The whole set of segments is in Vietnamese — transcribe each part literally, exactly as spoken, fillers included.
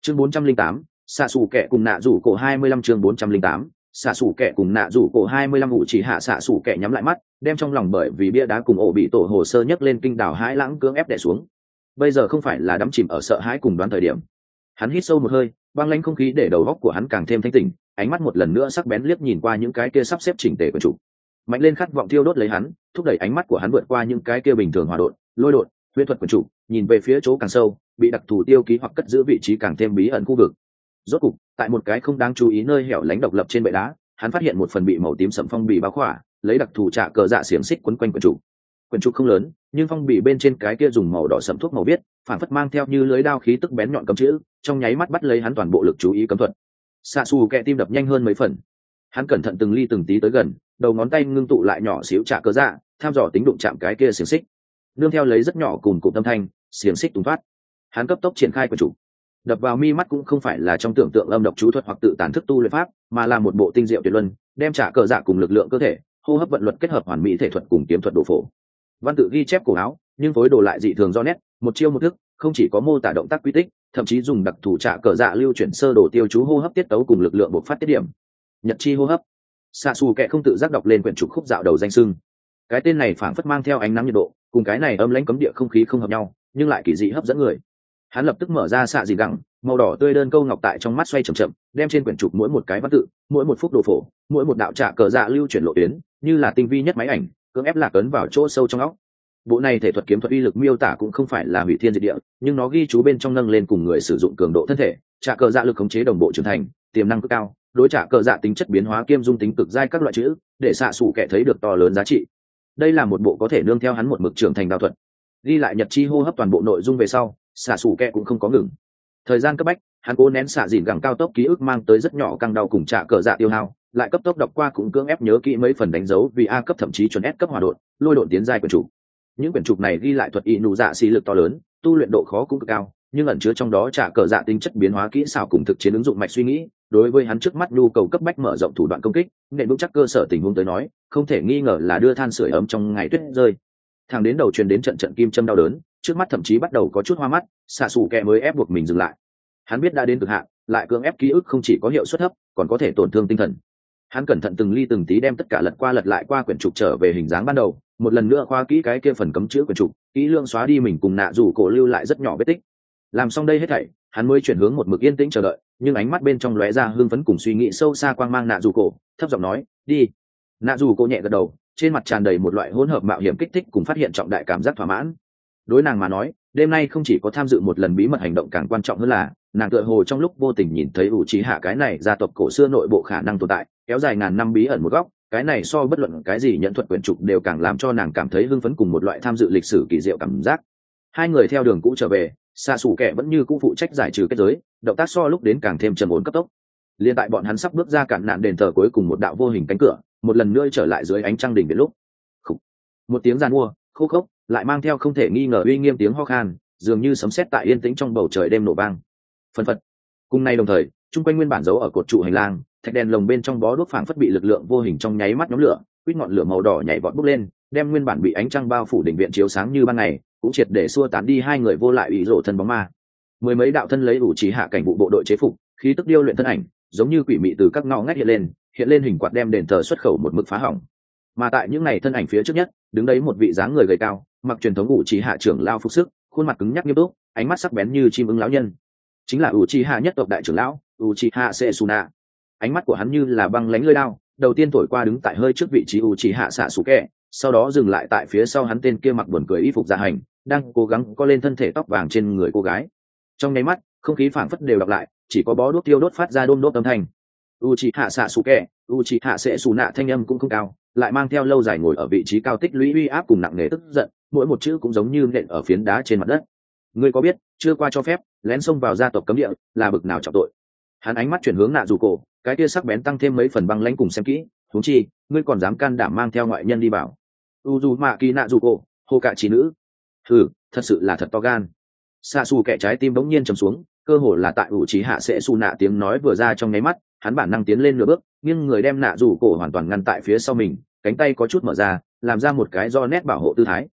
chương bốn trăm linh tám xạ xù kẹ cùng nạ rủ cổ hai mươi lăm chương bốn trăm linh tám xạ xù kẹ cùng nạ rủ cổ hai mươi lăm ủ chỉ hạ xạ xù kẹ nhắm lại mắt đem trong lòng bởi vì bia đá cùng ổ bị tổ hồ sơ nhấc lên kinh đảo hãi lãng cưỡng ép đè xuống. Bây giờ không phải là đắm chìm ở sợ hãi cùng đoán thời điểm. Hắn hít sâu một hơi, băng lãnh không khí để đầu óc của hắn càng thêm thanh tỉnh, ánh mắt một lần nữa sắc bén liếc nhìn qua những cái kia sắp xếp chỉnh tề của chủ. Mạnh lên khát vọng thiêu đốt lấy hắn, thúc đẩy ánh mắt của hắn vượt qua những cái kia bình thường hòa độn, lôi độn, huyễn thuật của chủ, nhìn về phía chỗ càng sâu, bị đặc thù tiêu ký hoặc cất giữ vị trí càng thêm bí ẩn khu vực. Rốt cục, tại một cái không đáng chú ý nơi hẻo lánh độc lập trên bệ đá, hắn phát hiện một phần bị màu tím sẫm phong bì bao khỏa, lấy đặc thù trạ cờ dạ xiềng xích quấn quanh quyển trục. Quyển trục không lớn, nhưng phong bì bên trên cái kia dùng màu đỏ sẫm thuốc màu viết, phản phất mang theo như lưới đao khí tức bén nhọn cấm chữ, trong nháy mắt bắt lấy hắn toàn bộ lực chú ý cấm thuật. Sạ Sù Kẹ tim đập nhanh hơn mấy phần. Hắn cẩn thận từng ly từng tí tới gần, đầu ngón tay ngưng tụ lại nhỏ xíu trạ cờ dạ, tham dò tính đụng chạm cái kia xiềng xích. Nương theo lấy rất nhỏ cùng cụm âm thanh, xiềng xích tung thoát. Hắn cấp tốc triển khai quyển trục. Đập vào mi mắt cũng không phải là trong tưởng tượng âm độc chú thuật hoặc tự tàn thức tu luyện pháp, mà là một bộ tinh diệu tuyệt luân, đem trả cờ dạ cùng lực lượng cơ thể, hô hấp vận luật kết hợp hoàn mỹ thể thuật cùng kiếm thuật đồ phổ. Văn tự ghi chép cổ áo, nhưng phối đồ lại dị thường do nét, một chiêu một thức, không chỉ có mô tả động tác quy tích, thậm chí dùng đặc thủ trả cờ dạ lưu chuyển sơ đồ tiêu chú hô hấp tiết tấu cùng lực lượng bộc phát tiết điểm. Nhật chi hô hấp. Sạ Sù Kẹ không tự giác đọc lên quyển trục khúc dạo đầu danh xưng. Cái tên này phảng phất mang theo ánh nắng nhiệt độ, cùng cái này âm lãnh cấm địa không khí không hợp nhau, nhưng lại kỳ dị hấp dẫn người. Hắn lập tức mở ra xạ dị gẳng, màu đỏ tươi đơn câu ngọc tại trong mắt xoay chậm chậm, đem trên quyển trục mỗi một cái văn tự, mỗi một phút đồ phổ, mỗi một đạo trả cờ dạ lưu chuyển lộ tuyến, như là tinh vi nhất máy ảnh, cưỡng ép lạc ấn vào chỗ sâu trong óc. Bộ này thể thuật kiếm thuật uy lực miêu tả cũng không phải là hủy thiên diệt địa, nhưng nó ghi chú bên trong nâng lên cùng người sử dụng cường độ thân thể, trả cờ dạ lực khống chế đồng bộ trưởng thành, tiềm năng cực cao, đối trả cờ dạ tính chất biến hóa kiêm dung tính cực giai các loại chữ, để xạ Sù Kẹ thấy được to lớn giá trị. Đây là một bộ có thể nương theo hắn một mực trưởng thành đạo thuật. Ghi lại nhật chi hô hấp toàn bộ nội dung về sau, xạ Sù Kẹ cũng không có ngừng. Thời gian cấp bách, hắn cố nén xạ dìn gẳng cao tốc ký ức mang tới rất nhỏ căng đau cùng trả cờ dạ tiêu hao, lại cấp tốc đọc qua cũng cưỡng ép nhớ kỹ mấy phần đánh dấu vì A cấp thậm chí chuẩn S cấp hỏa độn, lôi độn tiến giai quyển trục. Những quyển trục này ghi lại thuật y nụ dạ xì lực to lớn, tu luyện độ khó cũng cực cao, nhưng ẩn chứa trong đó trả cờ dạ tính chất biến hóa kỹ xảo cùng thực chiến ứng dụng mạch suy nghĩ, đối với hắn trước mắt nhu cầu cấp bách mở rộng thủ đoạn công kích, nền vững chắc cơ sở tình huống tới nói, không thể nghi ngờ là đưa than sưởi ấm trong ngày tuyết rơi. Thằng đến đầu truyền đến trận trận kim châm đau đớn, trước mắt thậm chí bắt đầu có chút hoa mắt, xạ Sù Kẹ mới ép buộc mình dừng lại. Hắn biết đã đến cực hạn, lại cưỡng ép ký ức không chỉ có hiệu suất thấp, còn có thể tổn thương tinh thần. Hắn cẩn thận từng ly từng tí đem tất cả lật qua lật lại qua quyển trục trở về hình dáng ban đầu, một lần nữa khoa kỹ cái kia phần cấm chữ quyển trục, kỹ lưỡng xóa đi mình cùng nạ rủ cổ lưu lại rất nhỏ vết tích. Làm xong đây hết thảy, hắn mới chuyển hướng một mực yên tĩnh chờ đợi, nhưng ánh mắt bên trong lóe ra hưng phấn cùng suy nghĩ sâu xa quang mang nạ rủ cổ, thấp giọng nói, "Đi." Nạ rủ cổ nhẹ gật đầu, trên mặt tràn đầy một loại hỗn hợp mạo hiểm kích thích cùng phát hiện trọng đại cảm giác thỏa mãn. Đối nàng mà nói, đêm nay không chỉ có tham dự một lần bí mật hành động, càng quan trọng hơn là nàng tựa hồ trong lúc vô tình nhìn thấy ủ trí hạ cái này gia tộc cổ xưa nội bộ khả năng tồn tại, kéo dài ngàn năm bí ẩn một góc, cái này so bất luận cái gì nhận thuật quyển trục đều càng làm cho nàng cảm thấy hưng phấn cùng một loại tham dự lịch sử kỳ diệu cảm giác. Hai người theo đường cũ trở về, xạ Sù Kẹ vẫn như cũ phụ trách giải trừ kết giới, động tác so lúc đến càng thêm trầm ổn cấp tốc. Liên tại bọn hắn sắp bước ra cản nạn đền thờ cuối cùng một đạo vô hình cánh cửa, một lần nữa trở lại dưới ánh trăng đỉnh đến lúc. Khủ. Một tiếng giàn mua, khô khốc, lại mang theo không thể nghi ngờ uy nghiêm tiếng ho khan, dường như sấm sét tại yên tĩnh trong bầu trời đêm nổ vang. Phân phật. Cùng nay đồng thời, chung quanh nguyên bản giấu ở cột trụ hành lang, thạch đèn lồng bên trong bó đuốc phảng phất bị lực lượng vô hình trong nháy mắt nhóm lửa, quýt ngọn lửa màu đỏ nhảy vọt bốc lên, đem nguyên bản bị ánh trăng bao phủ đỉnh viện chiếu sáng như ban ngày, cũng triệt để xua tán đi hai người vô lại ủy rộ thân bóng ma. Mười mấy đạo thân lấy ủ trí hạ cảnh vụ bộ đội chế phục, khí tức điêu luyện thân ảnh, giống như quỷ mị từ các ngõ ngách hiện lên, hiện lên hình quạt đem đền thờ xuất khẩu một mực phá hỏng. Mà tại những ngày thân ảnh phía trước nhất, đứng đấy một vị dáng người gầy cao, mặc truyền thống ủ trí hạ trưởng lao phục sức, khuôn mặt cứng nhắc nghiêm túc, ánh mắt sắc bén như chim ưng lão nhân. Chính là ủ trí hạ nhất tộc đại trưởng lão, ủ trí hạ Setsuna. Ánh mắt của hắn như là băng lãnh lưỡi dao, đầu tiên thổi qua đứng tại hơi trước vị trí ủ trí hạ xạ sủ kẹ, sau đó dừng lại tại phía sau hắn tên kia mặc buồn cười y phục dạ hành, đang cố gắng co lên thân thể tóc vàng trên người cô gái. Trong nháy mắt, không khí phảng phất đều đọc lại, chỉ có bó đuốc tiêu đốt phát ra đôm đốt âm thanh. Uchiha Sasuke, Uchiha Setsuna thanh âm cũng không cao, lại mang theo lâu dài ngồi ở vị trí cao tích lũy uy áp cùng nặng nề tức giận, mỗi một chữ cũng giống như nện ở phiến đá trên mặt đất. Ngươi có biết, chưa qua cho phép, lén xông vào gia tộc cấm địa, là bực nào trọng tội? Hắn ánh mắt chuyển hướng nạ dù cổ, cái kia sắc bén tăng thêm mấy phần băng lãnh cùng xem kỹ. Huống chi, ngươi còn dám can đảm mang theo ngoại nhân đi vào? Uzumaki nạ dù cổ, hô cạ chỉ nữ. Hừ, thật sự là thật to gan. Sa su kẻ trái tim bỗng nhiên trầm xuống, cơ hồ là tại ủ trí hạ sẽ su nạ tiếng nói vừa ra trong nháy mắt, hắn bản năng tiến lên nửa bước, nhưng người đem nạ dù cổ hoàn toàn ngăn tại phía sau mình, cánh tay có chút mở ra, làm ra một cái do nét bảo hộ tư thái.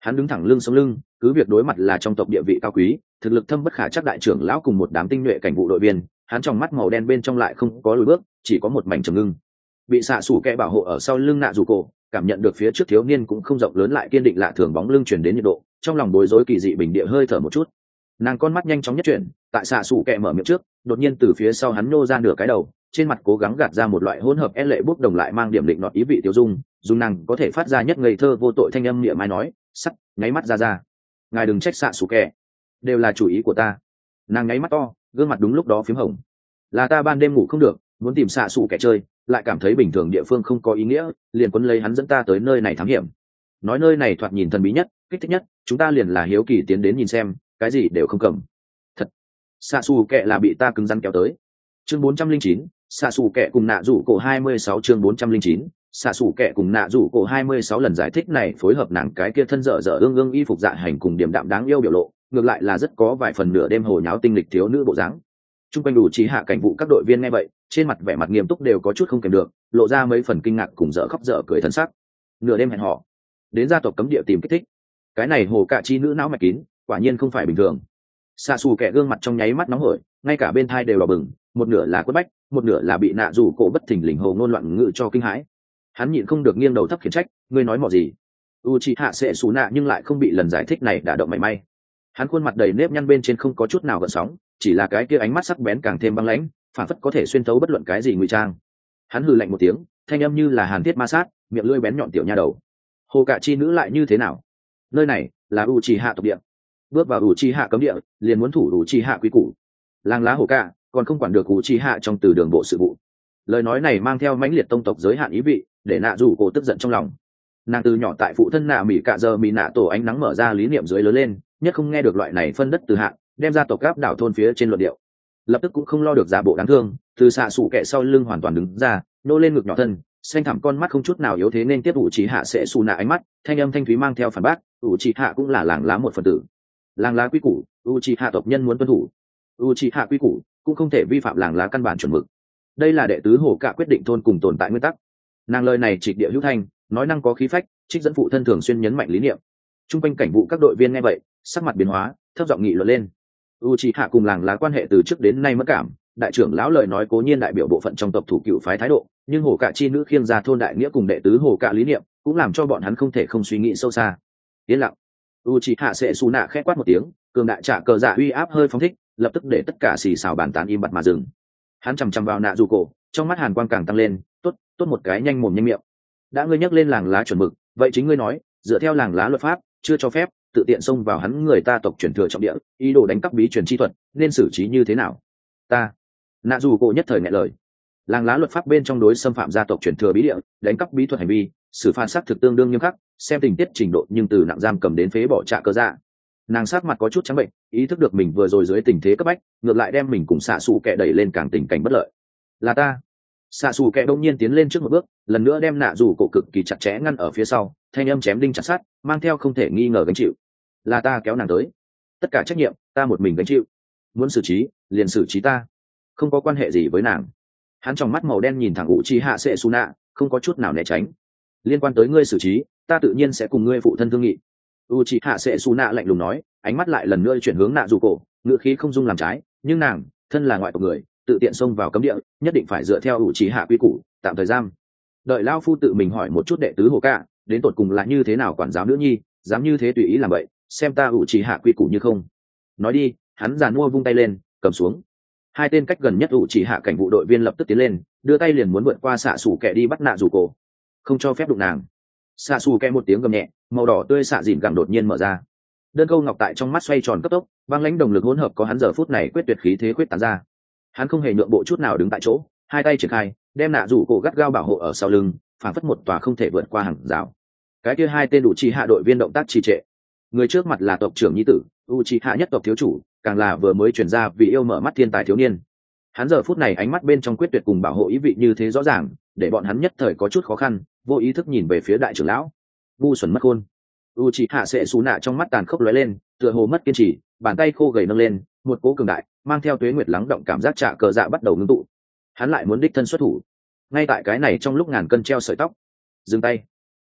Hắn đứng thẳng lưng sống lưng, cứ việc đối mặt là trong tộc địa vị cao quý, thực lực thâm bất khả chắc đại trưởng lão cùng một đám tinh nhuệ cảnh vụ đội viên, hắn trong mắt màu đen bên trong lại không có lùi bước, chỉ có một mảnh trầm ngưng. Bị xạ sủ kẹ bảo hộ ở sau lưng nạ dù cổ, cảm nhận được phía trước thiếu niên cũng không rộng lớn lại kiên định lạ thường bóng lưng truyền đến nhiệt độ, trong lòng bối rối kỳ dị bình địa hơi thở một chút. Nàng con mắt nhanh chóng nhất chuyển, tại xạ sủ kẹ mở miệng trước, đột nhiên từ phía sau hắn nô ra nửa cái đầu, trên mặt cố gắng gạt ra một loại hỗn hợp e lệ bốc đồng lại mang điểm định nọt ý vị tiêu dung, dùng nàng có thể phát ra nhất ngây thơ vô tội thanh âm miệng mai nói, sắt, nháy mắt ra ra, ngài đừng trách xạ sủ kẹ, đều là chủ ý của ta. Nàng nháy mắt to, gương mặt đúng lúc đó phím hồng. Là ta ban đêm ngủ không được, muốn tìm xạ sủ kẹ chơi, lại cảm thấy bình thường địa phương không có ý nghĩa, liền quấn lấy hắn dẫn ta tới nơi này thám hiểm. Nói nơi này thoạt nhìn thần bí nhất, kích thích nhất, chúng ta liền là hiếu kỳ tiến đến nhìn xem, cái gì đều không cầm. Thật, xạ xù kệ là bị ta cứng rắn kéo tới. Chương bốn trăm linh chín, xạ xù kệ cùng nạ rủ cổ hai mươi sáu chương bốn trăm linh chín, xạ xù kệ cùng nạ rủ cổ hai mươi sáu lần giải thích này phối hợp nàng cái kia thân dở dở ương ương y phục dạ hành cùng điểm đạm đáng yêu biểu lộ, ngược lại là rất có vài phần nửa đêm hồ nháo tinh lịch thiếu nữ bộ dáng. Trung quanh đủ trí hạ cảnh vụ các đội viên nghe vậy, trên mặt vẻ mặt nghiêm túc đều có chút không kèm được, lộ ra mấy phần kinh ngạc cùng dở khóc dở cười thân sắc. Nửa đêm hẹn họ, đến gia tộc cấm địa tìm kích thích. Cái này hồ cạ chi nữ não mạch kín, quả nhiên không phải bình thường. Xạ xù kẻ gương mặt trong nháy mắt nóng hổi, ngay cả bên thai đều đỏ bừng, một nửa là quất bách, một nửa là bị nạ rủ cổ bất thình lình hồ ngôn loạn ngữ cho kinh hãi. Hắn nhịn không được nghiêng đầu thấp khiển trách, ngươi nói mò gì? Uchiha sẽ xù nạ nhưng lại không bị lần giải thích này đả động mảy may. Hắn khuôn mặt đầy nếp nhăn bên trên không có chút nào gợn sóng, chỉ là cái kia ánh mắt sắc bén càng thêm băng lãnh, phản phất có thể xuyên thấu bất luận cái gì ngụy trang. Hắn hừ lạnh một tiếng, thanh âm như là hàn thiết ma sát, miệng lưỡi bén nhọn tiểu nha đầu. Hồ cạ chi nữ lại như thế nào? Nơi này là Uchiha tộc địa. Bước vào Uchiha cấm địa, liền muốn thủ Uchiha quý củ. Làng lá hồ cạ, còn không quản được Uchiha trong từ đường bộ sự vụ. Lời nói này mang theo mãnh liệt tông tộc giới hạn ý vị, để nạ dù cổ tức giận trong lòng. Nàng từ nhỏ tại phụ thân nạ mỹ cạ giờ mỹ nạ tổ ánh nắng mở ra lý niệm dưới lớn lên, nhất không nghe được loại này phân đất từ hạn, đem ra tộc gáp đảo thôn phía trên luận điệu, lập tức cũng không lo được giả bộ đáng thương, từ xạ sủ kẹ sau lưng hoàn toàn đứng ra, nô lên ngực nhỏ thân, xanh thẳm con mắt không chút nào yếu thế nên tiếp ủ trí hạ sẽ xù nạ ánh mắt, thanh âm thanh thúy mang theo phản bác, ủ trí hạ cũng là làng lá một phần tử, làng lá quy củ, ủ trí hạ tộc nhân muốn tuân thủ, ủ trí hạ quy củ cũng không thể vi phạm làng lá căn bản chuẩn mực. Đây là đệ tứ hổ cả quyết định thôn cùng tồn tại nguyên tắc. Nàng lời này trịch địa hữu thanh, nói năng có khí phách, trích dẫn phụ thân thường xuyên nhấn mạnh lý niệm. Trung quanh cảnh vụ các đội viên nghe vậy, sắc mặt biến hóa, thấp giọng nghị luận lên. Uchiha cùng làng lá quan hệ từ trước đến nay mất cảm, đại trưởng lão lời nói cố nhiên đại biểu bộ phận trong tộc thủ cựu phái thái độ, nhưng hồ cạ chi nữ khiêng ra thôn đại nghĩa cùng đệ tứ hồ cạ lý niệm, cũng làm cho bọn hắn không thể không suy nghĩ sâu xa. Yên lặng. Uchiha sẽ xù nạ khẽ quát một tiếng, cường đại trả cờ giả uy áp hơi phóng thích, lập tức để tất cả xì xào bàn tán im bặt mà dừng. Hắn chằm chằm vào nạ dù cổ, trong mắt hàn quang càng tăng lên, tốt, tốt một cái nhanh mồm nhanh miệng. Đã ngươi nhắc lên làng lá chuẩn mực, vậy chính ngươi nói, dựa theo làng lá luật pháp, chưa cho phép tự tiện xông vào hắn người ta tộc truyền thừa trọng địa, ý đồ đánh cắp bí truyền chi thuật, nên xử trí như thế nào? Ta, nạ dù cổ nhất thời nghẹn lời. Làng lá luật pháp bên trong đối xâm phạm gia tộc truyền thừa bí địa, đánh cắp bí thuật hành vi, xử phạt xác thực tương đương nghiêm khắc, xem tình tiết trình độ nhưng từ nặng giam cầm đến phế bỏ trạ cơ dạ. Nàng sắc mặt có chút trắng bệnh, ý thức được mình vừa rồi dưới tình thế cấp bách, ngược lại đem mình cùng xạ xù kẹ đẩy lên càng tình cảnh bất lợi. Là ta. Xạ xù kẹ đông nhiên tiến lên trước một bước, lần nữa đem nạ dù cổ cực kỳ chặt chẽ ngăn ở phía sau, thanh âm chém đinh chặt sắt, mang theo không thể nghi ngờ gánh chịu. Là ta kéo nàng tới, tất cả trách nhiệm ta một mình gánh chịu, muốn xử trí liền xử trí ta, không có quan hệ gì với nàng. Hắn trong mắt màu đen nhìn thẳng Uchiha Setsuna, không có chút nào né tránh. Liên quan tới ngươi xử trí, ta tự nhiên sẽ cùng ngươi phụ thân thương nghị. Uchiha Setsuna lạnh lùng nói, ánh mắt lại lần nữa chuyển hướng nạ dù cổ, ngữ khí không dung làm trái, nhưng nàng thân là ngoại tộc người, tự tiện xông vào cấm địa, nhất định phải dựa theo Uchiha quy củ, tạm thời giam. Đợi lao phu tự mình hỏi một chút đệ tứ hồ cả, đến tột cùng là như thế nào quản giáo nữ nhi, dám như thế tùy ý làm vậy, xem ta Uchiha quy củ như không. Nói đi, hắn giàn mua vung tay lên, cầm xuống. Hai tên cách gần nhất Uchiha cảnh vụ đội viên lập tức tiến lên, đưa tay liền muốn vượt qua xạ xù kẻ đi bắt nạ dù cổ, không cho phép đụng nàng. Xạ xù kẻ một tiếng gầm nhẹ, màu đỏ tươi xạ dìn gẳng đột nhiên mở ra, đơn câu ngọc tại trong mắt xoay tròn cấp tốc, băng lãnh đồng lực hỗn hợp có hắn giờ phút này quyết tuyệt khí thế quyết tán ra. Hắn không hề nhượng bộ chút nào đứng tại chỗ, hai tay triển khai, đem nạ rủ cổ gắt gao bảo hộ ở sau lưng, phản phất một tòa không thể vượt qua hàng rào. Cái kia hai tên Uchiha đội viên động tác trì trệ. Người trước mặt là tộc trưởng nhi tử, Uchiha nhất tộc thiếu chủ, càng là vừa mới truyền ra vì yêu mở mắt thiên tài thiếu niên. Hắn giờ phút này ánh mắt bên trong quyết tuyệt cùng bảo hộ ý vị như thế rõ ràng, để bọn hắn nhất thời có chút khó khăn, vô ý thức nhìn về phía đại trưởng lão. Ngu xuẩn mất khôn. Uchiha sẽ xú nạ trong mắt tàn khốc lóe lên, tựa hồ mất kiên trì, bàn tay khô gầy nâng lên, một cỗ cường đại, mang theo tuế nguyệt lắng động cảm giác trả cờ dạ bắt đầu ngưng tụ. Hắn lại muốn đích thân xuất thủ. Ngay tại cái này trong lúc ngàn cân treo sợi tóc. Dừng tay.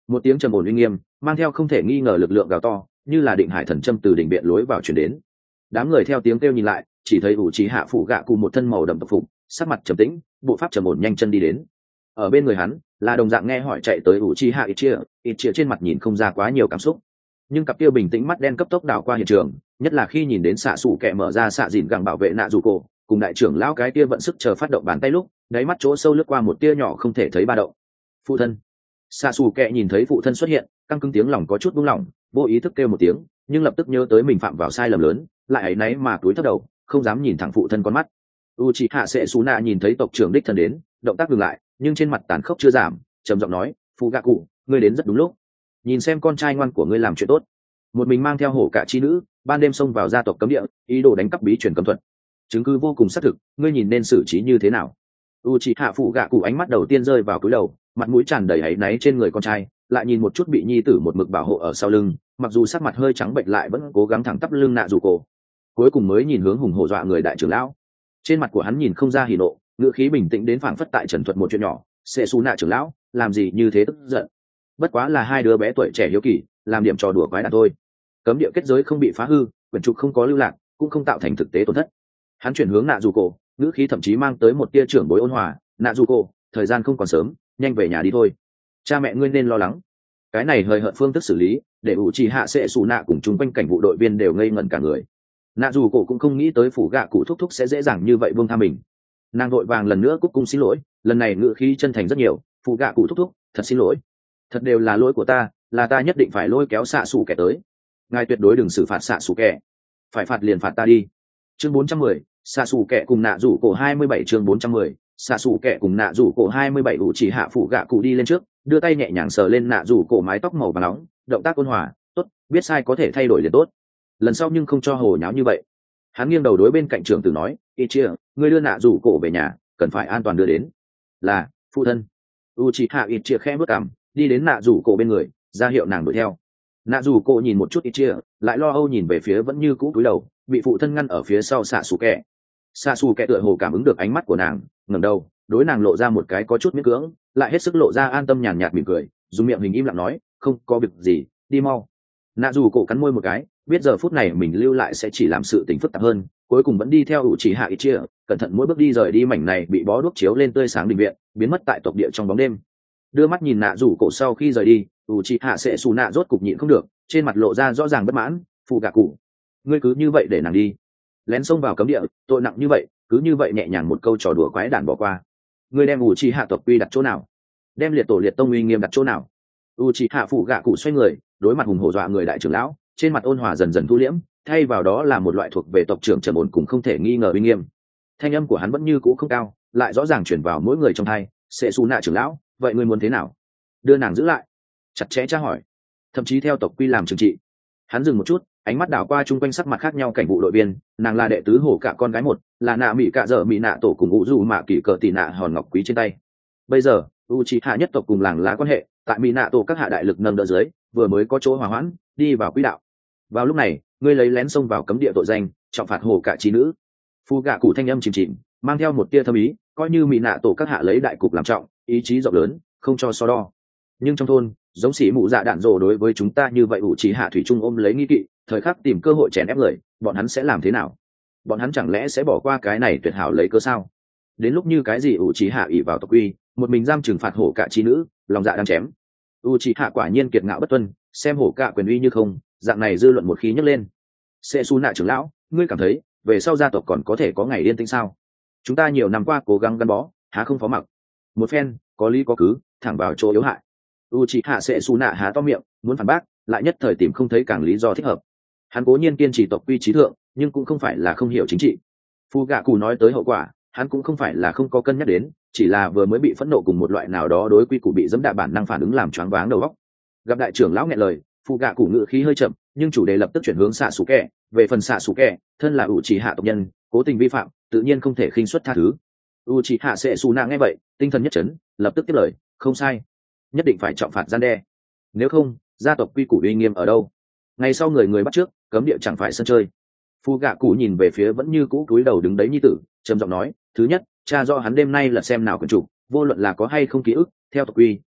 Một tiếng trầm ổn uy nghiêm mang theo không thể nghi ngờ lực lượng gào to, như là định hải thần châm từ đỉnh viện lối vào chuyển đến. Đám người theo tiếng kêu nhìn lại, chỉ thấy ủ trí hạ phủ gạ cùng một thân màu đậm tộc phục, sắc mặt trầm tĩnh, bộ pháp trầm ổn nhanh chân đi đến. Ở bên người hắn là đồng dạng nghe hỏi chạy tới ủ trí hạ ít chia, ít chia trên mặt nhìn không ra quá nhiều cảm xúc, nhưng cặp kia bình tĩnh mắt đen cấp tốc đảo qua hiện trường, nhất là khi nhìn đến xạ xù kẹ mở ra xạ dìn gẳng bảo vệ nạ dù cổ cùng đại trưởng lão cái kia vận sức chờ phát động bàn tay lúc, đáy mắt chỗ sâu lướt qua một tia nhỏ không thể thấy ba động. Phụ thân. Xạ xù kẹ nhìn thấy phụ thân xuất hiện, căng cứng tiếng lòng có chút buông lỏng, vô ý thức kêu một tiếng, nhưng lập tức nhớ tới mình phạm vào sai lầm lớn, lại ấy náy mà túi thấp đầu, không dám nhìn thẳng phụ thân con mắt. Uchiha Setsuna nhìn thấy tộc trưởng đích thân đến, động tác dừng lại, nhưng trên mặt tàn khốc chưa giảm, trầm giọng nói, phụ gạ cụ, ngươi đến rất đúng lúc. Nhìn xem con trai ngoan của ngươi làm chuyện tốt, một mình mang theo hổ cả chi nữ, ban đêm xông vào gia tộc cấm địa, ý đồ đánh cắp bí truyền cấm thuật, chứng cứ vô cùng xác thực, ngươi nhìn nên xử trí như thế nào? Uchiha phụ gạ cụ ánh mắt đầu tiên rơi vào cúi đầu, mặt mũi tràn đầy áy náy trên người con trai, lại nhìn một chút bị nhi tử một mực bảo hộ ở sau lưng, mặc dù sắc mặt hơi trắng bệnh lại vẫn cố gắng thẳng tắp lưng nạ dù cổ, cuối cùng mới nhìn hướng hùng hổ dọa người đại trưởng lão. Trên mặt của hắn nhìn không ra hỉ nộ, ngữ khí bình tĩnh đến phảng phất tại trần thuật một chuyện nhỏ. Sẽ xù nạ trưởng lão làm gì như thế tức giận? Bất quá là hai đứa bé tuổi trẻ hiếu kỳ, làm điểm trò đùa quái đản thôi. Cấm địa kết giới không bị phá hư, quyển trục không có lưu lạc, cũng không tạo thành thực tế tổn thất. Hắn chuyển hướng nạ dù cổ, ngữ khí thậm chí mang tới một tia trưởng bối ôn hòa. Nạ dù cổ, thời gian không còn sớm, nhanh về nhà đi thôi. Cha mẹ ngươi nên lo lắng. Cái này hời hợt phương thức xử lý, để ủ trì hạ sẽ xù nạ cùng chung quanh cảnh vụ đội viên đều ngây ngẩn cả người. Nạ dù cổ cũng không nghĩ tới phủ gạ cụ thúc thúc sẽ dễ dàng như vậy buông tha mình. Nàng vội vàng lần nữa cúc cung xin lỗi, lần này ngữ khí chân thành rất nhiều. Phủ gạ cụ thúc thúc, thật xin lỗi, thật đều là lỗi của ta, là ta nhất định phải lôi kéo xạ xù kẻ tới. Ngài tuyệt đối đừng xử phạt xạ xù kẻ, phải phạt liền phạt ta đi. Chương bốn trăm mười, xạ xù kẻ cùng nạ rủ cổ hai mươi bảy. Chương bốn trăm mười, xạ xù kẻ cùng nạ rủ cổ hai mươi bảy. ủ chỉ hạ phủ gạ cụ đi lên trước, đưa tay nhẹ nhàng sờ lên nạ rủ cổ mái tóc màu vàng nóng, động tác ôn hòa. Tốt, biết sai có thể thay đổi liền tốt, lần sau nhưng không cho hồ nháo như vậy. Hắn nghiêng đầu đối bên cạnh trưởng tử nói, Ichia, ngươi đưa nạ rủ cổ về nhà, cần phải an toàn đưa đến. Là, phụ thân. Uchiha Ichia khẽ bước cằm, đi đến nạ rủ cổ bên người, ra hiệu nàng đuổi theo. Nạ rủ cổ nhìn một chút Ichia, lại lo âu nhìn về phía vẫn như cũ cúi đầu, bị phụ thân ngăn ở phía sau xạ xù kẹ. Xạ xù kẹ tựa hồ cảm ứng được ánh mắt của nàng, ngẩng đầu, đối nàng lộ ra một cái có chút miễn cưỡng, lại hết sức lộ ra an tâm nhàn nhạt mỉm cười, dùng miệng hình im lặng nói, không có việc gì, đi mau. Nạ rủ cổ cắn môi một cái, biết giờ phút này mình lưu lại sẽ chỉ làm sự tình phức tạp hơn, cuối cùng vẫn đi theo ủ chỉ hạ ít chia, cẩn thận mỗi bước đi rời đi mảnh này bị bó đuốc chiếu lên tươi sáng đình viện, biến mất tại tộc địa trong bóng đêm. Đưa mắt nhìn nạ rủ cổ sau khi rời đi, ủ chỉ hạ sẽ xù nạ rốt cục nhịn không được, trên mặt lộ ra rõ ràng bất mãn. Phụ gạ cụ, ngươi cứ như vậy để nàng đi, lén xông vào cấm địa, tội nặng như vậy, cứ như vậy nhẹ nhàng một câu trò đùa quái đản bỏ qua. Ngươi đem ủ chỉ hạ tộc quy đặt chỗ nào? Đem liệt tổ liệt tông uy nghiêm đặt chỗ nào? ủ chỉ hạ phụ gạ cụ xoay người, đối mặt hùng hổ dọa người đại trưởng lão, trên mặt ôn hòa dần dần thu liễm, thay vào đó là một loại thuộc về tộc trưởng trầm ổn cùng không thể nghi ngờ uy nghiêm. Thanh âm của hắn vẫn như cũ không cao, lại rõ ràng chuyển vào mỗi người trong thai. Sẽ xù nạ trưởng lão, vậy ngươi muốn thế nào? Đưa nàng giữ lại? Chặt chẽ tra hỏi, thậm chí theo tộc quy làm trừng trị? Hắn dừng một chút, ánh mắt đảo qua chung quanh sắc mặt khác nhau cảnh vụ đội viên. Nàng là đệ tứ hổ cả con gái một, là nạ mỹ cạ dở mỹ nạ tổ cùng ngũ dù mạ kỳ cờ tỷ nạ hòn ngọc quý trên tay. Bây giờ Uchiha nhất tộc cùng làng lá quan hệ tại mỹ nạ tổ các hạ đại lực nâng đỡ dưới, vừa mới có chỗ hòa hoãn, đi vào quỹ đạo. Vào lúc này, ngươi lấy lén xông vào cấm địa tội danh, trọng phạt hổ cả trí nữ. Phu gạ cụ thanh âm chìm chìm, mang theo một tia thâm ý, coi như mỹ nạ tổ các hạ lấy đại cục làm trọng, ý chí rộng lớn, không cho so đo. Nhưng trong thôn, giống sĩ mụ dạ đạn rồ đối với chúng ta như vậy, ủ chỉ hạ thủy trung ôm lấy nghi kỵ, thời khắc tìm cơ hội chèn ép người, bọn hắn sẽ làm thế nào? Bọn hắn chẳng lẽ sẽ bỏ qua cái này tuyệt hảo lấy cơ sao? Đến lúc như cái gì ủ chỉ hạ ỷ vào tộc quy, một mình giam trừng phạt hổ cả trí nữ, lòng dạ đang chém. U chỉ hạ quả nhiên kiệt ngạo bất tuân, xem hổ cả quyền uy như không, dạng này dư luận một khí nhấc lên. Sẽ su nạ trưởng lão, ngươi cảm thấy về sau gia tộc còn có thể có ngày yên tĩnh sao? Chúng ta nhiều năm qua cố gắng gắn bó, há không phó mặc? Một phen có lý có cứ, thẳng vào chỗ yếu hại. U chỉ hạ sẽ su nạ há to miệng, muốn phản bác, lại nhất thời tìm không thấy càng lý do thích hợp. Hắn cố nhiên kiên trì tộc quy trí thượng, nhưng cũng không phải là không hiểu chính trị. Phu gạ cụ nói tới hậu quả, hắn cũng không phải là không có cân nhắc đến, chỉ là vừa mới bị phẫn nộ cùng một loại nào đó đối quy củ bị dẫm đạp bản năng phản ứng làm choáng váng đầu óc. Gặp đại trưởng lão nghẹn lời, Phu gạ cụ ngự khí hơi chậm, nhưng chủ đề lập tức chuyển hướng xạ xù kẹ. Về phần xạ xù kẹ, thân là ủ chỉ hạ tộc nhân, cố tình vi phạm, tự nhiên không thể khinh suất tha thứ. U chỉ hạ sẽ xù nạ nghe vậy, tinh thần nhất chấn, lập tức tiếp lời, không sai, nhất định phải trọng phạt gian đe, nếu không gia tộc quy củ uy nghiêm ở đâu? Ngày sau người người bắt trước, cấm địa chẳng phải sân chơi. Phu gạ cụ nhìn về phía vẫn như cũ cúi đầu đứng đấy nhi tử, trầm giọng nói, thứ nhất, cha do hắn đêm nay là xem nào quyển chủ, vô luận là có hay không ký ức, theo tộc quy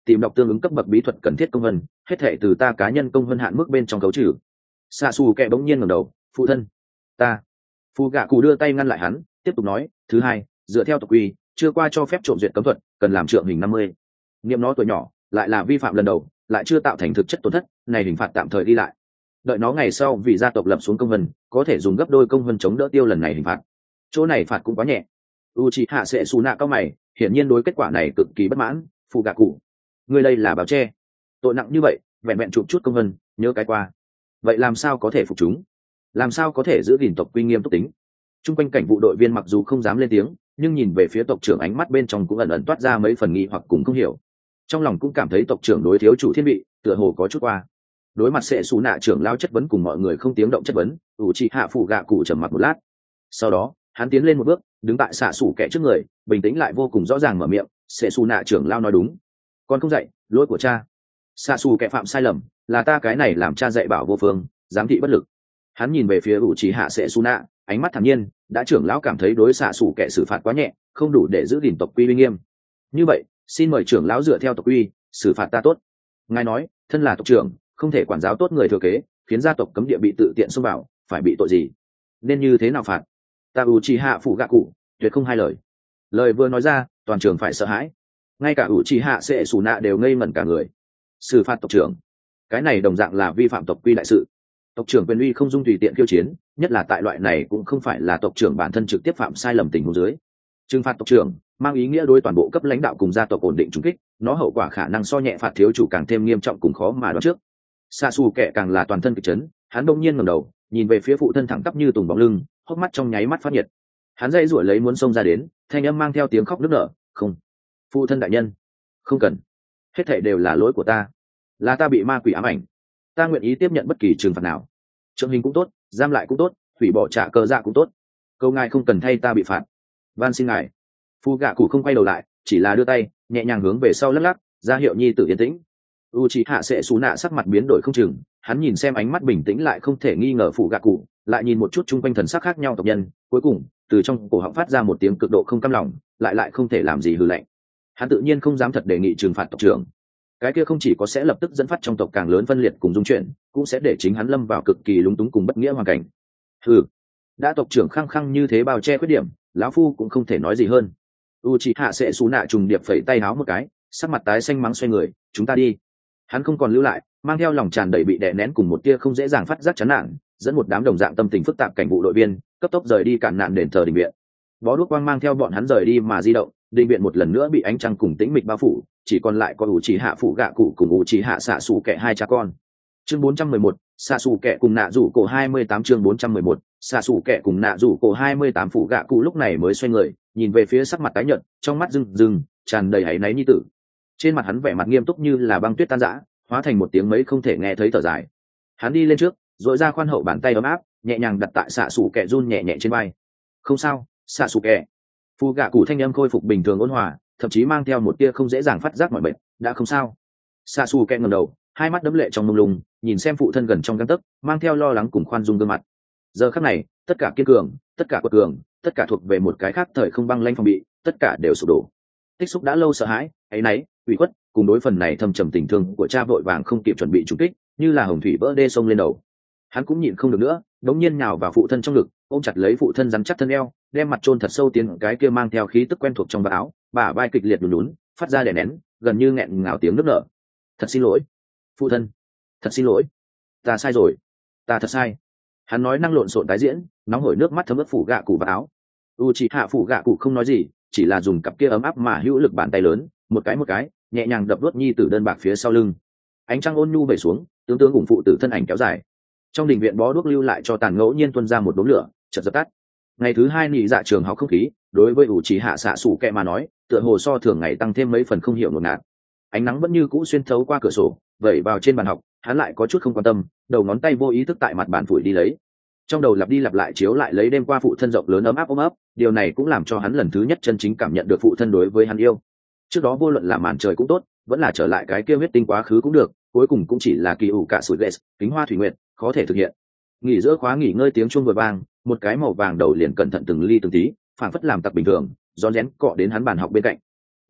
tìm đọc tương ứng cấp bậc bí thuật cần thiết công vân, hết thệ từ ta cá nhân công vân hạn mức bên trong cấu trừ. Xạ xù kẹ bỗng nhiên ngẩng đầu, phụ thân, ta. Phụ gạ cụ đưa tay ngăn lại hắn, tiếp tục nói, thứ hai, dựa theo tộc quy, chưa qua cho phép trộm duyệt cấm thuật, cần làm trượng hình năm mươi. Niệm nó tuổi nhỏ, lại là vi phạm lần đầu, lại chưa tạo thành thực chất tổn thất, này hình phạt tạm thời đi lại. Đợi nó ngày sau vì gia tộc lập xuống công vân, có thể dùng gấp đôi công vân chống đỡ tiêu lần này hình phạt. Chỗ này phạt cũng quá nhẹ. Uchiha Setsuna cao mày, hiển nhiên đối kết quả này cực kỳ bất mãn. Phụ gạ cụ, ngươi đây là báo che, tội nặng như vậy, vẹn vẹn chụp chút công vân, nhớ cái qua. Vậy làm sao có thể phục chúng? Làm sao có thể giữ gìn tộc quy nghiêm túc tính? Trung quanh cảnh vụ đội viên mặc dù không dám lên tiếng, nhưng nhìn về phía tộc trưởng ánh mắt bên trong cũng ẩn ẩn toát ra mấy phần nghi hoặc cũng không hiểu. Trong lòng cũng cảm thấy tộc trưởng đối thiếu chủ thiên vị, tựa hồ có chút qua. Đối mặt sẽ xù nạ trưởng lao chất vấn cùng mọi người không tiếng động chất vấn, Uchiha phụ gạ cụ trầm mặc một lát. Sau đó, hắn tiến lên một bước, đứng tại xạ xủ kẻ trước người, bình tĩnh lại vô cùng rõ ràng mở miệng, sẽ xù nạ trưởng lao nói đúng. Con không dạy, lỗi của cha. Xạ xù kẻ phạm sai lầm, là ta cái này làm cha dạy bảo vô phương, giám thị bất lực. Hắn nhìn về phía Uchiha sẽ xù nạ, ánh mắt thản nhiên, đã trưởng lão cảm thấy đối xạ xủ kẻ xử phạt quá nhẹ, không đủ để giữ gìn tộc quy uy nghiêm. Như vậy, xin mời trưởng lão dựa theo tộc quy, xử phạt ta tốt. Ngài nói, thân là tộc trưởng, không thể quản giáo tốt người thừa kế, khiến gia tộc cấm địa bị tự tiện xông vào, phải bị tội gì? Nên như thế nào phạt? Ta Uchiha phụ gạ cụ, tuyệt không hai lời. Lời vừa nói ra, toàn trường phải sợ hãi. Ngay cả Uchiha sẽ xù nạ đều ngây ngẩn cả người. Xử phạt tộc trưởng, cái này đồng dạng là vi phạm tộc quy đại sự. Tộc trưởng quyền uy không dung tùy tiện khiêu chiến, nhất là tại loại này cũng không phải là tộc trưởng bản thân trực tiếp phạm sai lầm tình huống dưới. Trừng phạt tộc trưởng mang ý nghĩa đối toàn bộ cấp lãnh đạo cùng gia tộc ổn định trùng kích, nó hậu quả khả năng so nhẹ phạt thiếu chủ càng thêm nghiêm trọng cùng khó mà đoán trước. Sa Su kẻ càng là toàn thân kịch chấn, hắn đông nhiên ngẩng đầu, nhìn về phía phụ thân thẳng tắp như tùng bóng lưng, hốc mắt trong nháy mắt phát nhiệt. Hắn dây rủi lấy muốn xông ra đến, thanh âm mang theo tiếng khóc nức nở, "Không, phụ thân đại nhân, không cần. Hết thảy đều là lỗi của ta, là ta bị ma quỷ ám ảnh. Ta nguyện ý tiếp nhận bất kỳ trừng phạt nào. Trượng hình cũng tốt, giam lại cũng tốt, hủy bỏ trả cờ dạ cũng tốt. Câu ngài không cần thay ta bị phạt. Van xin ngài." Phu gạ cụ không quay đầu lại, chỉ là đưa tay, nhẹ nhàng hướng về sau lắc lắc, ra hiệu nhi tử yên tĩnh. Uchiha sẽ xú nạ sắc mặt biến đổi không chừng, hắn nhìn xem ánh mắt bình tĩnh lại không thể nghi ngờ phụ gạ cụ, lại nhìn một chút chung quanh thần sắc khác nhau tộc nhân, cuối cùng từ trong cổ họng phát ra một tiếng cực độ không cam lòng, lại lại không thể làm gì hừ lạnh. Hắn tự nhiên không dám thật đề nghị trừng phạt tộc trưởng. Cái kia không chỉ có sẽ lập tức dẫn phát trong tộc càng lớn phân liệt cùng dung chuyển, cũng sẽ để chính hắn lâm vào cực kỳ lúng túng cùng bất nghĩa hoàn cảnh. Hừ, đã tộc trưởng khăng khăng như thế bao che khuyết điểm, lão phu cũng không thể nói gì hơn. Uchiha sẽ xú nạ trùng điệp phẩy tay háo một cái, sắc mặt tái xanh mắng xoay người, "Chúng ta đi." Hắn không còn lưu lại, mang theo lòng tràn đầy bị đè nén cùng một tia không dễ dàng phát giác chán nản, dẫn một đám đồng dạng tâm tình phức tạp cảnh vụ đội viên cấp tốc rời đi cản nạn đền thờ đình viện. Bó đuốc quang mang theo bọn hắn rời đi mà di động, đình viện một lần nữa bị ánh trăng cùng tĩnh mịch bao phủ, chỉ còn lại có Uchiha phụ gạ cụ cùng Uchiha xạ xù kẻ hai cha con. Chương bốn trăm mười một, xạ xù kẻ cùng nạ rủ cổ hai mươi tám chương bốn trăm mười một, xạ xù kẻ cùng nạ rủ cổ hai mươi tám phụ gạ cụ lúc này mới xoay người, nhìn về phía sắc mặt tái nhợt, trong mắt rưng rưng tràn đầy áy náy nhi tử. Trên mặt hắn vẻ mặt nghiêm túc như là băng tuyết tan rã, hóa thành một tiếng mấy không thể nghe thấy thở dài. Hắn đi lên trước, dội ra khoan hậu bàn tay ấm áp, nhẹ nhàng đặt tại xạ xù kẻ run nhẹ nhẹ trên vai. "Không sao, xạ xù kẻ." Phu gạ cụ thanh âm khôi phục bình thường ôn hòa, thậm chí mang theo một tia không dễ dàng phát giác mọi bệnh, "Đã không sao." Xạ xù kẻ ngẩng đầu, hai mắt đẫm lệ trong mông lung, nhìn xem phụ thân gần trong gang tấc, mang theo lo lắng cùng khoan dung gương mặt. Giờ khắc này, tất cả kiên cường, tất cả quật cường, tất cả thuộc về một cái khác thời không băng lanh phòng bị, tất cả đều sụp đổ. Tích xúc đã lâu sợ hãi, áy náy, ủy khuất, cùng đối phần này thâm trầm tình thương của cha vội vàng không kịp chuẩn bị trúng kích, như là hồng thủy vỡ đê sông lên đầu. Hắn cũng nhịn không được nữa, đống nhiên nhào vào phụ thân trong ngực, ôm chặt lấy phụ thân rắn chắc thân eo, đem mặt chôn thật sâu tiến cái kia mang theo khí tức quen thuộc trong vạt áo, bả vai kịch liệt lún lún, phát ra đè nén, gần như nghẹn ngào tiếng nức nở. "Thật xin lỗi, phụ thân, thật xin lỗi, ta sai rồi, ta thật sai." Hắn nói năng lộn xộn tái diễn, nóng hổi nước mắt thấm ướt phủ gạ cụ vào áo. Uchiha phủ gạ cụ không nói gì, chỉ là dùng cặp kia ấm áp mà hữu lực bàn tay lớn, một cái một cái, nhẹ nhàng đập đuốt nhi tử đơn bạc phía sau lưng. Ánh trăng ôn nhu về xuống, tướng tướng cùng phụ tử thân ảnh kéo dài. Trong đình viện bó đuốc lưu lại cho tàn ngẫu nhiên tuôn ra một đốm lửa, chợt dập tắt. Ngày thứ hai nghỉ dạ trường học không khí, đối với Uchiha xạ sủ kẹ mà nói, tựa hồ so thường ngày tăng thêm mấy phần không hiểu ngột ngạt. Ánh nắng vẫn như cũ xuyên thấu qua cửa sổ, vẩy vào trên bàn học, hắn lại có chút không quan tâm, đầu ngón tay vô ý thức tại mặt bàn phủi đi lấy. Trong đầu lặp đi lặp lại chiếu lại lấy đêm qua phụ thân rộng lớn ấm áp ôm ấp, điều này cũng làm cho hắn lần thứ nhất chân chính cảm nhận được phụ thân đối với hắn yêu. Trước đó vô luận là màn trời cũng tốt, vẫn là trở lại cái kia huyết tinh quá khứ cũng được, cuối cùng cũng chỉ là kỳ ủ cả sủi ghét, kính hoa thủy nguyệt, khó thể thực hiện. Nghỉ giữa khóa nghỉ ngơi tiếng chuông vừa vang, một cái màu vàng đầu liền cẩn thận từng ly từng tí, phản phất làm tặc bình thường, rón rén cọ đến hắn bàn học bên cạnh.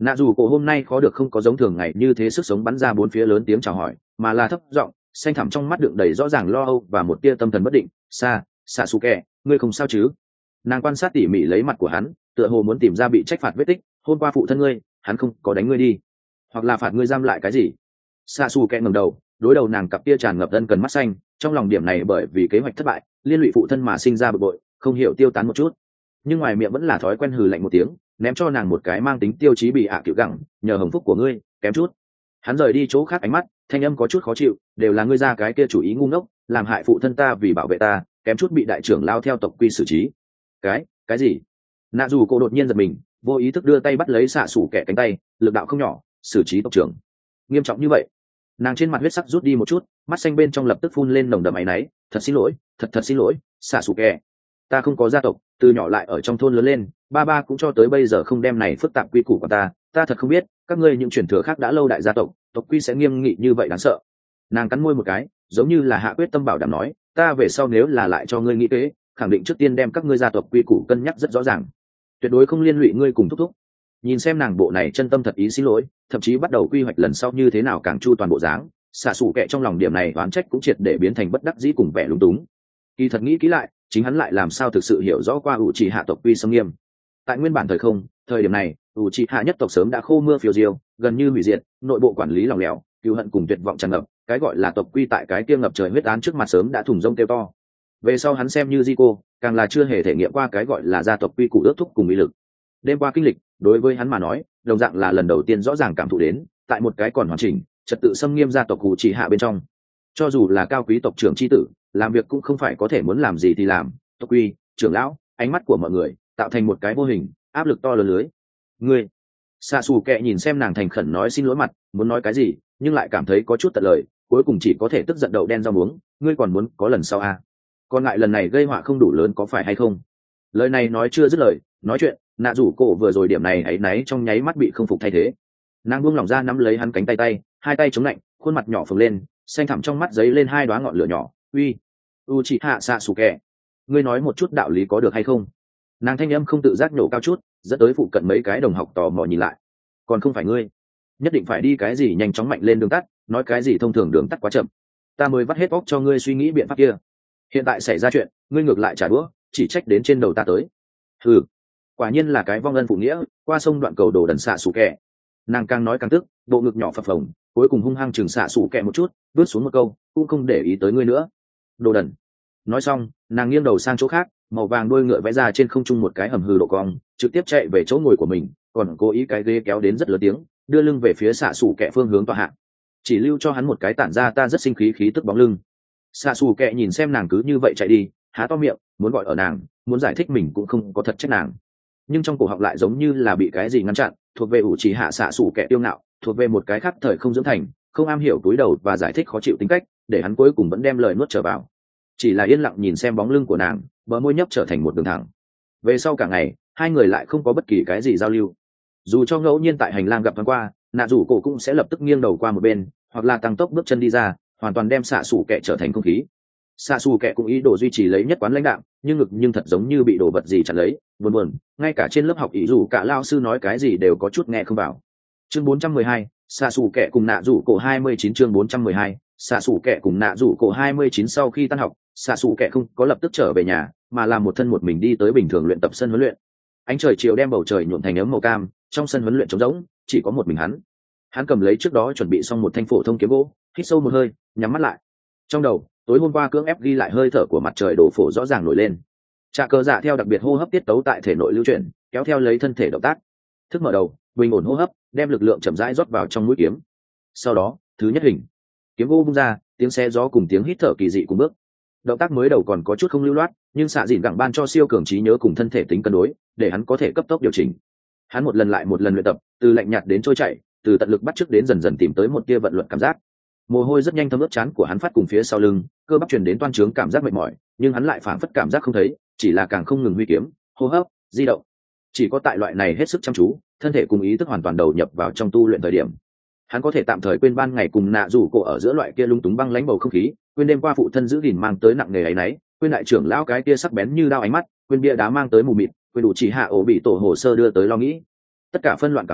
nạ dù cổ hôm nay khó được không có giống thường ngày như thế sức sống bắn ra bốn phía lớn tiếng chào hỏi, mà là thấp giọng, xanh thẳm trong mắt đựng đầy rõ ràng lo âu và một tia tâm thần bất định. Sa xạ xù kẹ, ngươi không sao chứ? Nàng quan sát tỉ mỉ lấy mặt của hắn, tựa hồ muốn tìm ra bị trách phạt vết tích. Hôm qua phụ thân ngươi, hắn không có đánh ngươi đi, hoặc là phạt ngươi giam lại cái gì? Xạ xù kẹ ngẩng đầu, đối đầu nàng cặp tia tràn ngập ân cần mắt xanh, trong lòng điểm này bởi vì kế hoạch thất bại liên lụy phụ thân mà sinh ra bực bội, không hiểu tiêu tán một chút, nhưng ngoài miệng vẫn là thói quen hừ lạnh một tiếng, ném cho nàng một cái mang tính tiêu chí bị ạ à cựu gẳng. Nhờ hồng phúc của ngươi, kém chút. Hắn rời đi chỗ khác, ánh mắt thanh âm có chút khó chịu, đều là ngươi ra cái kia chủ ý ngu ngốc, làm hại phụ thân ta vì bảo vệ ta, kém chút bị đại trưởng lao theo tộc quy xử trí. Cái cái gì? Nạ dù cô đột nhiên giật mình, vô ý thức đưa tay bắt lấy xạ xủ kẻ cánh tay, lực đạo không nhỏ, xử trí tộc trưởng nghiêm trọng như vậy. Nàng trên mặt huyết sắc rút đi một chút, mắt xanh bên trong lập tức phun lên nồng đậm áy náy. Thật xin lỗi, thật thật xin lỗi, xạ xủ kẻ, ta không có gia tộc, từ nhỏ lại ở trong thôn lớn lên, ba ba cũng cho tới bây giờ không đem này phức tạp quy củ của ta, ta thật không biết các ngươi những truyền thừa khác đã lâu đại gia tộc tộc quy sẽ nghiêm nghị như vậy đáng sợ. Nàng cắn môi một cái, giống như là hạ quyết tâm bảo đảm nói, ta về sau nếu là lại cho ngươi nghĩ kế, khẳng định trước tiên đem các ngươi gia tộc quy củ cân nhắc rất rõ ràng, tuyệt đối không liên lụy ngươi cùng thúc thúc. Nhìn xem nàng bộ này chân tâm thật ý xin lỗi, thậm chí bắt đầu quy hoạch lần sau như thế nào càng chu toàn bộ dáng, xạ xù kệ trong lòng điểm này oán trách cũng triệt để biến thành bất đắc dĩ cùng vẻ lúng túng. Kỳ thật nghĩ kỹ lại, chính hắn lại làm sao thực sự hiểu rõ qua ủ trì hạ tộc quy xâm nghiêm. Tại nguyên bản thời không, thời điểm này ủ trì hạ nhất tộc sớm đã khô mưa phiêu diêu, gần như hủy diệt, nội bộ quản lý lỏng lẻo, cừu hận cùng tuyệt vọng tràn ngập, cái gọi là tộc quy tại cái kia ngập trời huyết án trước mặt sớm đã thủng rông kêu to. Về sau hắn xem như Zico, càng là chưa hề thể nghiệm qua cái gọi là gia tộc quy củ ước thúc cùng uy lực. Đêm qua kinh lịch, đối với hắn mà nói, đồng dạng là lần đầu tiên rõ ràng cảm thụ đến, tại một cái còn hoàn chỉnh, trật tự xâm nghiêm gia tộc ủ trì hạ bên trong, cho dù là cao quý tộc trưởng chi tử, làm việc cũng không phải có thể muốn làm gì thì làm. Tộc quy, trưởng lão, ánh mắt của mọi người tạo thành một cái vô hình áp lực to lớn lưới. Ngươi, xạ xù kệ nhìn xem nàng thành khẩn nói xin lỗi mặt, muốn nói cái gì nhưng lại cảm thấy có chút tận lời, cuối cùng chỉ có thể tức giận đậu đen rau muống. Ngươi còn muốn có lần sau à? Còn ngại lần này gây họa không đủ lớn có phải hay không? Lời này nói chưa dứt lời, nói chuyện nạ rủ cổ vừa rồi điểm này ấy náy trong nháy mắt bị không phục thay thế. Nàng buông lỏng ra nắm lấy hắn cánh tay tay, hai tay chống lạnh, khuôn mặt nhỏ phồng lên, xanh thẳm trong mắt giấy lên hai đoá ngọn lửa nhỏ. Uy, u chị hạ xạ xù kệ, ngươi nói một chút đạo lý có được hay không? Nàng thanh âm không tự giác nhổ cao chút, dẫn tới phụ cận mấy cái đồng học tò mò nhìn lại. Còn không phải ngươi, nhất định phải đi cái gì nhanh chóng mạnh lên đường tắt, nói cái gì thông thường đường tắt quá chậm. Ta mới vắt hết óc cho ngươi suy nghĩ biện pháp kia. Hiện tại xảy ra chuyện, ngươi ngược lại trả đũa, chỉ trách đến trên đầu ta tới. Hừ, quả nhiên là cái vong ân phụ nghĩa, qua sông đoạn cầu đồ đần xạ xù kẹ. Nàng càng nói càng tức, bộ ngực nhỏ phập phồng, cuối cùng hung hăng chừng xạ xù kẹ một chút, vứt xuống một câu, cũng không để ý tới ngươi nữa. Đồ đần. Nói xong, nàng nghiêng đầu sang chỗ khác, màu vàng đuôi ngựa vẽ ra trên không trung một cái hầm hừ độ cong, trực tiếp chạy về chỗ ngồi của mình, còn cố ý cái ghế kéo đến rất lớn tiếng, đưa lưng về phía xạ xù kẹ phương hướng tọa hạ, chỉ lưu cho hắn một cái tản ra ta rất sinh khí khí tức bóng lưng. Xạ xù kẹ nhìn xem nàng cứ như vậy chạy đi, há to miệng muốn gọi ở nàng, muốn giải thích mình cũng không có thật trách nàng, nhưng trong cổ họng lại giống như là bị cái gì ngăn chặn, thuộc về ủ trì hạ xạ xù kẹ tiêu ngạo, thuộc về một cái khác thời không dưỡng thành, không am hiểu túi đầu và giải thích khó chịu tính cách, để hắn cuối cùng vẫn đem lời nuốt trở vào, chỉ là yên lặng nhìn xem bóng lưng của nàng, bờ môi nhấp trở thành một đường thẳng. Về sau cả ngày, hai người lại không có bất kỳ cái gì giao lưu, dù cho ngẫu nhiên tại hành lang gặp thoáng qua, nạ rủ cổ cũng sẽ lập tức nghiêng đầu qua một bên, hoặc là tăng tốc bước chân đi ra, hoàn toàn đem xạ xù kẹ trở thành không khí. Xạ xù kẹ cũng ý đồ duy trì lấy nhất quán lãnh đạm, nhưng ngực nhưng thật giống như bị đồ vật gì chặn lấy, buồn buồn, ngay cả trên lớp học ý dù cả lao sư nói cái gì đều có chút nghe không vào. Chương bốn trăm mười hai, xạ xù kẹ cùng nạ rủ cổ hai mươi chín. Chương bốn trăm mười hai, xạ xù kẹ cùng nạ rủ cổ hai mươi chín. Sau khi tan học, xạ xù kẹ không có lập tức trở về nhà, mà là một thân một mình đi tới bình thường luyện tập sân huấn luyện. Ánh trời chiều đem bầu trời nhuộm thành ấm màu cam, trong sân huấn luyện trống rỗng, chỉ có một mình hắn. Hắn cầm lấy trước đó chuẩn bị xong một thanh phổ thông kiếm gỗ, hít sâu một hơi, nhắm mắt lại. Trong đầu, tối hôm qua cưỡng ép ghi lại hơi thở của mặt trời đổ phổ rõ ràng nổi lên. Trà cờ dạ theo đặc biệt hô hấp tiết tấu tại thể nội lưu chuyển, kéo theo lấy thân thể động tác. Thức mở đầu, bình ổn hô hấp, đem lực lượng chậm rãi rót vào trong mũi kiếm. Sau đó, thứ nhất hình, kiếm gỗ bung ra, tiếng xe gió cùng tiếng hít thở kỳ dị cùng bước. Động tác mới đầu còn có chút không lưu loát, nhưng xạ dịn gẳng ban cho siêu cường trí nhớ cùng thân thể tính cân đối, để hắn có thể cấp tốc điều chỉnh. Hắn một lần lại một lần luyện tập, từ lạnh nhạt đến trôi chảy, từ tận lực bắt chước đến dần dần tìm tới một tia vận luật cảm giác. Mồ hôi rất nhanh thấm ướt trán của hắn phát cùng phía sau lưng, cơ bắp truyền đến toan trướng cảm giác mệt mỏi, nhưng hắn lại phản phất cảm giác không thấy, chỉ là càng không ngừng huy kiếm, hô hấp, di động. Chỉ có tại loại này hết sức chăm chú, thân thể cùng ý thức hoàn toàn đầu nhập vào trong tu luyện thời điểm, hắn có thể tạm thời quên ban ngày cùng nạ rủ cổ ở giữa loại kia lung túng băng lãnh bầu không khí, quên đêm qua phụ thân giữ gìn mang tới nặng nề ấy nấy, quên đại trưởng lão cái kia sắc bén như đao ánh mắt, quên bia đá mang tới mù mịt, quên đủ chỉ hạ ổ bị tổ hồ sơ đưa tới lo nghĩ. Tất cả phân loạn cảm xúc,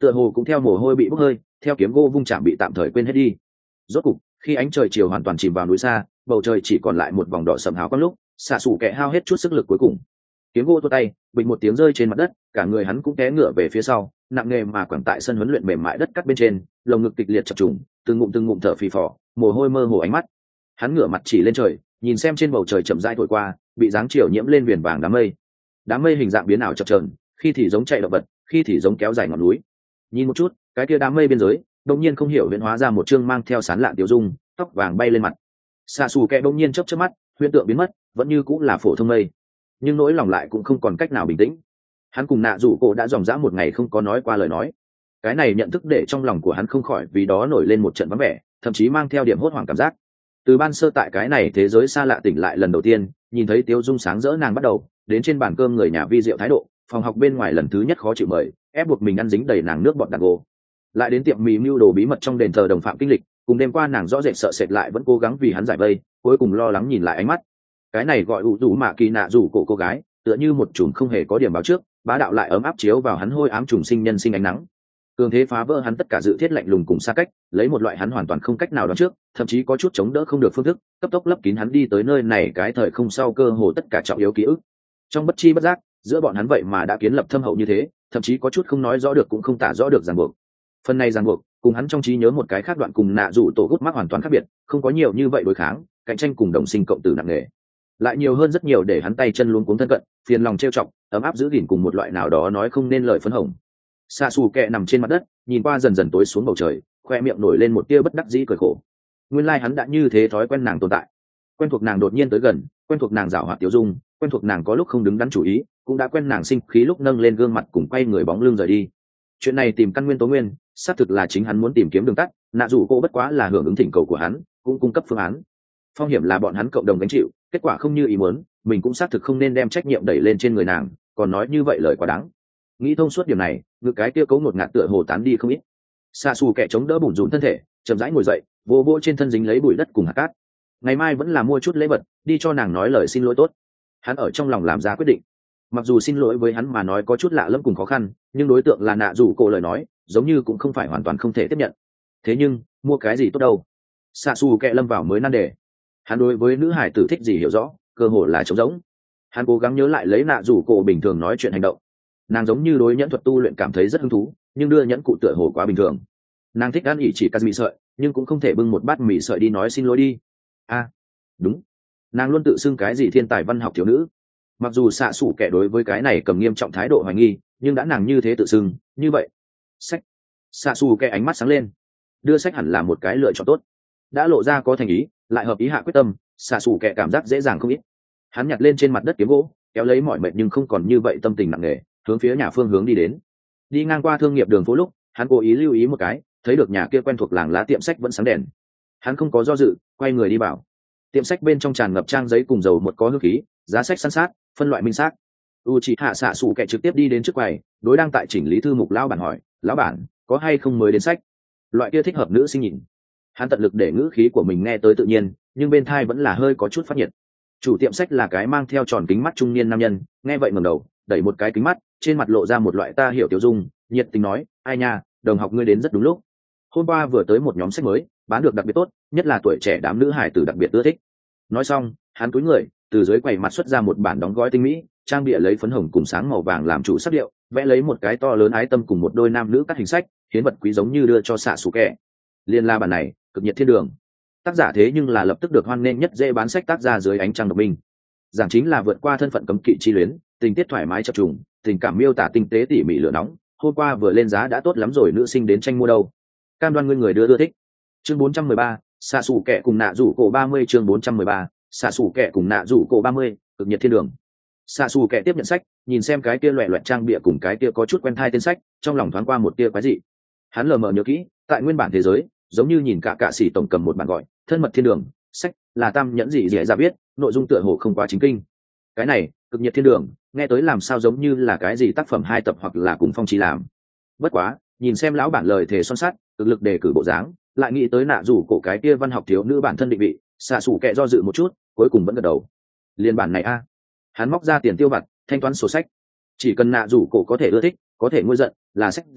tựa hồ cũng theo mồ hôi bị bốc hơi, theo kiếm gỗ vung chạm bị tạm thời quên hết đi. Rốt cục khi ánh trời chiều hoàn toàn chìm vào núi xa, bầu trời chỉ còn lại một vòng đỏ sầm hào quang lúc xạ xù kẹ hao hết chút sức lực cuối cùng, kiếm gỗ tua tay bình một tiếng rơi trên mặt đất, cả người hắn cũng té ngựa về phía sau, nặng nề mà quẳng tại sân huấn luyện mềm mại đất cắt bên trên, lồng ngực kịch liệt chập trùng, từng ngụm từng ngụm thở phì phò, mồ hôi mơ hồ ánh mắt. Hắn ngửa mặt chỉ lên trời, nhìn xem trên bầu trời chậm rãi thổi qua, bị dáng chiều nhiễm lên viền vàng đám mây. Đám mây hình dạng biến ảo chập chờn, khi thì giống chạy động vật, khi thì giống kéo dài ngọn núi. Nhìn một chút, cái kia đám mây biên giới, đột nhiên không hiểu biến hóa ra một trương mang theo sán lạn tiểu dung, tóc vàng bay lên mặt. Xạ xù kẹ đột nhiên chớp chớp mắt, huyễn tượng biến mất, vẫn như cũng là phổ thông mây, nhưng nỗi lòng lại cũng không còn cách nào bình tĩnh. Hắn cùng nạ rủ cổ đã dòng dã một ngày không có nói qua lời nói, cái này nhận thức để trong lòng của hắn không khỏi vì đó nổi lên một trận vắng vẻ, thậm chí mang theo điểm hốt hoảng cảm giác. Từ ban sơ tại cái này thế giới xa lạ tỉnh lại lần đầu tiên, nhìn thấy Tiếu Dung sáng rỡ nàng bắt đầu, đến trên bàn cơm người nhà vi diệu thái độ, phòng học bên ngoài lần thứ nhất khó chịu mời, ép buộc mình ăn dính đầy nàng nước bọt đàn gồ, lại đến tiệm mì mưu đồ bí mật trong đền thờ đồng phạm kinh lịch, cùng đêm qua nàng rõ rệt sợ sệt lại vẫn cố gắng vì hắn giải vây, cuối cùng lo lắng nhìn lại ánh mắt. Cái này gọi ủ rủ mạ kỳ nạ rủ cổ cô gái, tựa như một chùm không hề có điểm báo trước, bá đạo lại ấm áp chiếu vào hắn hôi ám trùng sinh nhân sinh ánh nắng, cường thế phá vỡ hắn tất cả dự thiết lạnh lùng cùng xa cách, lấy một loại hắn hoàn toàn không cách nào đoán trước, thậm chí có chút chống đỡ không được phương thức, cấp tốc lấp kín hắn đi tới nơi này cái thời không sau cơ hồ tất cả trọng yếu ký ức. Trong bất chi bất giác, giữa bọn hắn vậy mà đã kiến lập thâm hậu như thế, thậm chí có chút không nói rõ được cũng không tả rõ được ràng buộc. Phần này ràng buộc, cùng hắn trong trí nhớ một cái khác đoạn cùng nạ rủ tổ gút mắc hoàn toàn khác biệt, không có nhiều như vậy đối kháng, cạnh tranh cùng đồng sinh cộng tử nặng nề, lại nhiều hơn rất nhiều để hắn tay chân luống cuống thân cận, phiền lòng trêu chọc, ấm áp giữ gìn cùng một loại nào đó nói không nên lời phấn hồng. Xạ xù kẹ nằm trên mặt đất, nhìn qua dần dần tối xuống bầu trời, khoe miệng nổi lên một tia bất đắc dĩ cười khổ. Nguyên lai hắn đã như thế thói quen nàng tồn tại, quen thuộc nàng đột nhiên tới gần, quen thuộc nàng giảo hoạt tiểu dung, quen thuộc nàng có lúc không đứng đắn chủ ý, cũng đã quen nàng sinh khí lúc nâng lên gương mặt cùng quay người bóng lưng rời đi. Chuyện này tìm căn nguyên tố nguyên, xác thực là chính hắn muốn tìm kiếm đường tắt, nạ dù cô bất quá là hưởng ứng thỉnh cầu của hắn, cũng cung cấp phương án. Phong hiểm là bọn hắn cộng đồng gánh chịu, kết quả không như ý muốn, mình cũng xác thực không nên đem trách nhiệm đẩy lên trên người nàng, còn nói như vậy lời quá đáng. Nghĩ thông suốt điểm này, ngực cái tiêu cấu ngột ngạt tựa hồ tán đi không ít. Xạ xù kẻ chống đỡ bùn rùn thân thể, chậm rãi ngồi dậy, vô vô trên thân dính lấy bụi đất cùng hạt cát. Ngày mai vẫn là mua chút lễ vật, đi cho nàng nói lời xin lỗi tốt. Hắn ở trong lòng làm ra quyết định. Mặc dù xin lỗi với hắn mà nói có chút lạ lẫm cùng khó khăn, nhưng đối tượng là nạ dù cổ lời nói, giống như cũng không phải hoàn toàn không thể tiếp nhận. Thế nhưng, mua cái gì tốt đâu? Xạ xù kẻ lâm vào mới nan đề. Hắn đối với nữ hải tử thích gì hiểu rõ, cơ hồ là trống rỗng. Hắn cố gắng nhớ lại lấy nạ dù cổ bình thường nói chuyện hành động. Nàng giống như đối nhẫn thuật tu luyện cảm thấy rất hứng thú, nhưng đưa nhẫn cụ tựa hồ quá bình thường. Nàng thích ăn ỉ chỉ cà mì sợi, nhưng cũng không thể bưng một bát mì sợi đi nói xin lỗi đi. A, à, đúng, nàng luôn tự xưng cái gì thiên tài văn học thiếu nữ. Mặc dù xạ xủ kẻ đối với cái này cầm nghiêm trọng thái độ hoài nghi, nhưng đã nàng như thế tự xưng, như vậy sách. Xạ xù kẻ ánh mắt sáng lên, đưa sách hẳn là một cái lựa chọn tốt. Đã lộ ra có thành ý, lại hợp ý hạ quyết tâm, xạ xù kẻ cảm giác dễ dàng không ít. Hắn nhặt lên trên mặt đất kiếm gỗ, kéo lấy mọi mệt nhưng không còn như vậy tâm tình nặng nề, hướng phía nhà phương hướng đi đến. Đi ngang qua thương nghiệp đường phố lúc, hắn cố ý lưu ý một cái, thấy được nhà kia quen thuộc làng lá tiệm sách vẫn sáng đèn. Hắn không có do dự, quay người đi vào. Tiệm sách bên trong tràn ngập trang giấy cùng dầu một có hương khí, giá sách săn sát, phân loại minh xác. Uchiha xạ xù kẻ trực tiếp đi đến trước quầy, đối đang tại chỉnh lý thư mục lão bản hỏi, lão bản, có hay không mới đến sách? Loại kia thích hợp nữ sinh nhìn. Hắn tận lực để ngữ khí của mình nghe tới tự nhiên, nhưng bên tai vẫn là hơi có chút phát nhiệt. Chủ tiệm sách là cái mang theo tròn kính mắt trung niên nam nhân, nghe vậy ngẩng đầu, đẩy một cái kính mắt, trên mặt lộ ra một loại ta hiểu tiểu dung, nhiệt tình nói, ai nha, đồng học ngươi đến rất đúng lúc. Hôm qua vừa tới một nhóm sách mới, bán được đặc biệt tốt, nhất là tuổi trẻ đám nữ hải tử đặc biệt ưa thích. Nói xong, hắn cúi người, từ dưới quầy mặt xuất ra một bản đóng gói tinh mỹ, trang bìa lấy phấn hồng cùng sáng màu vàng làm chủ sắc điệu, vẽ lấy một cái to lớn ái tâm cùng một đôi nam nữ cắt hình sách, hiến vật quý giống như đưa cho xạ xù kẻ. Liên la bản này, cực nhiệt thiên đường. Tác giả thế nhưng là lập tức được hoan nghênh nhất dễ bán sách tác ra dưới ánh trăng độc minh. Giảng chính là vượt qua thân phận cấm kỵ chi luyến, tình tiết thoải mái chập trùng, tình cảm miêu tả tinh tế tỉ mỉ lửa nóng. Hôm qua vừa lên giá đã tốt lắm rồi, nữ sinh đến tranh mua đâu. Cam đoan ngươi người đưa ưa thích. Chương bốn trăm mười ba, xạ xù kẻ cùng nạ rủ cổ ba mươi chương bốn trăm mười ba, xạ xù kẻ cùng nạ rủ cổ ba mươi, cực nhiệt thiên đường. Xạ xù kẻ tiếp nhận sách, nhìn xem cái kia loẹt loẹt trang bìa cùng cái kia có chút quen thai tên sách, trong lòng thoáng qua một tia quái dị. Hắn lờ mờ nhớ kỹ, tại nguyên bản thế giới, giống như nhìn cả cạ sĩ tổng cầm một bản gọi thân mật thiên đường sách, là tam nhẫn gì dễ ra biết, nội dung tựa hồ không quá chính kinh. Cái này cực nhiệt thiên đường nghe tới làm sao giống như là cái gì tác phẩm hai tập hoặc là cùng phong trí làm. Bất quá nhìn xem lão bản lời thề son sắt, cực lực đề cử bộ dáng, lại nghĩ tới nạ rủ cổ cái kia văn học thiếu nữ bản thân định vị, xạ xù kẹ do dự một chút, cuối cùng vẫn gật đầu. Liên bản này a. Hắn móc ra tiền tiêu vặt, thanh toán sổ sách. Chỉ cần nạ rủ cổ có thể ưa thích, có thể nguôi giận, là sách gì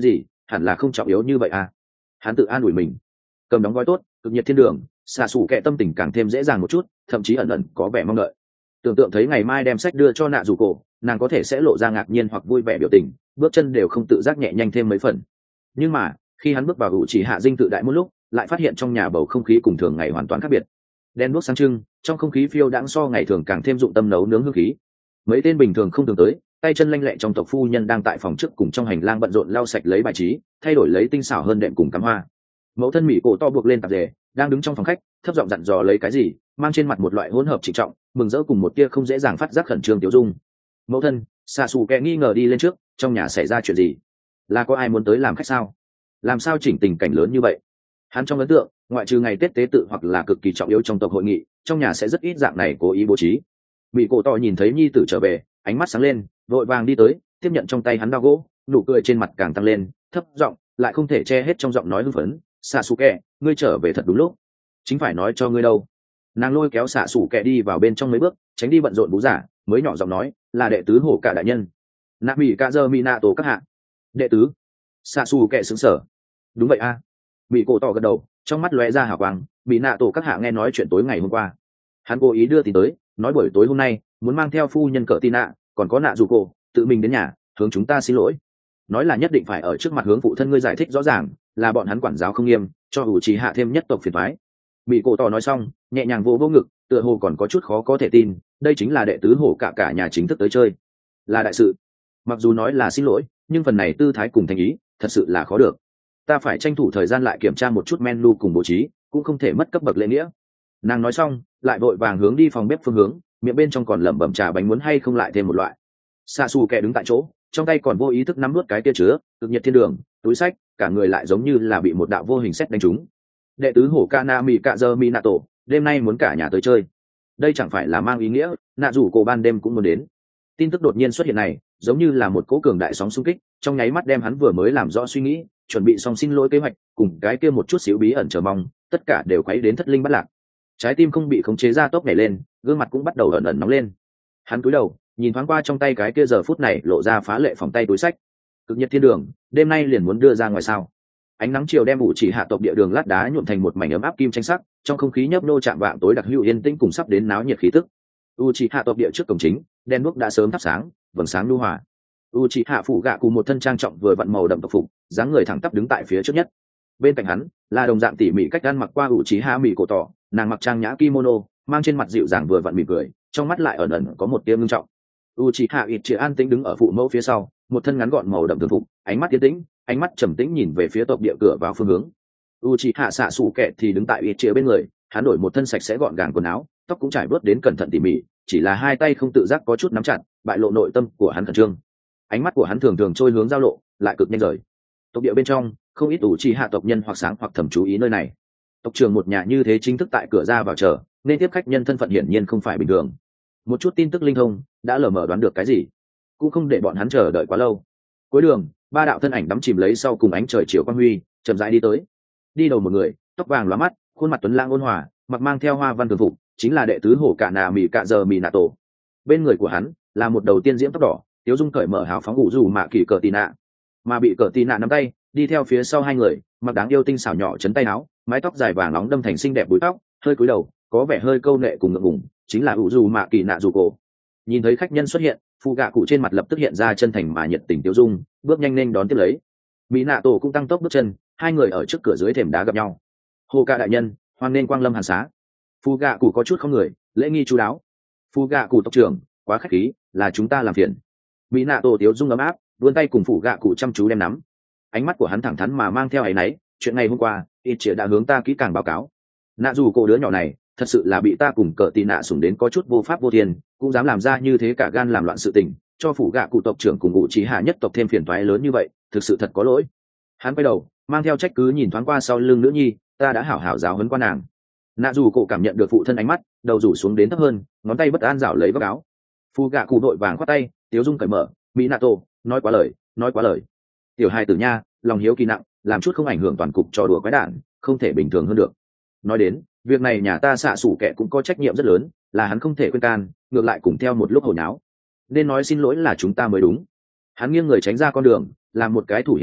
hẳn là không trọng yếu như vậy à. Hắn tự an ủi mình. Cầm đóng gói tốt, cực nhiệt thiên đường, xạ xù kẹ tâm tình càng thêm dễ dàng một chút, thậm chí ẩn ẩn có vẻ mong đợi. Tưởng tượng thấy ngày mai đem sách đưa cho nạ dù cổ, nàng có thể sẽ lộ ra ngạc nhiên hoặc vui vẻ biểu tình, bước chân đều không tự giác nhẹ nhanh thêm mấy phần. Nhưng mà khi hắn bước vào hữu chỉ hạ dinh tự đại một lúc, lại phát hiện trong nhà bầu không khí cùng thường ngày hoàn toàn khác biệt. Đen đuốc sáng trưng, trong không khí phiêu đãng so ngày thường càng thêm dụng tâm nấu nướng hương khí. Mấy tên bình thường không thường tới, tay chân lanh lẹ trong tộc phu nhân đang tại phòng trước cùng trong hành lang bận rộn lau sạch lấy bài trí, thay đổi lấy tinh xảo hơn đệm cùng cắm hoa. Mẫu thân mỹ cổ to buộc lên tạp dề, đang đứng trong phòng khách, thấp giọng dặn dò lấy cái gì, mang trên mặt một loại hỗn hợp trịnh trọng, mừng rỡ cùng một tia không dễ dàng phát giác khẩn trương tiêu dung. Mẫu thân, xạ xù kẹ nghi ngờ đi lên trước, trong nhà xảy ra chuyện gì? Là có ai muốn tới làm khách sao? Làm sao chỉnh tình cảnh lớn như vậy? Hắn trong ấn tượng, ngoại trừ ngày tết tế tự hoặc là cực kỳ trọng yếu trong tộc hội nghị, trong nhà sẽ rất ít dạng này cố ý bố trí. Mỹ cổ to nhìn thấy nhi tử trở về, ánh mắt sáng lên, vội vàng đi tới, tiếp nhận trong tay hắn dao gỗ, nụ cười trên mặt càng tăng lên, thấp giọng lại không thể che hết trong giọng nói hưng phấn. Xạ xù kẹ, ngươi trở về thật đúng lúc, chính phải nói cho ngươi đâu. Nàng lôi kéo xạ xù kẹ đi vào bên trong mấy bước, tránh đi bận rộn bú giả, mới nhỏ giọng nói, là đệ tứ hổ cả đại nhân. Nạ mỹ cả giờ mỹ nạ tổ các hạ. Đệ tứ? Xạ xù kẹ sững sờ. Đúng vậy a. Mỹ cổ tỏ gật đầu, trong mắt lóe ra hào quang. Mỹ nạ tổ các hạ nghe nói chuyện tối ngày hôm qua, hắn cố ý đưa tin tới, nói buổi tối hôm nay muốn mang theo phu nhân cỡ tin nạ, còn có nạ dù cổ tự mình đến nhà hướng chúng ta xin lỗi, nói là nhất định phải ở trước mặt hướng phụ thân ngươi giải thích rõ ràng, là bọn hắn quản giáo không nghiêm, cho ủ trì hạ thêm nhất tộc phiền thoái. Mỹ cổ tỏ nói xong, nhẹ nhàng vô vô ngực, tựa hồ còn có chút khó có thể tin, đây chính là đệ tứ hổ cả cả nhà chính thức tới chơi, là đại sự. Mặc dù nói là xin lỗi, nhưng phần này tư thái cùng thành ý thật sự là khó được. Ta phải tranh thủ thời gian lại kiểm tra một chút menu cùng bố trí, cũng không thể mất cấp bậc lễ nghĩa. Nàng nói xong, lại vội vàng hướng đi phòng bếp phương hướng, miệng bên trong còn lẩm bẩm trà bánh muốn hay không lại thêm một loại. Sa Su kẻ đứng tại chỗ, trong tay còn vô ý thức nắm nuốt cái kia chứa cực nhiệt thiên đường túi sách, cả người lại giống như là bị một đạo vô hình sét đánh trúng. Đệ tứ hổ kana mi cạ dơ minato, đêm nay muốn cả nhà tới chơi. Đây chẳng phải là mang ý nghĩa nạ rủ cổ ban đêm cũng muốn đến. Tin tức đột nhiên xuất hiện này, giống như là một cỗ cường đại sóng xung kích, trong nháy mắt đem hắn vừa mới làm rõ suy nghĩ, chuẩn bị xong xin lỗi kế hoạch, cùng cái kia một chút xíu bí ẩn chờ mong, tất cả đều quấy đến thất linh bất lạc. Trái tim không bị khống chế ra tốc nhảy lên, gương mặt cũng bắt đầu ẩn ẩn nóng lên. Hắn cúi đầu, nhìn thoáng qua trong tay cái kia giờ phút này lộ ra phá lệ phòng tay túi sách. Cực nhiệt thiên đường, đêm nay liền muốn đưa ra ngoài sao? Ánh nắng chiều đem ủ chỉ hạ tộc địa đường lát đá nhuộm thành một mảnh ấm áp kim tranh sắc, trong không khí nhấp nô chạm vạng tối đặc hữu yên tĩnh cùng sắp đến náo nhiệt khí tức. U chỉ hạ tộc địa trước cổng chính, đèn đuốc đã sớm thắp sáng, vầng sáng nhu hòa. U chỉ hạ phủ gạ cùng một thân trang trọng vừa vặn màu đậm tộc phục, dáng người thẳng tắp đứng tại phía trước nhất. Bên cạnh hắn là đồng dạng tỉ mỉ cách ăn mặc qua u chỉ hạ mỉ cổ tỏ, nàng mặc trang nhã kimono, mang trên mặt dịu dàng vừa vặn mỉm cười, trong mắt lại ẩn ẩn có một tia ngưng trọng. U chỉ hạ ít chỉ an tĩnh đứng ở phụ mẫu phía sau, một thân ngắn gọn màu đậm thường phục, ánh mắt tiến tĩnh, ánh mắt trầm tĩnh nhìn về phía tộc địa cửa vào phương hướng. U chỉ hạ xạ sủ kệ thì đứng tại ít chỉ bên người, hắn đổi một thân sạch sẽ gọn gàng quần áo, tóc cũng trải bớt đến cẩn thận tỉ mỉ, chỉ là hai tay không tự giác có chút nắm chặt, bại lộ nội tâm của hắn khẩn trương. Ánh mắt của hắn thường thường trôi hướng giao lộ, lại cực nhanh rời. Tộc địa bên trong, không ít U chỉ hạ tộc nhân hoặc sáng hoặc thầm chú ý nơi này. Tộc trưởng một nhà như thế chính thức tại cửa ra vào chờ, nên tiếp khách nhân thân phận hiển nhiên không phải bình thường. Một chút tin tức linh thông đã lờ mờ đoán được cái gì, cũng không để bọn hắn chờ đợi quá lâu. Cuối đường, ba đạo thân ảnh đắm chìm lấy sau cùng ánh trời chiều quang huy, chậm rãi đi tới. Đi đầu một người, tóc vàng lóa mắt, khuôn mặt tuấn lãng ôn hòa, mặc mang theo hoa văn thường phục, chính là đệ tứ hổ cả nà mì cạ giờ mì nạ tổ. Bên người của hắn là một đầu tiên diễm tóc đỏ, tiếu dung cởi mở hào phóng ngủ dù mạ kỳ cờ tì nạ, mà bị cờ tì nạ nắm tay, đi theo phía sau hai người, mặc đáng yêu tinh xảo nhỏ chấn tay áo, mái tóc dài vàng nóng đâm thành xinh đẹp búi tóc, hơi cúi đầu, có vẻ hơi câu nệ cùng ngượng ngùng, chính là ủ dù mạ kỳ nạ dù cổ. Nhìn thấy khách nhân xuất hiện, phụ gạ cụ trên mặt lập tức hiện ra chân thành mà nhiệt tình tiêu dung, bước nhanh lên đón tiếp lấy. Mỹ nạ tổ cũng tăng tốc bước chân, hai người ở trước cửa dưới thềm đá gặp nhau. Hồ ca đại nhân, hoan nên quang lâm hàn xá. Phụ gạ cụ có chút không người, lễ nghi chú đáo. Phụ gạ cụ tộc trưởng, quá khách khí, là chúng ta làm phiền. Mỹ nạ tổ tiêu dung ấm áp, vươn tay cùng phụ gạ cụ chăm chú đem nắm. Ánh mắt của hắn thẳng thắn mà mang theo áy náy, chuyện ngày hôm qua, ít chỉ đã hướng ta kỹ càng báo cáo. Nạ dù cô đứa nhỏ này, thật sự là bị ta cùng cờ tì nạ sủng đến có chút vô pháp vô thiên, cũng dám làm ra như thế cả gan làm loạn sự tình, cho phủ gạ cụ tộc trưởng cùng ngụ trí hạ nhất tộc thêm phiền toái lớn như vậy, thực sự thật có lỗi. Hắn quay đầu, mang theo trách cứ nhìn thoáng qua sau lưng nữ nhi, ta đã hảo hảo giáo huấn qua nàng. Nạ dù cổ cảm nhận được phụ thân ánh mắt, đầu rủ xuống đến thấp hơn, ngón tay bất an rảo lấy góc áo. Phủ gạ cụ đội vàng khoát tay, tiếu dung cởi mở, mỹ nạ tổ, nói quá lời, nói quá lời. Tiểu hai tử nha, lòng hiếu kỳ nặng, làm chút không ảnh hưởng toàn cục trò đùa quái đản, không thể bình thường hơn được. Nói đến việc này, nhà ta xạ sủ kẻ cũng có trách nhiệm rất lớn, là hắn không thể khuyên can, ngược lại cùng theo một lúc hồi náo, nên nói xin lỗi là chúng ta mới đúng. Hắn nghiêng người tránh ra con đường, làm một cái thủ hiệu mời,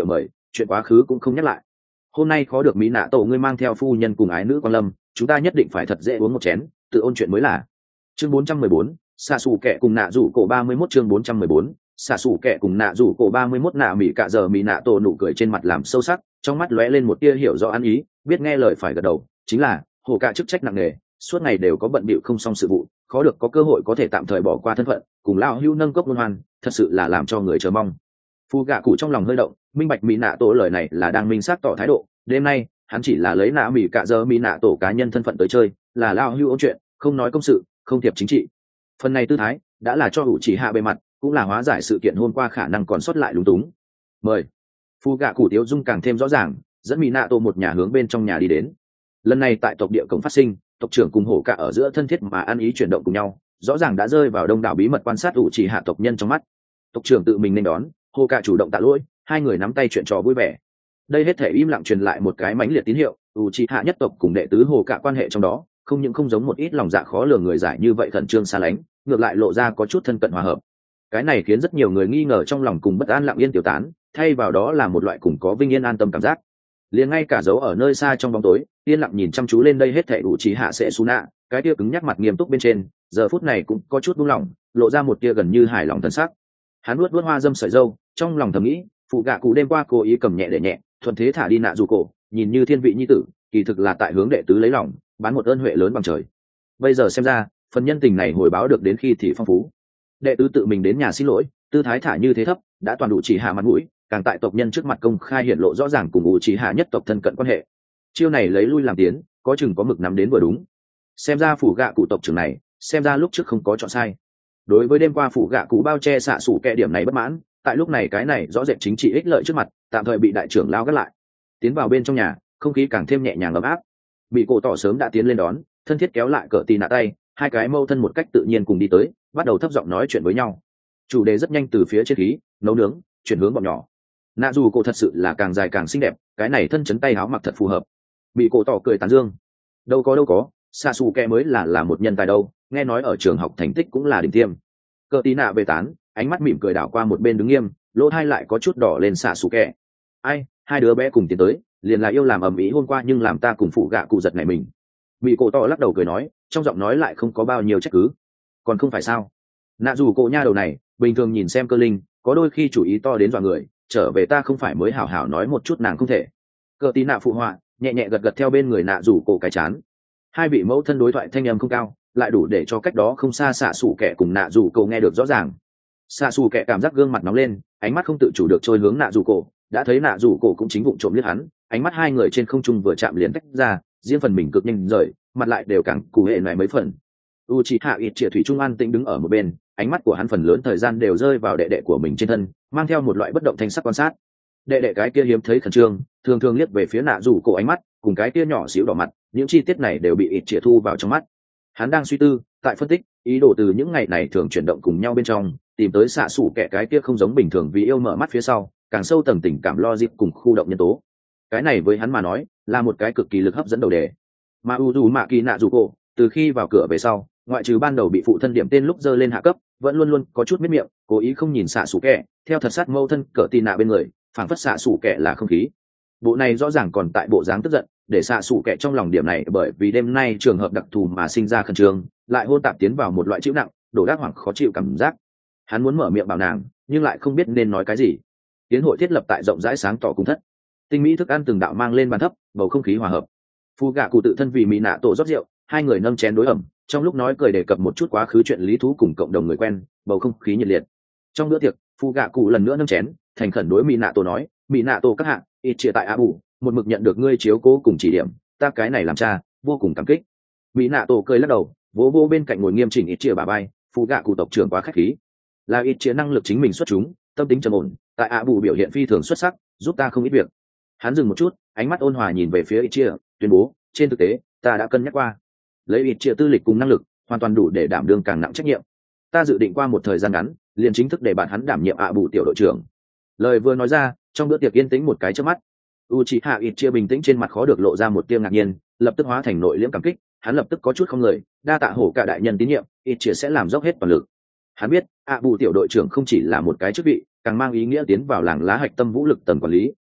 chuyện quá khứ cũng không nhắc lại. Hôm nay khó được mỹ nạ tổ ngươi mang theo phu nhân cùng ái nữ quan lâm, chúng ta nhất định phải thật dễ uống một chén, tự ôn chuyện mới là. Chương bốn trăm mười bốn, xạ xù kẹ cùng nạ rủ cổ ba mươi mốt chương bốn trăm mười bốn, xạ xù kẹ cùng nạ rủ cổ ba mươi mốt nạ mỹ cả giờ mỹ nạ tổ nụ cười trên mặt làm sâu sắc, trong mắt lóe lên một tia hiểu rõ ăn ý, biết nghe lời phải gật đầu, chính là hồ cả chức trách nặng nề, suốt ngày đều có bận bịu không xong sự vụ, khó được có cơ hội có thể tạm thời bỏ qua thân phận, cùng lão hưu nâng cốc luân hoan, thật sự là làm cho người chờ mong. Phu gạ cụ trong lòng hơi động, minh bạch mỹ nạ tổ lời này là đang minh xác tỏ thái độ, đêm nay hắn chỉ là lấy nạ mỹ cả giờ mỹ nạ tổ cá nhân thân phận tới chơi, là lão hưu ôn chuyện, không nói công sự, không thiệp chính trị. Phần này tư thái đã là cho hữu chỉ hạ bề mặt, cũng là hóa giải sự kiện hôm qua khả năng còn sót lại lúng túng. Mời. Phu gạ cụ tiếu dung càng thêm rõ ràng, dẫn mỹ nạ tổ một nhà hướng bên trong nhà đi đến. Lần này tại tộc địa cổng phát sinh, tộc trưởng cùng hổ cả ở giữa thân thiết mà ăn ý chuyển động cùng nhau, rõ ràng đã rơi vào đông đảo bí mật quan sát ủ chỉ hạ tộc nhân trong mắt. Tộc trưởng tự mình nên đón, hổ cả chủ động tạ lỗi, hai người nắm tay chuyện trò vui vẻ. Đây hết thể im lặng truyền lại một cái mãnh liệt tín hiệu, ủ chỉ hạ nhất tộc cùng đệ tứ hổ cả quan hệ trong đó, không những không giống một ít lòng dạ khó lường người giải như vậy khẩn trương xa lánh, ngược lại lộ ra có chút thân cận hòa hợp. Cái này khiến rất nhiều người nghi ngờ trong lòng cùng bất an lặng yên tiêu tán, thay vào đó là một loại cùng có vinh yên an tâm cảm giác. Liền ngay cả dấu ở nơi xa trong bóng tối, yên lặng nhìn chăm chú lên đây hết thảy ủ chỉ hạ sẽ su nạ, cái tia cứng nhắc mặt nghiêm túc bên trên, giờ phút này cũng có chút buông lỏng, lộ ra một tia gần như hài lòng thần sắc. Hắn nuốt nuốt hoa dâm sợi dâu, trong lòng thầm nghĩ, phụ gạ cụ đêm qua cố ý cầm nhẹ để nhẹ, thuận thế thả đi nạ dù cổ, nhìn như thiên vị nhi tử, kỳ thực là tại hướng đệ tứ lấy lòng, bán một ơn huệ lớn bằng trời. Bây giờ xem ra, phần nhân tình này hồi báo được đến khi thì phong phú. Đệ tứ tự mình đến nhà xin lỗi, tư thái thả như thế thấp, đã toàn đủ chỉ hạ mặt mũi, càng tại tộc nhân trước mặt công khai hiển lộ rõ ràng cùng ủ chỉ hạ nhất tộc thân cận quan hệ. Chiêu này lấy lui làm tiến, có chừng có mực nắm đến vừa đúng. Xem ra phủ gạ cụ tộc trưởng này, xem ra lúc trước không có chọn sai. Đối với đêm qua phủ gạ cụ bao che xạ sủ kẹ điểm này bất mãn, tại lúc này cái này rõ rệt chính trị ích lợi trước mặt, tạm thời bị đại trưởng lao gác lại. Tiến vào bên trong nhà, không khí càng thêm nhẹ nhàng ấm áp. Bị cổ tỏ sớm đã tiến lên đón, thân thiết kéo lại cỡ tì nạ tay, hai cái mâu thân một cách tự nhiên cùng đi tới, bắt đầu thấp giọng nói chuyện với nhau. Chủ đề rất nhanh từ phía trên khí nấu nướng chuyển hướng bọn nhỏ. Nạ dù cổ thật sự là càng dài càng xinh đẹp, cái này thân chấn tay áo mặc thật phù hợp. Bị cổ tỏ cười tán dương, đâu có đâu có, xạ xù kẹ mới là là một nhân tài đâu, nghe nói ở trường học thành tích cũng là đỉnh tiêm. Cờ tí nạ về tán, ánh mắt mỉm cười đảo qua một bên đứng nghiêm, lỗ hai lại có chút đỏ lên xạ xù kẹ. Ai, hai đứa bé cùng tiến tới, liền là yêu làm ầm ĩ hôm qua nhưng làm ta cùng phụ gạ cụ giật này mình. Bị cổ tỏ lắc đầu cười nói, trong giọng nói lại không có bao nhiêu trách cứ. Còn không phải sao? Nạ dù cổ nha đầu này, bình thường nhìn xem cơ linh, có đôi khi chủ ý to đến dọa người, trở về ta không phải mới hảo hảo nói một chút nàng không thể. Cờ tí nạ phụ họa, nhẹ nhẹ gật gật theo bên người nạ dù cổ cái chán. Hai vị mẫu thân đối thoại thanh âm không cao, lại đủ để cho cách đó không xa xạ xù kẹ cùng nạ dù cổ nghe được rõ ràng. Xạ xù kẹ cảm giác gương mặt nóng lên, ánh mắt không tự chủ được trôi hướng nạ dù cổ, đã thấy nạ dù cổ cũng chính vụng trộm liếc hắn, ánh mắt hai người trên không trung vừa chạm liền tách ra, riêng phần mình cực nhanh rời, mặt lại đều càng cụ hệ lại mấy phần. Uchiha Itchia thủy trung an tĩnh đứng ở một bên, ánh mắt của hắn phần lớn thời gian đều rơi vào đệ đệ của mình trên thân, mang theo một loại bất động thanh sắc quan sát. Đệ đệ cái kia hiếm thấy khẩn trương, thường thường liếc về phía nạ dù cổ ánh mắt, cùng cái kia nhỏ xíu đỏ mặt, những chi tiết này đều bị Itchia thu vào trong mắt. Hắn đang suy tư, tại phân tích, ý đồ từ những ngày này thường chuyển động cùng nhau bên trong, tìm tới xạ sủ kẻ cái kia không giống bình thường vì yêu mở mắt phía sau, càng sâu tầng tình cảm logic cùng khu động nhân tố. Cái này với hắn mà nói, là một cái cực kỳ lực hấp dẫn đầu đề. Mà Uzumaki Natsuko, từ khi vào cửa về sau, ngoại trừ ban đầu bị phụ thân điểm tên lúc dơ lên hạ cấp, vẫn luôn luôn có chút miết miệng, cố ý không nhìn xạ sủ kẻ, theo thật sát mâu thân cỡ tì nạ bên người, phảng phất xạ sủ kẻ là không khí. Bộ này rõ ràng còn tại bộ dáng tức giận, để xạ sủ kẻ trong lòng điểm này bởi vì đêm nay trường hợp đặc thù mà sinh ra khẩn trương, lại hôn tạp tiến vào một loại chịu nặng, đổ đắc hoảng khó chịu cảm giác. Hắn muốn mở miệng bảo nàng, nhưng lại không biết nên nói cái gì. Tiến hội thiết lập tại rộng rãi sáng tỏ cung thất, tinh mỹ thức ăn từng đạo mang lên bàn thấp, bầu không khí hòa hợp. Phu gạ cụ tự thân vì mỹ nạ tổ rót rượu, hai người nâng chén đối ẩm, trong lúc nói cười đề cập một chút quá khứ chuyện lý thú cùng cộng đồng người quen, bầu không khí nhiệt liệt. Trong bữa tiệc, phu gạ cụ lần nữa nâng chén, thành khẩn đối mỹ nạ tổ nói, mỹ nạ tổ các hạ, ít chia tại a bù, một mực nhận được ngươi chiếu cố cùng chỉ điểm, ta cái này làm cha vô cùng cảm kích. Mỹ nạ tổ cười lắc đầu, vỗ vỗ bên cạnh ngồi nghiêm chỉnh ít chia bà bay, phu gạ cụ tộc trưởng quá khách khí, là ít chia năng lực chính mình xuất chúng, tâm tính trầm ổn, tại a bù biểu hiện phi thường xuất sắc, giúp ta không ít việc. Hắn dừng một chút, ánh mắt ôn hòa nhìn về phía ít chia, tuyên bố, trên thực tế ta đã cân nhắc qua, lấy ít chia tư lịch cùng năng lực hoàn toàn đủ để đảm đương càng nặng trách nhiệm. Ta dự định qua một thời gian ngắn liền chính thức để bạn hắn đảm nhiệm ạ bù tiểu đội trưởng. Lời vừa nói ra, trong bữa tiệc yên tĩnh một cái chớp mắt. Uchiha Itchia bình tĩnh trên mặt khó được lộ ra một tia ngạc nhiên, lập tức hóa thành nội liễm cảm kích. Hắn lập tức có chút không người, đa tạ hổ cả đại nhân tín nhiệm, Itchia sẽ làm dốc hết toàn lực. Hắn biết ạ bù tiểu đội trưởng không chỉ là một cái chức vị, càng mang ý nghĩa tiến vào làng lá hạch tâm vũ lực tầng quản lý,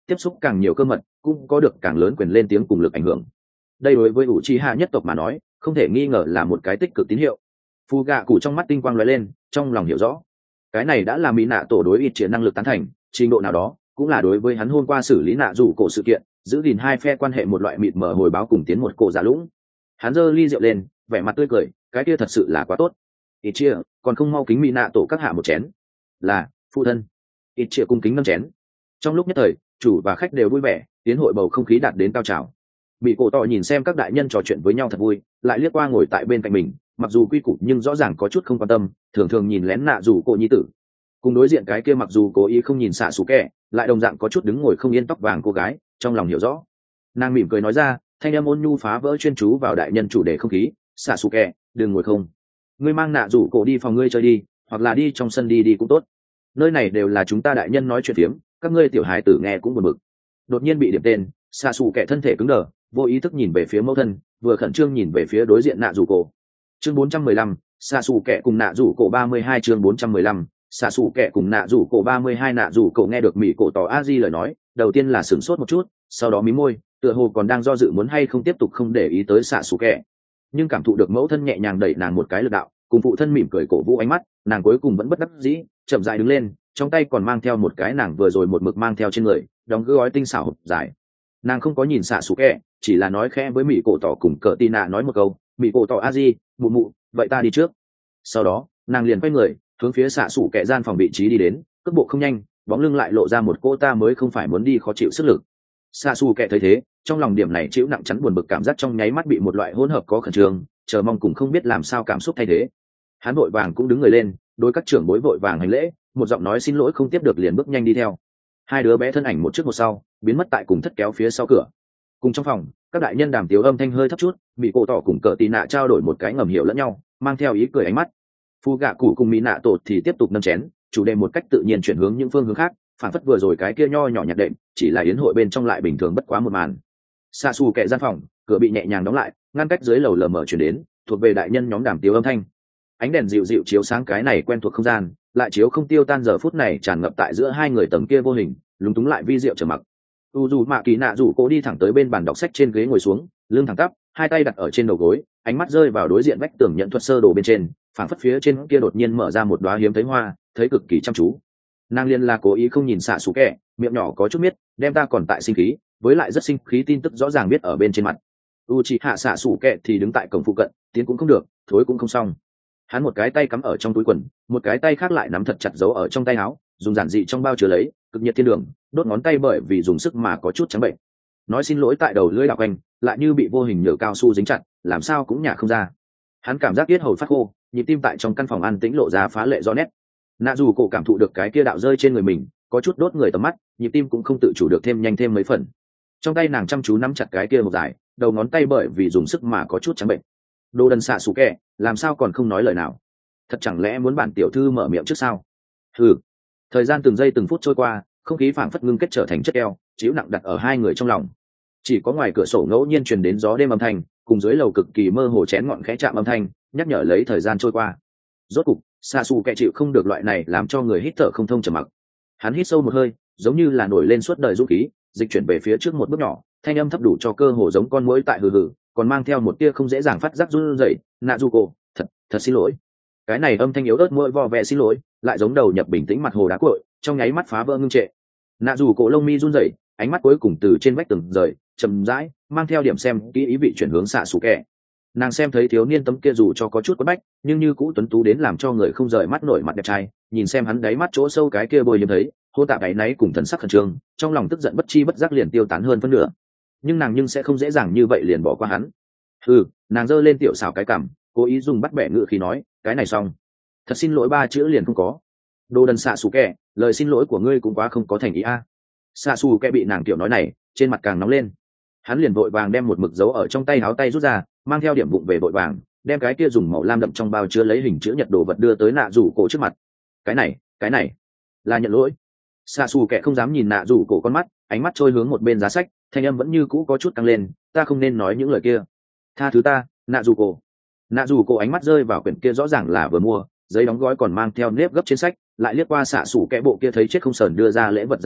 tiếp xúc càng nhiều cơ mật cũng có được càng lớn quyền lên tiếng cùng lực ảnh hưởng. Đây đối với Uchiha nhất tộc mà nói không thể nghi ngờ là một cái tích cực tín hiệu. Phu gạ cụ trong mắt tinh quang lóe lên, trong lòng hiểu rõ cái này đã là mỹ nạ tổ đối ít triển năng lực tán thành, trình độ nào đó cũng là đối với hắn hôm qua xử lý nạ rủ cổ sự kiện giữ gìn hai phe quan hệ một loại mịt mờ hồi báo cùng tiến một cổ giả lũng. Hắn giơ ly rượu lên, vẻ mặt tươi cười, cái kia thật sự là quá tốt. Ít chia còn không mau kính mỹ nạ tổ các hạ một chén. Là phụ thân. Ít chia cung kính nâng chén. Trong lúc nhất thời chủ và khách đều vui vẻ, tiến hội bầu không khí đạt đến cao trào. Bị cổ tỏ nhìn xem các đại nhân trò chuyện với nhau thật vui, lại liếc qua ngồi tại bên cạnh mình, mặc dù quy củ nhưng rõ ràng có chút không quan tâm, thường thường nhìn lén nạ rủ cổ nhi tử. Cùng đối diện cái kia mặc dù cố ý không nhìn xạ xù kẹ, lại đồng dạng có chút đứng ngồi không yên tóc vàng cô gái, trong lòng hiểu rõ. Nàng mỉm cười nói ra, thanh âm ôn nhu phá vỡ chuyên chú vào đại nhân chủ đề không khí. Xạ xù kẹ, đừng ngồi không, ngươi mang nạ rủ cổ đi phòng ngươi chơi đi, hoặc là đi trong sân đi đi cũng tốt. Nơi này đều là chúng ta đại nhân nói chuyện phiếm, các ngươi tiểu hài tử nghe cũng buồn bực. Đột nhiên bị điểm tên, xạ xù kẹ thân thể cứng đờ, vô ý thức nhìn về phía mẫu thân, vừa khẩn trương nhìn về phía đối diện nạ rủ cổ. Chương bốn trăm mười lăm, xạ xù kẹ cùng nạ rủ cổ ba mươi hai. Chương bốn trăm mười lăm, xạ xù kẹ cùng nạ rủ cổ ba mươi hai. Nạ rủ cổ nghe được mỹ cổ tỏ a di lời nói, đầu tiên là sửng sốt một chút, sau đó mím môi, tựa hồ còn đang do dự muốn hay không tiếp tục không để ý tới xạ xù kẹ. Nhưng cảm thụ được mẫu thân nhẹ nhàng đẩy nàng một cái lực đạo, cùng phụ thân mỉm cười cổ vũ ánh mắt, nàng cuối cùng vẫn bất đắc dĩ chậm rãi đứng lên, trong tay còn mang theo một cái nàng vừa rồi một mực mang theo trên người đóng gói tinh xảo hộp dài. Nàng không có nhìn xạ xù kẹ, chỉ là nói khẽ với mỹ cổ tỏ cùng cờ tì nạ nói một câu, mỹ cổ tỏ a di mụ mụ, vậy ta đi trước. Sau đó nàng liền quay người hướng phía xạ xù kẹ gian phòng vị trí đi đến, cước bộ không nhanh, bóng lưng lại lộ ra một cô ta mới không phải muốn đi khó chịu sức lực. Xạ xù kẹ thấy thế, trong lòng điểm này chịu nặng chắn buồn bực cảm giác trong nháy mắt bị một loại hỗn hợp có khẩn trương chờ mong cùng không biết làm sao cảm xúc thay thế. Hắn vội vàng cũng đứng người lên, đối các trưởng bối vội vàng hành lễ, một giọng nói xin lỗi không tiếp được liền bước nhanh đi theo. Hai đứa bé thân ảnh một trước một sau biến mất tại cùng thất kéo phía sau cửa. Cùng trong phòng các đại nhân đàm tiếu âm thanh hơi thấp chút, mỹ cổ tỏ cùng cờ tì nạ trao đổi một cái ngầm hiểu lẫn nhau, mang theo ý cười ánh mắt. Phu gạ cụ cùng mỹ nạ tổ thì tiếp tục nâng chén, chủ đề một cách tự nhiên chuyển hướng những phương hướng khác, phản phất vừa rồi cái kia nho nhỏ nhặt đệm chỉ là yến hội bên trong lại bình thường bất quá một màn. Xa xù kệ gian phòng cửa bị nhẹ nhàng đóng lại, ngăn cách dưới lầu lờ mở chuyển đến thuộc về đại nhân nhóm đàm tiếu âm thanh. Ánh đèn dịu dịu chiếu sáng cái này quen thuộc không gian, lại chiếu không tiêu tan giờ phút này tràn ngập tại giữa hai người tầng kia vô hình, lúng túng lại vi diệu trầm mặc. U dù mạ kỳ nạ rủ cố đi thẳng tới bên bàn đọc sách trên ghế ngồi xuống, lưng thẳng tắp, hai tay đặt ở trên đầu gối, ánh mắt rơi vào đối diện vách tường nhận thuật sơ đồ bên trên, phảng phất phía trên kia đột nhiên mở ra một đóa hiếm thấy hoa, thấy cực kỳ chăm chú. Nàng liên là cố ý không nhìn xạ xù kẹ, miệng nhỏ có chút miết, đem ta còn tại sinh khí, với lại rất sinh khí tin tức rõ ràng biết ở bên trên mặt. U chỉ hạ xạ xù kẹ thì đứng tại cổng phụ cận, tiến cũng không được, thối cũng không xong. Hắn một cái tay cắm ở trong túi quần, một cái tay khác lại nắm thật chặt giấu ở trong tay áo, dùng giản dị trong bao chứa lấy cực nhiệt thiên đường, đốt ngón tay bởi vì dùng sức mà có chút trắng bệnh. Nói xin lỗi tại đầu lưỡi đạo quanh, lại như bị vô hình nhựa cao su dính chặt, làm sao cũng nhả không ra. Hắn cảm giác yết hầu phát khô, nhịp tim tại trong căn phòng an tĩnh lộ ra phá lệ rõ nét. Nạ dù cổ cảm thụ được cái kia đạo rơi trên người mình, có chút đốt người tầm mắt, nhịp tim cũng không tự chủ được thêm nhanh thêm mấy phần. Trong tay nàng chăm chú nắm chặt cái kia một dài, đầu ngón tay bởi vì dùng sức mà có chút trắng bệnh. Đồ đần xạ xù kẹ, làm sao còn không nói lời nào? Thật chẳng lẽ muốn bản tiểu thư mở miệng trước sao? Hừ. Thời gian từng giây từng phút trôi qua, không khí phảng phất ngưng kết trở thành chất keo, chiếu nặng đặt ở hai người trong lòng. Chỉ có ngoài cửa sổ ngẫu nhiên truyền đến gió đêm âm thanh, cùng dưới lầu cực kỳ mơ hồ chén ngọn khẽ chạm âm thanh, nhắc nhở lấy thời gian trôi qua. Rốt cục, xạ xù kẹ chịu không được loại này làm cho người hít thở không thông trầm mặc. Hắn hít sâu một hơi, giống như là nổi lên suốt đời dũng khí, dịch chuyển về phía trước một bước nhỏ, thanh âm thấp đủ cho cơ hồ giống con muỗi tại hừ hừ, còn mang theo một tia không dễ dàng phát giác run rẩy. Nạ dù cô, thật thật xin lỗi. Cái này âm thanh yếu ớt mũi vò vẽ xin lỗi, lại giống đầu nhập bình tĩnh mặt hồ đá cuội, trong nháy mắt phá vỡ ngưng trệ. Nạ dù cổ lông mi run rẩy, ánh mắt cuối cùng từ trên vách tường rời, chậm rãi mang theo điểm xem kỹ ý vị chuyển hướng xạ xù kẹ. Nàng xem thấy thiếu niên tấm kia dù cho có chút quất bách, nhưng như cũ tuấn tú đến làm cho người không rời mắt nổi mặt đẹp trai, nhìn xem hắn đáy mắt chỗ sâu cái kia bồi hiếm thấy hô tạp áy náy cùng thần sắc khẩn trương, trong lòng tức giận bất chi bất giác liền tiêu tán hơn phân nửa. Nhưng nàng nhưng sẽ không dễ dàng như vậy liền bỏ qua hắn. Ừ, nàng giơ lên tiểu xảo cái cằm, cố ý dùng bắt bẻ ngự khí nói, cái này xong, thật xin lỗi ba chữ liền không có. Đồ đần xạ xù kẹ, lời xin lỗi của ngươi cũng quá không có thành ý a. Xạ xù kẹ bị nàng tiểu nói này, trên mặt càng nóng lên. Hắn liền vội vàng đem một mực dấu ở trong tay áo tay rút ra, mang theo điểm vụng về vội vàng, đem cái kia dùng màu lam đậm trong bao chứa lấy hình chữ nhật đồ vật đưa tới nạ rủ cổ trước mặt. Cái này, cái này là nhận lỗi. Xạ xù kẹ không dám nhìn nạ rủ cổ con mắt, ánh mắt trôi hướng một bên giá sách, thanh âm vẫn như cũ có chút căng lên, ta không nên nói những lời kia, tha thứ ta, nạ rủ cổ. Nạ rủ cổ ánh mắt rơi vào quyển kia rõ ràng là vừa mua, giấy đóng gói còn mang theo nếp gấp trên sách, lại liếc qua xạ xù kẹ bộ kia thấy chết không sờn đưa ra lễ vật dáng vẻ,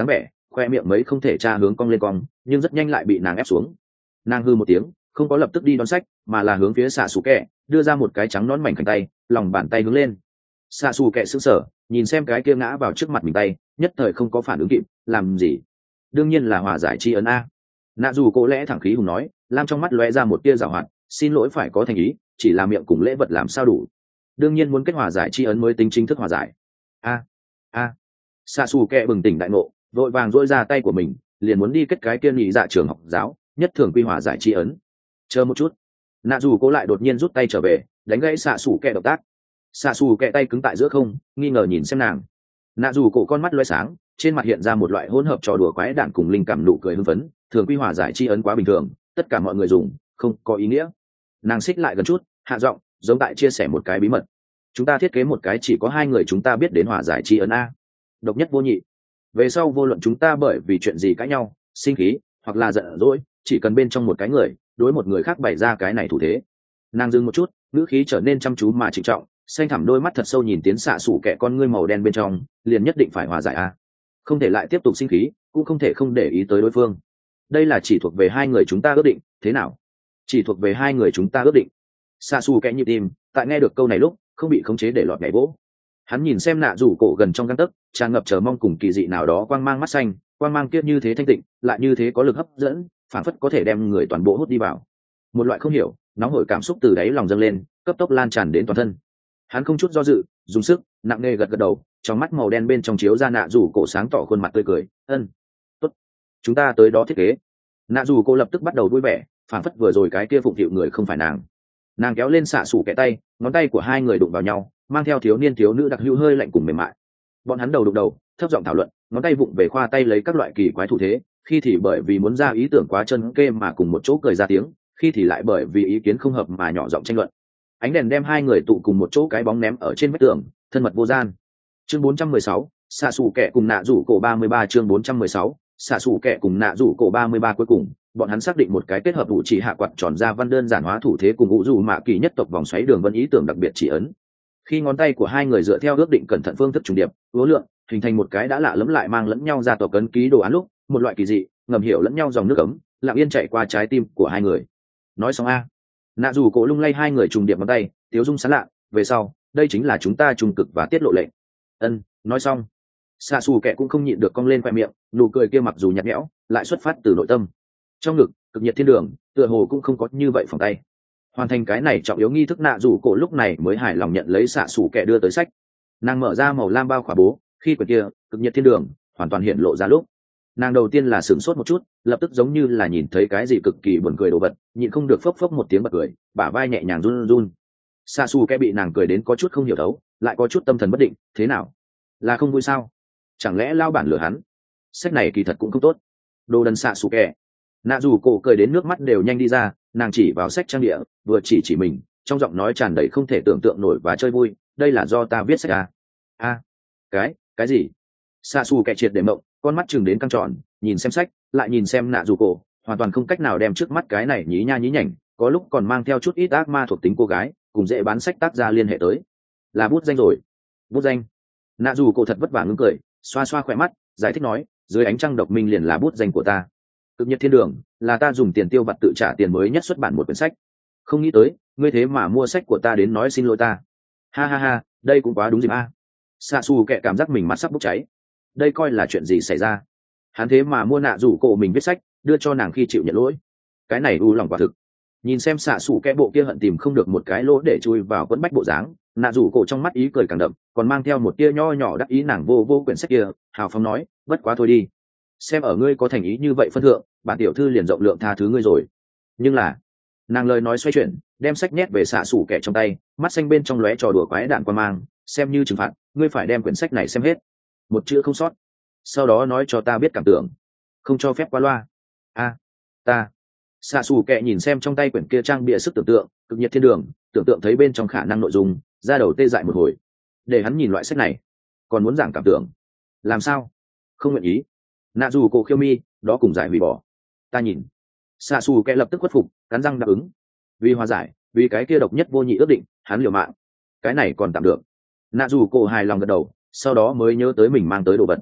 khoe miệng mấy không thể tra hướng cong lên cong, nhưng rất nhanh lại bị nàng ép xuống. Nàng hư một tiếng, không có lập tức đi đón sách, mà là hướng phía xạ xù kẹ đưa ra một cái trắng nón mảnh khảnh tay, lòng bàn tay hướng lên. Xạ xù kẹ sững sờ, nhìn xem cái kia ngã vào trước mặt mình tay, nhất thời không có phản ứng kịp. Làm gì? Đương nhiên là hòa giải tri ấn a. Nạ dù cô lẽ thẳng khí hùng nói, lam trong mắt lóe ra một tia giảo hoạt, xin lỗi phải có thành ý, chỉ là miệng cùng lễ vật làm sao đủ. Đương nhiên muốn kết hòa giải tri ấn mới tính chính thức hòa giải. A a. Xạ xù kẹ bừng tỉnh đại ngộ, vội vàng dỗi ra tay của mình, liền muốn đi kết cái kia nhị dạ trường học giáo nhất thường quy hòa giải tri ấn. Chờ một chút. Nạ dù cô lại đột nhiên rút tay trở về, đánh gãy xạ xù kẹ động tác. Xạ xù kẹ tay cứng tại giữa không, nghi ngờ nhìn xem nàng. Nạ dù cổ con mắt loay sáng, trên mặt hiện ra một loại hỗn hợp trò đùa quái đản cùng linh cảm nụ cười hưng phấn. Thường quy hòa giải tri ấn quá bình thường, tất cả mọi người dùng không có ý nghĩa. Nàng xích lại gần chút, hạ giọng giống tại chia sẻ một cái bí mật. Chúng ta thiết kế một cái chỉ có hai người chúng ta biết đến hòa giải tri ấn a, độc nhất vô nhị. Về sau vô luận chúng ta bởi vì chuyện gì cãi nhau, sinh khí hoặc là giận dỗi, chỉ cần bên trong một cái người đối một người khác bày ra cái này thủ thế. Nàng dừng một chút, ngữ khí trở nên chăm chú mà trịnh trọng, xanh thẳm đôi mắt thật sâu nhìn tiến xạ sủ kẹ con ngươi màu đen bên trong, liền nhất định phải hòa giải a, không thể lại tiếp tục sinh khí, cũng không thể không để ý tới đối phương. Đây là chỉ thuộc về hai người chúng ta ước định, thế nào? Chỉ thuộc về hai người chúng ta ước định. Xạ sủ kẹ nhịp tim tại nghe được câu này lúc không bị khống chế để lọt nhảy vỗ. Hắn nhìn xem nạ rủ cổ gần trong găng tấc, tràn ngập chờ mong cùng kỳ dị nào đó quang mang mắt xanh, quang mang kiết như thế thanh tịnh, lại như thế có lực hấp dẫn, phản phất có thể đem người toàn bộ hút đi vào. Một loại không hiểu nóng hổi cảm xúc từ đáy lòng dâng lên, cấp tốc lan tràn đến toàn thân. Hắn không chút do dự, dùng sức nặng nề gật gật đầu, trong mắt màu đen bên trong chiếu ra nạ rủ cổ sáng tỏ khuôn mặt tươi cười. Ân, tốt, chúng ta tới đó thiết kế. Nạ rủ cổ lập tức bắt đầu vui vẻ, phản phất vừa rồi cái kia phụng phịu người không phải nàng. Nàng kéo lên xạ sủ kẻ tay, ngón tay của hai người đụng vào nhau, mang theo thiếu niên thiếu nữ đặc hữu hơi lạnh cùng mềm mại. Bọn hắn đầu đụng đầu, thấp giọng thảo luận, ngón tay vụng về khoa tay lấy các loại kỳ quái thủ thế, khi thì bởi vì muốn ra ý tưởng quá chân kê mà cùng một chỗ cười ra tiếng, khi thì lại bởi vì ý kiến không hợp mà nhỏ giọng tranh luận. Ánh đèn đem hai người tụ cùng một chỗ, cái bóng ném ở trên vách tường, thân mật vô gian. Chương bốn trăm mười sáu, xạ sủ kẻ cùng nạ rủ cổ ba mươi ba. Chương bốn trăm mười sáu, xạ sủ kẻ cùng nạ rủ cổ ba mươi ba. Cuối cùng bọn hắn xác định một cái kết hợp vũ chỉ hạ quạt tròn ra văn đơn giản hóa thủ thế cùng vũ dù mạ kỳ nhất tộc vòng xoáy đường vân ý tưởng đặc biệt chỉ ấn. Khi ngón tay của hai người dựa theo ước định cẩn thận phương thức trùng điệp uốn lượn, hình thành một cái đã lạ lẫm lại mang lẫn nhau ra tộc cấn ký đồ án lúc, một loại kỳ dị ngầm hiểu lẫn nhau dòng nước ấm lặng yên chạy qua trái tim của hai người. Nói xong a. Nạ dù cổ lung lay hai người trùng điệp ngón tay, tiếu dung sán lạ. Về sau đây chính là chúng ta trùng cực và tiết lộ lệnh. Ân, nói xong. Xạ xù kẻ cũng không nhịn được cong lên khoe miệng, nụ cười kia mặc dù nhạt nhẽo lại xuất phát từ nội tâm. Trong ngực cực nhiệt thiên đường tựa hồ cũng không có như vậy phòng tay. Hoàn thành cái này trọng yếu nghi thức, nạ rủ cổ lúc này mới hài lòng nhận lấy xạ xủ kẻ đưa tới sách. Nàng mở ra màu lam bao khỏa bố, khi quyển kia cực nhiệt thiên đường hoàn toàn hiện lộ ra lúc, nàng đầu tiên là sửng sốt một chút, lập tức giống như là nhìn thấy cái gì cực kỳ buồn cười đồ vật, nhịn không được phốc phốc một tiếng bật cười, bả vai nhẹ nhàng run run. Xạ xù kẻ bị nàng cười đến có chút không hiểu thấu, lại có chút tâm thần bất định. Thế nào, là không vui sao? Chẳng lẽ lao bản lừa hắn? Sách này kỳ thật cũng không tốt. Đồ đần xạ xù kẻ. Nạ dù cổ cười đến nước mắt đều nhanh đi ra, nàng chỉ vào sách trang địa, vừa chỉ chỉ mình, trong giọng nói tràn đầy không thể tưởng tượng nổi và chơi vui. Đây là do ta viết sách à? A, cái cái gì? Xạ xù kẻ triệt để mộng, con mắt chừng đến căng tròn, nhìn xem sách lại nhìn xem nạ dù cổ, hoàn toàn không cách nào đem trước mắt cái này nhí nha nhí nhảnh, có lúc còn mang theo chút ít ác ma thuộc tính cô gái cùng dễ bán sách tác ra liên hệ tới. Là bút danh rồi. Bút danh. Nạ dù cổ thật vất vả ngưng cười, xoa xoa khỏe mắt, giải thích nói, dưới ánh trăng độc minh liền là bút danh của ta. Cực nhiệt thiên đường là ta dùng tiền tiêu vặt tự trả tiền mới nhất xuất bản một quyển sách. Không nghĩ tới ngươi thế mà mua sách của ta đến nói xin lỗi ta. Ha ha ha, đây cũng quá đúng dịp a. Xạ xù kệ cảm giác mình mắt sắp bốc cháy. Đây coi là chuyện gì xảy ra? Hắn thế mà mua nạ rủ cổ mình viết sách đưa cho nàng khi chịu nhận lỗi. Cái này u lòng quả thực. Nhìn xem xạ xù kệ bộ kia hận tìm không được một cái lỗ để chui vào quẫn bách bộ dáng, nạ rủ cổ trong mắt ý cười càng đậm, còn mang theo một tia nho nhỏ đắc ý. Nàng vô vô quyển sách kia, hào phóng nói, bất quá thôi đi, xem ở ngươi có thành ý như vậy phân thượng, bản tiểu thư liền rộng lượng tha thứ ngươi rồi. Nhưng là, nàng lời nói xoay chuyển, đem sách nhét về xạ xủ kẻ trong tay, mắt xanh bên trong lóe trò đùa quái đạn quan mang, xem như trừng phạt, ngươi phải đem quyển sách này xem hết, một chữ không sót, sau đó nói cho ta biết cảm tưởng, không cho phép qua loa. A, ta. Xạ xù kệ nhìn xem trong tay quyển kia trang bìa sức tưởng tượng, cực nhiệt thiên đường, tưởng tượng thấy bên trong khả năng nội dung, ra đầu tê dại một hồi. Để hắn nhìn loại sách này, còn muốn giảng cảm tưởng, làm sao? Không nguyện ý. Nạ dù cổ khiêu mi, đó cùng giải hủy bỏ. Ta nhìn. Xạ xù kệ lập tức khuất phục, cắn răng đáp ứng. Vì hòa giải, vì cái kia độc nhất vô nhị ước định, hắn liều mạng. Cái này còn tạm được. Nạ dù cổ hài lòng gật đầu, sau đó mới nhớ tới mình mang tới đồ vật.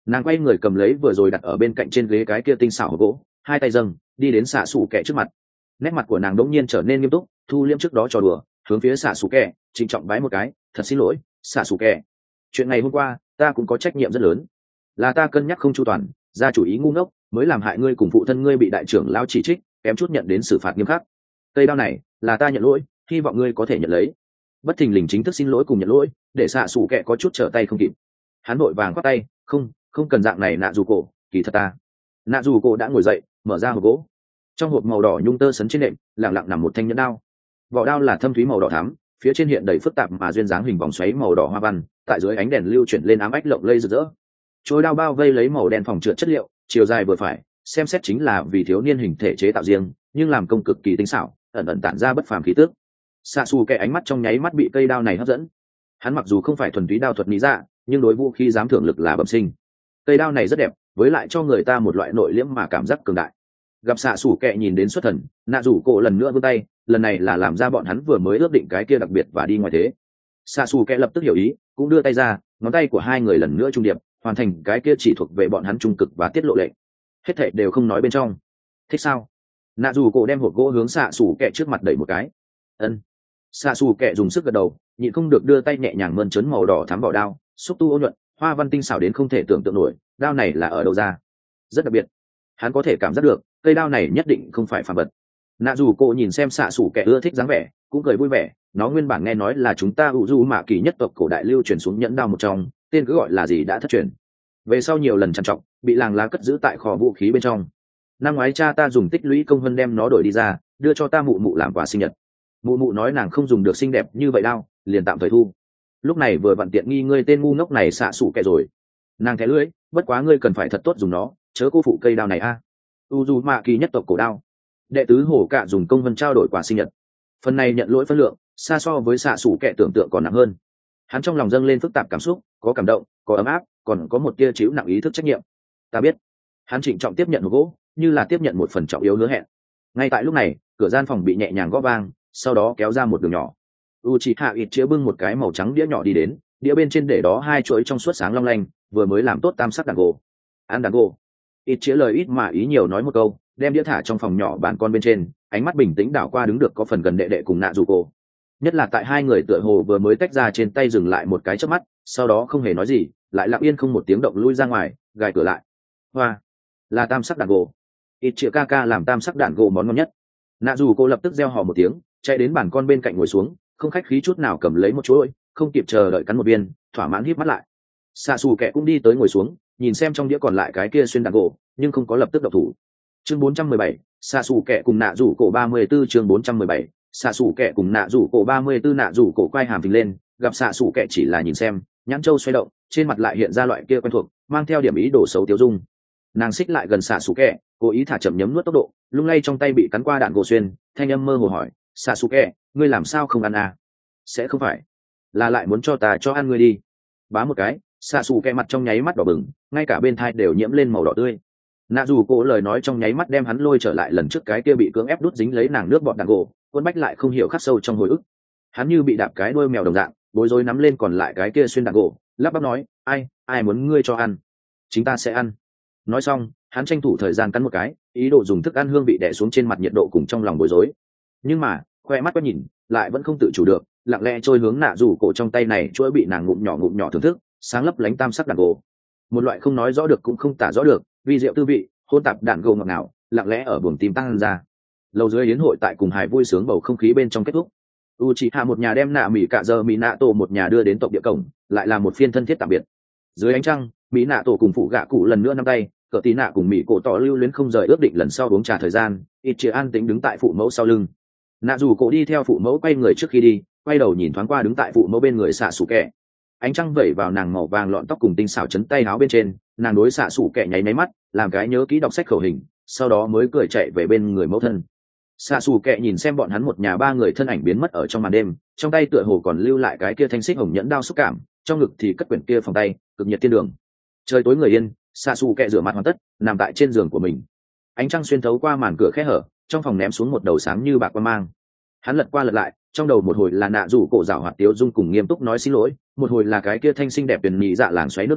Nàng quay người cầm lấy vừa rồi đặt ở bên cạnh trên ghế cái kia tinh xảo hộp gỗ, hai tay dâng đi đến xạ xù kẹ trước mặt. Nét mặt của nàng đống nhiên trở nên nghiêm túc, thu liễm trước đó trò đùa, hướng phía xạ xù kẹ trịnh trọng bái một cái. Thật xin lỗi xạ xù kẹ, chuyện ngày hôm qua ta cũng có trách nhiệm rất lớn, là ta cân nhắc không chu toàn, ra chủ ý ngu ngốc, mới làm hại ngươi cùng phụ thân ngươi bị đại trưởng lao chỉ trích, kém chút nhận đến xử phạt nghiêm khắc. Cây đao này là ta nhận lỗi, hy vọng ngươi có thể nhận lấy. Bất thình lình chính thức xin lỗi cùng nhận lỗi, để xạ xù kẹ có chút trở tay không kịp. Hắn vội vàng khoát tay, không không cần dạng này nạ dù cổ, kỳ thật ta. Nạ dù cổ đã ngồi dậy, mở ra hộp gỗ. Trong hộp màu đỏ nhung tơ sấn trên nệm, lặng lặng nằm một thanh nhẫn đao. Vỏ đao là thâm thúy màu đỏ thắm, phía trên hiện đầy phức tạp mà duyên dáng hình vòng xoáy màu đỏ hoa văn, tại dưới ánh đèn lưu chuyển lên ám ách lộng lây rực rỡ. Trôi đao bao vây lấy màu đen phòng trượt chất liệu, chiều dài vừa phải, xem xét chính là vì thiếu niên hình thể chế tạo riêng, nhưng làm công cực kỳ tinh xảo, ẩn ẩn tản ra bất phàm khí tức. Sạ xù kẻ ánh mắt trong nháy mắt bị cây đao này hấp dẫn. Hắn mặc dù không phải thuần túy đao thuật lý dạ, nhưng đối vũ khí dám thưởng lực là bẩm sinh. Cây đao này rất đẹp, với lại cho người ta một loại nội liễm mà cảm giác cường đại. Gặp xạ xù kẹ nhìn đến xuất thần, nạ rủ cổ lần nữa vươn tay, lần này là làm ra bọn hắn vừa mới ước định cái kia đặc biệt và đi ngoài thế. Xạ xù kẹ lập tức hiểu ý, cũng đưa tay ra, ngón tay của hai người lần nữa trung điệp, hoàn thành cái kia chỉ thuộc về bọn hắn trung cực và tiết lộ lệnh. Hết thảy đều không nói bên trong. Thích sao? Nạ rủ cổ đem hộp gỗ hướng xạ xù kẹ trước mặt đẩy một cái. Ân. Xạ xù kẹ dùng sức gật đầu, nhịn không được đưa tay nhẹ nhàng mơn trớn màu đỏ thắm vào đao, xúc tu ôn nhuận, hoa văn tinh xảo đến không thể tưởng tượng nổi. Đao này là ở đâu ra? Rất đặc biệt. Hắn có thể cảm giác được, cây đao này nhất định không phải phàm vật. Nạ dù cô nhìn xem xạ xủ kẻ ưa thích dáng vẻ, cũng cười vui vẻ. Nó nguyên bản nghe nói là chúng ta ủ du mạ kỳ nhất tộc cổ đại lưu truyền xuống nhẫn đao một trong, tên cứ gọi là gì đã thất truyền. Về sau nhiều lần trằn trọc, bị làng lá cất giữ tại kho vũ khí bên trong. Năm ngoái cha ta dùng tích lũy công vân đem nó đổi đi ra, đưa cho ta mụ mụ làm quà sinh nhật. Mụ mụ nói nàng không dùng được xinh đẹp như vậy đao, liền tạm thời thu. Lúc này vừa vặn tiện nghi ngươi tên ngu ngốc này xạ xủ kẻ rồi. Nàng thẻ lưỡi, bất quá ngươi cần phải thật tốt dùng nó, chớ cô phụ cây đao này a. U dù mạ kỳ nhất tộc cổ đao, đệ tứ hổ cạ dùng công vân trao đổi quà sinh nhật. Phần này nhận lỗi phân lượng xa so với xạ xủ kẻ tưởng tượng còn nặng hơn. Hắn trong lòng dâng lên phức tạp cảm xúc, có cảm động, có ấm áp, còn có một tia chịu nặng ý thức trách nhiệm. Ta biết. Hắn trịnh trọng tiếp nhận một gỗ, như là tiếp nhận một phần trọng yếu hứa hẹn. Ngay tại lúc này, cửa gian phòng bị nhẹ nhàng gõ vang, sau đó kéo ra một đường nhỏ. Uchiha Itchia bưng một cái màu trắng đĩa nhỏ đi đến, đĩa bên trên để đó hai chuỗi trong suốt sáng long lanh, vừa mới làm tốt tam sắc đàn gỗ. Ăn đàn gỗ. Itchia lời ít mà ý nhiều nói một câu, đem đĩa thả trong phòng nhỏ bàn con bên trên, ánh mắt bình tĩnh đảo qua đứng được có phần gần đệ đệ cùng nạ dù cô. Nhất là tại hai người tựa hồ vừa mới tách ra trên tay dừng lại một cái chớp mắt, sau đó không hề nói gì, lại lặng yên không một tiếng động lui ra ngoài, gài cửa lại. Hoa, là tam sắc đàn gỗ. Itchia ca ca làm tam sắc đàn gỗ món ngon nhất. Nạ dù cô lập tức reo hò một tiếng, chạy đến bàn con bên cạnh ngồi xuống, không khách khí chút nào cầm lấy một chuỗi, không kịp chờ đợi cắn một viên, thỏa mãn híp mắt lại. Xạ xù kẻ cũng đi tới ngồi xuống, nhìn xem trong đĩa còn lại cái kia xuyên đàn gỗ, nhưng không có lập tức động thủ. Chương bốn trăm mười bảy, xạ xù kẻ cùng nạ rủ cổ ba mươi 34 chương bốn trăm mười bảy, xạ xù kẻ cùng nạ rủ cổ ba mươi 34 nạ rủ cổ quay hàm phình lên, gặp xạ xù kẻ chỉ là nhìn xem, nhãn châu xoay động, trên mặt lại hiện ra loại kia quen thuộc, mang theo điểm ý đồ xấu tiêu dung. Nàng xích lại gần xạ xù kẻ, cố ý thả chậm nhấm nuốt tốc độ, lung lay trong tay bị cắn qua đạn gỗ xuyên, thanh âm mơ hồ hỏi, xạ xù kẻ, ngươi làm sao không ăn à? Sẽ không phải là lại muốn cho ta cho ăn ngươi đi? Bá một cái, xạ xù kẻ mặt trong nháy mắt đỏ bừng, ngay cả bên thai đều nhiễm lên màu đỏ tươi. Nạ dù cổ lời nói trong nháy mắt đem hắn lôi trở lại lần trước cái kia bị cưỡng ép đút dính lấy nàng nước bọt đàn gỗ, quân bách lại không hiểu khắc sâu trong hồi ức. Hắn như bị đạp cái đuôi mèo đồng dạng, bối rối nắm lên còn lại cái kia xuyên đàn gỗ, lắp bắp nói, ai ai muốn ngươi cho ăn? Chính ta sẽ ăn. Nói xong, hắn tranh thủ thời gian cắn một cái, ý đồ dùng thức ăn hương vị đè xuống trên mặt nhiệt độ cùng trong lòng bối rối. Nhưng mà khoe mắt quét nhìn, lại vẫn không tự chủ được, lặng lẽ trôi hướng nạ dù cổ trong tay này chuỗi bị nàng ngụm nhỏ ngụm nhỏ thưởng thức, sáng lấp lánh tam sắc đàn gỗ. Một loại không nói rõ được cũng không tả rõ được, vi diệu tư vị, hôn tạp đàn gỗ ngọt ngào, lặng lẽ ở buồng tim tăng ra. Lầu dưới yến hội tại cùng hài vui sướng bầu không khí bên trong kết thúc. Uchiha một nhà đem nạ mỹ cả giờ mỹ nạ tổ một nhà đưa đến tộc địa cổng, lại là một phiên thân thiết tạm biệt. Dưới ánh trăng, mỹ nạ tổ cùng phụ gạ cụ lần nữa nắm tay, cỡ tí nạ cùng mỹ cổ tỏ lưu luyến không rời ước định lần sau uống trà thời gian. Ít chia an tĩnh đứng tại phụ mẫu sau lưng. Nạ dù cổ đi theo phụ mẫu quay người trước khi đi, quay đầu nhìn thoáng qua đứng tại phụ mẫu bên người xạ sủ kẹ. Ánh trăng vẩy vào nàng màu vàng lọn tóc cùng tinh xảo chấn tay áo bên trên, nàng đối xạ sủ kẹ nháy máy mắt, làm cái nhớ kỹ đọc sách khẩu hình, sau đó mới cười chạy về bên người mẫu thân. Xạ sủ kẹ nhìn xem bọn hắn một nhà ba người thân ảnh biến mất ở trong màn đêm, trong tay tựa hồ còn lưu lại cái kia thanh xích hồng nhẫn đao xúc cảm, trong ngực thì cất quyển kia phòng tay, cực nhiệt thiên đường. Trời tối người yên, xạ sủ kẹ rửa mặt hoàn tất, nằm tại trên giường của mình. Ánh trăng xuyên thấu qua màn cửa khe hở, trong phòng ném xuống một đầu sáng như bạc quang mang. Hắn lật qua lật lại, trong đầu một hồi là nạ rủ cổ rảo hoạt tiếu dung cùng nghiêm túc nói xin lỗi, một hồi là cái kia thanh xinh đẹp tuyển nhị dạ làng xoáy nước đao,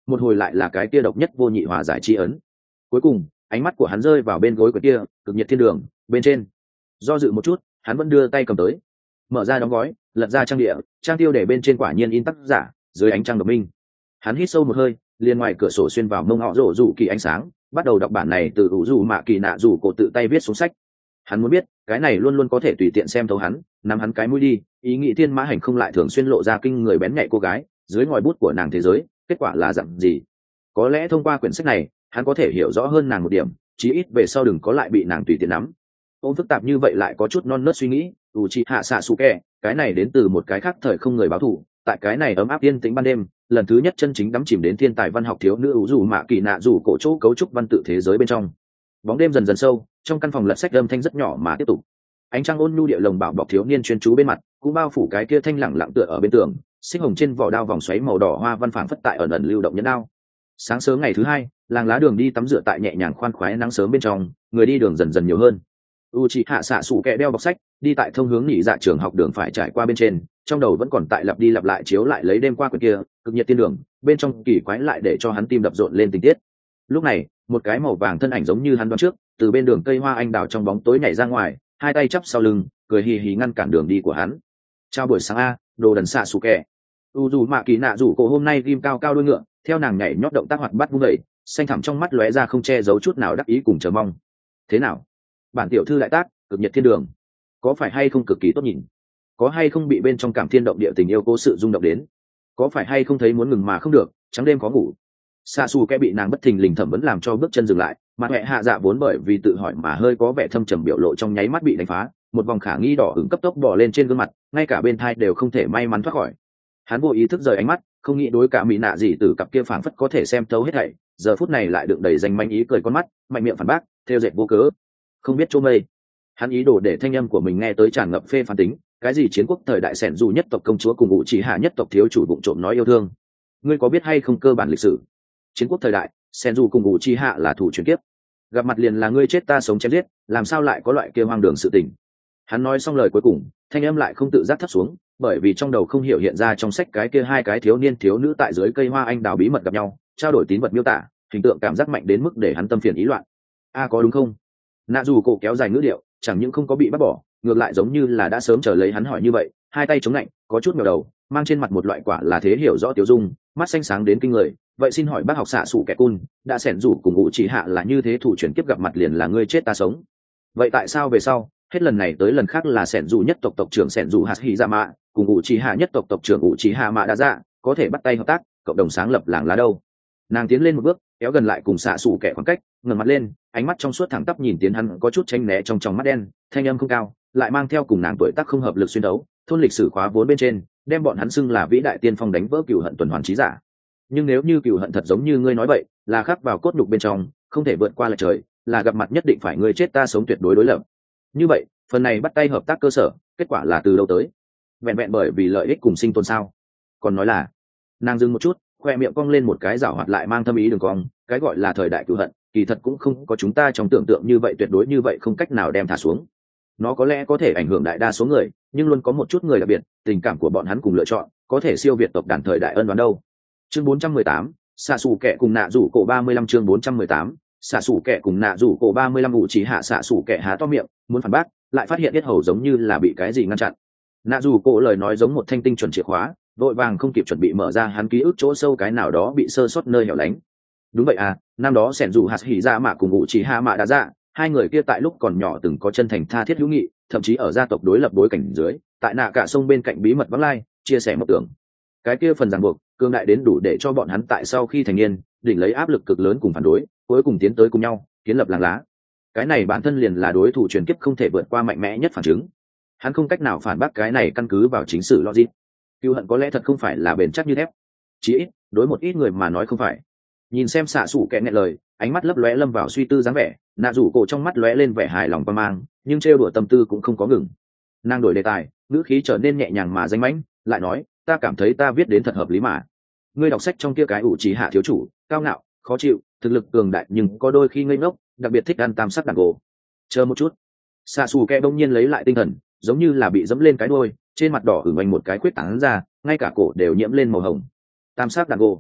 một hồi lại là cái kia độc nhất vô nhị hòa giải chi ấn. Cuối cùng ánh mắt của hắn rơi vào bên gối của kia cực nhiệt thiên đường bên trên, do dự một chút hắn vẫn đưa tay cầm tới, mở ra đóng gói, lật ra trang địa, trang tiêu để bên trên quả nhiên in tác giả dưới ánh trăng độc minh. Hắn hít sâu một hơi, liền ngoài cửa sổ xuyên vào mông họ rổ rủ kỳ ánh sáng, bắt đầu đọc bản này từ ủ rủ mạ kỳ nạ rủ cổ tự tay viết xuống sách. Hắn muốn biết cái này luôn luôn có thể tùy tiện xem thấu hắn, nắm hắn cái mũi đi, ý nghĩ thiên mã hành không lại thường xuyên lộ ra kinh người bén nhạy cô gái dưới ngòi bút của nàng thế giới kết quả là dạng gì. Có lẽ thông qua quyển sách này hắn có thể hiểu rõ hơn nàng một điểm, chí ít về sau đừng có lại bị nàng tùy tiện nắm. Ôm phức tạp như vậy lại có chút non nớt suy nghĩ, Uchiha Sasuke, cái này đến từ một cái khác thời không người báo thù, tại cái này ấm áp yên tĩnh ban đêm, lần thứ nhất chân chính đắm chìm đến thiên tài văn học thiếu nữ ủ rủ mạ kỳ nạ rủ cổ chỗ cấu trúc văn tự thế giới bên trong. Bóng đêm dần dần sâu, trong căn phòng lật sách âm thanh rất nhỏ mà tiếp tục. Ánh trăng ôn nhu địa lồng bảo bọc thiếu niên chuyên chú bên mặt, cũng bao phủ cái kia thanh lẳng lặng tựa ở bên tường, xích hồng trên vỏ đao vòng xoáy màu đỏ hoa văn phảng phất tại ẩn ẩn lưu động nhẫn đao. Sáng sớm ngày thứ hai, làng lá đường đi tắm rửa tại nhẹ nhàng khoan khoái nắng sớm bên trong, người đi đường dần dần nhiều hơn. Uchiha Sasuke đeo bọc sách, đi tại thông hướng nghỉ dạ trường học đường phải trải qua bên trên, trong đầu vẫn còn tại lặp đi lặp lại chiếu lại lấy đêm qua quyển kia cực nhiệt tiên đường, bên trong kỳ quái lại để cho hắn tim đập rộn lên tình tiết. Lúc này, một cái màu vàng thân ảnh giống như hắn đoán trước, từ bên đường cây hoa anh đào trong bóng tối nhảy ra ngoài, hai tay chắp sau lưng, cười hì hì ngăn cản đường đi của hắn. Chào buổi sáng a, đồ đần Sasuke. Uzu Mạ Kỳ Nạ rủ cổ hôm nay ghim cao cao đuôi ngựa, theo nàng nhảy nhót động tác hoạt bát vung dậy, xanh thẳm trong mắt lóe ra không che giấu chút nào đắc ý cùng chờ mong. Thế nào? Bản tiểu thư đại tác, cực nhiệt thiên đường, có phải hay không cực kỳ tốt nhìn? Có hay không bị bên trong cảm thiên động địa tình yêu cố sự rung động đến? Có phải hay không thấy muốn ngừng mà không được, trắng đêm khó ngủ? Sasuke bị nàng bất thình lình thẩm vấn làm cho bước chân dừng lại, mà mẹ hạ dạ vốn bởi vì tự hỏi mà hơi có vẻ thâm trầm biểu lộ trong nháy mắt bị đánh phá, một vòng khả nghi đỏ ửng cấp tốc bò lên trên gương mặt, ngay cả bên thai đều không thể may mắn thoát khỏi. Hắn vô ý thức rời ánh mắt, không nghĩ đối cả mỹ nạ gì từ cặp kia phảng phất có thể xem thấu hết thảy, giờ phút này lại đựng đầy danh manh ý cười con mắt, mạnh miệng phản bác, theo dệt vô cớ, không biết chỗ mây. Hắn ý đồ để thanh âm của mình nghe tới tràn ngập phê phán tính, cái gì chiến quốc thời đại sẻn dù nhất tộc công chúa cùng ngụ chỉ hạ nhất tộc thiếu chủ bụng trộm nói yêu thương, ngươi có biết hay không cơ bản lịch sử? Chiến quốc thời đại sẻn dù cùng ngụ chỉ hạ là thủ truyền kiếp, gặp mặt liền là ngươi chết ta sống chém giết, làm sao lại có loại kia hoang đường sự tình. Hắn nói xong lời cuối cùng, thanh âm lại không tự giác thấp xuống, bởi vì trong đầu không hiểu hiện ra trong sách cái kia hai cái thiếu niên thiếu nữ tại dưới cây hoa anh đào bí mật gặp nhau, trao đổi tín vật miêu tả, hình tượng cảm giác mạnh đến mức để hắn tâm phiền ý loạn. A có đúng không? Nạ dù cổ kéo dài ngữ điệu, chẳng những không có bị bắt bỏ, ngược lại giống như là đã sớm chờ lấy hắn hỏi như vậy, hai tay chống lạnh, có chút ngẩng đầu, mang trên mặt một loại quả là thế hiểu rõ tiểu dung, mắt xanh sáng đến kinh người. Vậy xin hỏi bác học xạ sủ kẻ cun, đã xẻn rủ cùng ngụ chỉ hạ là như thế thủ chuyển kiếp gặp mặt liền là ngươi chết ta sống. Vậy tại sao về sau hết lần này tới lần khác là xẻn rủ nhất tộc tộc trưởng xẻn rủ hạt hỉ dạ mạ cùng ngụ chỉ hạ nhất tộc tộc trưởng ngụ chỉ hạ mạ đã dạ có thể bắt tay hợp tác, cộng đồng sáng lập làng lá đâu? Nàng tiến lên một bước, kéo gần lại cùng xạ sủ kẻ khoảng cách, ngẩng mặt lên, ánh mắt trong suốt thẳng tắp nhìn tiến hắn, có chút tranh né trong tròng mắt đen, thanh âm không cao, lại mang theo cùng nàng tuổi tác không hợp lực xuyên đấu, thôn lịch sử khóa vốn bên trên, đem bọn hắn xưng là vĩ đại tiên phong đánh vỡ cừu hận tuần hoàn trí giả. Nhưng nếu như cừu hận thật giống như ngươi nói vậy, là khắc vào cốt nhục bên trong, không thể vượt qua lệch trời, là gặp mặt nhất định phải ngươi chết ta sống tuyệt đối đối lập. Như vậy, phần này bắt tay hợp tác cơ sở, kết quả là từ đâu tới? Vẹn vẹn bởi vì lợi ích cùng sinh tồn sao? Còn nói là, nàng dừng một chút, khoe miệng cong lên một cái giảo hoạt lại mang thâm ý đường cong, cái gọi là thời đại cừu hận, kỳ thật cũng không có chúng ta trong tưởng tượng như vậy tuyệt đối như vậy không cách nào đem thả xuống. Nó có lẽ có thể ảnh hưởng đại đa số người, nhưng luôn có một chút người đặc biệt, tình cảm của bọn hắn cùng lựa chọn, có thể siêu việt tộc đàn thời đại ân đoán đâu. Chương bốn trăm mười tám, xạ xù kẻ cùng nạ rủ cổ ba mươi lăm chương bốn trăm mười tám, xạ xù kẻ cùng nạ rủ cổ ba mươi lăm ủ chỉ hạ xạ xù kẻ há to miệng, muốn phản bác, lại phát hiện biết hầu giống như là bị cái gì ngăn chặn. Nạ rủ cổ lời nói giống một thanh tinh chuẩn chìa khóa, vội vàng không kịp chuẩn bị mở ra hắn ký ức chỗ sâu cái nào đó bị sơ sót nơi hẻo lánh. Đúng vậy à, năm đó sẻn dù hạt hỉ ra mạ cùng ngụ chỉ hạ mạ đã ra, hai người kia tại lúc còn nhỏ từng có chân thành tha thiết hữu nghị, thậm chí ở gia tộc đối lập bối cảnh dưới, tại nạ cả sông bên cạnh bí mật vắng lai, chia sẻ một tưởng. Cái kia phần ràng buộc, cương đại đến đủ để cho bọn hắn tại sau khi thành niên, đỉnh lấy áp lực cực lớn cùng phản đối, cuối cùng tiến tới cùng nhau, kiến lập làng lá. Cái này bản thân liền là đối thủ truyền kiếp không thể vượt qua mạnh mẽ nhất phản chứng. Hắn không cách nào phản bác cái này căn cứ vào chính sử logic. Cừu hận có lẽ thật không phải là bền chắc như thép, chỉ ít đối một ít người mà nói không phải. Nhìn xem xạ sủ kẻ nghẹn lời, ánh mắt lấp lóe lâm vào suy tư dáng vẻ, nạ rủ cổ trong mắt lóe lên vẻ hài lòng qua mang, nhưng trêu đùa tâm tư cũng không có ngừng. Nàng đổi đề tài, ngữ khí trở nên nhẹ nhàng mà danh mãnh, lại nói, ta cảm thấy ta viết đến thật hợp lý mà. Ngươi đọc sách trong kia cái ủ trí hạ thiếu chủ, cao ngạo, khó chịu, thực lực cường đại nhưng có đôi khi ngây ngốc, đặc biệt thích ăn tam sắc đàn gỗ. Chờ một chút. Xạ sủ kẻ bỗng nhiên lấy lại tinh thần, giống như là bị dẫm lên cái đuôi, trên mặt đỏ ửng anh một cái quyết tán ra, ngay cả cổ đều nhiễm lên màu hồng. Tam sắc đàn gỗ.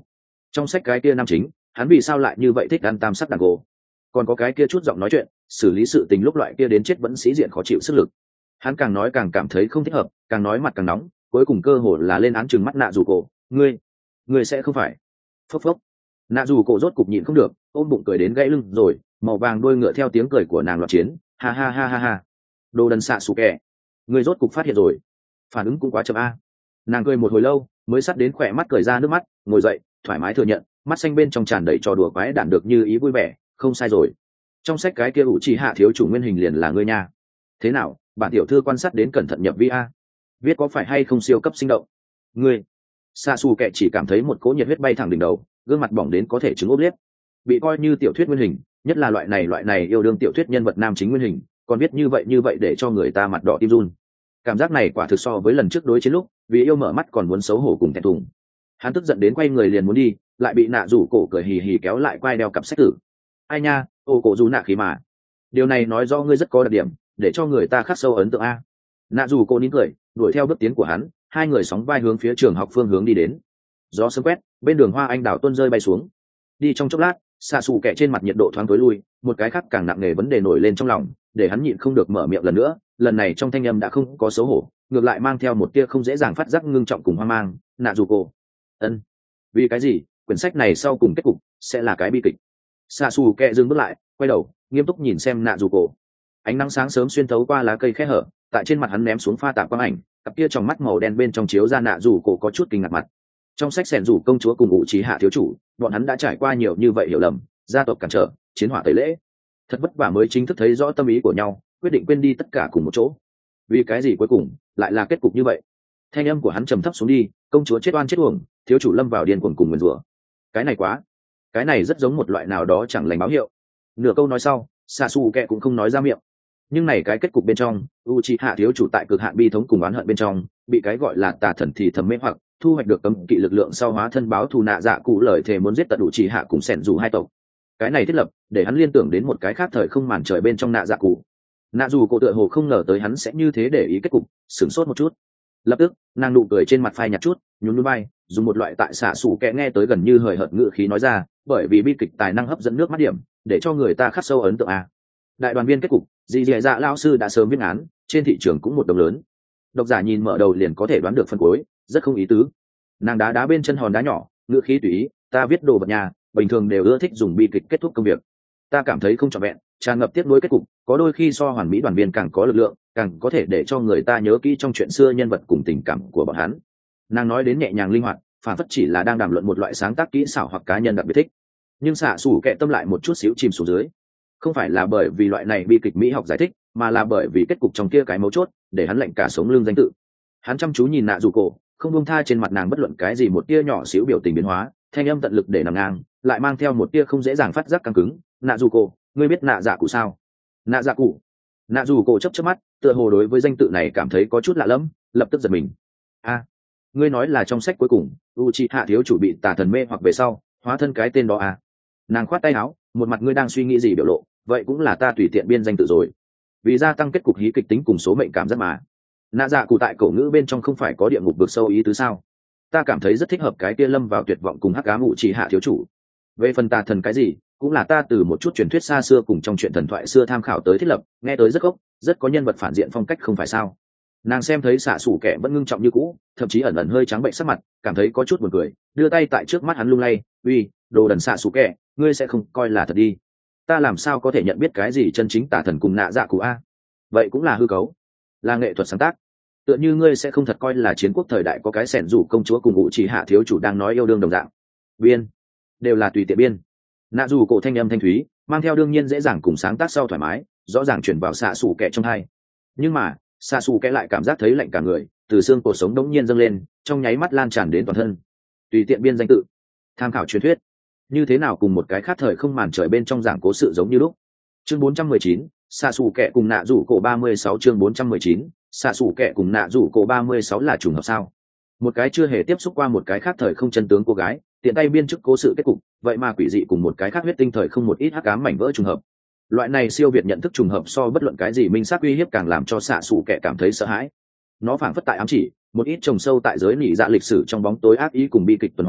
Trong sách cái kia nam chính, hắn vì sao lại như vậy thích ăn tam sắc đàn gỗ? Còn có cái kia chút giọng nói chuyện, xử lý sự tình lúc loại kia đến chết vẫn sĩ diện khó chịu sức lực. Hắn càng nói càng cảm thấy không thích hợp, càng nói mặt càng nóng, cuối cùng cơ hồ là lên án chừng mắt nạ dù cổ. Ngươi, ngươi sẽ không phải? Phốc phốc. Nạ dù cổ rốt cục nhịn không được, ôm bụng cười đến gãy lưng rồi, màu vàng đuôi ngựa theo tiếng cười của nàng loạt chiến, ha ha ha ha ha. Đồ đần xạ sủ kẻ, ngươi rốt cục phát hiện rồi. Phản ứng cũng quá chậm a. Nàng cười một hồi lâu, mới sắt đến khỏe mắt cười ra nước mắt, ngồi dậy, thoải mái thừa nhận, mắt xanh bên trong tràn đầy trò đùa quái đản được như ý vui vẻ, không sai rồi. Trong sách cái kia ủ trì hạ thiếu chủ nguyên hình liền là ngươi nha. Thế nào, bản tiểu thư quan sát đến cẩn thận nhập vi a, viết có phải hay không siêu cấp sinh động? Ngươi, xa xù kệ chỉ cảm thấy một cỗ nhiệt huyết bay thẳng đỉnh đầu, gương mặt bỏng đến có thể trứng ốp liếp. Bị coi như tiểu thuyết nguyên hình, nhất là loại này loại này yêu đương tiểu thuyết nhân vật nam chính nguyên hình, còn viết như vậy như vậy để cho người ta mặt đỏ tim run. Cảm giác này quả thực so với lần trước đối chiến lúc vì yêu mở mắt còn muốn xấu hổ cùng thẹn thùng. Hắn tức giận đến quay người liền muốn đi, lại bị nạ rủ cổ cười hì hì kéo lại quay đeo cặp sách tử. Ai nha, ô cổ dù nạ khí mà. Điều này nói do ngươi rất có đặc điểm, để cho người ta khắc sâu ấn tượng a. Nạ rủ cổ nín cười, đuổi theo bước tiến của hắn, hai người sóng vai hướng phía trường học phương hướng đi đến. Gió sớm quét, bên đường hoa anh đào tuôn rơi bay xuống. Đi trong chốc lát, xạ xù kẻ trên mặt nhiệt độ thoáng tối lui, một cái khác càng nặng nề vấn đề nổi lên trong lòng, để hắn nhịn không được mở miệng lần nữa. Lần này trong thanh âm đã không có xấu hổ, ngược lại mang theo một tia không dễ dàng phát giác ngưng trọng cùng hoang mang. Nạ dù cô, ân, vì cái gì quyển sách này sau cùng kết cục sẽ là cái bi kịch? Xạ xù kẹ dừng bước lại, quay đầu nghiêm túc nhìn xem nạ dù cô. Ánh nắng sáng sớm xuyên thấu qua lá cây khe hở, tại trên mặt hắn ném xuống pha tạp quang ảnh, cặp kia trong mắt màu đen bên trong chiếu ra nạ dù cổ có chút kinh ngạc mặt. Trong sách sẻn rủ công chúa cùng ngụ trí hạ thiếu chủ, bọn hắn đã trải qua nhiều như vậy hiểu lầm, gia tộc cản trở, chiến hỏa tẩy lễ, thật vất vả mới chính thức thấy rõ tâm ý của nhau, quyết định quên đi tất cả cùng một chỗ. Vì cái gì cuối cùng lại là kết cục như vậy? Thanh âm của hắn trầm thấp xuống đi, công chúa chết oan chết uổng, thiếu chủ lâm vào điên cuồng cùng nguyền rủa. Cái này quá, cái này rất giống một loại nào đó chẳng lành báo hiệu. Nửa câu nói sau, xạ xù kẹ cũng không nói ra miệng. Nhưng này cái kết cục bên trong, Uchiha thiếu chủ tại cực hạn bi thống cùng oán hận bên trong, bị cái gọi là tà thần thì thầm mê hoặc, thu hoạch được cấm kỵ lực lượng sau hóa thân báo thù nạ dạ cụ lời thề muốn giết tận Uchiha cùng sẻn dù hai tộc. Cái này thiết lập để hắn liên tưởng đến một cái khác thời không màn trời bên trong nạ dạ cụ. Nạ dù cô tựa hồ không ngờ tới hắn sẽ như thế để ý kết cục, sửng sốt một chút. Lập tức nàng nụ cười trên mặt phai nhạt chút, nhún nhún vai, dùng một loại tại xạ xủ kẹ nghe tới gần như hời hợt ngữ khí nói ra, bởi vì bi kịch tài năng hấp dẫn nước mắt điểm, để cho người ta khắc sâu ấn tượng à. Đại đoàn viên kết cục, dì dì dạ lao sư đã sớm viết án, trên thị trường cũng một đồng lớn. Độc giả nhìn mở đầu liền có thể đoán được phân cuối, rất không ý tứ. Nàng đá đá bên chân hòn đá nhỏ, ngữ khí tùy ý, ta viết đồ vật nhà, bình thường đều ưa thích dùng bi kịch kết thúc công việc. Ta cảm thấy không trọn vẹn, tràn ngập tiếc nuối kết cục, có đôi khi so hoàn mỹ đoàn viên càng có lực lượng, càng có thể để cho người ta nhớ kỹ trong chuyện xưa nhân vật cùng tình cảm của bọn hắn. Nàng nói đến nhẹ nhàng linh hoạt, phản phất chỉ là đang đàm luận một loại sáng tác kỹ xảo hoặc cá nhân đặc biệt thích. Nhưng xạ xủ kệ tâm lại một chút xíu chìm xuống dưới. Không phải là bởi vì loại này bi kịch mỹ học giải thích, mà là bởi vì kết cục trong kia cái mấu chốt, để hắn lạnh cả sống lưng danh tự. Hắn chăm chú nhìn nạ dù cổ, không buông tha trên mặt nàng bất luận cái gì một tia nhỏ xíu biểu tình biến hóa, thanh âm tận lực để nằm ngang, lại mang theo một tia không dễ dàng phát giác căng cứng. Nạ dù cổ, ngươi biết nạ dạ cụ sao? Nạ dạ cụ. Nạ dù cổ chấp chấp mắt, tựa hồ đối với danh tự này cảm thấy có chút lạ lẫm, lập tức giật mình. A, ngươi nói là trong sách cuối cùng Uchiha thiếu chủ bị tà thần mê hoặc về sau hóa thân cái tên đó à? Nàng khoát tay áo, một mặt ngươi đang suy nghĩ gì biểu lộ, vậy cũng là ta tùy tiện biên danh tự rồi, vì gia tăng kết cục hí kịch tính cùng số mệnh cảm giác mà. Nạ dạ cụ tại cổ ngữ bên trong không phải có địa ngục vực sâu ý tứ sao? Ta cảm thấy rất thích hợp cái kia lâm vào tuyệt vọng cùng hắc ám Uchiha thiếu chủ. Về phần tà thần cái gì, cũng là ta từ một chút truyền thuyết xa xưa cùng trong chuyện thần thoại xưa tham khảo tới thiết lập, nghe tới rất gốc, rất có nhân vật phản diện phong cách không phải sao? Nàng xem thấy xạ xủ kẻ vẫn ngưng trọng như cũ, thậm chí ẩn ẩn hơi trắng bệnh sắc mặt, cảm thấy có chút buồn cười, đưa tay tại trước mắt hắn lung lay, uy, đồ đần xạ xủ kẻ, ngươi sẽ không coi là thật đi? Ta làm sao có thể nhận biết cái gì chân chính tà thần cùng nạ dạ cụ a? Vậy cũng là hư cấu, là nghệ thuật sáng tác. Tựa như ngươi sẽ không thật coi là chiến quốc thời đại có cái sẻn rủ công chúa cùng ngụ chỉ hạ thiếu chủ đang nói yêu đương đồng dạng. Biên, đều là tùy tiện biên. Nạ dù cổ thanh âm thanh thúy, mang theo đương nhiên dễ dàng cùng sáng tác sau thoải mái, rõ ràng chuyển vào xạ xủ kẻ trong hai. Nhưng mà xạ xù kẽ lại cảm giác thấy lạnh cả người, từ xương cổ sống đống nhiên dâng lên, trong nháy mắt lan tràn đến toàn thân. Tùy tiện biên danh tự, tham khảo truyền thuyết, như thế nào cùng một cái khác thời không màn trời bên trong giảng cố sự giống như lúc. Chương bốn trăm mười chín, xạ xù kẽ cùng nạ rủ cổ ba mươi sáu. Chương bốn trăm mười chín, xạ xù kẽ cùng nạ rủ cổ ba mươi sáu là trùng hợp sao? Một cái chưa hề tiếp xúc qua một cái khác thời không chân tướng cô gái, tiện tay biên chức cố sự kết cục, vậy mà quỷ dị cùng một cái khác huyết tinh thời không một ít hắc ám mảnh vỡ trùng hợp. Loại này siêu việt nhận thức trùng hợp so bất luận cái gì minh xác uy hiếp càng làm cho xạ xù kẻ cảm thấy sợ hãi. Nó phảng phất tại ám chỉ một ít trồng sâu tại giới nỉ dạ lịch sử trong bóng tối ác ý cùng bi kịch tuần hoàn,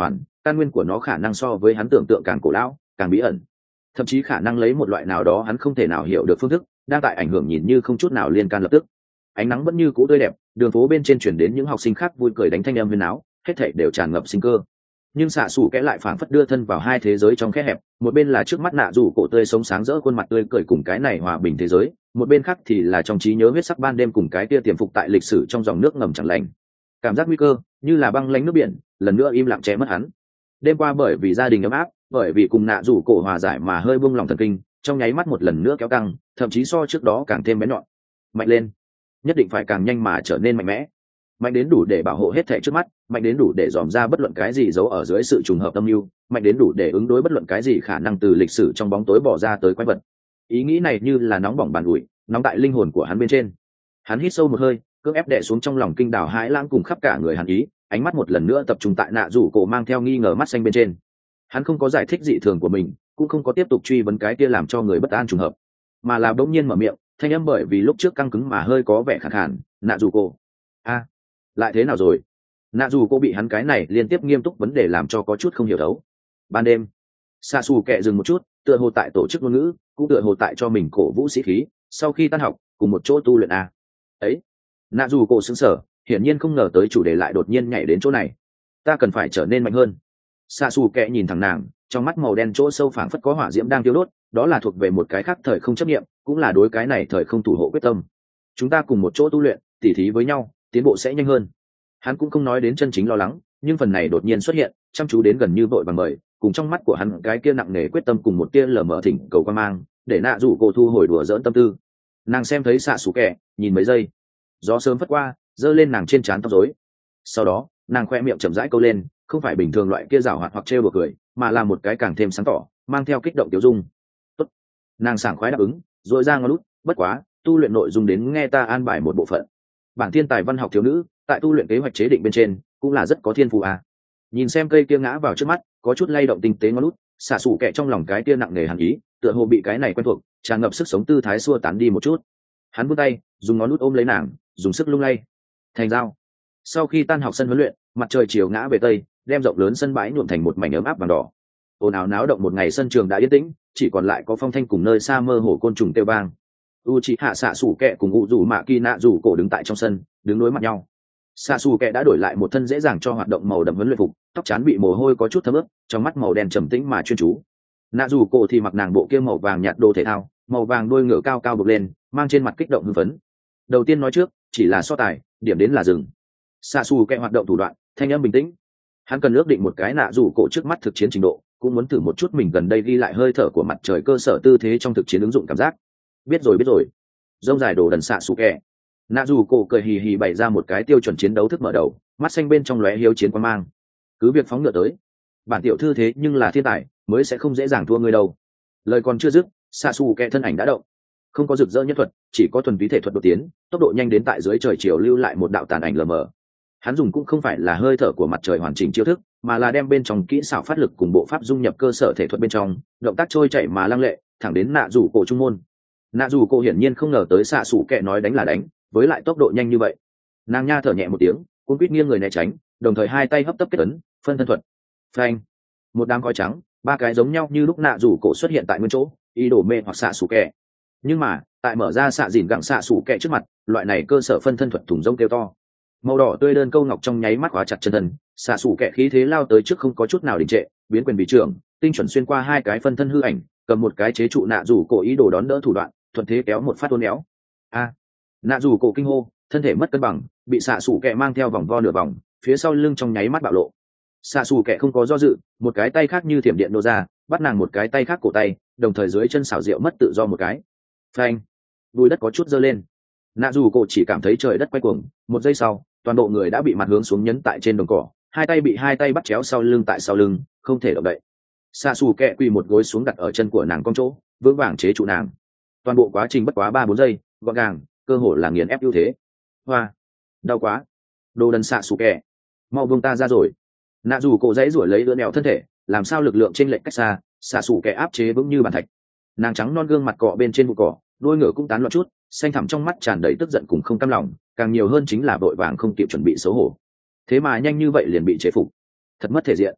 căn nguyên của nó khả năng so với hắn tưởng tượng càng cổ lão càng bí ẩn, thậm chí khả năng lấy một loại nào đó hắn không thể nào hiểu được phương thức đang tại ảnh hưởng nhìn như không chút nào liên can lập tức. Ánh nắng vẫn như cũ tươi đẹp, đường phố bên trên chuyển đến những học sinh khác vui cười đánh thanh âm huyên áo, hết thảy đều tràn ngập sinh cơ. Nhưng xạ xù kẽ lại phảng phất đưa thân vào hai thế giới trong khe hẹp, một bên là trước mắt nạ rủ cổ tươi sống sáng rỡ khuôn mặt tươi cười cùng cái này hòa bình thế giới, một bên khác thì là trong trí nhớ huyết sắc ban đêm cùng cái kia tiềm phục tại lịch sử trong dòng nước ngầm chẳng lành. Cảm giác nguy cơ như là băng lánh nước biển lần nữa im lặng che mất hắn. Đêm qua bởi vì gia đình ấm áp, bởi vì cùng nạ rủ cổ hòa giải mà hơi buông lòng thần kinh, trong nháy mắt một lần nữa kéo căng, thậm chí so trước đó càng thêm bén nhọn. Mạnh lên, nhất định phải càng nhanh mà trở nên mạnh mẽ, mạnh đến đủ để bảo hộ hết thảy trước mắt, mạnh đến đủ để dòm ra bất luận cái gì giấu ở dưới sự trùng hợp tâm mưu, mạnh đến đủ để ứng đối bất luận cái gì khả năng từ lịch sử trong bóng tối bỏ ra tới quái vật. Ý nghĩ này như là nóng bỏng bàn ủi, nóng tại linh hồn của hắn bên trên. Hắn hít sâu một hơi, cưỡng ép đè xuống trong lòng kinh đảo hãi lãng cùng khắp cả người hắn ý, ánh mắt một lần nữa tập trung tại nạ rủ cổ mang theo nghi ngờ mắt xanh bên trên. Hắn không có giải thích dị thường của mình, cũng không có tiếp tục truy vấn cái kia làm cho người bất an trùng hợp, mà là bỗng nhiên mở miệng, thanh âm bởi vì lúc trước căng cứng mà hơi có vẻ khàn khàn, nạ rủ cổ. A, lại thế nào rồi? Nạ dù cô bị hắn cái này liên tiếp nghiêm túc vấn đề làm cho có chút không hiểu đấu. Ban đêm, xạ xù kẹ dừng một chút, tựa hồ tại tổ chức ngôn ngữ, cũng tựa hồ tại cho mình cổ vũ sĩ khí, sau khi tan học cùng một chỗ tu luyện a. Ấy, nạ dù cô sững sờ, hiển nhiên không ngờ tới chủ đề lại đột nhiên nhảy đến chỗ này. Ta cần phải trở nên mạnh hơn. Xạ xù kẹ nhìn thẳng nàng, trong mắt màu đen chỗ sâu phảng phất có hỏa diễm đang tiêu đốt, đó là thuộc về một cái khác thời không chấp niệm, cũng là đối cái này thời không thủ hộ quyết tâm. Chúng ta cùng một chỗ tu luyện, tỉ thí với nhau, tiến bộ sẽ nhanh hơn. Hắn cũng không nói đến chân chính lo lắng, nhưng phần này đột nhiên xuất hiện, chăm chú đến gần như vội vàng mời, cùng trong mắt của hắn cái kia nặng nề quyết tâm cùng một tia lờ mờ thỉnh cầu quan mang, để nạ rủ cô thu hồi đùa dỡn tâm tư. Nàng xem thấy xạ xù kẹ, nhìn mấy giây, gió sớm phất qua, giơ lên nàng trên trán tóc rối. Sau đó, nàng khoe miệng chậm rãi câu lên, không phải bình thường loại kia giảo hoạt hoặc trêu bừa cười, mà là một cái càng thêm sáng tỏ, mang theo kích động tiêu dung. Tốt. Nàng sảng khoái đáp ứng, rồi ra ngón lút, bất quá, tu luyện nội dung đến nghe ta an bài một bộ phận. Bản thiên tài văn học thiếu nữ, tại tu luyện kế hoạch chế định bên trên cũng là rất có thiên phú à. Nhìn xem cây kia ngã vào trước mắt, có chút lay động tinh tế ngón lút, xả sủ kẹ trong lòng cái kia nặng nề hàn ý, tựa hồ bị cái này quen thuộc, tràn ngập sức sống tư thái xua tán đi một chút. Hắn vươn tay, dùng ngón lút ôm lấy nàng, dùng sức lung lay. Thành dao. Sau khi tan học sân huấn luyện, mặt trời chiều ngã về tây, đem rộng lớn sân bãi nhuộm thành một mảnh ấm áp vàng đỏ. Ồn ào náo động một ngày sân trường đã yên tĩnh, chỉ còn lại có phong thanh cùng nơi xa mơ hồ côn trùng kêu vang. Uchiha xạ sủ kẹ cùng u dù mạ kỳ nạ dù cổ đứng tại trong sân, đứng đối mặt nhau. Xạ xù kẹ đã đổi lại một thân dễ dàng cho hoạt động màu đậm huấn luyện phục, tóc trán bị mồ hôi có chút thấm ướt, trong mắt màu đen trầm tĩnh mà chuyên chú. Nạ dù cổ thì mặc nàng bộ kia màu vàng nhạt đồ thể thao, màu vàng đuôi ngựa cao cao bực lên, mang trên mặt kích động hưng phấn. Đầu tiên nói trước, chỉ là so tài, điểm đến là dừng. Xạ xù kẹ hoạt động thủ đoạn, thanh âm bình tĩnh. Hắn cần ước định một cái nạ dù cổ trước mắt thực chiến trình độ, cũng muốn thử một chút mình gần đây ghi lại hơi thở của mặt trời cơ sở tư thế trong thực chiến ứng dụng cảm giác. Biết rồi biết rồi. Rông dài đồ đần xạ xù kẹ. Nạ dù cổ cười hì hì bày ra một cái tiêu chuẩn chiến đấu thức mở đầu, mắt xanh bên trong lóe hiếu chiến quan mang. Cứ việc phóng ngựa tới. Bản tiểu thư thế nhưng là thiên tài, mới sẽ không dễ dàng thua ngươi đâu. Lời còn chưa dứt, xạ xù kẹ thân ảnh đã động. Không có rực rỡ nhất thuật, chỉ có thuần túy thể thuật đột tiến, tốc độ nhanh đến tại dưới trời chiều lưu lại một đạo tàn ảnh lờ mờ. Hắn dùng cũng không phải là hơi thở của mặt trời hoàn chỉnh chiêu thức, mà là đem bên trong kỹ xảo phát lực cùng bộ pháp dung nhập cơ sở thể thuật bên trong, động tác trôi chảy mà lăng lệ, thẳng đến nạ dù cổ trung môn. Nạ dù cổ hiển nhiên không ngờ tới xạ xù kẹ nói đánh là đánh, với lại tốc độ nhanh như vậy. Nàng nha thở nhẹ một tiếng, cuốn quýt nghiêng người né tránh, đồng thời hai tay hấp tấp kết ấn, phân thân thuật. Phanh! Một đám khói trắng, ba cái giống nhau như lúc nạ rủ cổ xuất hiện tại nguyên chỗ, ý đồ mê hoặc xạ sủ kẹ. Nhưng mà, tại mở ra xạ dìn gặng xạ sủ kẹ trước mặt, loại này cơ sở phân thân thuật thủng rông kêu to. Màu đỏ tươi đơn câu ngọc trong nháy mắt khóa chặt chân thân, xạ sủ kẹ khí thế lao tới trước không có chút nào đình trệ, biến quyền bị trưởng, tinh chuẩn xuyên qua hai cái phân thân hư ảnh, cầm một cái chế trụ nạ rủ cổ ý đồ đón đỡ thủ đoạn, thuận thế kéo một phát uốn éo. A! Nạ rủ cổ kinh hô, thân thể mất cân bằng, bị xạ sủ kẹ mang theo vòng vo nửa vòng, phía sau lưng trong nháy mắt bạo lộ. Xạ sủ kẹ không có do dự, một cái tay khác như thiểm điện nô ra, bắt nàng một cái tay khác cổ tay, đồng thời dưới chân xảo diệu mất tự do một cái. Phanh! Bùi đất có chút dơ lên. Nạ rủ cổ chỉ cảm thấy trời đất quay cuồng, một giây sau, toàn bộ người đã bị mặt hướng xuống nhấn tại trên đồng cỏ, hai tay bị hai tay bắt chéo sau lưng tại sau lưng, không thể động đậy. Xạ sủ kẹ quỳ một gối xuống đặt ở chân của nàng cong chỗ, vững vàng chế trụ nàng. Toàn bộ quá trình bất quá ba bốn giây, gọn gàng, cơ hội là nghiền ép ưu thế. Hoa! Đau quá! Đồ đần xạ sủ kẹ, mau buông ta ra rồi. Nạ dù cổ dãy rủi lấy đứa nẹo thân thể, làm sao lực lượng trên lệnh cách xa, xạ sủ kẹ áp chế vững như bàn thạch. Nàng trắng non gương mặt cọ bên trên bụi cỏ, đôi ngựa cũng tán loạn chút, xanh thẳm trong mắt tràn đầy tức giận cùng không cam lòng, càng nhiều hơn chính là vội vàng không kịp chuẩn bị xấu hổ. Thế mà nhanh như vậy liền bị chế phục, thật mất thể diện.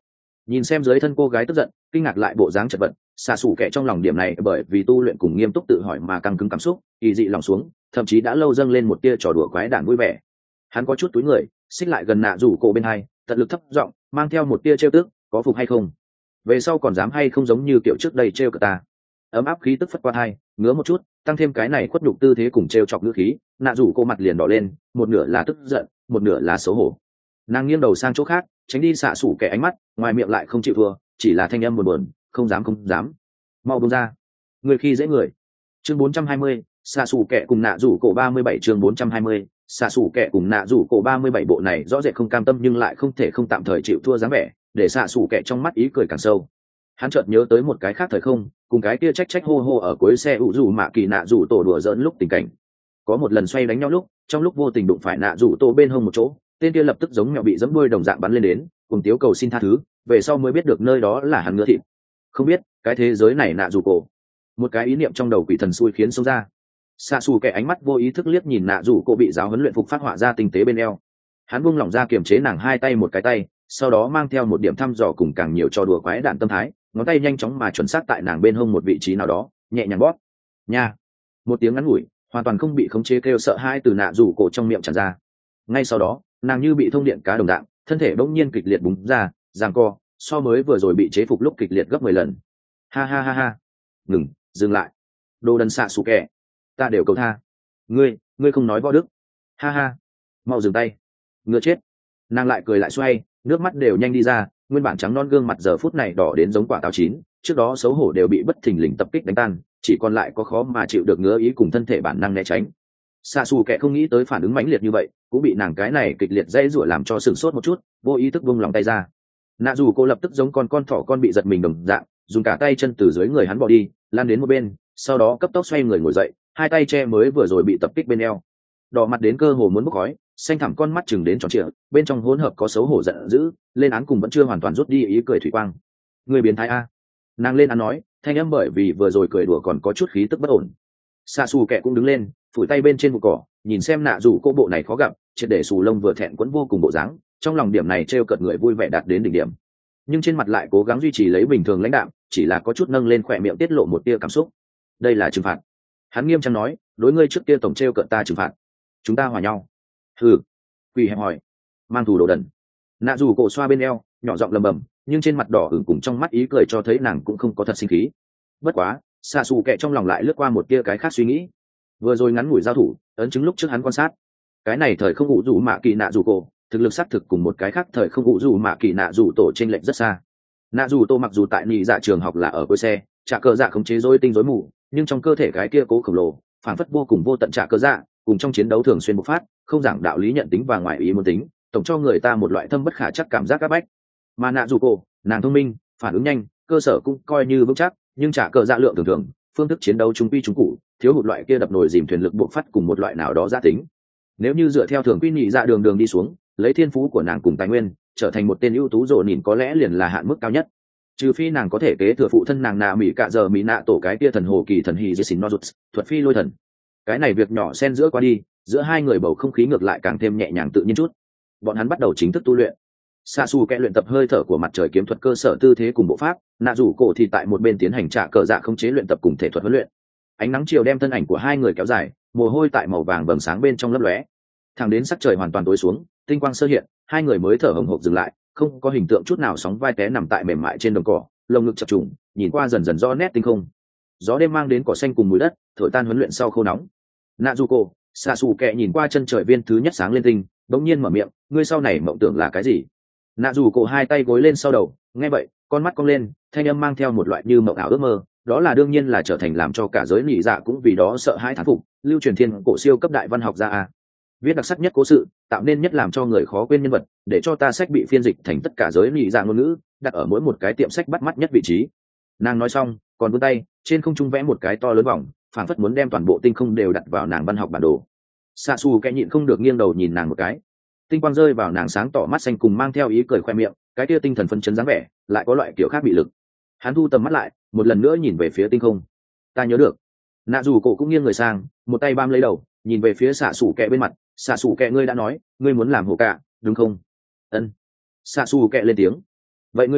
Nhìn xem dưới thân cô gái tức giận kinh ngạc lại bộ dáng chật vật, xạ xù kẻ trong lòng điểm này bởi vì tu luyện cùng nghiêm túc tự hỏi mà căng cứng cảm xúc kỳ dị lòng xuống, thậm chí đã lâu dâng lên một tia trò đùa quái đản vui vẻ. Hắn có chút túi người xích lại gần nạ rủ cổ bên hai, tận lực thấp giọng mang theo một tia trêu tức, có phục hay không, về sau còn dám hay không giống như kiểu trước đây trêu cả ta. Ấm áp khí tức phất qua hai ngứa một chút, tăng thêm cái này khuất nhục tư thế cùng trêu chọc ngữ khí, nạ rủ cô mặt liền đỏ lên, một nửa là tức giận một nửa là xấu hổ. Nàng nghiêng đầu sang chỗ khác tránh đi xạ xủ kẻ ánh mắt, ngoài miệng lại không chịu thua, chỉ là thanh âm buồn buồn, không dám không dám, mau buông ra, người khi dễ người. Chương bốn trăm hai mươi, xạ xủ kẻ cùng nạ rủ cổ ba mươi bảy. Chương bốn trăm hai mươi, xạ xủ kẻ cùng nạ rủ cổ ba mươi bảy. Bộ này rõ rệt không cam tâm nhưng lại không thể không tạm thời chịu thua dáng vẻ, để xạ xủ kẻ trong mắt ý cười càng sâu. Hắn chợt nhớ tới một cái khác thời không, cùng cái kia trách trách hô hô ở cuối xe ủ rủ mạ kỳ nạ rủ tổ đùa giỡn lúc tình cảnh. Có một lần xoay đánh nhau lúc, trong lúc vô tình đụng phải nạ rủ tổ bên hông một chỗ, tên kia lập tức giống mèo bị giẫm đuôi đồng dạng bắn lên đến, cùng tiếu cầu xin tha thứ, về sau mới biết được nơi đó là hắn ngựa thịt. Không biết cái thế giới này nạ rủ cổ. Một cái ý niệm trong đầu quỷ thần xui khiến xông ra. Xạ xù kẻ ánh mắt vô ý thức liếc nhìn nạ rủ cổ bị giáo huấn luyện phục phát họa ra tinh tế bên eo. Hắn buông lỏng ra kiềm chế nàng hai tay một cái tay, sau đó mang theo một điểm thăm dò cùng càng nhiều trò đùa quái đản tâm thái, ngón tay nhanh chóng mà chuẩn xác tại nàng bên hông một vị trí nào đó, nhẹ nhàng bóp. Nha. Một tiếng ngắn ngủi, hoàn toàn không bị khống chế kêu sợ hãi từ nạ rủ cổ trong miệng tràn ra. Ngay sau đó, nàng như bị thông điện cá đồng dạng, thân thể bỗng nhiên kịch liệt búng ra, giằng co, so mới vừa rồi bị chế phục lúc kịch liệt gấp mười lần. Ha ha ha ha. Ngừng, dừng lại. Đồ đần xạ xù kẻ, ta đều cầu tha. Ngươi, ngươi không nói võ đức. Ha ha. Mau dừng tay. Ngựa chết. Nàng lại cười lại xoay, nước mắt đều nhanh đi ra, nguyên bản trắng non gương mặt giờ phút này đỏ đến giống quả táo chín, trước đó xấu hổ đều bị bất thình lình tập kích đánh tan, chỉ còn lại có khó mà chịu được ngứa ý cùng thân thể bản năng né tránh. Xạ xù kẻ không nghĩ tới phản ứng mãnh liệt như vậy, cũng bị nàng cái này kịch liệt dây rủa làm cho sửng sốt một chút, vô ý thức buông lòng tay ra. Nạ dù cô lập tức giống con con thỏ con bị giật mình đồng dạng, dùng cả tay chân từ dưới người hắn bỏ đi, lan đến một bên, sau đó cấp tốc xoay người ngồi dậy, hai tay che mới vừa rồi bị tập kích bên eo, đỏ mặt đến cơ hồ muốn bốc khói, xanh thẳm con mắt chừng đến tròn trịa, bên trong hỗn hợp có xấu hổ giận dữ, lên án cùng vẫn chưa hoàn toàn rút đi ý cười thủy quang. Người biến thái a. Nàng lên án nói, thanh âm bởi vì vừa rồi cười đùa còn có chút khí tức bất ổn. Xạ xù kẻ cũng đứng lên, phủi tay bên trên bụi cỏ, nhìn xem nạ dù cô bộ này khó gặp, triệt để xù lông vừa thẹn quẫn vô cùng bộ dáng, trong lòng điểm này trêu cợt người vui vẻ đạt đến đỉnh điểm, nhưng trên mặt lại cố gắng duy trì lấy bình thường lãnh đạm, chỉ là có chút nâng lên khỏe miệng tiết lộ một tia cảm xúc. Đây là trừng phạt. Hắn nghiêm trang nói, đối ngươi trước kia tổng trêu cợt ta trừng phạt. Chúng ta hòa nhau. Hừ. Quỷ hẹp hỏi, mang thù đồ đần. Nạ dù cổ xoa bên eo, nhỏ giọng lầm bầm, nhưng trên mặt đỏ ửng cùng trong mắt ý cười cho thấy nàng cũng không có thật sinh khí. Bất quá, xạ xù kẹ trong lòng lại lướt qua một tia cái khác suy nghĩ. Vừa rồi ngắn ngủi giao thủ, ấn chứng lúc trước hắn quan sát, cái này thời không ngụ dù mạ kỳ nạ dù cổ thực lực xác thực cùng một cái khác thời không ngụ dù mạ kỳ nạ dù tổ trên lệnh rất xa. Nạ dù tô mặc dù tại nhị dạ trường học là ở cuối xe, trả cờ dạ khống chế rối tinh rối mù, nhưng trong cơ thể cái kia cố khổng lồ phản phất vô cùng vô tận trả cờ dạ, cùng trong chiến đấu thường xuyên bộc phát, không giảng đạo lý nhận tính và ngoại ý muốn tính, tổng cho người ta một loại thâm bất khả chắc cảm giác áp bách. Mà nạ dù cổ, nàng thông minh, phản ứng nhanh, cơ sở cũng coi như vững chắc, nhưng trả cờ dạ lượng thường thường, phương thức chiến đấu trung quy trung cụ, thiếu hụt loại kia đập nồi dìm thuyền lực bộc phát cùng một loại nào đó giá tính. Nếu như dựa theo thường quy nhị dạ đường đường đi xuống, lấy thiên phú của nàng cùng tài nguyên, trở thành một tên ưu tú rồ nhìn có lẽ liền là hạn mức cao nhất. Trừ phi nàng có thể kế thừa phụ thân nàng nạ mỹ cạ giờ mỹ nạ tổ cái kia thần hồ kỳ thần hì dê xin nozuts, thuật phi lôi thần. Cái này việc nhỏ xen giữa qua đi, giữa hai người bầu không khí ngược lại càng thêm nhẹ nhàng tự nhiên chút. Bọn hắn bắt đầu chính thức tu luyện. Sa su kẽ luyện tập hơi thở của mặt trời kiếm thuật cơ sở tư thế cùng bộ pháp, nạ rủ cổ thì tại một bên tiến hành trả cờ dạ không chế luyện tập cùng thể thuật huấn luyện. Ánh nắng chiều đem thân ảnh của hai người kéo dài, mồ hôi tại màu vàng vầng sáng bên trong lấp lóe. Thẳng đến sắc trời hoàn toàn tối xuống, tinh quang sơ hiện, hai người mới thở hổn hộc dừng lại, không có hình tượng chút nào sóng vai té nằm tại mềm mại trên đồng cỏ, lồng ngực chập trùng, nhìn qua dần dần rõ nét tinh không. Gió đêm mang đến cỏ xanh cùng mùi đất, thổi tan huấn luyện sau khô nóng. Natsuko, Sasuke nhìn qua chân trời viên thứ nhất sáng lên tinh, bỗng nhiên mở miệng, ngươi sau này mộng tưởng là cái gì? Natsuko hai tay gối lên sau đầu, nghe vậy, con mắt cong lên, thanh âm mang theo một loại như mộng ảo ước mơ, đó là đương nhiên là trở thành làm cho cả giới nhị dạ cũng vì đó sợ hãi thán phục, lưu truyền thiên cổ siêu cấp đại văn học gia a. Viết đặc sắc nhất cố sự, tạo nên nhất làm cho người khó quên nhân vật, để cho ta sách bị phiên dịch thành tất cả giới nhị dạ ngôn ngữ, đặt ở mỗi một cái tiệm sách bắt mắt nhất vị trí. Nàng nói xong, còn vươn tay, trên không trung vẽ một cái to lớn vòng, phảng phất muốn đem toàn bộ tinh không đều đặt vào nàng văn học bản đồ. Sasuke nhịn không được nghiêng đầu nhìn nàng một cái. Tinh quang rơi vào nàng sáng tỏ mắt xanh cùng mang theo ý cười khoe miệng, cái kia tinh thần phấn chấn dáng vẻ, lại có loại kiểu khác bị lực. Hắn thu tầm mắt lại, một lần nữa nhìn về phía tinh không. Ta nhớ được. Nạ dù cổ cũng nghiêng người sang, một tay bám lấy đầu, nhìn về phía xạ xù kẹ bên mặt. Xạ xù kẹ ngươi đã nói, ngươi muốn làm hồ cả, đúng không? Ân. Xạ xù kẹ lên tiếng. Vậy ngươi biết,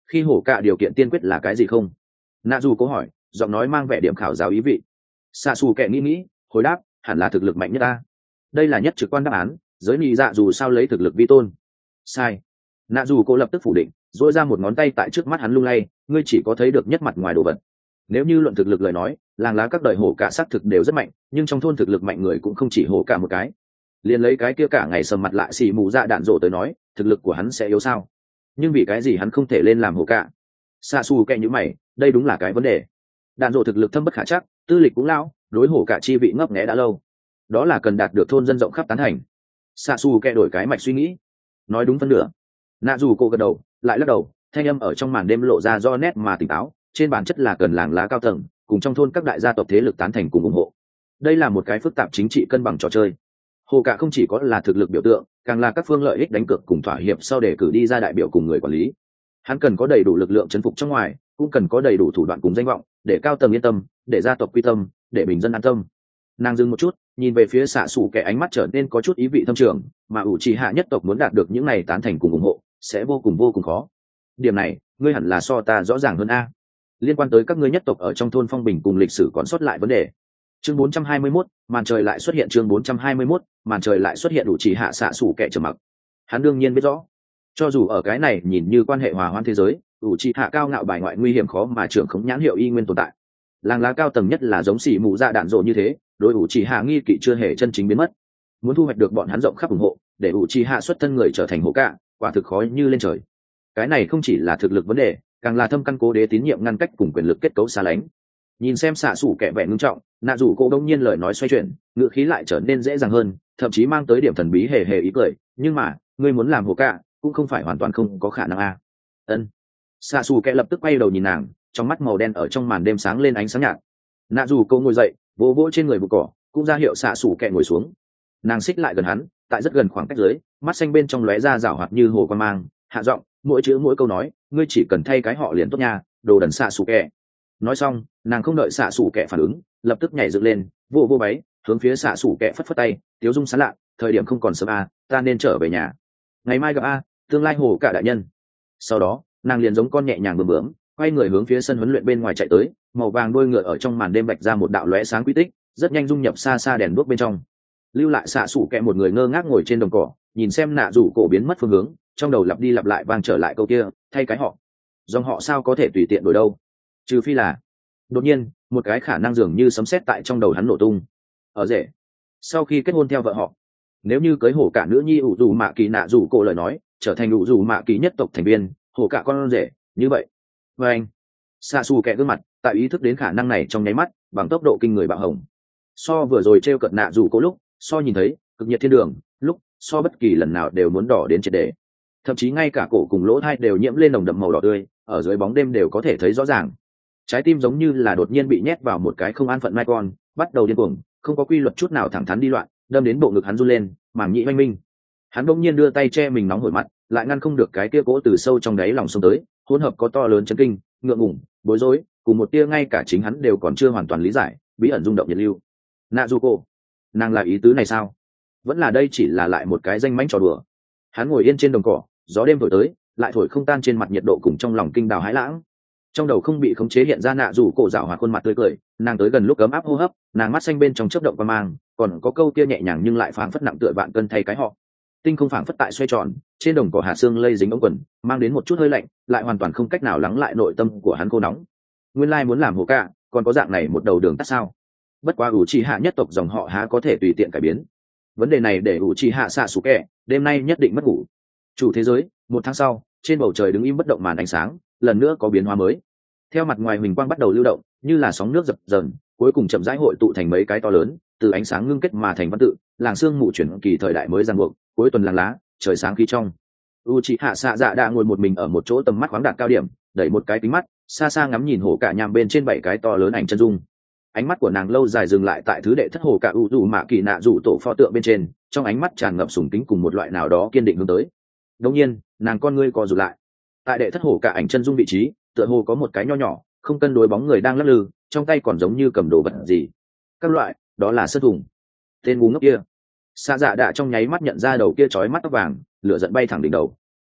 khi hổ cả điều kiện tiên quyết là cái gì không? Nạ dù cố hỏi, giọng nói mang vẻ điểm khảo giáo ý vị. Xạ xù kẹ nghĩ nghĩ, hồi đáp, hẳn là thực lực mạnh nhất ta. Đây là nhất trực quan đáp án, giới nhị dạ dù sao lấy thực lực vi tôn. Sai. Nạ dù cô lập tức phủ định, dỗi ra một ngón tay tại trước mắt hắn lung lay, ngươi chỉ có thấy được nhất mặt ngoài đồ vật. Nếu như luận thực lực lời nói, làng lá các đời hổ cả xác thực đều rất mạnh, nhưng trong thôn thực lực mạnh người cũng không chỉ hổ cả một cái. Liền lấy cái kia cả ngày sầm mặt lại xì mù dạ đạn rộ tới nói, thực lực của hắn sẽ yếu sao? Nhưng vì cái gì hắn không thể lên làm hổ cả? Sa su kẹ nhữ mày, đây đúng là cái vấn đề. Đạn rộ thực lực thâm bất khả chắc, tư lịch cũng lão, đối hổ cả chi vị ngấp nghé đã lâu. Đó là cần đạt được thôn dân rộng khắp tán thành. Sa su kẹ đổi cái mạch suy nghĩ, nói đúng phân nửa. Nạ dù cô gật đầu, lại lắc đầu, thanh âm ở trong màn đêm lộ ra do nét mà tỉnh táo, trên bản chất là cần làng lá cao tầng cùng trong thôn các đại gia tộc thế lực tán thành cùng ủng hộ. Đây là một cái phức tạp chính trị cân bằng trò chơi. Hồ cả không chỉ có là thực lực biểu tượng, càng là các phương lợi ích đánh cược cùng thỏa hiệp sau để cử đi ra đại biểu cùng người quản lý. Hắn cần có đầy đủ lực lượng chấn phục trong ngoài, cũng cần có đầy đủ thủ đoạn cùng danh vọng, để cao tầng yên tâm, để gia tộc quy tâm, để bình dân an tâm. Nàng dừng một chút, nhìn về phía xạ xù kẻ, ánh mắt trở nên có chút ý vị thâm trường, mà ủ trì hạ nhất tộc muốn đạt được những này tán thành cùng ủng hộ sẽ vô cùng vô cùng khó. Điểm này ngươi hẳn là so ta rõ ràng hơn a. Liên quan tới các ngươi nhất tộc ở trong thôn phong bình cùng lịch sử còn sót lại vấn đề. Chương bốn trăm hai mươi mốt, màn trời lại xuất hiện. Chương bốn trăm hai mươi mốt, màn trời lại xuất hiện. Ủ trì hạ xạ xù kẻ trầm mặc. Hắn đương nhiên biết rõ, cho dù ở cái này nhìn như quan hệ hòa hoãn thế giới, ủ trì hạ cao ngạo bài ngoại nguy hiểm khó mà trưởng khống nhãn hiệu y nguyên tồn tại. Làng lá cao tầng nhất là giống xỉ mù dạ đạn rộ như thế, đối ủ trì hạ nghi kỵ chưa hề chân chính biến mất. Muốn thu hoạch được bọn hắn rộng khắp ủng hộ, để ủ trì hạ xuất thân người trở thành hổ cả, quả thực khó như lên trời. Cái này không chỉ là thực lực vấn đề, càng là thâm căn cố đế tín nhiệm ngăn cách cùng quyền lực kết cấu xa lánh. Nhìn xem xạ xủ kẻ vẻ ngưng trọng, nạ dù cô đông nhiên lời nói xoay chuyển, ngữ khí lại trở nên dễ dàng hơn, thậm chí mang tới điểm thần bí hề hề ý cười. Nhưng mà ngươi muốn làm hổ cả cũng không phải hoàn toàn không có khả năng a. Ân. Xạ xù kẻ lập tức quay đầu nhìn nàng, trong mắt màu đen ở trong màn đêm sáng lên ánh sáng nhạt. Nạ dù cô ngồi dậy, vỗ vỗ trên người bụi cỏ, cũng ra hiệu xạ xù kẻ ngồi xuống. Nàng xích lại gần hắn, tại rất gần khoảng cách dưới, mắt xanh bên trong lóe ra rảo hoạt như hồ quan mang, hạ giọng, mỗi chữ mỗi câu nói, ngươi chỉ cần thay cái họ liền tốt nha, đồ đần xạ xù kẻ. Nói xong, nàng không đợi xạ xù kẻ phản ứng, lập tức nhảy dựng lên, vô vô váy, hướng phía xạ xù kẻ phất phất tay, tiếu dung sán lạ, thời điểm không còn sớm a, ta nên trở về nhà. Ngày mai gặp a, tương lai hồ cả đại nhân. Sau đó, nàng liền giống con nhẹ nhàng bướm bướm, quay người hướng phía sân huấn luyện bên ngoài chạy tới, màu vàng đôi ngựa ở trong màn đêm vạch ra một đạo lóe sáng quy tích, rất nhanh dung nhập xa xa đèn đuốc bên trong. Lưu lại xạ xù kẻ một người ngơ ngác ngồi trên đồng cỏ, nhìn xem nạ rủ cổ biến mất phương hướng, trong đầu lặp đi lặp lại vang trở lại câu kia, thay cái họ, dòng họ sao có thể tùy tiện đổi đâu, trừ phi là. Đột nhiên, một cái khả năng dường như sấm sét tại trong đầu hắn nổ tung. Ở rể, sau khi kết hôn theo vợ họ, nếu như cưới hổ cả nữ nhi ủ dù mạ kỳ nạ rủ cổ lời nói, trở thành ủ dù mạ kỳ nhất tộc thành viên, hổ cả con rể, như vậy. Và anh, xa xù kẹ gương mặt, tại ý thức đến khả năng này trong nháy mắt, bằng tốc độ kinh người bạo hồng. So vừa rồi treo cợt nạ rủ cổ lúc, so nhìn thấy cực nhiệt thiên đường lúc, so bất kỳ lần nào đều muốn đỏ đến triệt để. Thậm chí ngay cả cổ cùng lỗ tai đều nhiễm lên nồng đậm màu đỏ tươi, ở dưới bóng đêm đều có thể thấy rõ ràng. Trái tim giống như là đột nhiên bị nhét vào một cái không an phận mai con, bắt đầu điên cuồng, không có quy luật chút nào thẳng thắn đi loạn, đâm đến bộ ngực hắn run lên, màng nhĩ oanh minh. Hắn bỗng nhiên đưa tay che mình nóng hổi mặt, lại ngăn không được cái kia cỗ từ sâu trong đáy lòng xông tới, hỗn hợp có to lớn chấn kinh, ngượng ngùng, bối rối, cùng một tia ngay cả chính hắn đều còn chưa hoàn toàn lý giải, bí ẩn rung động nhiệt lưu. Natsuko, nàng là ý tứ này sao? Vẫn là đây chỉ là lại một cái danh mánh trò đùa. Hắn ngồi yên trên đồng cỏ, gió đêm thổi tới, lại thổi không tan trên mặt nhiệt độ cùng trong lòng kinh đào hãi lãng. Trong đầu không bị khống chế hiện ra nạ rủ cổ dạo hòa khuôn mặt tươi cười, nàng tới gần lúc ấm áp hô hấp, nàng mắt xanh bên trong chớp động qua mang, còn có câu kia nhẹ nhàng nhưng lại phảng phất nặng tựa vạn cân thay cái họ. Tinh không phảng phất tại xoay tròn, trên đồng cỏ hạ xương lây dính ống quần, mang đến một chút hơi lạnh, lại hoàn toàn không cách nào lắng lại nội tâm của hắn khô nóng. Nguyên lai muốn làm hồ cả, còn có dạng này một đầu đường tắt sao? Bất quá ủ trì hạ nhất tộc dòng họ há có thể tùy tiện cải biến. Vấn đề này để ủ trì hạ xạ sủ kẹ đêm nay nhất định mất ngủ. Chủ thế giới, một tháng sau, trên bầu trời đứng im bất động màn ánh sáng, lần nữa có biến hóa mới. Theo mặt ngoài huỳnh quang bắt đầu lưu động, như là sóng nước dập dờn, cuối cùng chậm rãi hội tụ thành mấy cái to lớn, từ ánh sáng ngưng kết mà thành văn tự, làng sương mù chuyển kỳ thời đại mới ràng buộc, cuối tuần làng lá, trời sáng khí trong. Uchiha Xạ Dạ đã ngồi một mình ở một chỗ tầm mắt khoáng đạt cao điểm, đẩy một cái kính mắt, xa xa ngắm nhìn hồ cả nham bên trên bảy cái to lớn ảnh chân dung. Ánh mắt của nàng lâu dài dừng lại tại thứ đệ thất hồ cả u dù mạ kỳ nạ dù tổ pho tượng bên trên, trong ánh mắt tràn ngập sùng kính cùng một loại nào đó kiên định hướng tới. Đương nhiên, nàng con ngươi co rụt lại. Tại đệ thất hồ cả ảnh chân dung vị trí, tựa hồ có một cái nho nhỏ, không cân đối bóng người đang lắc lư, trong tay còn giống như cầm đồ vật gì. Các loại, đó là sơ thùng. Tên ngu ngốc kia. Xạ Dạ đã trong nháy mắt nhận ra đầu kia chói mắt tóc vàng, lửa giận bay thẳng đỉnh đầu.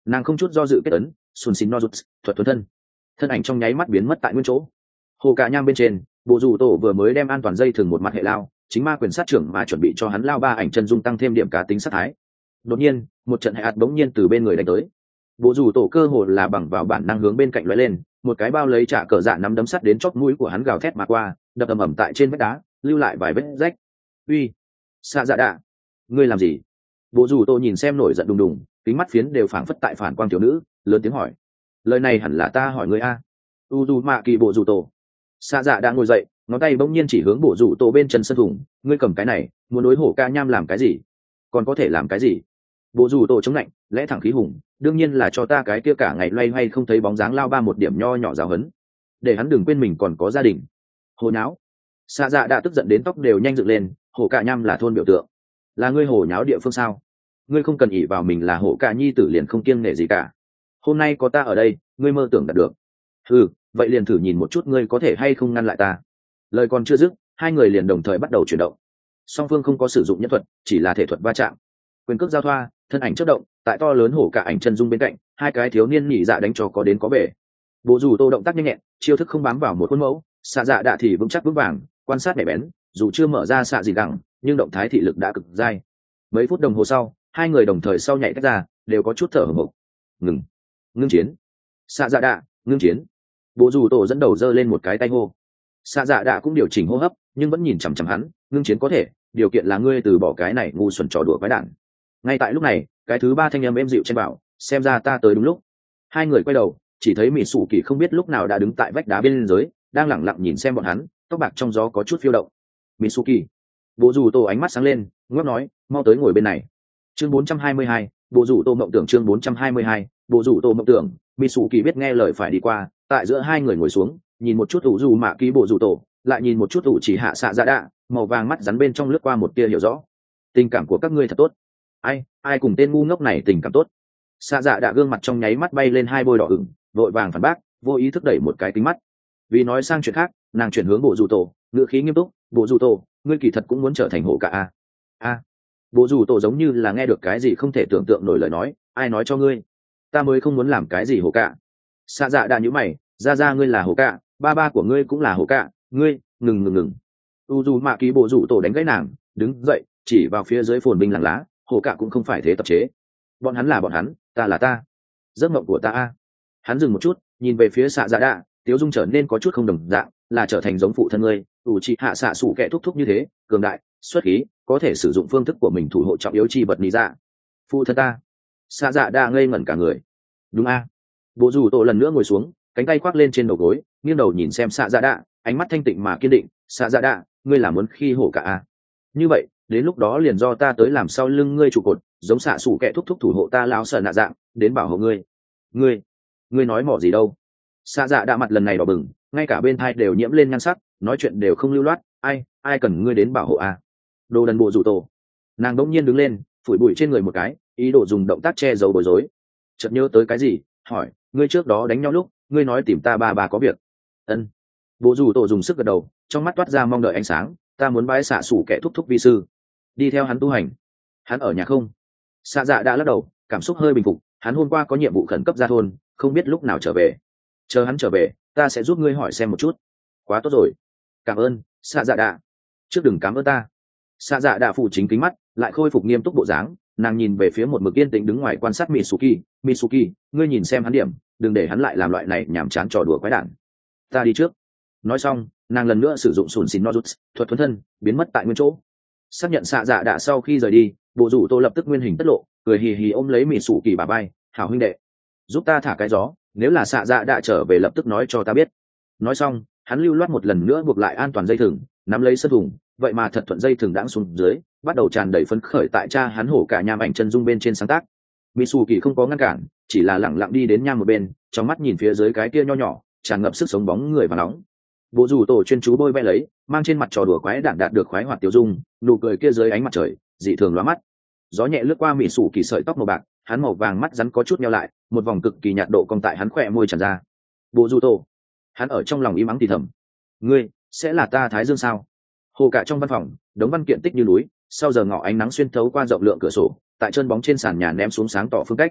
Nàng không chút do dự kết ấn sùn xin no rút thuật thuần thân, thân ảnh trong nháy mắt biến mất tại nguyên chỗ. Hồ cả nham bên trên, bộ dù tổ vừa mới đem an toàn dây thường một mặt hệ lao, chính ma quyền sát trưởng mà chuẩn bị cho hắn lao ba ảnh chân dung tăng thêm điểm cá tính sát thái. Đột nhiên một trận hệ hạt bỗng nhiên từ bên người đánh tới, bộ dù tổ cơ hồ là bằng vào bản năng hướng bên cạnh lóe lên, một cái bao lấy trả cờ dạ nắm đấm sắt đến chóp mũi của hắn gào thét mà qua, đập ầm ầm tại trên vách đá, lưu lại vài vết rách. Uy, xạ dạ đạ, ngươi làm gì? Bộ dù tổ nhìn xem nổi giận đùng đùng, kính mắt phiến đều phảng phất tại phản quang thiếu nữ, lớn tiếng hỏi. Lời này hẳn là ta hỏi ngươi a. U dù mạ kỳ bộ dù tổ. Xạ dạ đã ngồi dậy, ngón tay bỗng nhiên chỉ hướng bộ dù tổ bên chân sân thủng, ngươi cầm cái này muốn đối hổ ca nham làm cái gì? Còn có thể làm cái gì? Bộ dù tổ chống lạnh, lẽ thẳng khí hùng, đương nhiên là cho ta cái kia cả ngày loay hoay không thấy bóng dáng lao ba một điểm nho nhỏ giáo hấn, để hắn đừng quên mình còn có gia đình. Hồ nháo. Xạ dạ đã tức giận đến tóc đều nhanh dựng lên, hổ ca nham là thôn biểu tượng, là ngươi hồ nháo địa phương sao? Ngươi không cần ỷ vào mình là hổ ca nhi tử liền không kiêng nể gì cả. Hôm nay có ta ở đây, ngươi mơ tưởng đạt được. Ừ, vậy liền thử nhìn một chút ngươi có thể hay không ngăn lại ta. Lời còn chưa dứt, hai người liền đồng thời bắt đầu chuyển động. Song phương không có sử dụng nhân thuật, chỉ là thể thuật va chạm. Quyền cước giao thoa, thân ảnh chớp động, tại to lớn hổ cả ảnh chân dung bên cạnh, hai cái thiếu niên nhị dạ đánh cho có đến có về. Bộ dù tô động tác nhanh nhẹn, chiêu thức không bám vào một khuôn mẫu, xạ dạ đạ thì vững chắc vững vàng, quan sát nhạy bén, dù chưa mở ra xạ gì gẳng, nhưng động thái thị lực đã cực dai. Mấy phút đồng hồ sau, hai người đồng thời sau nhảy tách ra, đều có chút thở hổn hển. Ngừng, ngưng chiến. Xạ dạ đạ, ngưng chiến. Bộ dù tổ dẫn đầu giơ lên một cái tay hô. Xạ dạ đạ cũng điều chỉnh hô hấp, nhưng vẫn nhìn chằm chằm hắn, ngưng chiến có thể, điều kiện là ngươi từ bỏ cái này ngu xuẩn trò đùa quái đản. Ngay tại lúc này, cái thứ ba thanh âm êm dịu trên bảo, xem ra ta tới đúng lúc. Hai người quay đầu, chỉ thấy mỹ sủ kỳ không biết lúc nào đã đứng tại vách đá bên dưới, đang lẳng lặng nhìn xem bọn hắn, tóc bạc trong gió có chút phiêu động. Mitsuki. Bộ dù tổ ánh mắt sáng lên, ngước nói, mau tới ngồi bên này. Chương bốn trăm hai mươi hai, bộ dù tổ mộng tưởng chương bốn trăm hai mươi hai, bộ dù tổ mộng tưởng. Mitsuki biết nghe lời phải đi qua, tại giữa hai người ngồi xuống, nhìn một chút ủ dù mạ ký bộ dù tổ, lại nhìn một chút ủ chỉ hạ xạ dạ đạ, màu vàng mắt rắn bên trong lướt qua một tia hiểu rõ. Tình cảm của các ngươi thật tốt. Ai, ai cùng tên ngu ngốc này tình cảm tốt? Xạ dạ đạ gương mặt trong nháy mắt bay lên hai bôi đỏ ửng, vội vàng phản bác, vô ý thức đẩy một cái kính mắt. Vì nói sang chuyện khác, nàng chuyển hướng bộ dù tổ, ngữ khí nghiêm túc, bộ dù tổ, ngươi kỳ thật cũng muốn trở thành hổ cả a. A. Bộ dù tổ giống như là nghe được cái gì không thể tưởng tượng nổi lời nói, ai nói cho ngươi? Ta mới không muốn làm cái gì hổ cả. Xạ dạ đạ nhíu mày, ra ra ngươi là hổ cả, ba ba của ngươi cũng là hổ cả, ngươi, ngừng ngừng ngừng. U dù mạ ký bộ dù tổ đánh gãy nàng, đứng dậy, chỉ vào phía dưới phồn binh làng lá, hổ cả cũng không phải thế tập chế. Bọn hắn là bọn hắn, ta là ta. Giấc mộng của ta a. Hắn dừng một chút, nhìn về phía xạ dạ đạ, tiếu dung trở nên có chút không đồng dạng, là trở thành giống phụ thân ngươi, ủ trị hạ xạ sủ kẻ thúc thúc như thế, cường đại, xuất khí, có thể sử dụng phương thức của mình thủ hộ trọng yếu chi vật lý dạ. Phụ thân ta. Xạ dạ đạ ngây ngẩn cả người. Đúng a. Bộ dù tổ lần nữa ngồi xuống, cánh tay khoác lên trên đầu gối, nghiêng đầu nhìn xem xạ dạ đạ, ánh mắt thanh tịnh mà kiên định. Xạ dạ đạ, ngươi là muốn khi hổ cả a? Như vậy, đến lúc đó liền do ta tới làm sau lưng ngươi trụ cột, giống xạ sủ kẻ thúc thúc thủ hộ ta lão sợ nạ dạng, đến bảo hộ ngươi. Ngươi, ngươi nói mỏ gì đâu? Xạ dạ đạ mặt lần này đỏ bừng, ngay cả bên thai đều nhiễm lên nhan sắc, nói chuyện đều không lưu loát. Ai, ai cần ngươi đến bảo hộ a? Đồ đần bộ rủ tổ. Nàng đống nhiên đứng lên, phủi bụi trên người một cái, ý đồ dùng động tác che giấu bối rối. Chợt nhớ tới cái gì, hỏi, ngươi trước đó đánh nhau lúc, ngươi nói tìm ta ba bà có việc. Ân. Bộ rủ tổ dùng sức gật đầu, trong mắt toát ra mong đợi ánh sáng. Ta muốn bái xạ sủ kẻ thúc thúc vi sư, đi theo hắn tu hành. Hắn ở nhà không? Xạ dạ đã lắc đầu, cảm xúc hơi bình phục. Hắn hôm qua có nhiệm vụ khẩn cấp ra thôn, không biết lúc nào trở về. Chờ hắn trở về, ta sẽ giúp ngươi hỏi xem một chút. Quá tốt rồi, cảm ơn xạ dạ đạ. Trước đừng cảm ơn ta. Xạ dạ đạ phủ chính kính mắt, lại khôi phục nghiêm túc bộ dáng. Nàng nhìn về phía một mực yên tĩnh đứng ngoài quan sát Mitsuki. Mitsuki, ngươi nhìn xem hắn điểm, đừng để hắn lại làm loại này nhảm chán trò đùa quái đản. Ta đi trước. Nói xong, nàng lần nữa sử dụng sùn xin nozuts thuật thuấn thân, biến mất tại nguyên chỗ. Xác nhận xạ dạ đạ sau khi rời đi, bộ rủ tô lập tức nguyên hình tất lộ, cười hì hì ôm lấy Mitsuki bà bay, hảo huynh đệ, giúp ta thả cái gió, nếu là xạ dạ đạ trở về lập tức nói cho ta biết. Nói xong, hắn lưu loát một lần nữa buộc lại an toàn dây thừng, nắm lấy sân thùng, vậy mà thật thuận dây thừng đãng xuống dưới, bắt đầu tràn đầy phấn khởi tại cha hắn hổ cả nham ảnh chân dung bên trên sáng tác. Mitsuki không có ngăn cản, chỉ là lẳng lặng đi đến nham một bên, trong mắt nhìn phía dưới cái kia nho nhỏ, tràn ngập sức sống bóng người và nóng. Bộ rủ tổ chuyên chú bôi vẽ lấy, mang trên mặt trò đùa quái đản đạt được khoái hoạt tiêu dung, nụ cười kia dưới ánh mặt trời, dị thường lóa mắt. Gió nhẹ lướt qua Mitsuki sợi tóc màu bạc, hắn màu vàng mắt rắn có chút nheo lại, một vòng cực kỳ nhạt độ cong tại hắn khỏe môi tràn ra. Bộ rủ tổ, hắn ở trong lòng im ắng thì thầm, ngươi sẽ là ta Thái Dương sao? Hồ cả trong văn phòng, đống văn kiện tích như núi, sau giờ ngọ ánh nắng xuyên thấu qua rộng lượng cửa sổ, tại chân bóng trên sàn nhà ném xuống sáng tỏ phương cách.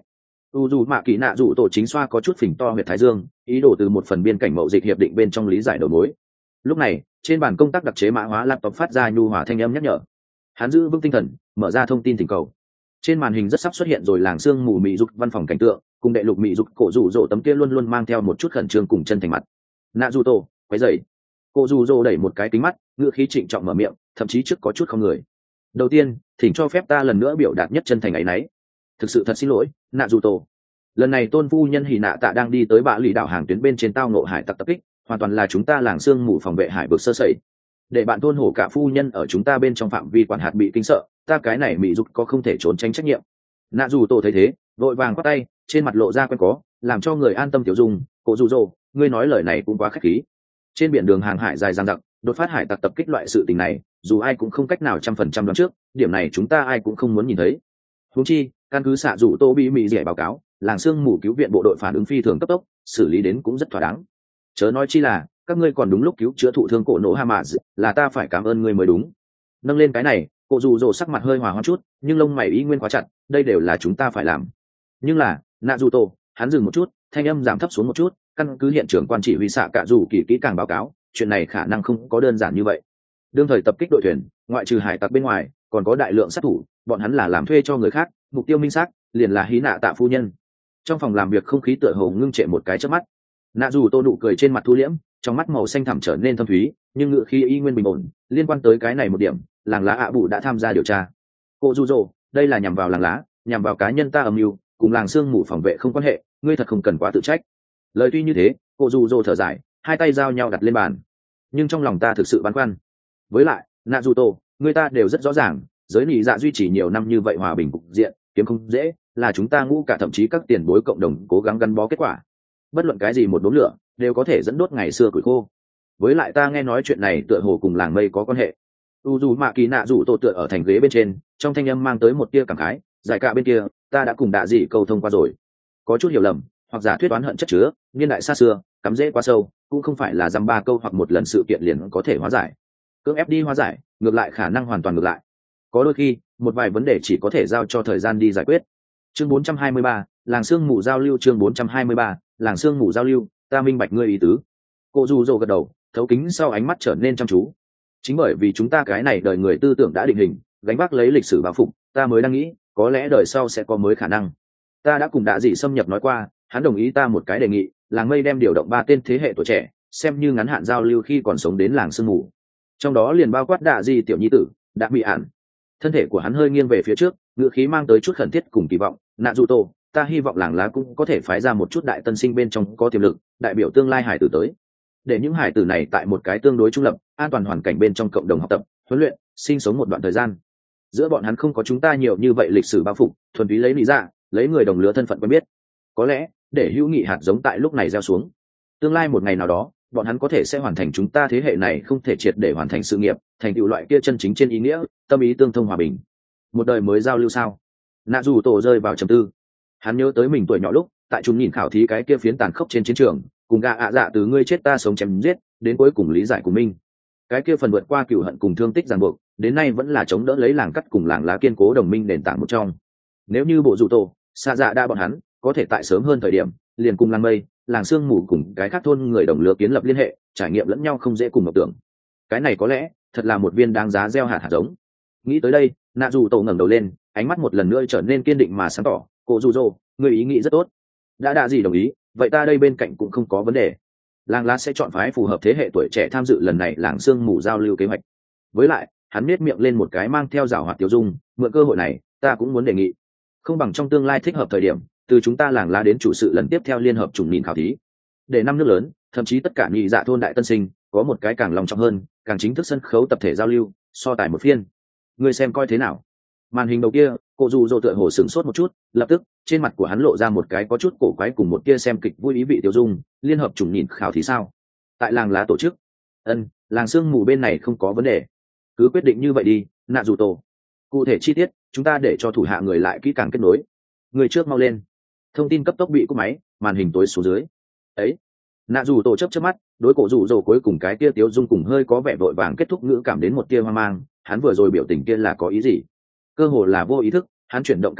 u dù mạ kỳ nạ dù tổ chính xoa có chút phình to huyệt thái dương, ý đồ từ một phần biên cảnh mậu dịch hiệp định bên trong lý giải đầu mối. Lúc này trên bàn công tác đặc chế mã hóa laptop phát ra nhu hòa thanh âm nhắc nhở. Hắn giữ vững tinh thần, mở ra thông tin thỉnh cầu. Trên màn hình rất sắp xuất hiện rồi làng sương mù mị dục văn phòng cảnh tượng, cùng đệ lục mị dục cổ rủ rỗ tấm kia luôn luôn mang theo một chút khẩn trương cùng chân thành mặt. Nạ dù tổ quấy dậy. Cổ rủ rỗ đẩy một cái kính mắt, ngữ khí trịnh trọng mở miệng, thậm chí trước có chút không người. Đầu tiên thỉnh cho phép ta lần nữa biểu đạt nhất chân thành ấy nấy. Thực sự thật xin lỗi, nạ dù tổ. Lần này tôn phu nhân hì nạ tạ đang đi tới bạ lì đảo hàng tuyến bên trên tao ngộ hải tặc tập kích, hoàn toàn là chúng ta làng sương mù phòng vệ hải vực sơ sẩy. Để bạn tôn hổ cả phu nhân ở chúng ta bên trong phạm vi quản hạt bị kinh sợ, ta cái này mị dục có không thể trốn tránh trách nhiệm. Nạ dù tổ thấy thế vội vàng quát tay, trên mặt lộ ra quen có làm cho người an tâm tiểu dung. Cổ dù rồ, ngươi nói lời này cũng quá khách khí. Trên biển đường hàng hải dài dằng dặc, đột phát hải tặc tập kích loại sự tình này, dù ai cũng không cách nào trăm phần trăm đoán trước, điểm này chúng ta ai cũng không muốn nhìn thấy. Huống chi căn cứ xạ dù tô bị mị rẻ báo cáo, làng sương mù cứu viện bộ đội phản ứng phi thường cấp tốc, xử lý đến cũng rất thỏa đáng. Chớ nói chi là các ngươi còn đúng lúc cứu chữa thụ thương cổ nổ Hamas, là ta phải cảm ơn ngươi mới đúng. Nâng lên cái này, cổ dù rồ sắc mặt hơi hòa hoãn chút, nhưng lông mày y nguyên khóa chặt, đây đều là chúng ta phải làm. Nhưng là nạ dù tổ, hắn dừng một chút, thanh âm giảm thấp xuống một chút, căn cứ hiện trường quan chỉ huy xạ cả dù kỳ kỹ càng báo cáo, chuyện này khả năng không có đơn giản như vậy. Đương thời tập kích đội thuyền, ngoại trừ hải tặc bên ngoài, còn có đại lượng sát thủ, bọn hắn là làm thuê cho người khác, mục tiêu minh xác liền là hí nạ tạ phu nhân. Trong phòng làm việc không khí tựa hồ ngưng trệ một cái chớp mắt. Nạ dù tô nụ cười trên mặt thu liễm, trong mắt màu xanh thẳm trở nên thâm thúy, nhưng ngự khí y nguyên bình ổn. Liên quan tới cái này một điểm, làng lá ạ bù đã tham gia điều tra. Cô dù rồ, đây là nhằm vào làng lá, nhằm vào cá nhân ta âm mưu, cùng làng sương mù phòng vệ không quan hệ, ngươi thật không cần quá tự trách. Lời tuy như thế, cô dù rồ thở dài, hai tay giao nhau đặt lên bàn. Nhưng trong lòng ta thực sự băn khoăn. Với lại nạ dù tô, người ta đều rất rõ ràng, giới nị dạ duy trì nhiều năm như vậy hòa bình cục diện kiếm không dễ, là chúng ta ngũ cả thậm chí các tiền bối cộng đồng cố gắng gắn bó kết quả. Bất luận cái gì một đốm lửa đều có thể dẫn đốt ngày xưa củi khô. Với lại ta nghe nói chuyện này tựa hồ cùng làng mây có quan hệ. U dù mạ kỳ nạ dù tổ tựa ở thành ghế bên trên, trong thanh âm mang tới một tia cảm khái, giải cả bên kia ta đã cùng đạ dị câu thông qua rồi, có chút hiểu lầm hoặc giả thuyết đoán hận chất chứa niên đại xa xưa, cắm rễ quá sâu, cũng không phải là dăm ba câu hoặc một lần sự kiện liền có thể hóa giải. Cưỡng ép đi hóa giải, ngược lại khả năng hoàn toàn ngược lại. Có đôi khi một vài vấn đề chỉ có thể giao cho thời gian đi giải quyết. Chương bốn trăm hai mươi ba, làng sương mù giao lưu. Chương bốn trăm hai mươi ba, làng sương mù giao lưu. Ta minh bạch ngươi ý tứ. Cô dù dồ gật đầu, thấu kính sau ánh mắt trở nên chăm chú. Chính bởi vì chúng ta cái này đời người tư tưởng đã định hình, gánh vác lấy lịch sử bao phục, ta mới đang nghĩ có lẽ đời sau sẽ có mới khả năng. Ta đã cùng đạ dị xâm nhập nói qua, hắn đồng ý ta một cái đề nghị, làng mây đem điều động ba tên thế hệ tuổi trẻ, xem như ngắn hạn giao lưu khi còn sống đến làng sương mù, trong đó liền bao quát đạ dị tiểu nhi tử đã bị ản. Thân thể của hắn hơi nghiêng về phía trước, ngữ khí mang tới chút khẩn thiết cùng kỳ vọng. Nạ dù tổ, ta hy vọng làng lá cũng có thể phái ra một chút đại tân sinh bên trong có tiềm lực, đại biểu tương lai hải tử tới, để những hải tử này tại một cái tương đối trung lập, an toàn hoàn cảnh bên trong cộng đồng học tập, huấn luyện, sinh sống một đoạn thời gian. Giữa bọn hắn không có chúng ta nhiều như vậy lịch sử bao phục, thuần túy lấy lý ra, lấy người đồng lứa thân phận quen biết. Có lẽ để hữu nghị hạt giống tại lúc này gieo xuống, tương lai một ngày nào đó bọn hắn có thể sẽ hoàn thành chúng ta thế hệ này không thể triệt để hoàn thành sự nghiệp, thành tựu loại kia chân chính trên ý nghĩa tâm ý tương thông hòa bình. Một đời mới giao lưu sao? Nạ dù tổ rơi vào trầm tư. Hắn nhớ tới mình tuổi nhỏ lúc tại chúng nhìn khảo thí cái kia phiến tàn khốc trên chiến trường, cùng gạ ạ dạ từ ngươi chết ta sống chém giết đến cuối cùng lý giải của mình, cái kia phần vượt qua cửu hận cùng thương tích ràng buộc, đến nay vẫn là chống đỡ lấy làng cắt cùng làng lá kiên cố đồng minh nền tảng một trong. Nếu như bộ dù tổ xa dạ đa bọn hắn có thể tại sớm hơn thời điểm liền cùng làng mây, làng sương mù cùng cái khác thôn người đồng lứa kiến lập liên hệ, trải nghiệm lẫn nhau không dễ cùng mộng tưởng. Cái này có lẽ thật là một viên đáng giá gieo hạt hạt giống. Nghĩ tới đây, nạ dù tổ ngẩng đầu lên, ánh mắt một lần nữa trở nên kiên định mà sáng tỏ. Cô dù dô, người ý nghĩ rất tốt, đã đã gì đồng ý, vậy ta đây bên cạnh cũng không có vấn đề. Làng lá sẽ chọn phái phù hợp thế hệ tuổi trẻ tham dự lần này làng sương mù giao lưu kế hoạch. Với lại hắn nết miệng lên một cái mang theo rào hoạt tiêu dung, mượn cơ hội này ta cũng muốn đề nghị, không bằng trong tương lai thích hợp thời điểm, từ chúng ta làng lá đến chủ sự lần tiếp theo liên hợp chủng nhìn khảo thí, để năm nước lớn, thậm chí tất cả nhị dạ thôn đại tân sinh có một cái càng lòng trọng hơn, càng chính thức sân khấu tập thể giao lưu, so tài một phiên. Ngươi xem coi thế nào? Màn hình đầu kia, cô dù dô tựa hồ sửng sốt một chút, lập tức trên mặt của hắn lộ ra một cái có chút cổ quái cùng một tia xem kịch vui ý vị tiêu dung. Liên hợp chủng nhìn khảo thí sao? Tại làng lá tổ chức? Ân, làng sương mù bên này không có vấn đề, cứ quyết định như vậy đi. Nạ dù tổ, cụ thể chi tiết chúng ta để cho thủ hạ người lại kỹ càng kết nối. Người trước mau lên. Thông tin cấp tốc bị cúp máy, màn hình tối xuống dưới. Ấy, nạ dù tổ chớp chớp mắt, đối cổ rủ rồ cuối cùng cái tia tiếu dung cùng hơi có vẻ vội vàng kết thúc ngữ cảm đến một tia hoang mang. Hắn vừa rồi biểu tình kia là có ý gì? Cơ hồ là vô ý thức, hắn chuyển động cái ghế,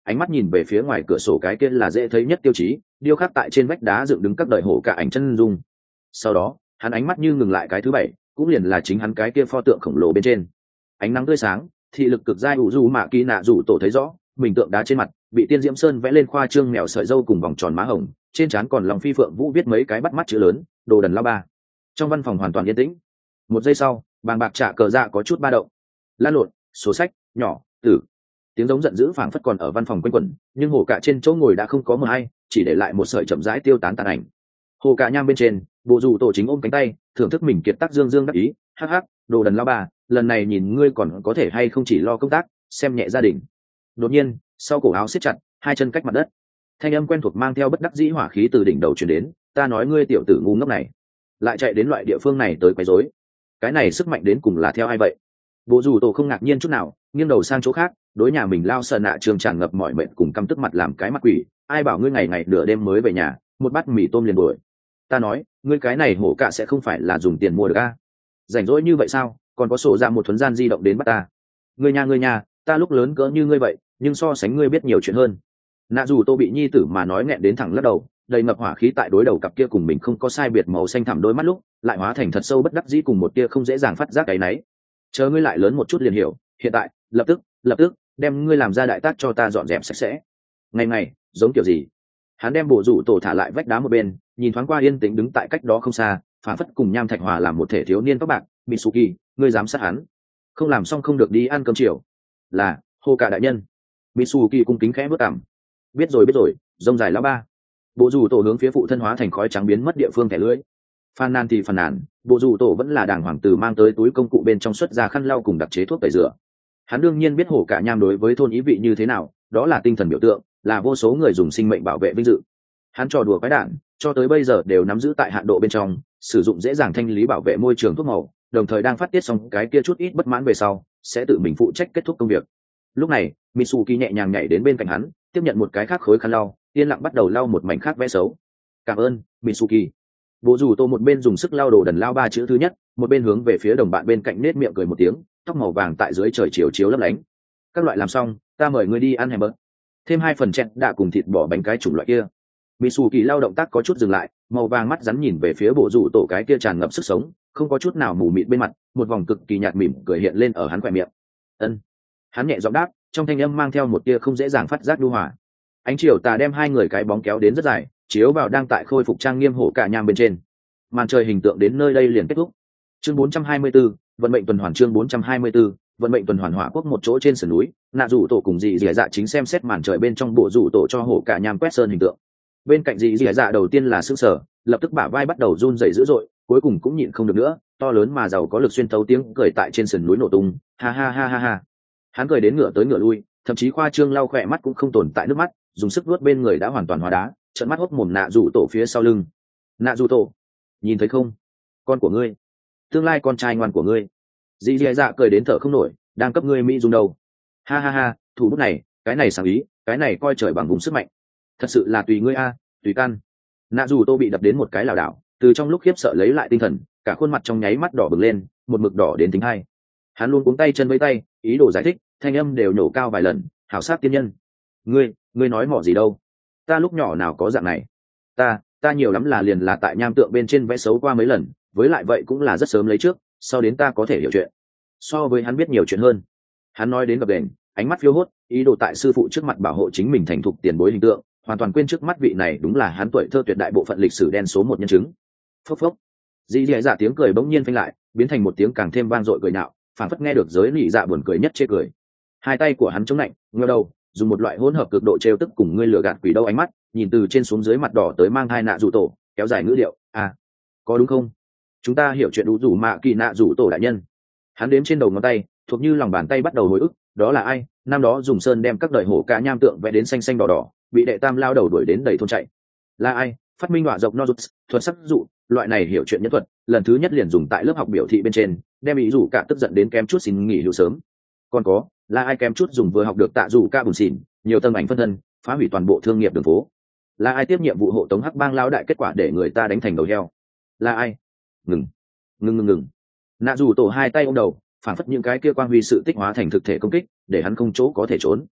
ánh mắt nhìn về phía ngoài cửa sổ cái kia là dễ thấy nhất tiêu chí điêu khắc tại trên vách đá dựng đứng các đời hổ cả ảnh chân dung. Sau đó hắn ánh mắt như ngừng lại cái thứ bảy, cũng liền là chính hắn cái kia pho tượng khổng lồ bên trên. Ánh nắng tươi sáng, thị lực cực dai ủ du mạ kỳ nạ rủ tổ thấy rõ mình tượng đá trên mặt bị tiên diễm sơn vẽ lên khoa trương mèo sợi dâu cùng vòng tròn má hồng, trên trán còn lòng phi phượng vũ viết mấy cái bắt mắt chữ lớn đồ đần lao ba. Trong văn phòng hoàn toàn yên tĩnh. Một giây sau bàng bạc trả cờ dạ có chút ba động. Lan lộn, số sách nhỏ tử, tiếng giống giận dữ phảng phất còn ở văn phòng quanh quẩn, nhưng hồ cả trên chỗ ngồi đã không có mờ hay, chỉ để lại một sợi chậm rãi tiêu tán tàn ảnh. Hồ cả nham bên trên bộ dù tổ chính ôm cánh tay thưởng thức mình kiệt tác dương dương đắc ý, hắc hắc đồ đần lao bà, lần này nhìn ngươi còn có thể hay không chỉ lo công tác xem nhẹ gia đình. Đột nhiên sau cổ áo siết chặt, hai chân cách mặt đất, thanh âm quen thuộc mang theo bất đắc dĩ hỏa khí từ đỉnh đầu truyền đến, ta nói ngươi tiểu tử ngu ngốc này lại chạy đến loại địa phương này tới quấy rối, cái này sức mạnh đến cùng là theo ai vậy? Bộ dù tổ không ngạc nhiên chút nào, nghiêng đầu sang chỗ khác, đối nhà mình lao sợ nạ trường tràn ngập mọi mệnh cùng căm tức mặt làm cái mặt quỷ, ai bảo ngươi ngày ngày nửa đêm mới về nhà, một bát mì tôm liền đuổi. Ta nói ngươi cái này hổ cả sẽ không phải là dùng tiền mua được a? Rảnh rỗi như vậy sao, còn có sổ ra một thuấn gian di động đến bắt ta? Ngươi nhà ngươi nhà, ta lúc lớn cỡ như ngươi vậy nhưng so sánh ngươi biết nhiều chuyện hơn. Nạ dù tô bị nhi tử mà nói nghẹn đến thẳng lắc đầu, đầy ngập hỏa khí tại đối đầu cặp kia cùng mình không có sai biệt màu xanh thẳm đôi mắt lúc lại hóa thành thật sâu bất đắc dĩ cùng một tia không dễ dàng phát giác cái náy. Chờ ngươi lại lớn một chút liền hiểu, hiện tại lập tức lập tức đem ngươi làm ra đại tác cho ta dọn dẹp sạch sẽ. Ngày ngày giống kiểu gì? Hắn đem bộ rủ tổ thả lại vách đá một bên, nhìn thoáng qua yên tĩnh đứng tại cách đó không xa phản phất cùng nham thạch hòa làm một thể thiếu niên tóc bạc. Mitsuki, ngươi dám sát hắn, không làm xong không được đi ăn cơm chiều. Là hô cả đại nhân. Mitsuki cung kính khẽ bước cảm. Biết rồi biết rồi, rông dài lão ba. Bộ rủ tổ hướng phía phụ thân hóa thành khói trắng biến mất địa phương thẻ lưới. Phàn nàn thì phàn nàn, bộ rủ tổ vẫn là đàng hoàng từ mang tới túi công cụ bên trong xuất ra khăn lau cùng đặc chế thuốc tẩy rửa. Hắn đương nhiên biết hổ cả nham đối với thôn ý vị như thế nào, đó là tinh thần biểu tượng, là vô số người dùng sinh mệnh bảo vệ vinh dự. Hắn trò đùa quái đản, cho tới bây giờ đều nắm giữ tại hạn độ bên trong, sử dụng dễ dàng thanh lý bảo vệ môi trường thuốc màu, đồng thời đang phát tiết xong cái kia chút ít bất mãn về sau, sẽ tự mình phụ trách kết thúc công việc. Lúc này, Mitsuki nhẹ nhàng nhảy đến bên cạnh hắn, tiếp nhận một cái khác khối khăn lau, yên lặng bắt đầu lau một mảnh khác vẽ xấu. Cảm ơn, Mitsuki. Bộ dù tô một bên dùng sức lau đồ đần lao ba chữ thứ nhất, một bên hướng về phía đồng bạn bên cạnh nết miệng cười một tiếng, tóc màu vàng tại dưới trời chiều chiếu lấp lánh. Các loại làm xong, ta mời ngươi đi ăn hamburger, thêm hai phần chẹt đạ cùng thịt bò bánh cái chủng loại kia. Mitsuki lao động tác có chút dừng lại, màu vàng mắt rắn nhìn về phía bộ rủ tổ cái kia tràn ngập sức sống, không có chút nào mù mịt bên mặt, một vòng cực kỳ nhạt mỉm cười hiện lên ở hắn khóe miệng. Ân. Hắn nhẹ giọng đáp, trong thanh âm mang theo một tia không dễ dàng phát giác nhu hòa. Ánh chiều tà đem hai người cái bóng kéo đến rất dài, chiếu vào đang tại khôi phục trang nghiêm hổ cả nham bên trên. Màn trời hình tượng đến nơi đây liền kết thúc. Chương bốn trăm hai mươi 4, vận mệnh tuần hoàn. Chương bốn trăm hai mươi 4, vận mệnh tuần hoàn. Hỏa quốc một chỗ trên sườn núi, nạ rủ tổ cùng dì dì dạ chính xem xét màn trời bên trong bộ rủ tổ cho hổ cả nham quét sơn hình tượng. Bên cạnh dì dì dạ đầu tiên là sững sờ, lập tức bả vai bắt đầu run rẩy dữ dội, cuối cùng cũng nhịn không được nữa, to lớn mà giàu có lực xuyên thấu tiếng cười tại trên sườn núi nổ tung, ha ha ha ha ha. Hắn cười đến ngửa tới ngửa lui, thậm chí khoa trương lau khỏe mắt cũng không tồn tại nước mắt, dùng sức vuốt bên người đã hoàn toàn hóa đá, trợn mắt hốc mồm nạ rủ tổ phía sau lưng. Nạ rủ tổ, nhìn thấy không, con của ngươi, tương lai con trai ngoan của ngươi. Dì dì dạ cười đến thở không nổi, đang cấp ngươi mỹ dùng đầu. Ha ha ha, thủ bút này, cái này sáng ý, cái này coi trời bằng vùng sức mạnh, thật sự là tùy ngươi a, tùy căn. Nạ rủ tô bị đập đến một cái lảo đảo, từ trong lúc khiếp sợ lấy lại tinh thần, cả khuôn mặt trong nháy mắt đỏ bừng lên, một mực đỏ đến tính hai. Hắn luôn cuống tay chân với tay, ý đồ giải thích, thanh âm đều nhổ cao vài lần, hảo sát tiên nhân. Ngươi, ngươi nói mỏ gì đâu? Ta lúc nhỏ nào có dạng này? Ta, ta nhiều lắm là liền là tại nham tượng bên trên vẽ xấu qua mấy lần, với lại vậy cũng là rất sớm lấy trước, sau đến ta có thể hiểu chuyện. So với hắn biết nhiều chuyện hơn. Hắn nói đến gập đền, ánh mắt phiêu hốt, ý đồ tại sư phụ trước mặt bảo hộ chính mình thành thục tiền bối hình tượng, hoàn toàn quên trước mắt vị này đúng là hắn tuổi thơ tuyệt đại bộ phận lịch sử đen số một nhân chứng. Phốc phốc. Dì dì dạ tiếng cười bỗng nhiên phanh lại, biến thành một tiếng càng thêm vang dội cười nạo, phảng phất nghe được giới nị dạ buồn cười nhất chê cười. Hai tay của hắn chống lạnh, ngửa đầu, dùng một loại hỗn hợp cực độ trêu tức cùng ngươi lừa gạt quỷ đâu ánh mắt, nhìn từ trên xuống dưới mặt đỏ tới mang hai nạ rủ tổ, kéo dài ngữ điệu, à, có đúng không? Chúng ta hiểu chuyện đủ rủ mạ kỳ nạ rủ tổ đại nhân. Hắn đếm trên đầu ngón tay, thuộc như lòng bàn tay bắt đầu hồi ức, đó là ai? Năm đó dùng sơn đem các đời hổ cả nham tượng vẽ đến xanh xanh đỏ đỏ, bị đệ tam lao đầu đuổi đến đầy thôn chạy. Là ai? Phát minh hỏa dọc nozuts, thuật sắc dụ, loại này hiểu chuyện nhân thuật, lần thứ nhất liền dùng tại lớp học biểu thị bên trên, đem ý rủ cả tức giận đến kém chút xin nghỉ hưu sớm. Còn có, là ai kém chút dùng vừa học được tạ rủ ca bùn xỉn, nhiều tâm ảnh phân thân, phá hủy toàn bộ thương nghiệp đường phố. Là ai tiếp nhiệm vụ hộ tống hắc bang lao đại kết quả để người ta đánh thành đầu heo? Là ai? Ngừng, ngừng ngừng ngừng. Nạ rủ tổ hai tay ôm đầu, phản phất những cái kia quang huy sự tích hóa thành thực thể công kích, để hắn không chỗ có thể trốn.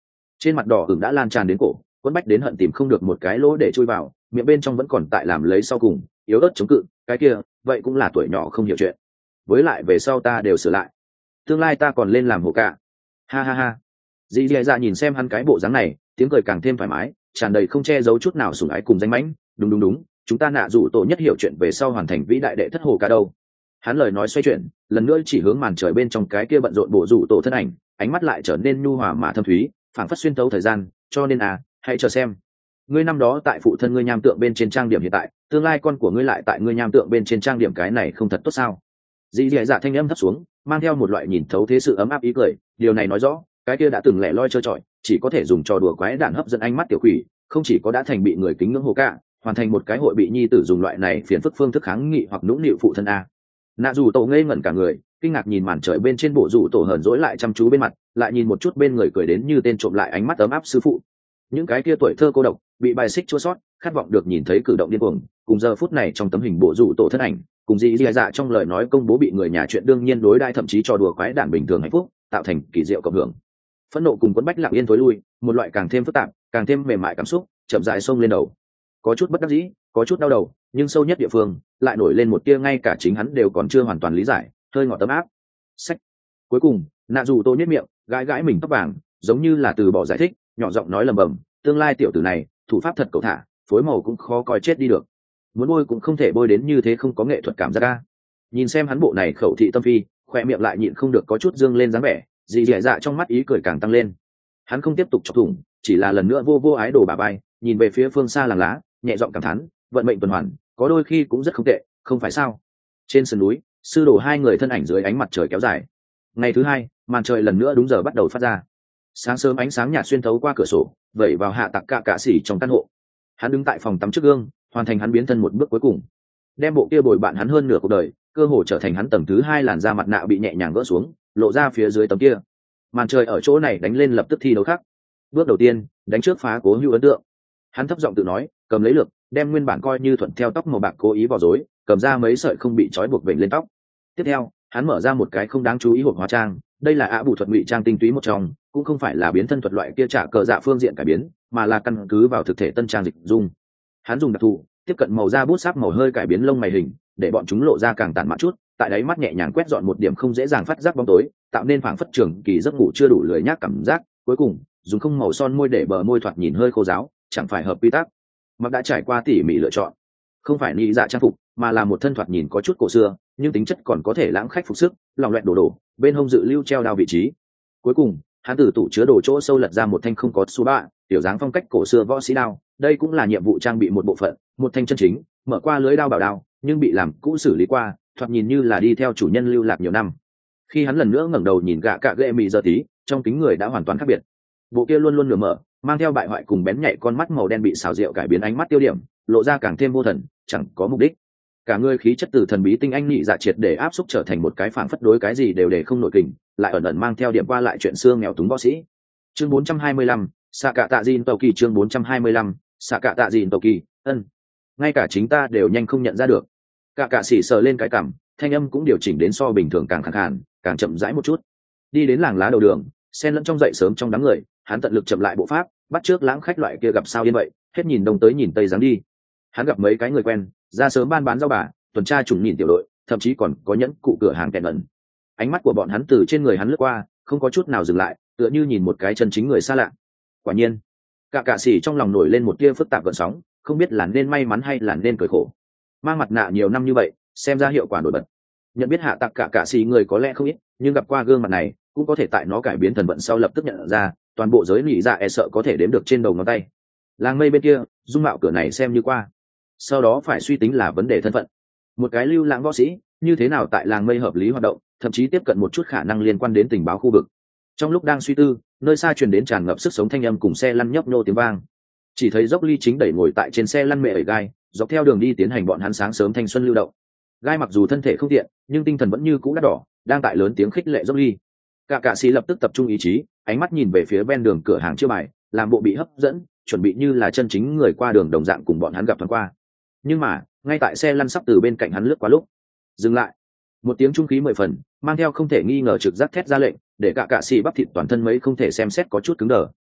trên mặt đỏ ửng đã lan tràn đến cổ, quấn bách đến hận tìm không được một cái lỗ để chui vào, miệng bên trong vẫn còn tại làm lấy sau cùng yếu ớt chống cự. Cái kia vậy cũng là tuổi nhỏ không hiểu chuyện, với lại về sau ta đều sửa lại, tương lai ta còn lên làm hồ cả. Ha ha ha. Dì dì dạ nhìn xem hắn cái bộ dáng này, tiếng cười càng thêm thoải mái, tràn đầy không che giấu chút nào sủng ái cùng danh mãnh. Đúng đúng đúng, chúng ta nạ dụ tổ nhất hiểu chuyện về sau hoàn thành vĩ đại đệ thất hồ cả đâu. Hắn lời nói xoay chuyển, lần nữa chỉ hướng màn trời bên trong cái kia bận rộn bộ rủ tổ thân ảnh, ánh mắt lại trở nên nhu hòa mà thâm thúy, phảng phất xuyên tấu thời gian. Cho nên à, hãy chờ xem, ngươi năm đó tại phụ thân ngươi nham tượng bên trên trang điểm hiện tại, tương lai con của ngươi lại tại ngươi nham tượng bên trên trang điểm, cái này không thật tốt sao? Dì dì dạ thanh âm thấp xuống, mang theo một loại nhìn thấu thế sự ấm áp ý cười. Điều này nói rõ, cái kia đã từng lẻ loi chơi chọi, chỉ có thể dùng trò đùa quái đản hấp dẫn ánh mắt tiểu quỷ, không chỉ có đã thành bị người kính ngưỡng hồ cả, hoàn thành một cái hội bị nhi tử dùng loại này phiền phức phương thức kháng nghị hoặc nũng nịu phụ thân a. Nạ dù tổ ngây ngẩn cả người, kinh ngạc nhìn màn trời bên trên bộ rủ tổ hờn dỗi lại chăm chú bên mặt, lại nhìn một chút bên người cười đến như tên trộm lại ánh mắt ấm áp sư phụ. Những cái kia tuổi thơ cô độc, bị bài xích chua sót, khát vọng được nhìn thấy cử động điên cuồng, cùng giờ phút này trong tấm hình bộ rủ tổ thân ảnh, cùng dì dì dạ trong lời nói công bố bị người nhà chuyện đương nhiên đối đãi thậm chí trò đùa quái đản bình thường hạnh phúc, tạo thành kỳ diệu cộng hưởng. Phẫn nộ cùng quấn bách lặng yên tối lui, một loại càng thêm phức tạp, càng thêm mềm mại cảm xúc chậm rãi xông lên đầu. Có chút bất đắc dĩ, có chút đau đầu, nhưng sâu nhất địa phương lại nổi lên một tia ngay cả chính hắn đều còn chưa hoàn toàn lý giải, hơi ngọt tấm áp. Sách. Cuối cùng, nạ dù tô nhếch miệng, gãi gãi mình tóc vàng, giống như là từ bỏ giải thích, nhỏ giọng nói lầm bầm, tương lai tiểu tử này, thủ pháp thật cẩu thả, phối màu cũng khó coi chết đi được. Muốn bôi cũng không thể bôi đến như thế, không có nghệ thuật cảm giác a. Nhìn xem hắn bộ này khẩu thị tâm phi, khoe miệng lại nhịn không được có chút dương lên dáng vẻ, dì dẻ dạ trong mắt ý cười càng tăng lên. Hắn không tiếp tục chọc thủng, chỉ là lần nữa vô vô ái đồ bà bay, nhìn về phía phương xa làng lá, nhẹ giọng cảm thán, vận mệnh tuần hoàn, có đôi khi cũng rất không tệ, không phải sao? Trên sườn núi, sư đồ hai người thân ảnh dưới ánh mặt trời kéo dài. Ngày thứ hai, màn trời lần nữa đúng giờ bắt đầu phát ra. Sáng sớm ánh sáng nhạt xuyên thấu qua cửa sổ, vẩy vào hạ tặc cạ cạ xỉ trong căn hộ. Hắn đứng tại phòng tắm trước gương, hoàn thành hắn biến thân một bước cuối cùng, đem bộ kia bồi bạn hắn hơn nửa cuộc đời, cơ hồ trở thành hắn tầng thứ hai làn da mặt nạ bị nhẹ nhàng gỡ xuống, lộ ra phía dưới tấm kia. Màn trời ở chỗ này đánh lên lập tức thi đấu khác. Bước đầu tiên, đánh trước phá cố hữu ấn tượng. Hắn thấp giọng tự nói, cầm lấy lược, đem nguyên bản coi như thuận theo tóc màu bạc cố ý vào rối, cầm ra mấy sợi không bị trói buộc vểnh lên tóc. Tiếp theo, hắn mở ra một cái không đáng chú ý hộp hóa trang, đây là ạ bù thuật ngụy trang tinh túy một trong, cũng không phải là biến thân thuật loại kia trả cờ dạ phương diện cải biến, mà là căn cứ vào thực thể tân trang dịch dung. Hắn dùng đặc thù tiếp cận màu da bút sáp màu hơi cải biến lông mày hình, để bọn chúng lộ ra càng tàn mạn chút, tại đáy mắt nhẹ nhàng quét dọn một điểm không dễ dàng phát giác bóng tối, tạo nên phảng phất trường kỳ giấc ngủ chưa đủ lười nhác cảm giác. Cuối cùng, dùng không màu son môi để bờ môi thoạt nhìn hơi khô ráo, chẳng phải hợp quy tắc. Mặc đã trải qua tỉ mỉ lựa chọn, không phải ni dạ trang phục, mà là một thân thoạt nhìn có chút cổ xưa, nhưng tính chất còn có thể lãng khách phục sức, lòng loẹt đổ đổ, bên hông dự lưu treo đao vị trí. Cuối cùng, hắn từ tủ chứa đồ chỗ sâu lật ra một thanh không có su bạ, tiểu dáng phong cách cổ xưa võ sĩ đao, đây cũng là nhiệm vụ trang bị một bộ phận, một thanh chân chính, mở qua lưới đao bảo đao, nhưng bị làm cũ xử lý qua, thoạt nhìn như là đi theo chủ nhân lưu lạc nhiều năm. Khi hắn lần nữa ngẩng đầu nhìn gạ cạ ghệ mì giờ tí, trong kính người đã hoàn toàn khác biệt. Bộ kia luôn luôn nửa mở, mang theo bại hoại cùng bén nhạy con mắt màu đen bị xào rượu cải biến ánh mắt tiêu điểm, lộ ra càng thêm vô thần, chẳng có mục đích. Cả người khí chất từ thần bí tinh anh nhị dạ triệt để áp xúc trở thành một cái phảng phất đối cái gì đều để không nổi kình, lại ẩn ẩn mang theo điểm qua lại chuyện xưa nghèo túng võ sĩ. Chương bốn trăm hai mươi lăm, xạ cạ tạ dìn tàu kỳ. Chương bốn trăm hai mươi lăm, xạ cạ tạ dìn tàu kỳ. Ân, ngay cả chính ta đều nhanh không nhận ra được. Cả cạ xỉ sờ lên cái cằm, thanh âm cũng điều chỉnh đến so bình thường càng khàn khàn, càng chậm rãi một chút. Đi đến làng lá đầu đường, xen lẫn trong dậy sớm trong đám người, hắn tận lực chậm lại bộ pháp, bắt trước lãng khách loại kia gặp sao yên vậy, hết nhìn đông tới nhìn tây dáng đi. Hắn gặp mấy cái người quen, ra sớm ban bán rau bà, tuần tra trùng nhìn tiểu đội, thậm chí còn có nhẫn cụ cửa hàng kẹn ẩn. Ánh mắt của bọn hắn từ trên người hắn lướt qua, không có chút nào dừng lại, tựa như nhìn một cái chân chính người xa lạ. Quả nhiên, cả cạ xỉ trong lòng nổi lên một tia phức tạp gợn sóng, không biết là nên may mắn hay là nên cười khổ. Mang mặt nạ nhiều năm như vậy, xem ra hiệu quả nổi bật. Nhận biết hạ tặc cả cạ xỉ người có lẽ không ít, nhưng gặp qua gương mặt này, cũng có thể tại nó cải biến thần vận sau lập tức nhận ra, toàn bộ giới nỉ dạ e sợ có thể đếm được trên đầu ngón tay. Làng mây bên kia, dung mạo cửa này xem như qua. Sau đó phải suy tính là vấn đề thân phận. Một cái lưu lãng võ sĩ, như thế nào tại làng mây hợp lý hoạt động, thậm chí tiếp cận một chút khả năng liên quan đến tình báo khu vực. Trong lúc đang suy tư, nơi xa truyền đến tràn ngập sức sống thanh âm cùng xe lăn nhấp nhô tiếng vang. Chỉ thấy dốc ly chính đẩy ngồi tại trên xe lăn mẹ ẩy gai, dọc theo đường đi tiến hành bọn hắn sáng sớm thanh xuân lưu động. Gai mặc dù thân thể không tiện, nhưng tinh thần vẫn như cũ đắt đỏ, đang tại lớn tiếng khích lệ dốc ly. Cả cạ sĩ lập tức tập trung ý chí, ánh mắt nhìn về phía ven đường cửa hàng chiêu bài, làm bộ bị hấp dẫn, chuẩn bị như là chân chính người qua đường đồng dạng cùng bọn hắn gặp thoáng qua. Nhưng mà, ngay tại xe lăn sắp từ bên cạnh hắn lướt qua lúc, dừng lại. Một tiếng trung khí mười phần, mang theo không thể nghi ngờ trực giác thét ra lệnh, để cả cạ sĩ bắp thịt toàn thân mấy không thể xem xét có chút cứng đờ.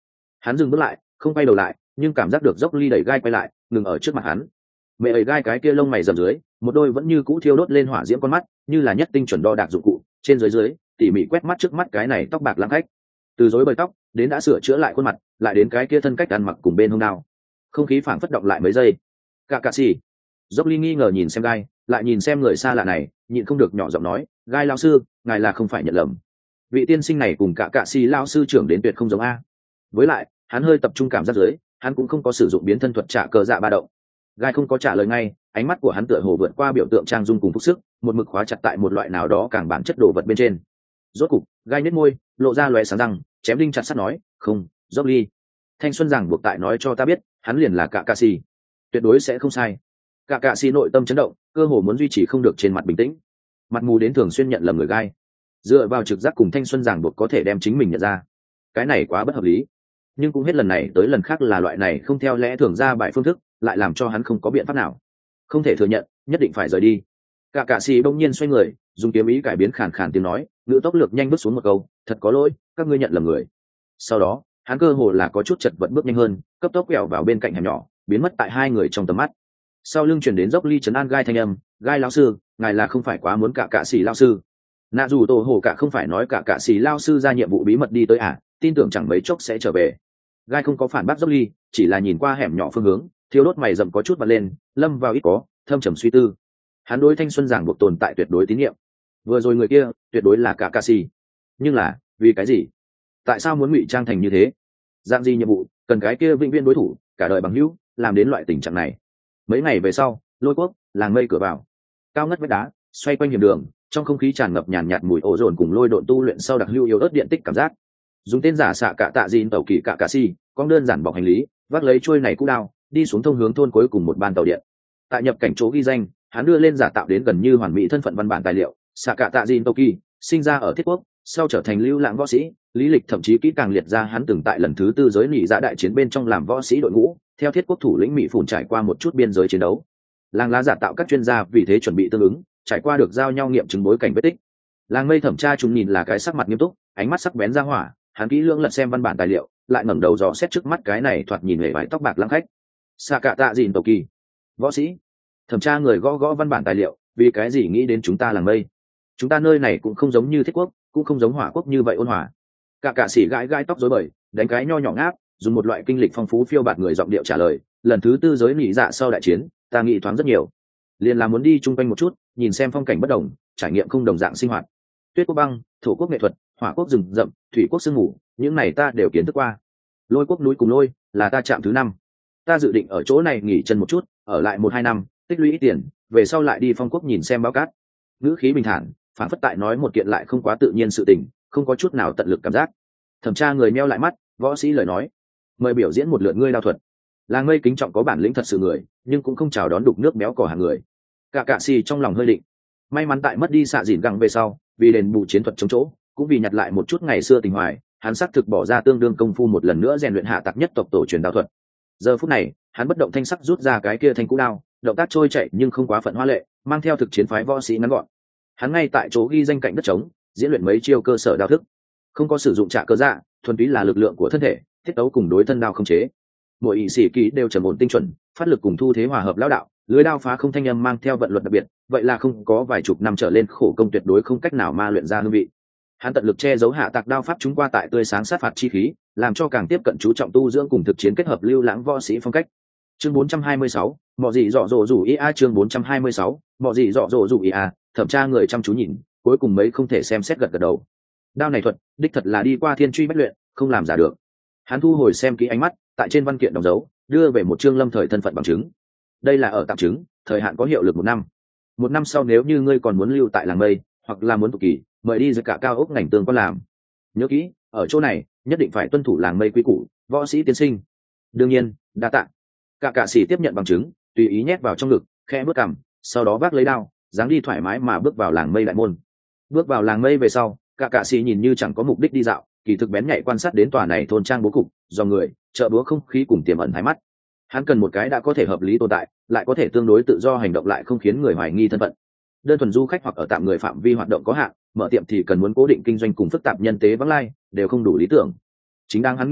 Hắn dừng bước lại, không quay đầu lại, nhưng cảm giác được dốc ly đẩy gai quay lại, ngừng ở trước mặt hắn. Mẹ ấy gai cái kia lông mày rậm dưới, một đôi vẫn như cũ thiêu đốt lên hỏa diễm con mắt, như là nhất tinh chuẩn đo đạc dụng cụ, trên dưới dưới, tỉ mỉ quét mắt trước mắt cái này tóc bạc lãng khách. Từ rối bời tóc, đến đã sửa chữa lại khuôn mặt, lại đến cái kia thân cách ăn mặc cùng bên hông đao. Không khí phảng phất động lại mấy giây. Cả cạ xì. Dốc ly nghi ngờ nhìn xem gai, lại nhìn xem người xa lạ này, nhịn không được nhỏ giọng nói, gai lão sư, ngài là không phải nhận lầm. Vị tiên sinh này cùng cả cạ xì lão sư trưởng đến tuyệt không giống a. Với lại, hắn hơi tập trung cảm giác dưới, hắn cũng không có sử dụng biến thân thuật trả cờ dạ ba động. Gai không có trả lời ngay, ánh mắt của hắn tựa hồ vượt qua biểu tượng trang dung cùng phúc sức, một mực khóa chặt tại một loại nào đó càng bản chất đồ vật bên trên. Rốt cục, Gai nhếch môi, lộ ra lóe sáng răng, chém đinh chặt sắt nói, không, dốc ly. Thanh xuân rằng buộc tại nói cho ta biết, hắn liền là cả cạ xì, tuyệt đối sẽ không sai. Cả cạ xì nội tâm chấn động, cơ hồ muốn duy trì không được trên mặt bình tĩnh. Mặt mù đến thường xuyên nhận lầm người Gai, dựa vào trực giác cùng thanh xuân rằng buộc có thể đem chính mình nhận ra, cái này quá bất hợp lý. Nhưng cũng hết lần này tới lần khác là loại này không theo lẽ thường ra bài phương thức, lại làm cho hắn không có biện pháp nào, không thể thừa nhận, nhất định phải rời đi. Cả cạ xì bỗng nhiên xoay người, dùng kiếm ý cải biến khàn khàn tiếng nói, ngữ tốc lược nhanh bước xuống một câu, thật có lỗi, các ngươi nhận lầm người. Sau đó, hắn cơ hồ là có chút chật vật bước nhanh hơn, cấp tốc quẹo vào bên cạnh hẻm nhỏ, biến mất tại hai người trong tầm mắt. Sau lưng chuyển đến dốc ly trấn an Gai thanh âm, Gai lão sư, ngài là không phải quá muốn cả cạ xì lão sư. Nạ dù tổ hồ cả không phải nói cả cạ xì lão sư ra nhiệm vụ bí mật đi tới à, tin tưởng chẳng mấy chốc sẽ trở về. Gai không có phản bác dốc ly, chỉ là nhìn qua hẻm nhỏ phương hướng, thiếu đốt mày rậm có chút bật lên, lâm vào ít có thâm trầm suy tư. Hắn đối thanh xuân giảng buộc tồn tại tuyệt đối tín nhiệm. Vừa rồi người kia tuyệt đối là cả ca si, nhưng là vì cái gì? Tại sao muốn ngụy trang thành như thế? Dạng gì nhiệm vụ cần cái kia vĩnh viễn đối thủ cả đời bằng hữu làm đến loại tình trạng này? Mấy ngày về sau, Lôi Quốc, làng mây cửa vào, cao ngất vách đá, xoay quanh hiểm đường, trong không khí tràn ngập nhàn nhạt mùi ổ dồn cùng lôi độn tu luyện sau đặc lưu yếu ớt điện tích cảm giác. Dùng tên giả xạ cả tạ dìn tàu kỳ cả cà si, con đơn giản bọc hành lý, vác lấy chuôi này cũ đao, đi xuống thông hướng thôn cuối cùng một ban tàu điện. Tại nhập cảnh chỗ ghi danh, hắn đưa lên giả tạo đến gần như hoàn mỹ thân phận văn bản tài liệu. Xạ cả tạ dìn tàu kỳ sinh ra ở thiết quốc, sau trở thành lưu lãng võ sĩ, lý lịch thậm chí kỹ càng liệt ra hắn từng tại lần thứ tư giới nỉ dạ đại chiến bên trong làm võ sĩ đội ngũ, theo thiết quốc thủ lĩnh mỹ phủn trải qua một chút biên giới chiến đấu. Làng lá giả tạo các chuyên gia vì thế chuẩn bị tương ứng, trải qua được giao nhau nghiệm chứng bối cảnh vết tích. Làng mây thẩm tra chúng nhìn là cái sắc mặt nghiêm túc, ánh mắt sắc bén ra hỏa, hắn kỹ lưỡng lật xem văn bản tài liệu, lại ngẩng đầu dò xét trước mắt cái này thoạt nhìn hề vải tóc bạc lãng khách. Xạ cả tạ dìn tàu kỳ, võ sĩ. Thẩm tra người gõ gõ văn bản tài liệu, vì cái gì nghĩ đến chúng ta làng mây? Chúng ta nơi này cũng không giống như thiết quốc, cũng không giống hỏa quốc như vậy ôn hòa. Cả cạ sĩ gãi gãi tóc rối bời, đánh cái nho nhỏ ngáp, dùng một loại kinh lịch phong phú phiêu bạt người giọng điệu trả lời, lần thứ tư giới nỉ dạ sau đại chiến, ta nghĩ thoáng rất nhiều, liền là muốn đi chung quanh một chút, nhìn xem phong cảnh bất đồng, trải nghiệm không đồng dạng sinh hoạt. Tuyết quốc băng, thổ quốc nghệ thuật, hỏa quốc rừng rậm, thủy quốc sương mù, những này ta đều kiến thức qua. Lôi quốc núi cùng lôi là ta chạm thứ năm, ta dự định ở chỗ này nghỉ chân một chút, ở lại một hai năm, tích lũy ít tiền, về sau lại đi phong quốc nhìn xem báo cát. Ngữ khí bình thản, phản phất tại nói một kiện lại không quá tự nhiên sự tình, không có chút nào tận lực cảm giác. Thẩm tra người meo lại mắt, võ sĩ lời nói, mời biểu diễn một lượt ngươi đao thuật. Làng mây kính trọng có bản lĩnh thật sự người, nhưng cũng không chào đón đục nước béo cỏ hàng người. Cả cạ xì trong lòng hơi định, may mắn tại mất đi xạ dìn găng về sau, vì đền bù chiến thuật chống chỗ, cũng vì nhặt lại một chút ngày xưa tình hoài, hắn xác thực bỏ ra tương đương công phu một lần nữa rèn luyện hạ tặc nhất tộc tổ truyền đao thuật. Giờ phút này, hắn bất động thanh sắc rút ra cái kia thanh cũ đao, động tác trôi chạy nhưng không quá phận hoa lệ, mang theo thực chiến phái võ sĩ ngắn gọn. Hắn ngay tại chỗ ghi danh cạnh đất trống, diễn luyện mấy chiêu cơ sở đao thức, không có sử dụng trả cơ dạ, thuần túy là lực lượng của thân thể, thiết tấu cùng đối thân đao không chế. Mỗi ý sĩ kỹ đều trầm ổn tinh chuẩn, phát lực cùng thu thế hòa hợp lão đạo, lưới đao phá không thanh âm mang theo vận luật đặc biệt, vậy là không có vài chục năm trở lên khổ công tuyệt đối không cách nào ma luyện ra hương vị. Hắn tận lực che giấu hạ tạc đao pháp chúng qua tại tươi sáng sát phạt chi khí, làm cho càng tiếp cận chú trọng tu dưỡng cùng thực chiến kết hợp lưu lãng võ sĩ phong cách. Chương bốn trăm hai mươi sáu, mọ gì dọ dỗ rủ ý a chương bốn trăm hai mươi sáu, mọ gì dọ dỗ rủ ý a, thẩm tra người chăm chú nhìn, cuối cùng mấy không thể xem xét gật gật đầu. Đao này thuật, đích thật là đi qua thiên truy bách luyện, không làm giả được. Hắn thu hồi xem kỹ ánh mắt, tại trên văn kiện đóng dấu, đưa về một chương lâm thời thân phận bằng chứng. Đây là ở tạm chứng, thời hạn có hiệu lực một năm. Một năm sau nếu như ngươi còn muốn lưu tại làng mây, hoặc là muốn tụ kỳ, mời đi giữa cả cao ốc ngành tương quan làm. Nhớ kỹ, ở chỗ này nhất định phải tuân thủ làng mây quy củ, võ sĩ tiên sinh. Đương nhiên, đa tạ. Cả cạ sĩ tiếp nhận bằng chứng, tùy ý nhét vào trong ngực, khẽ bước cằm, sau đó vác lấy đao, dáng đi thoải mái mà bước vào làng mây đại môn. Bước vào làng mây về sau, cả cạ sĩ nhìn như chẳng có mục đích đi dạo, kỳ thực bén nhạy quan sát đến tòa này thôn trang bố cục, do người, chợ búa không khí cùng tiềm ẩn thái mắt. Hắn cần một cái đã có thể hợp lý tồn tại, lại có thể tương đối tự do hành động lại không khiến người hoài nghi thân phận. Đơn thuần du khách hoặc ở tạm người phạm vi hoạt động có hạn, mở tiệm thì cần muốn cố định kinh doanh cùng phức tạp nhân tế vắng lai, đều không đủ lý tưởng. Chính đang hắn nghĩ ngợi,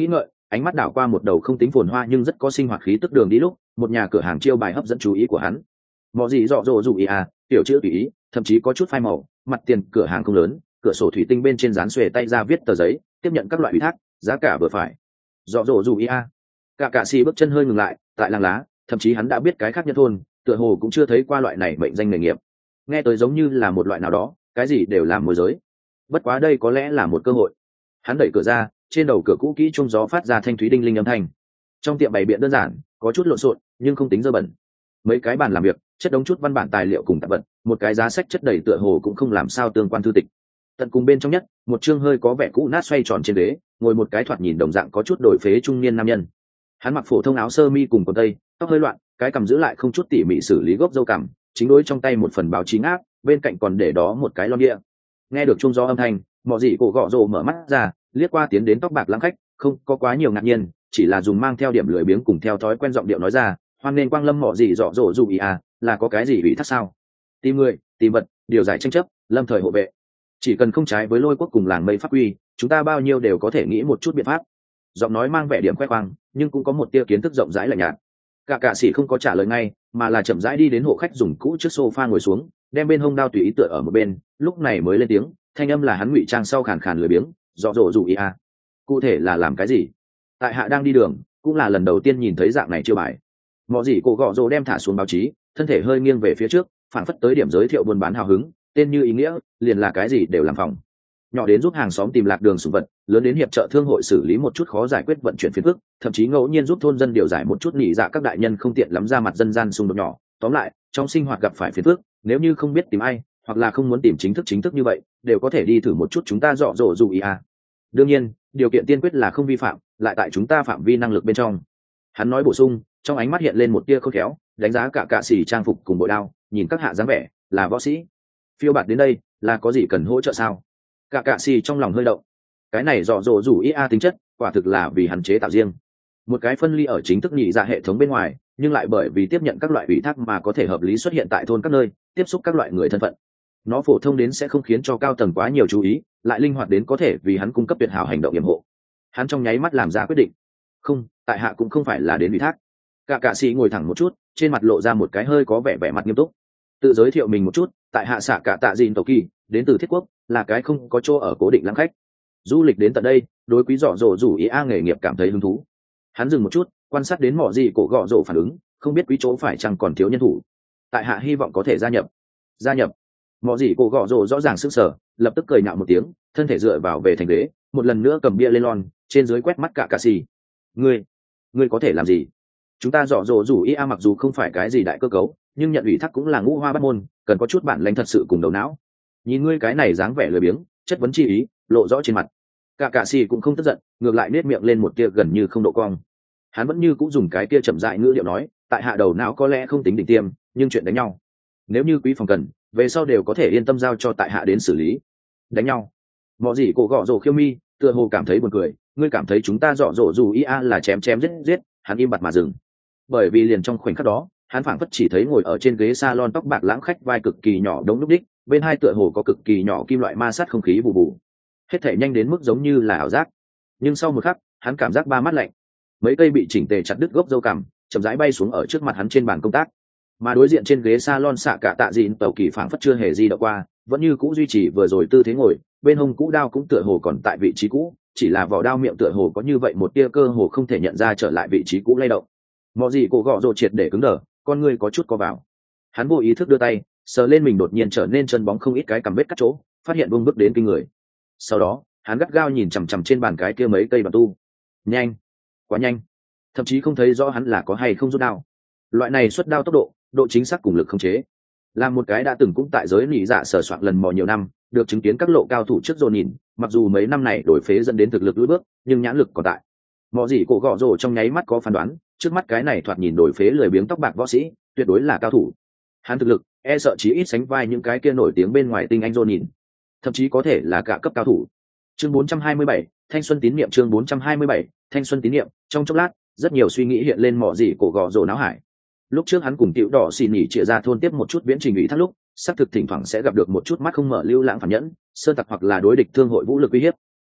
ánh mắt đảo qua một đầu không tính phồn hoa nhưng rất có sinh hoạt khí tức đường đi lúc một nhà cửa hàng chiêu bài hấp dẫn chú ý của hắn. Mọ gì dọ dỗ dù ý à, tiểu chữ tùy ý, thậm chí có chút phai màu, mặt tiền cửa hàng không lớn, cửa sổ thủy tinh bên trên dán xuề tay ra viết tờ giấy tiếp nhận các loại ủy thác, giá cả vừa phải. Dọ dỗ dù ý à. Cả cạ xì bước chân hơi ngừng lại, tại làng lá, thậm chí hắn đã biết cái khác nhân thôn, tựa hồ cũng chưa thấy qua loại này mệnh danh nghề nghiệp. Nghe tới giống như là một loại nào đó, cái gì đều làm môi giới. Bất quá đây có lẽ là một cơ hội. Hắn đẩy cửa ra, trên đầu cửa cũ kỹ trung gió phát ra thanh thúy đinh linh âm thanh. Trong tiệm bày biện đơn giản, có chút lộn xộn, nhưng không tính dơ bẩn. Mấy cái bàn làm việc, chất đống chút văn bản tài liệu cùng tạp vật, một cái giá sách chất đầy tựa hồ cũng không làm sao tương quan thư tịch. Tận cùng bên trong nhất, một chương hơi có vẻ cũ nát xoay tròn trên ghế, ngồi một cái thoạt nhìn đồng dạng có chút đổi phế trung niên nam nhân. Hắn mặc phổ thông áo sơ mi cùng quần tây, tóc hơi loạn, cái cằm giữ lại không chút tỉ mỉ xử lý gốc râu cằm, chính đối trong tay một phần báo chí ngáp, bên cạnh còn để đó một cái lon bia. Nghe được chuông gió âm thanh, Mọ Dị Cổ gọ rồ mở mắt ra, liếc qua tiến đến tóc bạc lãng khách, không có quá nhiều ngạc nhiên, chỉ là dùng mang theo điểm lười biếng cùng theo thói quen giọng điệu nói ra, hoan nên quang lâm Mọ Dị dọ dỗ dù ý à, là có cái gì ủy thác sao? Tìm người, tìm vật, điều giải tranh chấp, lâm thời hộ vệ, chỉ cần không trái với lôi quốc cùng làng mây pháp quy, chúng ta bao nhiêu đều có thể nghĩ một chút biện pháp. Giọng nói mang vẻ điểm khoe khoang, nhưng cũng có một tia kiến thức rộng rãi lạnh nhạt. Cả cạ sĩ không có trả lời ngay, mà là chậm rãi đi đến hộ khách dùng cũ trước sofa ngồi xuống, đem bên hông đao tùy ý tựa ở một bên, lúc này mới lên tiếng, thanh âm là hắn ngụy trang sau khàn khàn lười biếng, dọ dỗ dù ý à. Cụ thể là làm cái gì? Tại hạ đang đi đường, cũng là lần đầu tiên nhìn thấy dạng này chiêu bài. Mọ gì cổ gọ rồ đem thả xuống báo chí, thân thể hơi nghiêng về phía trước, phảng phất tới điểm giới thiệu buôn bán hào hứng, tên như ý nghĩa, liền là cái gì đều làm phòng. Nhỏ đến giúp hàng xóm tìm lạc đường sủng vật, lớn đến hiệp trợ thương hội xử lý một chút khó giải quyết vận chuyển phiền phức, thậm chí ngẫu nhiên giúp thôn dân điều giải một chút nhị dạ các đại nhân không tiện lắm ra mặt dân gian xung đột nhỏ. Tóm lại, trong sinh hoạt gặp phải phiền phức, nếu như không biết tìm ai, hoặc là không muốn tìm chính thức chính thức như vậy, đều có thể đi thử một chút chúng ta dọ dỗ dù ý à. Đương nhiên, điều kiện tiên quyết là không vi phạm, lại tại chúng ta phạm vi năng lực bên trong. Hắn nói bổ sung, trong ánh mắt hiện lên một tia khôn khéo, đánh giá cả cạ xỉ trang phục cùng bội đao, nhìn các hạ dáng vẻ, là võ sĩ. Phiêu bạt đến đây, là có gì cần hỗ trợ sao? Cả cạ xì trong lòng hơi động, cái này dọ dỗ rủ ý a tính chất quả thực là vì hắn chế tạo riêng một cái phân ly ở chính thức nhị dạ hệ thống bên ngoài, nhưng lại bởi vì tiếp nhận các loại ủy thác mà có thể hợp lý xuất hiện tại thôn các nơi, tiếp xúc các loại người thân phận. Nó phổ thông đến sẽ không khiến cho cao tầng quá nhiều chú ý, lại linh hoạt đến có thể vì hắn cung cấp tuyệt hảo hành động yểm hộ. Hắn trong nháy mắt làm ra quyết định. Không, tại hạ cũng không phải là đến ủy thác. Cả cạ xì ngồi thẳng một chút, trên mặt lộ ra một cái hơi có vẻ vẻ mặt nghiêm túc, tự giới thiệu mình một chút, tại hạ xạ cả tạ dìn tổ kỳ, đến từ thiết quốc, là cái không có chỗ ở cố định lãng khách, du lịch đến tận đây, đối quý dọ dỗ rủ ý a nghề nghiệp cảm thấy hứng thú. Hắn dừng một chút, quan sát đến Mọ Dị cổ gọ rỗ phản ứng, không biết quý chỗ phải chăng còn thiếu nhân thủ. Tại hạ hy vọng có thể gia nhập. Gia nhập? Mọ Dị cổ gọ rỗ rõ ràng sững sờ, lập tức cười nhạo một tiếng, thân thể dựa vào về thành ghế, một lần nữa cầm bia lên lon, trên dưới quét mắt cả cà xì. Ngươi, ngươi có thể làm gì? Chúng ta dọ dỗ rủ ý a mặc dù không phải cái gì đại cơ cấu, nhưng nhận ủy thác cũng là ngũ hoa bát môn, cần có chút bản lĩnh thật sự cùng đầu não. Nhìn ngươi cái này dáng vẻ lười biếng, chất vấn chi ý lộ rõ trên mặt. Cả cạ xì cũng không tức giận, ngược lại nết miệng lên một tia gần như không độ cong. Hắn vẫn như cũng dùng cái kia chậm rãi ngữ điệu nói, tại hạ đầu não có lẽ không tính đỉnh tiêm, nhưng chuyện đánh nhau, nếu như quý phòng cần, về sau đều có thể yên tâm giao cho tại hạ đến xử lý. Đánh nhau? Mọ gì cổ gọ rồ khiêu mi, tựa hồ cảm thấy buồn cười. Ngươi cảm thấy chúng ta dọ dỗ dù ia là chém chém giết giết? Hắn im bặt mà dừng, bởi vì liền trong khoảnh khắc đó, hắn phảng phất chỉ thấy ngồi ở trên ghế salon tóc bạc lãng khách vai cực kỳ nhỏ đống lúc đích, bên hai tựa hồ có cực kỳ nhỏ kim loại ma sát không khí bù bù, hết thể nhanh đến mức giống như là ảo giác. Nhưng sau một khắc, hắn cảm giác ba mắt lạnh, mấy cây bị chỉnh tề chặt đứt gốc râu cằm chậm rãi bay xuống ở trước mặt hắn trên bàn công tác, mà đối diện trên ghế salon xạ cả tạ dịn tàu kỳ phảng phất chưa hề di động qua, vẫn như cũ duy trì vừa rồi tư thế ngồi, bên hông cũ đao cũng tựa hồ còn tại vị trí cũ, chỉ là vỏ đao miệng tựa hồ có như vậy một tia cơ hồ không thể nhận ra trở lại vị trí cũ lay động. Mọ gì cổ gọ rồ triệt để cứng đờ, con ngươi có chút co vào. Hắn vô ý thức đưa tay sờ lên mình đột nhiên trở nên chân bóng không ít cái cầm vết cắt chỗ, phát hiện buông bước đến kinh người. Sau đó hắn gắt gao nhìn chằm chằm trên bàn cái kia mấy cây bản tu. Nhanh, quá nhanh, thậm chí không thấy rõ hắn là có hay không rút đao. Loại này xuất đao tốc độ, độ chính xác cùng lực khống chế, là một cái đã từng cũng tại giới nỉ dạ sở soạn lần mò nhiều năm, được chứng kiến các lộ cao thủ trước rồi nhìn, mặc dù mấy năm này đổi phế dẫn đến thực lực lùi bước, nhưng nhãn lực còn tại. Mọ gì cổ gọ rồ trong nháy mắt có phán đoán, trước mắt cái này thoạt nhìn đổi phế lười biếng tóc bạc võ sĩ, tuyệt đối là cao thủ. Hắn thực lực e sợ chí ít sánh vai những cái kia nổi tiếng bên ngoài tinh anh rồi nhìn, thậm chí có thể là cả cấp cao thủ. Chương bốn trăm hai mươi bảy, thanh xuân tín niệm. Chương bốn trăm hai mươi bảy, thanh xuân tín niệm. Trong chốc lát, rất nhiều suy nghĩ hiện lên mọ gì cổ gọ rồ não hải. Lúc trước hắn cùng tiểu đỏ xì nhỉ chia ra thôn tiếp một chút viễn trình ủy thác lúc, xác thực thỉnh thoảng sẽ gặp được một chút mắt không mở lưu lãng phản nhẫn, sơn tặc hoặc là đối địch thương hội vũ lực uy hiếp.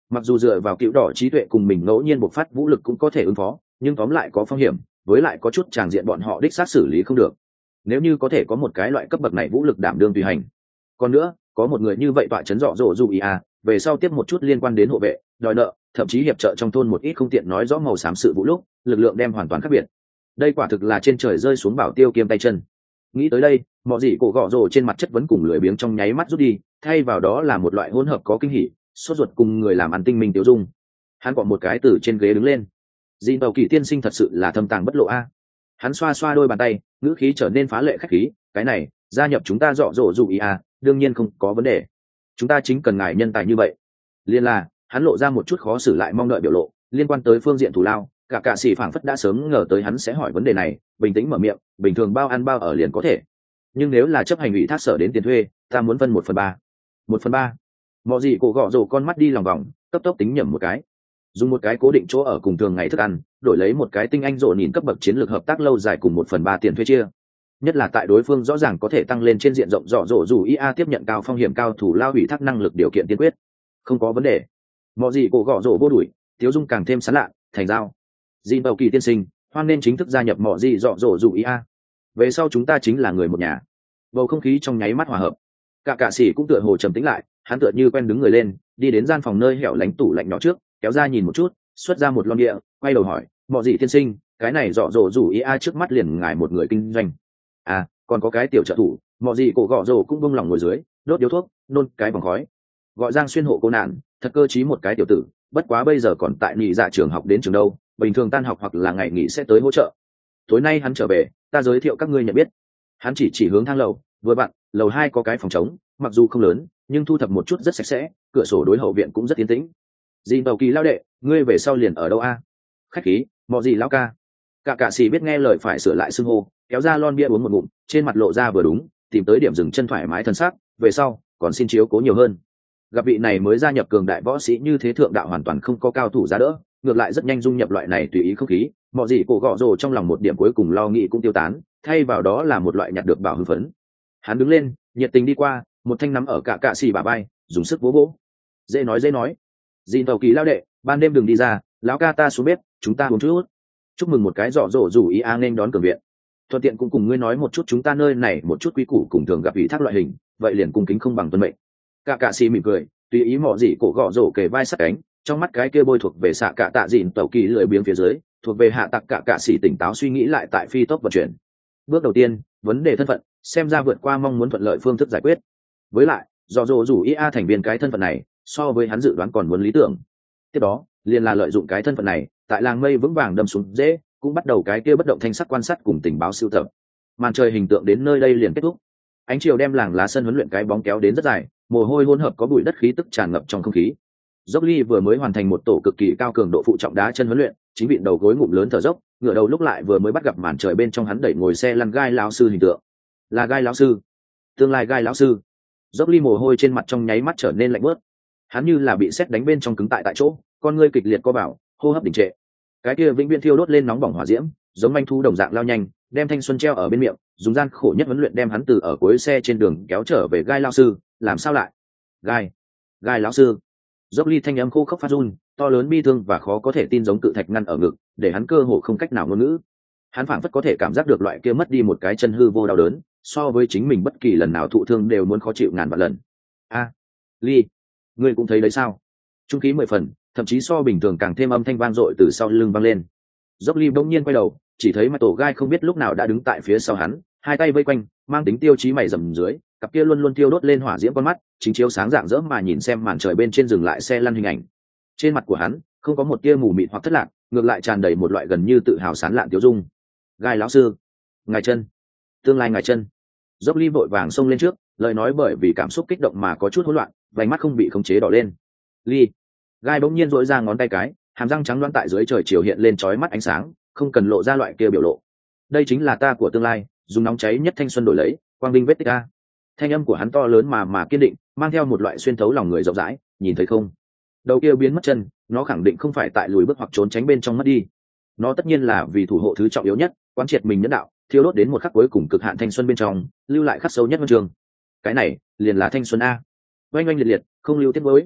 Mặc dù dựa vào cựu đỏ trí tuệ cùng mình ngẫu nhiên bộc phát vũ lực cũng có thể ứng phó, nhưng tóm lại có phong hiểm, với lại có chút tràng diện bọn họ đích xác xử lý không được. Nếu như có thể có một cái loại cấp bậc này vũ lực đảm đương tùy hành, còn nữa có một người như vậy tọa chấn dọ dỗ dù ý à, về sau tiếp một chút liên quan đến hộ vệ, đòi nợ, thậm chí hiệp trợ trong thôn một ít không tiện nói rõ màu xám sự vũ lúc, lực lượng đem hoàn toàn khác biệt. Đây quả thực là trên trời rơi xuống bảo tiêu kiêm tay chân. Nghĩ tới đây, mọi gì cổ gọ rồ trên mặt chất vấn cùng lười biếng trong nháy mắt rút đi, thay vào đó là một loại hỗn hợp có kinh hỉ, sốt ruột cùng người làm ăn tinh minh tiêu dung. Hắn gọi một cái từ trên ghế đứng lên. Dìn tàu kỳ tiên sinh thật sự là thâm tàng bất lộ a. Hắn xoa xoa đôi bàn tay, ngữ khí trở nên phá lệ khách khí, cái này gia nhập chúng ta dọ dỗ dù ý à, đương nhiên không có vấn đề, chúng ta chính cần ngài nhân tài như vậy. Liên là hắn lộ ra một chút khó xử lại mong đợi biểu lộ, liên quan tới phương diện thù lao, cả cạ sĩ phảng phất đã sớm ngờ tới hắn sẽ hỏi vấn đề này, bình tĩnh mở miệng, bình thường bao ăn bao ở liền có thể, nhưng nếu là chấp hành ủy thác sở đến tiền thuê, ta muốn phân một phần ba. Một phần ba. Mọi gì cổ gọ rồ con mắt đi lòng vòng, cấp tốc tính nhẩm một cái, dùng một cái cố định chỗ ở cùng thường ngày thức ăn, đổi lấy một cái tinh anh rộ nhìn cấp bậc chiến lược hợp tác lâu dài cùng một phần ba tiền thuê chia. Nhất là tại đối phương rõ ràng có thể tăng lên trên diện rộng rõ rộ dù ia tiếp nhận cao phong hiểm cao thủ lao ủy thác năng lực điều kiện tiên quyết, không có vấn đề. Mọi gì cổ gọ rộ vô đuổi, thiếu dung càng thêm sán lạ, thành giao. Dìn tàu kỳ tiên sinh, hoan nên chính thức gia nhập mọi gì rõ rộ dù ia. Về sau chúng ta chính là người một nhà. Bầu không khí trong nháy mắt hòa hợp. Cả cạ sĩ cũng tựa hồ trầm tĩnh lại, hắn tựa như quen đứng người lên, đi đến gian phòng nơi hẻo lánh tủ lạnh nhỏ trước, kéo ra nhìn một chút, xuất ra một lon địa, quay đầu hỏi, mọi gì tiên sinh, cái này rõ rộ dù ia trước mắt liền ngài một người kinh doanh. À, còn có cái tiểu trợ thủ, mọi gì cổ gọ rồ cũng bông lòng ngồi dưới, đốt điếu thuốc, nôn cái vòng khói. Gọi Giang xuyên hộ cô nạn, thật cơ trí một cái tiểu tử, bất quá bây giờ còn tại nghỉ dạ trường học đến trường đâu, bình thường tan học hoặc là ngày nghỉ sẽ tới hỗ trợ. Tối nay hắn trở về, ta giới thiệu các ngươi nhận biết. Hắn chỉ chỉ hướng thang lầu, vừa vặn, lầu hai có cái phòng trống, mặc dù không lớn, nhưng thu thập một chút rất sạch sẽ, cửa sổ đối hậu viện cũng rất yên tĩnh. Dìn tàu kỳ lao đệ, ngươi về sau liền ở đâu a? Khách khí, mọi gì lão ca. Cả cạ sĩ biết nghe lời phải sửa lại xưng hô, kéo ra lon bia uống một ngụm, trên mặt lộ ra vừa đúng, tìm tới điểm dừng chân thoải mái thân xác, về sau còn xin chiếu cố nhiều hơn. Gặp vị này mới gia nhập cường đại võ sĩ như thế thượng đạo hoàn toàn không có cao thủ giá đỡ, ngược lại rất nhanh dung nhập loại này tùy ý không khí, mọi gì cổ gọ rồ trong lòng một điểm cuối cùng lo nghĩ cũng tiêu tán, thay vào đó là một loại nhặt được bảo hưng phấn. Hắn đứng lên, nhiệt tình đi qua, một thanh nắm ở cả cạ xì bả vai, dùng sức vỗ vỗ. Dễ nói dễ nói. Dìn tàu kỳ lao đệ, ban đêm đừng đi ra, lão ca ta xuống bếp, chúng ta uống chút. Chúc mừng một cái rõ rổ rủ ý a nên đón cường viện. Thuận tiện cũng cùng ngươi nói một chút chúng ta nơi này một chút quy củ cùng thường gặp ủy thác loại hình, vậy liền cung kính không bằng tuân mệnh. Cả cạ xì mỉm cười, tùy ý mọ gì cổ gọ rổ kề vai sát cánh, trong mắt cái kia bôi thuộc về xạ cạ tạ dìn tàu kỳ lười biếng phía dưới, thuộc về hạ tặc cả cạ xì tỉnh táo suy nghĩ lại tại phi tốc vận chuyển. Bước đầu tiên, vấn đề thân phận, xem ra vượt qua mong muốn thuận lợi phương thức giải quyết. Với lại, do rổ rủ ia thành viên cái thân phận này, so với hắn dự đoán còn muốn lý tưởng. Tiếp đó, liền là lợi dụng cái thân phận này, tại làng mây vững vàng đâm xuống dễ, cũng bắt đầu cái kia bất động thanh sắc quan sát cùng tình báo sưu tập. Màn trời hình tượng đến nơi đây liền kết thúc. Ánh chiều đem làng lá sân huấn luyện cái bóng kéo đến rất dài, mồ hôi hỗn hợp có bụi đất khí tức tràn ngập trong không khí. Dốc Ly vừa mới hoàn thành một tổ cực kỳ cao cường độ phụ trọng đá chân huấn luyện, chính vị đầu gối ngụm lớn thở dốc, ngửa đầu lúc lại vừa mới bắt gặp màn trời bên trong hắn đẩy ngồi xe lăn gai lão sư hình tượng. Là gai lão sư, tương lai gai lão sư. Dốc Ly mồ hôi trên mặt trong nháy mắt trở nên lạnh bớt. Hắn như là bị sét đánh bên trong cứng tại tại chỗ, con ngươi kịch liệt co bảo, hô hấp đình trệ. Cái kia vĩnh viễn thiêu đốt lên nóng bỏng hỏa diễm, giống manh thu đồng dạng lao nhanh, đem thanh xuân treo ở bên miệng, dùng gian khổ nhất huấn luyện đem hắn từ ở cuối xe trên đường kéo trở về gai lão sư, làm sao lại? Gai, gai lão sư. Dốc Ly thanh âm khô khốc phát run, to lớn bi thương và khó có thể tin giống cự thạch ngăn ở ngực, để hắn cơ hồ không cách nào ngôn ngữ. Hắn phảng phất có thể cảm giác được loại kia mất đi một cái chân hư vô đau đớn, so với chính mình bất kỳ lần nào thụ thương đều muốn khó chịu ngàn vạn lần. A, Ly, ngươi cũng thấy đấy sao? Trung khí mười phần, thậm chí so bình thường càng thêm âm thanh vang dội từ sau lưng vang lên. Dốc Ly bỗng nhiên quay đầu, chỉ thấy mặt tổ gai không biết lúc nào đã đứng tại phía sau hắn, hai tay vây quanh, mang tính tiêu chí mày rậm dưới, cặp kia luôn luôn tiêu đốt lên hỏa diễm con mắt, chính chiếu sáng rạng rỡ mà nhìn xem màn trời bên trên dừng lại xe lăn hình ảnh. Trên mặt của hắn không có một tia mù mịt hoặc thất lạc, ngược lại tràn đầy một loại gần như tự hào sán lạn tiêu dung. Gai lão sư, ngài chân, tương lai ngài chân. Dốc Ly vội vàng xông lên trước, lời nói bởi vì cảm xúc kích động mà có chút hỗn loạn, vành mắt không bị khống chế đỏ lên. Ly, gai bỗng nhiên duỗi ra ngón tay cái, hàm răng trắng loáng tại dưới trời chiều hiện lên chói mắt ánh sáng, không cần lộ ra loại kia biểu lộ. Đây chính là ta của tương lai, dùng nóng cháy nhất thanh xuân đổi lấy, quang vinh vết tích a. Thanh âm của hắn to lớn mà mà kiên định, mang theo một loại xuyên thấu lòng người rộng rãi, nhìn thấy không? Đầu kia biến mất chân, nó khẳng định không phải tại lùi bước hoặc trốn tránh bên trong mất đi. Nó tất nhiên là vì thủ hộ thứ trọng yếu nhất, quán triệt mình nhân đạo, thiêu đốt đến một khắc cuối cùng cực hạn thanh xuân bên trong, lưu lại khắc sâu nhất huân trường. Cái này, liền là thanh xuân a. Oanh oanh liệt liệt, không lưu tiết mới.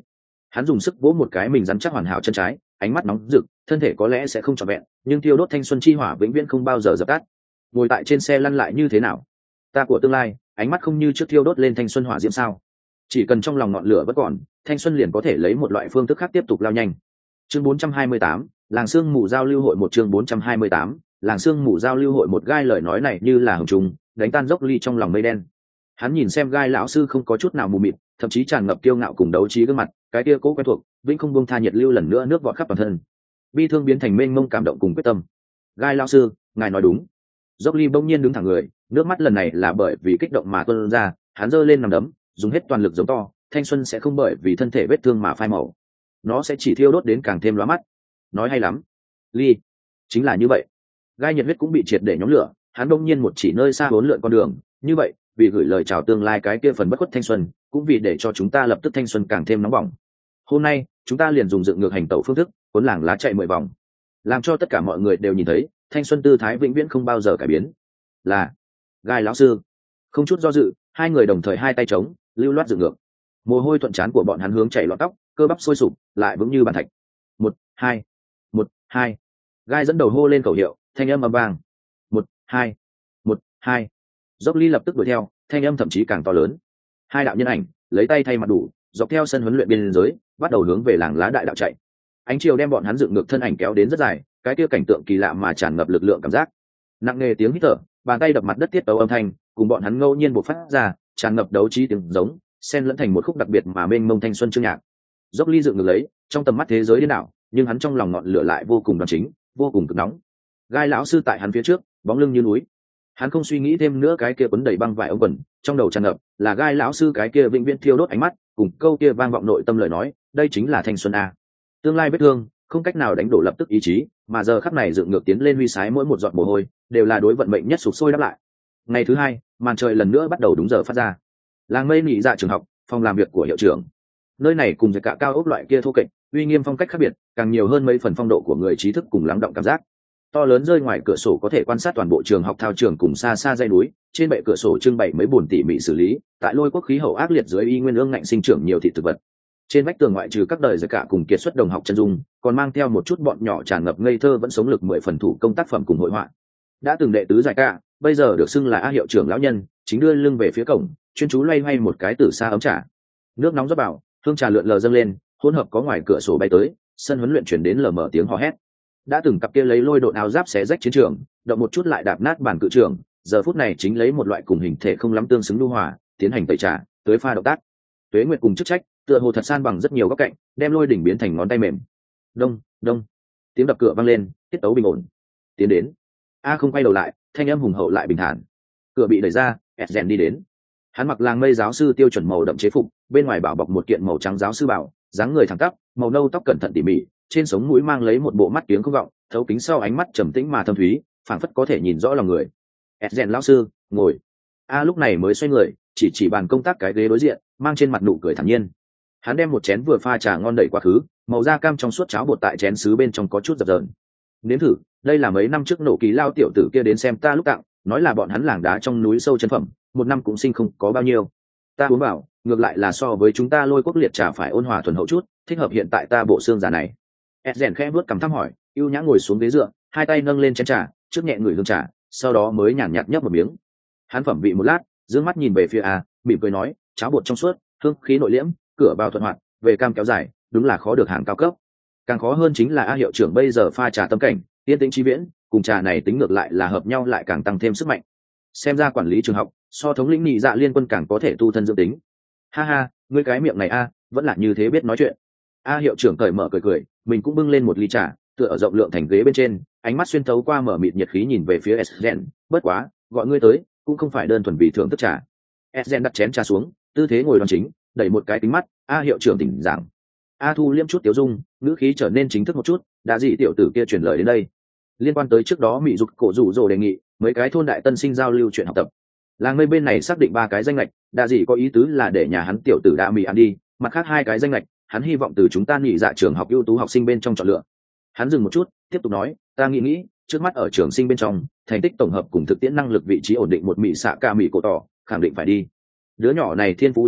Hắn dùng sức vỗ một cái mình rắn chắc hoàn hảo chân trái, ánh mắt nóng rực, thân thể có lẽ sẽ không trọn vẹn, nhưng thiêu đốt thanh xuân chi hỏa vĩnh viễn không bao giờ dập tắt. Ngồi tại trên xe lăn lại như thế nào? Ta của tương lai, ánh mắt không như trước thiêu đốt lên thanh xuân hỏa diễm sao? Chỉ cần trong lòng ngọn lửa vẫn còn, thanh xuân liền có thể lấy một loại phương thức khác tiếp tục lao nhanh. Chương bốn trăm hai mươi tám, làng sương mù giao lưu hội một chương bốn trăm hai mươi tám, làng sương mù giao lưu hội một. Gai lời nói này như là hồng trùng, đánh tan dốc ly trong lòng mây đen. Hắn nhìn xem Gai lão sư không có chút nào mù mịt, thậm chí tràn ngập kiêu ngạo cùng đấu trí gương mặt, cái kia cố quen thuộc, vĩnh không buông tha nhiệt lưu lần nữa nước vọt khắp toàn thân. Bi thương biến thành mênh mông cảm động cùng quyết tâm. Gai lão sư, ngài nói đúng. Dốc ly bỗng nhiên đứng thẳng người, nước mắt lần này là bởi vì kích động mà tuôn ra, hắn giơ lên nằm đấm, dùng hết toàn lực giống to, thanh xuân sẽ không bởi vì thân thể vết thương mà phai màu, nó sẽ chỉ thiêu đốt đến càng thêm lóa mắt. Nói hay lắm, ly, chính là như vậy. Gai nhiệt huyết cũng bị triệt để nhóm lửa, hắn đông nhiên một chỉ nơi xa bốn lượn con đường, như vậy, vì gửi lời chào tương lai cái kia phần bất khuất thanh xuân, cũng vì để cho chúng ta lập tức thanh xuân càng thêm nóng bỏng. Hôm nay, chúng ta liền dùng dựng ngược hành tẩu phương thức, cuốn làng lá chạy mười vòng, làm cho tất cả mọi người đều nhìn thấy, thanh xuân tư thái vĩnh viễn không bao giờ cải biến. Là, Gai lão sư. Không chút do dự, hai người đồng thời hai tay trống, lưu loát dựng ngược. Mồ hôi thuận trán của bọn hắn hướng chảy lọt tóc, cơ bắp sôi sục, lại vững như bàn thạch. Một, hai, một, hai. Gai dẫn đầu hô lên khẩu hiệu, thanh âm ầm vang. Một, hai, một, hai. Dốc ly lập tức đuổi theo, thanh âm thậm chí càng to lớn. Hai đạo nhân ảnh lấy tay thay mặt đủ, dọc theo sân huấn luyện biên giới, bắt đầu hướng về làng lá đại đạo chạy. Ánh chiều đem bọn hắn dựng ngược thân ảnh kéo đến rất dài, cái kia cảnh tượng kỳ lạ mà tràn ngập lực lượng cảm giác. Nặng nề tiếng hít thở, bàn tay đập mặt đất tiết tấu âm thanh, cùng bọn hắn ngẫu nhiên bộc phát ra, tràn ngập đấu trí tiếng giống, xen lẫn thành một khúc đặc biệt mà mênh mông thanh xuân chương nhạc. Dốc ly dựng ngược lấy, trong tầm mắt thế giới điên đảo, nhưng hắn trong lòng ngọn lửa lại vô cùng đoan chính, vô cùng cực nóng. Gai lão sư tại hắn phía trước, bóng lưng như núi. Hắn không suy nghĩ thêm nữa, cái kia quấn đầy băng vải ống quần, trong đầu tràn ngập là Gai lão sư cái kia vĩnh viễn thiêu đốt ánh mắt, cùng câu kia vang vọng nội tâm lời nói, đây chính là thanh xuân a. Tương lai vết thương, không cách nào đánh đổ lập tức ý chí, mà giờ khắc này dựng ngược tiến lên huy sái mỗi một giọt mồ hôi, đều là đối vận mệnh nhất sụp sôi đáp lại. Ngày thứ hai, màn trời lần nữa bắt đầu đúng giờ phát ra. Làng mây nị dạ trường học, phòng làm việc của hiệu trưởng. Nơi này cùng với cả cao ốc loại kia thô kệch, uy nghiêm phong cách khác biệt, càng nhiều hơn mấy phần phong độ của người trí thức cùng lắng động cảm giác. To lớn rơi ngoài cửa sổ có thể quan sát toàn bộ trường học thao trường cùng xa xa dãy núi, trên bệ cửa sổ trưng bày mấy bồn tỉ mỉ xử lý, tại lôi quốc khí hậu ác liệt dưới y nguyên ương ngạnh sinh trưởng nhiều thị thực vật. Trên vách tường ngoại trừ các đời giới cả cùng kiệt xuất đồng học chân dung, còn mang theo một chút bọn nhỏ tràn ngập ngây thơ vẫn sống lực mười phần thủ công tác phẩm cùng hội họa. Đã từng đệ tứ giải cả, bây giờ được xưng là A hiệu trưởng lão nhân, chính đưa lưng về phía cổng, chuyên chú loay hoay một cái từ xa ấm trà. Nước nóng rót vào, hương trà lượn lờ dâng lên, hỗn hợp có ngoài cửa sổ bay tới, sân huấn luyện chuyển đến lờ mờ tiếng hò hét. Đã từng cặp kia lấy lôi độn áo giáp xé rách chiến trường, động một chút lại đạp nát bàn cự trường, giờ phút này chính lấy một loại cùng hình thể không lắm tương xứng lưu hòa, tiến hành tẩy trà, tưới pha động tác. Tuế Nguyệt cùng chức trách, tựa hồ thật san bằng rất nhiều góc cạnh, đem lôi đỉnh biến thành ngón tay mềm. Đông, đông. Tiếng đập cửa vang lên, tiết tấu bình ổn. Tiến đến. A không quay đầu lại, thanh âm hùng hậu lại bình thản. Cửa bị đẩy ra, Esgen đi đến. Hắn mặc làng mây giáo sư tiêu chuẩn màu đậm chế phục, bên ngoài bảo bọc một kiện màu trắng giáo sư bảo, dáng người thẳng tắp, màu nâu tóc cẩn thận tỉ mỉ, trên sống mũi mang lấy một bộ mắt kiếng không vọng, thấu kính sau ánh mắt trầm tĩnh mà thâm thúy, phảng phất có thể nhìn rõ lòng người. Esgen lão sư, ngồi. A lúc này mới xoay người, chỉ chỉ bàn công tác cái ghế đối diện, mang trên mặt nụ cười thản nhiên. Hắn đem một chén vừa pha trà ngon đẩy quá khứ, màu da cam trong suốt cháo bột tại chén sứ bên trong có chút dập dờn. Nếm thử, đây là mấy năm trước nổ kỳ lao tiểu tử kia đến xem ta lúc tặng, nói là bọn hắn làng đá trong núi sâu chân phẩm, một năm cũng sinh không có bao nhiêu. Ta uống vào, ngược lại là so với chúng ta lôi quốc liệt trà phải ôn hòa thuần hậu chút, thích hợp hiện tại ta bộ xương già này. Esgen khẽ vuốt cằm thăm hỏi, ưu nhã ngồi xuống ghế dựa, hai tay nâng lên chén trà, trước nhẹ ngửi hương trà, sau đó mới nhàn nhạt nhấp một miếng. Hắn phẩm vị một lát, dương mắt nhìn về phía A, mỉm cười nói, cháo bột trong suốt, hương khí nội liễm, cửa vào thuận hoạt, về cam kéo dài, đúng là khó được hàng cao cấp. Càng khó hơn chính là A hiệu trưởng bây giờ pha trà tâm cảnh, yên tĩnh chi viễn, cùng trà này tính ngược lại là hợp nhau, lại càng tăng thêm sức mạnh. Xem ra quản lý trường học, so thống lĩnh nhị dạ liên quân càng có thể tu thân dưỡng tính. Ha ha, ngươi cái miệng này A, vẫn là như thế biết nói chuyện. A hiệu trưởng cởi mở cười cười, mình cũng bưng lên một ly trà, tựa ở rộng lượng thành ghế bên trên, ánh mắt xuyên thấu qua mở mịt nhiệt khí nhìn về phía Esgen, bất quá, gọi ngươi tới, cũng không phải đơn thuần vì thưởng thức trà. Esgen đặt chén trà xuống, tư thế ngồi đoan chính, đẩy một cái kính mắt. A hiệu trưởng tỉnh giảng. A thu liêm chút tiểu dung, ngữ khí trở nên chính thức một chút, đã gì tiểu tử kia truyền lời đến đây. Liên quan tới trước đó mỹ dục cổ rủ rồ đề nghị, mấy cái thôn đại tân sinh giao lưu chuyện học tập. Làng mây bên này xác định ba cái danh lệch, đã gì có ý tứ là để nhà hắn tiểu tử đã mỹ ăn đi, mặt khác hai cái danh lệch, hắn hy vọng từ chúng ta nghỉ dạ trường học ưu tú học sinh bên trong chọn lựa. Hắn dừng một chút, tiếp tục nói, ta nghĩ nghĩ, trước mắt ở trường sinh bên trong, thành tích tổng hợp cùng thực tiễn năng lực vị trí ổn định một mỹ xạ ca mỹ cổ tỏ, khẳng định phải đi. Đứa nhỏ này thiên phú chắc tuyệt,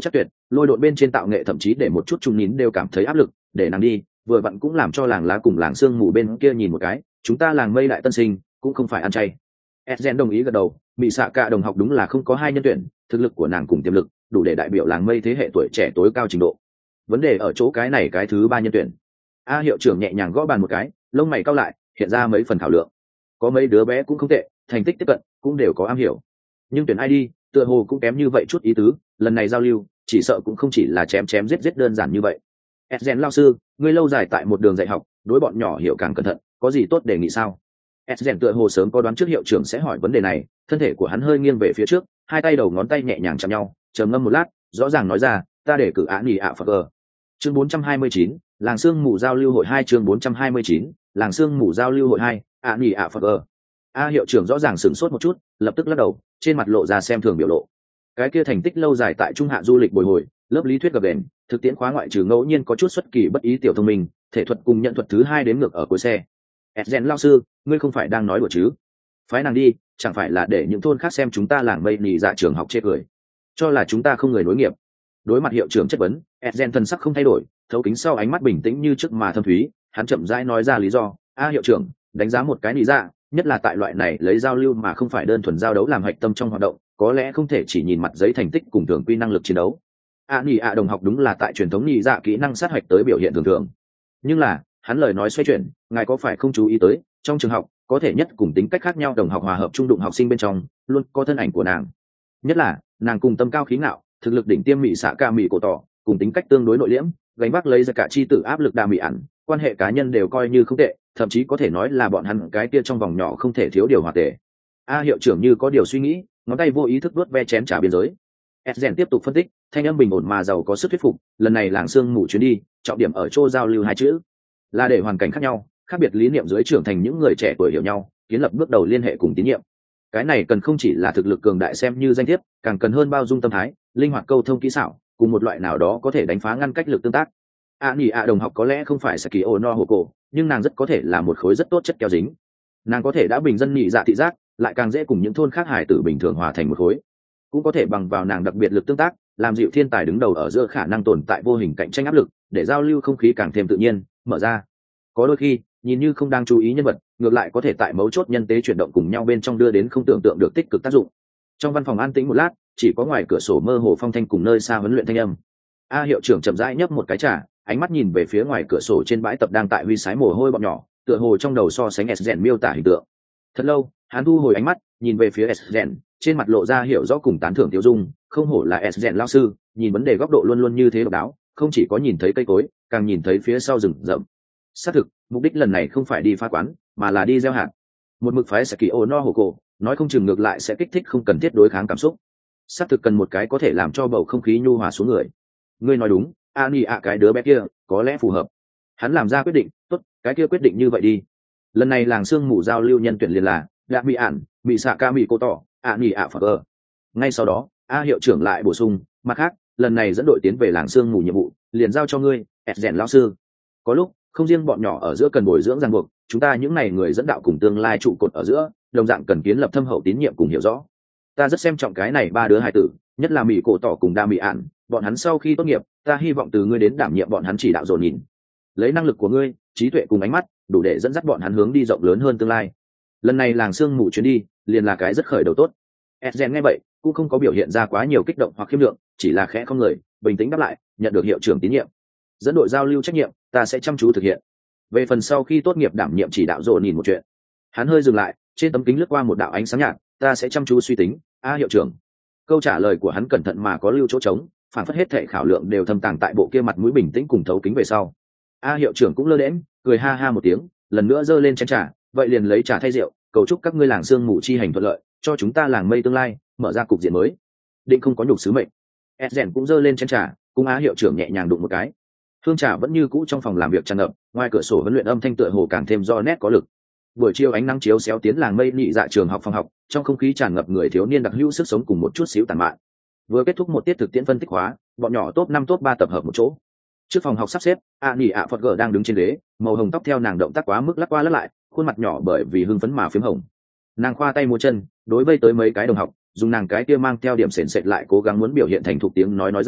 Lôi độn bên trên tạo nghệ thậm chí để một chút trung nín đều cảm thấy áp lực, để nàng đi vừa vặn cũng làm cho làng lá cùng làng sương mù bên kia nhìn một cái, chúng ta làng mây đại tân sinh cũng không phải ăn chay. Esgen đồng ý gật đầu, bị xạ cả đồng học đúng là không có hai nhân tuyển, thực lực của nàng cùng tiềm lực đủ để đại biểu làng mây thế hệ tuổi trẻ tối cao trình độ. Vấn đề ở chỗ cái này cái thứ ba nhân tuyển. A hiệu trưởng nhẹ nhàng gõ bàn một cái, lông mày cau lại, hiện ra mấy phần thảo lượng. Có mấy đứa bé cũng không tệ, thành tích tiếp cận cũng đều có am hiểu, nhưng tuyển ai đi tựa hồ cũng kém như vậy chút ý tứ. Lần này giao lưu chỉ sợ cũng không chỉ là chém chém giết giết đơn giản như vậy. Esgen lao sư, ngươi lâu dài tại một đường dạy học, đối bọn nhỏ hiểu càng cẩn thận, có gì tốt đề nghị sao? Esgen tựa hồ sớm có đoán trước hiệu trưởng sẽ hỏi vấn đề này, thân thể của hắn hơi nghiêng về phía trước, hai tay đầu ngón tay nhẹ nhàng chạm nhau, trầm ngâm một lát, rõ ràng nói ra, ta để cử án nghỉ ạ phật gờ. Chương bốn trăm hai mươi chín, làng sương mù giao lưu hội hai. Chương bốn trăm hai mươi chín, làng sương mù giao lưu hội hai, án nghỉ ạ phật gờ. A hiệu trưởng rõ ràng sửng sốt một chút, lập tức lắc đầu, trên mặt lộ ra xem thường biểu lộ. Cái kia thành tích lâu dài tại trung hạ du lịch bồi hồi, lớp lý thuyết gập đền, thực tiễn khóa ngoại trừ ngẫu nhiên có chút xuất kỳ bất ý tiểu thông minh, thể thuật cùng nhận thuật thứ hai đến ngược ở cuối xe. Esgen lao sư, ngươi không phải đang nói đùa chứ? Phái nàng đi, chẳng phải là để những thôn khác xem chúng ta làng mây nhì dạ trường học chê cười, cho là chúng ta không người nối nghiệp. Đối mặt hiệu trưởng chất vấn, Esgen thần sắc không thay đổi, thấu kính sau ánh mắt bình tĩnh như trước mà thâm thúy, hắn chậm rãi nói ra lý do. A hiệu trưởng, đánh giá một cái nhì dạ, nhất là tại loại này lấy giao lưu mà không phải đơn thuần giao đấu làm hạch tâm trong hoạt động, có lẽ không thể chỉ nhìn mặt giấy thành tích cùng thường quy năng lực chiến đấu. A nhì ạ đồng học đúng là tại truyền thống nhì dạ kỹ năng sát hạch tới biểu hiện thường thường, nhưng là hắn lời nói xoay chuyển, ngài có phải không chú ý tới trong trường học có thể nhất cùng tính cách khác nhau đồng học hòa hợp trung đụng học sinh bên trong luôn có thân ảnh của nàng, nhất là nàng cùng tâm cao khí ngạo, thực lực đỉnh tiêm mỹ xạ ca mỹ cổ tỏ, cùng tính cách tương đối nội liễm, gánh vác lấy ra cả chi tử áp lực đa mỹ ẩn, quan hệ cá nhân đều coi như không tệ, thậm chí có thể nói là bọn hắn cái kia trong vòng nhỏ không thể thiếu điều hòa tệ. A hiệu trưởng như có điều suy nghĩ, ngón tay vô ý thức vuốt ve chén trà biên giới. Esgen tiếp tục phân tích, thanh âm bình ổn mà giàu có sức thuyết phục, lần này làng sương mù chuyến đi, trọng điểm ở chỗ giao lưu hai chữ, là để hoàn cảnh khác nhau, khác biệt lý niệm dưới trưởng thành những người trẻ tuổi hiểu nhau, kiến lập bước đầu liên hệ cùng tín nhiệm. Cái này cần không chỉ là thực lực cường đại xem như danh thiếp, càng cần hơn bao dung tâm thái, linh hoạt câu thông kỹ xảo, cùng một loại nào đó có thể đánh phá ngăn cách lực tương tác. A nhỉ ạ đồng học có lẽ không phải Saki no hồ cổ, nhưng nàng rất có thể là một khối rất tốt chất keo dính. Nàng có thể đã bình dân nhị dạ thị giác, lại càng dễ cùng những thôn khác hải tử bình thường hòa thành một khối, cũng có thể bằng vào nàng đặc biệt lực tương tác, làm dịu thiên tài đứng đầu ở giữa khả năng tồn tại vô hình cạnh tranh áp lực, để giao lưu không khí càng thêm tự nhiên, mở ra. Có đôi khi nhìn như không đang chú ý nhân vật, ngược lại có thể tại mấu chốt nhân tế chuyển động cùng nhau bên trong đưa đến không tưởng tượng được tích cực tác dụng. Trong văn phòng an tĩnh một lát, chỉ có ngoài cửa sổ mơ hồ phong thanh cùng nơi xa huấn luyện thanh âm. A hiệu trưởng chậm rãi nhấp một cái trà, ánh mắt nhìn về phía ngoài cửa sổ trên bãi tập đang tại huy sái mồ hôi bọn nhỏ, tựa hồ trong đầu so sánh Esgen miêu tả hình tượng. Thật lâu, hắn thu hồi ánh mắt, nhìn về phía Esgen, trên mặt lộ ra hiểu rõ cùng tán thưởng tiêu dung, không hổ là Esgen lão sư, nhìn vấn đề góc độ luôn luôn như thế độc đáo, không chỉ có nhìn thấy cây cối, càng nhìn thấy phía sau rừng rậm. Xác thực, mục đích lần này không phải đi phá quán, mà là đi gieo hạt. Một mực phái Saki no hồ cổ, nói không chừng ngược lại sẽ kích thích không cần thiết đối kháng cảm xúc. Xác thực cần một cái có thể làm cho bầu không khí nhu hòa xuống người. Ngươi nói đúng, Ani ạ cái đứa bé kia có lẽ phù hợp. Hắn làm ra quyết định, tốt, cái kia quyết định như vậy đi. Lần này làng sương mù giao lưu nhân tuyển liền là Đạ Mỹ Ản, Mỹ Sạ Ca Mỹ Cô Tỏ, Ani ạ Phật ơ. Ngay sau đó, A hiệu trưởng lại bổ sung, mặt khác, lần này dẫn đội tiến về làng sương mù nhiệm vụ, liền giao cho ngươi, Esgen lão sư. Có lúc, không riêng bọn nhỏ ở giữa cần bồi dưỡng ràng buộc, chúng ta những này người dẫn đạo cùng tương lai trụ cột ở giữa, đồng dạng cần kiến lập thâm hậu tín nhiệm cùng hiểu rõ. Ta rất xem trọng cái này ba đứa hài tử, nhất là Mỹ Cổ Tỏ cùng Đa Mỹ Ản, bọn hắn sau khi tốt nghiệp, ta hy vọng từ ngươi đến đảm nhiệm bọn hắn chỉ đạo dồn nhìn. Lấy năng lực của ngươi, trí tuệ cùng ánh mắt, đủ để dẫn dắt bọn hắn hướng đi rộng lớn hơn tương lai. Lần này làng sương mù chuyến đi, liền là cái rất khởi đầu tốt. Esgen nghe vậy, cũng không có biểu hiện ra quá nhiều kích động hoặc khiêm lượng, chỉ là khẽ không người, bình tĩnh đáp lại, nhận được hiệu trưởng tín nhiệm. Dẫn đội giao lưu trách nhiệm, ta sẽ chăm chú thực hiện. Về phần sau khi tốt nghiệp đảm nhiệm chỉ đạo dồn nhìn một chuyện. Hắn hơi dừng lại, trên tấm kính lướt qua một đạo ánh sáng nhạt, ta sẽ chăm chú suy tính, A hiệu trưởng. Câu trả lời của hắn cẩn thận mà có lưu chỗ trống, phản phất hết thệ khảo lượng đều thâm tàng tại bộ kia mặt mũi bình tĩnh cùng thấu kính về sau. A hiệu trưởng cũng lơ đễnh, cười ha ha một tiếng, lần nữa giơ lên chén trà, vậy liền lấy trà thay rượu, cầu chúc các ngươi làng sương mù chi hành thuận lợi, cho chúng ta làng mây tương lai mở ra cục diện mới. Định không có nhục sứ mệnh. Esgen cũng giơ lên chén trà, cùng A hiệu trưởng nhẹ nhàng đụng một cái. Hương trà vẫn như cũ trong phòng làm việc tràn ngập, ngoài cửa sổ huấn luyện âm thanh tựa hồ càng thêm do nét có lực. Buổi chiều ánh nắng chiếu xéo tiến làng mây nhị dạ trường học phòng học, trong không khí tràn ngập người thiếu niên đặc hữu sức sống cùng một chút xíu tàn mạn. Vừa kết thúc một tiết thực tiễn phân tích hóa, bọn nhỏ top năm top ba tập hợp một chỗ. Trước phòng học sắp xếp, A Nỉ ạ Phật Gở đang đứng trên ghế, màu hồng tóc theo nàng động tác quá mức lắc qua lắc lại, khuôn mặt nhỏ bởi vì hưng phấn mà phím hồng. Nàng khoa tay múa chân, đối vây tới mấy cái đồng học, dùng nàng cái kia mang theo điểm sền sệt lại cố gắng muốn biểu hiện thành thục tiếng nói nói ra,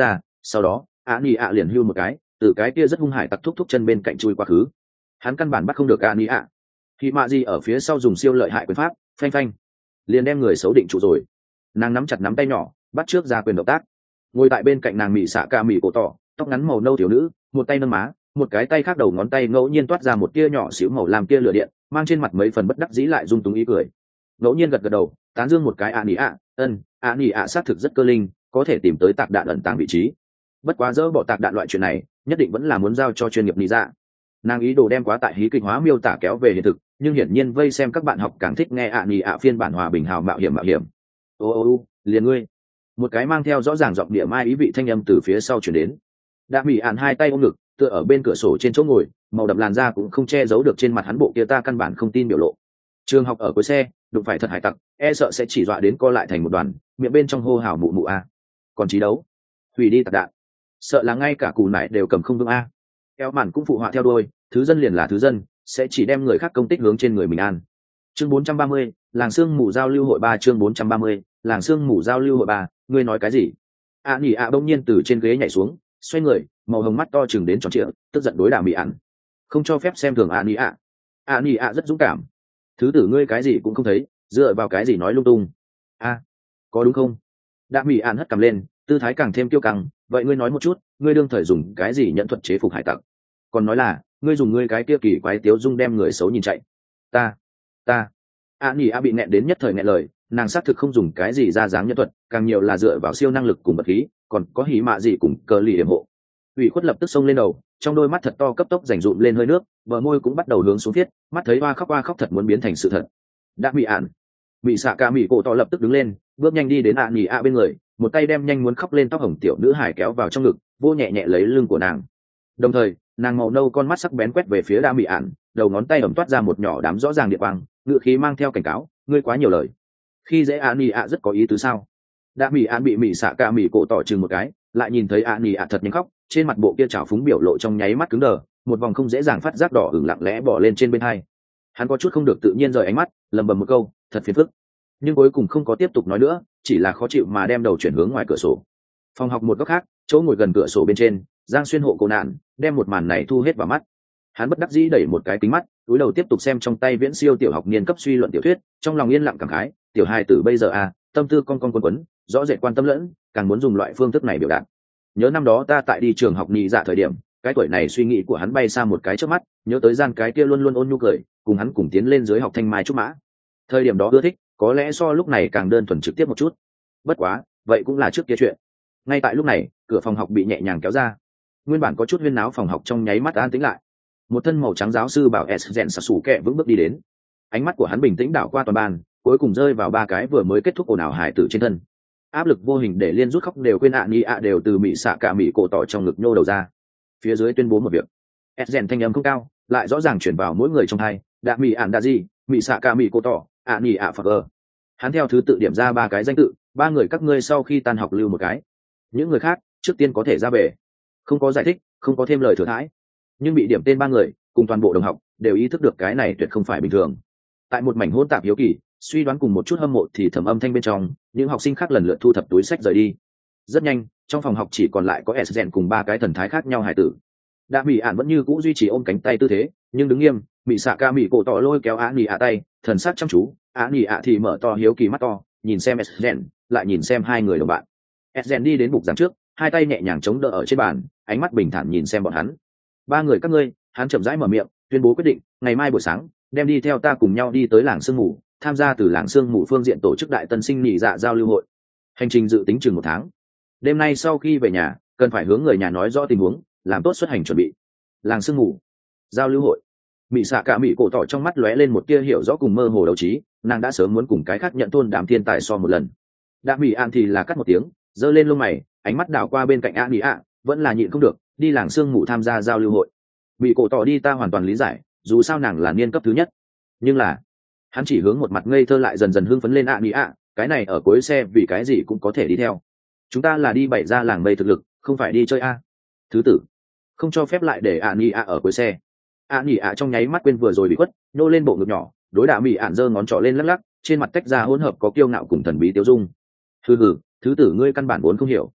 Sau đó ạ nỉ ạ liền hưu một cái, từ cái kia rất hung hải tặc thúc thúc chân bên cạnh chui quá khứ. Hắn căn bản bắt không được ạ nỉ ạ. Khi mạ gì ở phía sau dùng siêu lợi hại quyền pháp phanh phanh liền đem người xấu định trụ rồi. Nàng nắm chặt nắm tay nhỏ bắt trước ra quyền động tác. Ngồi tại bên cạnh nàng mỹ xạ ca mỹ cổ tỏ, tóc ngắn màu nâu thiếu nữ, một tay nâng má, một cái tay khác đầu ngón tay ngẫu nhiên toát ra một tia nhỏ xíu màu làm tia lửa điện, mang trên mặt mấy phần bất đắc dĩ lại dung túng ý cười. Ngẫu nhiên gật gật đầu tán dương một cái ạ nỉ ạ. Ân, ạ nỉ ạ xác thực rất cơ linh, có thể tìm tới tạc đạn ẩn tàng vị trí. Bất quá dỡ bỏ tạc đạn loại chuyện này nhất định vẫn là muốn giao cho chuyên nghiệp lý dạ. Nàng ý đồ đem quá tại hí kịch hóa miêu tả kéo về hiện thực, nhưng hiển nhiên vây xem các bạn học càng thích nghe ạ nỉ ạ phiên bản hòa bình hào mạo hiểm mạo hiểm. Ô ô ô, liền ngươi. Một cái mang theo rõ ràng giọng địa mai ý vị thanh âm từ phía sau chuyển đến. Đã mỹ ạn hai tay ôm ngực tựa ở bên cửa sổ trên chỗ ngồi, màu đậm làn da cũng không che giấu được trên mặt hắn bộ kia ta căn bản không tin biểu lộ. Trường học ở cuối xe đụng phải thật hải tặc, e sợ sẽ chỉ dọa đến co lại thành một đoàn, miệng bên trong hô hào mụ mụ a. Còn trí đấu hủy đi tạc đạn, sợ là ngay cả cù nải đều cầm không vững a. Eo màn cũng phụ họa theo đôi, thứ dân liền là thứ dân, sẽ chỉ đem người khác công tích hướng trên người mình an. Chương bốn trăm ba mươi, làng sương mù giao lưu hội ba. Chương bốn trăm ba mươi, làng sương mù giao lưu hội ba. Ngươi nói cái gì? ạ nỉ ạ bỗng nhiên từ trên ghế nhảy xuống, xoay người, màu hồng mắt to chừng đến tròn trịa, tức giận đối đà mỹ ạn. Không cho phép xem thường ạ nỉ ạ. ạ nỉ ạ rất dũng cảm. Thứ tử ngươi cái gì cũng không thấy, dựa vào cái gì nói lung tung? A, có đúng không? Đà mỹ ạn hất cằm lên, tư thái càng thêm kiêu căng. Vậy ngươi nói một chút, ngươi đương thời dùng cái gì nhận thuật chế phục hải tặc? Còn nói là ngươi dùng ngươi cái kia kỳ quái tiếu dung đem người xấu nhìn chạy. Ta, ta. ạ nỉ ạ bị nẹn đến nhất thời nghẹn lời, nàng xác thực không dùng cái gì ra dáng nhân thuật, càng nhiều là dựa vào siêu năng lực cùng vật khí, còn có hí mạ gì cùng cờ lì hiểm hộ. Ủy khuất lập tức xông lên đầu, trong đôi mắt thật to cấp tốc rảnh rụm lên hơi nước, bờ môi cũng bắt đầu hướng xuống thiết, mắt thấy hoa khóc hoa khóc thật muốn biến thành sự thật. Đã bị ạn, bị xạ ca mỹ cổ to lập tức đứng lên, bước nhanh đi đến ạ nỉ ạ bên người, một tay đem nhanh muốn khóc lên tóc hồng tiểu nữ hải kéo vào trong ngực, vô nhẹ nhẹ lấy lưng của nàng. Đồng thời, nàng màu nâu con mắt sắc bén quét về phía đa mỹ ạn, đầu ngón tay ẩm toát ra một nhỏ đám rõ ràng địa quang, ngựa khí mang theo cảnh cáo, ngươi quá nhiều lời. Khi dễ ạ nỉ ạ rất có ý tứ sao? Đa mỹ ạn bị mỹ xạ ca mỹ cổ tỏ chừng một cái, lại nhìn thấy ạ nỉ ạ thật nhanh khóc, trên mặt bộ kia trào phúng biểu lộ trong nháy mắt cứng đờ, một vòng không dễ dàng phát giác đỏ ửng lặng lẽ bỏ lên trên bên hai. Hắn có chút không được tự nhiên rời ánh mắt, lầm bầm một câu, thật phiền phức, nhưng cuối cùng không có tiếp tục nói nữa, chỉ là khó chịu mà đem đầu chuyển hướng ngoài cửa sổ. Phòng học một góc khác, chỗ ngồi gần cửa sổ bên trên, Giang Xuyên hộ cổ nạn đem một màn này thu hết vào mắt. Hắn bất đắc dĩ đẩy một cái kính mắt, túi đầu tiếp tục xem trong tay viễn siêu tiểu học niên cấp suy luận tiểu thuyết, trong lòng yên lặng cảm khái, tiểu hài tử bây giờ à, tâm tư con con quấn quấn, rõ rệt quan tâm lẫn, càng muốn dùng loại phương thức này biểu đạt. Nhớ năm đó ta tại đi trường học nhị dạ thời điểm, cái tuổi này suy nghĩ của hắn bay xa một cái trước mắt, nhớ tới gian cái kia luôn luôn ôn nhu cười, cùng hắn cùng tiến lên dưới học thanh mai trúc mã. Thời điểm đó ưa thích, có lẽ so lúc này càng đơn thuần trực tiếp một chút. Bất quá, vậy cũng là trước kia chuyện. Ngay tại lúc này, cửa phòng học bị nhẹ nhàng kéo ra. Nguyên bản có chút huyên náo phòng học trong nháy mắt an tĩnh lại. Một thân màu trắng giáo sư bảo s rèn sặc sủ kẹ vững bước đi đến. Ánh mắt của hắn bình tĩnh đảo qua toàn bàn, cuối cùng rơi vào ba cái vừa mới kết thúc ồn ào hải tử trên thân. Áp lực vô hình để liên rút khóc đều quên ạ ni ạ đều từ mị xạ cả mị cổ tỏ trong ngực nhô đầu ra. Phía dưới tuyên bố một việc. S rèn thanh âm không cao, lại rõ ràng chuyển vào mỗi người trong hai. Đạ mị ản đa gì, mị xạ cả mị cổ tỏ, ạ ni ạ phật ơ. Hắn theo thứ tự điểm ra ba cái danh tự, ba người các ngươi sau khi tan học lưu một cái. Những người khác trước tiên có thể ra về. Không có giải thích, không có thêm lời thừa thãi, nhưng bị điểm tên ba người cùng toàn bộ đồng học đều ý thức được cái này tuyệt không phải bình thường. Tại một mảnh hỗn tạp hiếu kỳ, suy đoán cùng một chút hâm mộ thì thầm âm thanh bên trong, những học sinh khác lần lượt thu thập túi sách rời đi. Rất nhanh, trong phòng học chỉ còn lại có S rèn cùng ba cái thần thái khác nhau hải tử. Đã Mỹ ản vẫn như cũ duy trì ôm cánh tay tư thế, nhưng đứng nghiêm, Mỹ xạ ca Mỹ cổ tỏ lôi kéo Á Nỉ ạ tay, thần sắc chăm chú. Á Nỉ ạ thì mở to hiếu kỳ mắt to, nhìn xem S rèn, lại nhìn xem hai người đồng bạn. S rèn đi đến bục giảng trước, hai tay nhẹ nhàng chống đỡ ở trên bàn, ánh mắt bình thản nhìn xem bọn hắn. Ba người các ngươi, hắn chậm rãi mở miệng, tuyên bố quyết định, ngày mai buổi sáng, đem đi theo ta cùng nhau đi tới làng sương mù, tham gia từ làng sương mù phương diện tổ chức đại tân sinh nhị dạ giao lưu hội. Hành trình dự tính chừng một tháng. Đêm nay sau khi về nhà, cần phải hướng người nhà nói rõ tình huống, làm tốt xuất hành chuẩn bị. Làng sương mù, giao lưu hội. Mị xạ cả mị cổ tỏ trong mắt lóe lên một tia hiểu rõ cùng mơ hồ đầu trí, nàng đã sớm muốn cùng cái khác nhận thôn đám thiên tài so một lần. Đã Mị an thì là cắt một tiếng, giơ lên lông mày, ánh mắt đảo qua bên cạnh A Nị ạ, vẫn là nhịn không được, đi làng sương mù tham gia giao lưu hội. Mị cổ tỏ đi ta hoàn toàn lý giải, dù sao nàng là niên cấp thứ nhất, nhưng là hắn chỉ hướng một mặt ngây thơ lại dần dần hưng phấn lên A Nị ạ, cái này ở cuối xe vì cái gì cũng có thể đi theo. Chúng ta là đi bày ra làng mây thực lực, không phải đi chơi a. Thứ tử, không cho phép lại để A Nị ạ ở cuối xe. A Nị ạ trong nháy mắt quên vừa rồi bị quất, nô lên bộ ngực nhỏ, đối đả Mị ản giơ ngón trỏ lên lắc lắc, trên mặt tách ra hỗn hợp có kiêu ngạo cùng thần bí tiêu dung. Hừ hừ, thứ tử ngươi căn bản vốn không hiểu.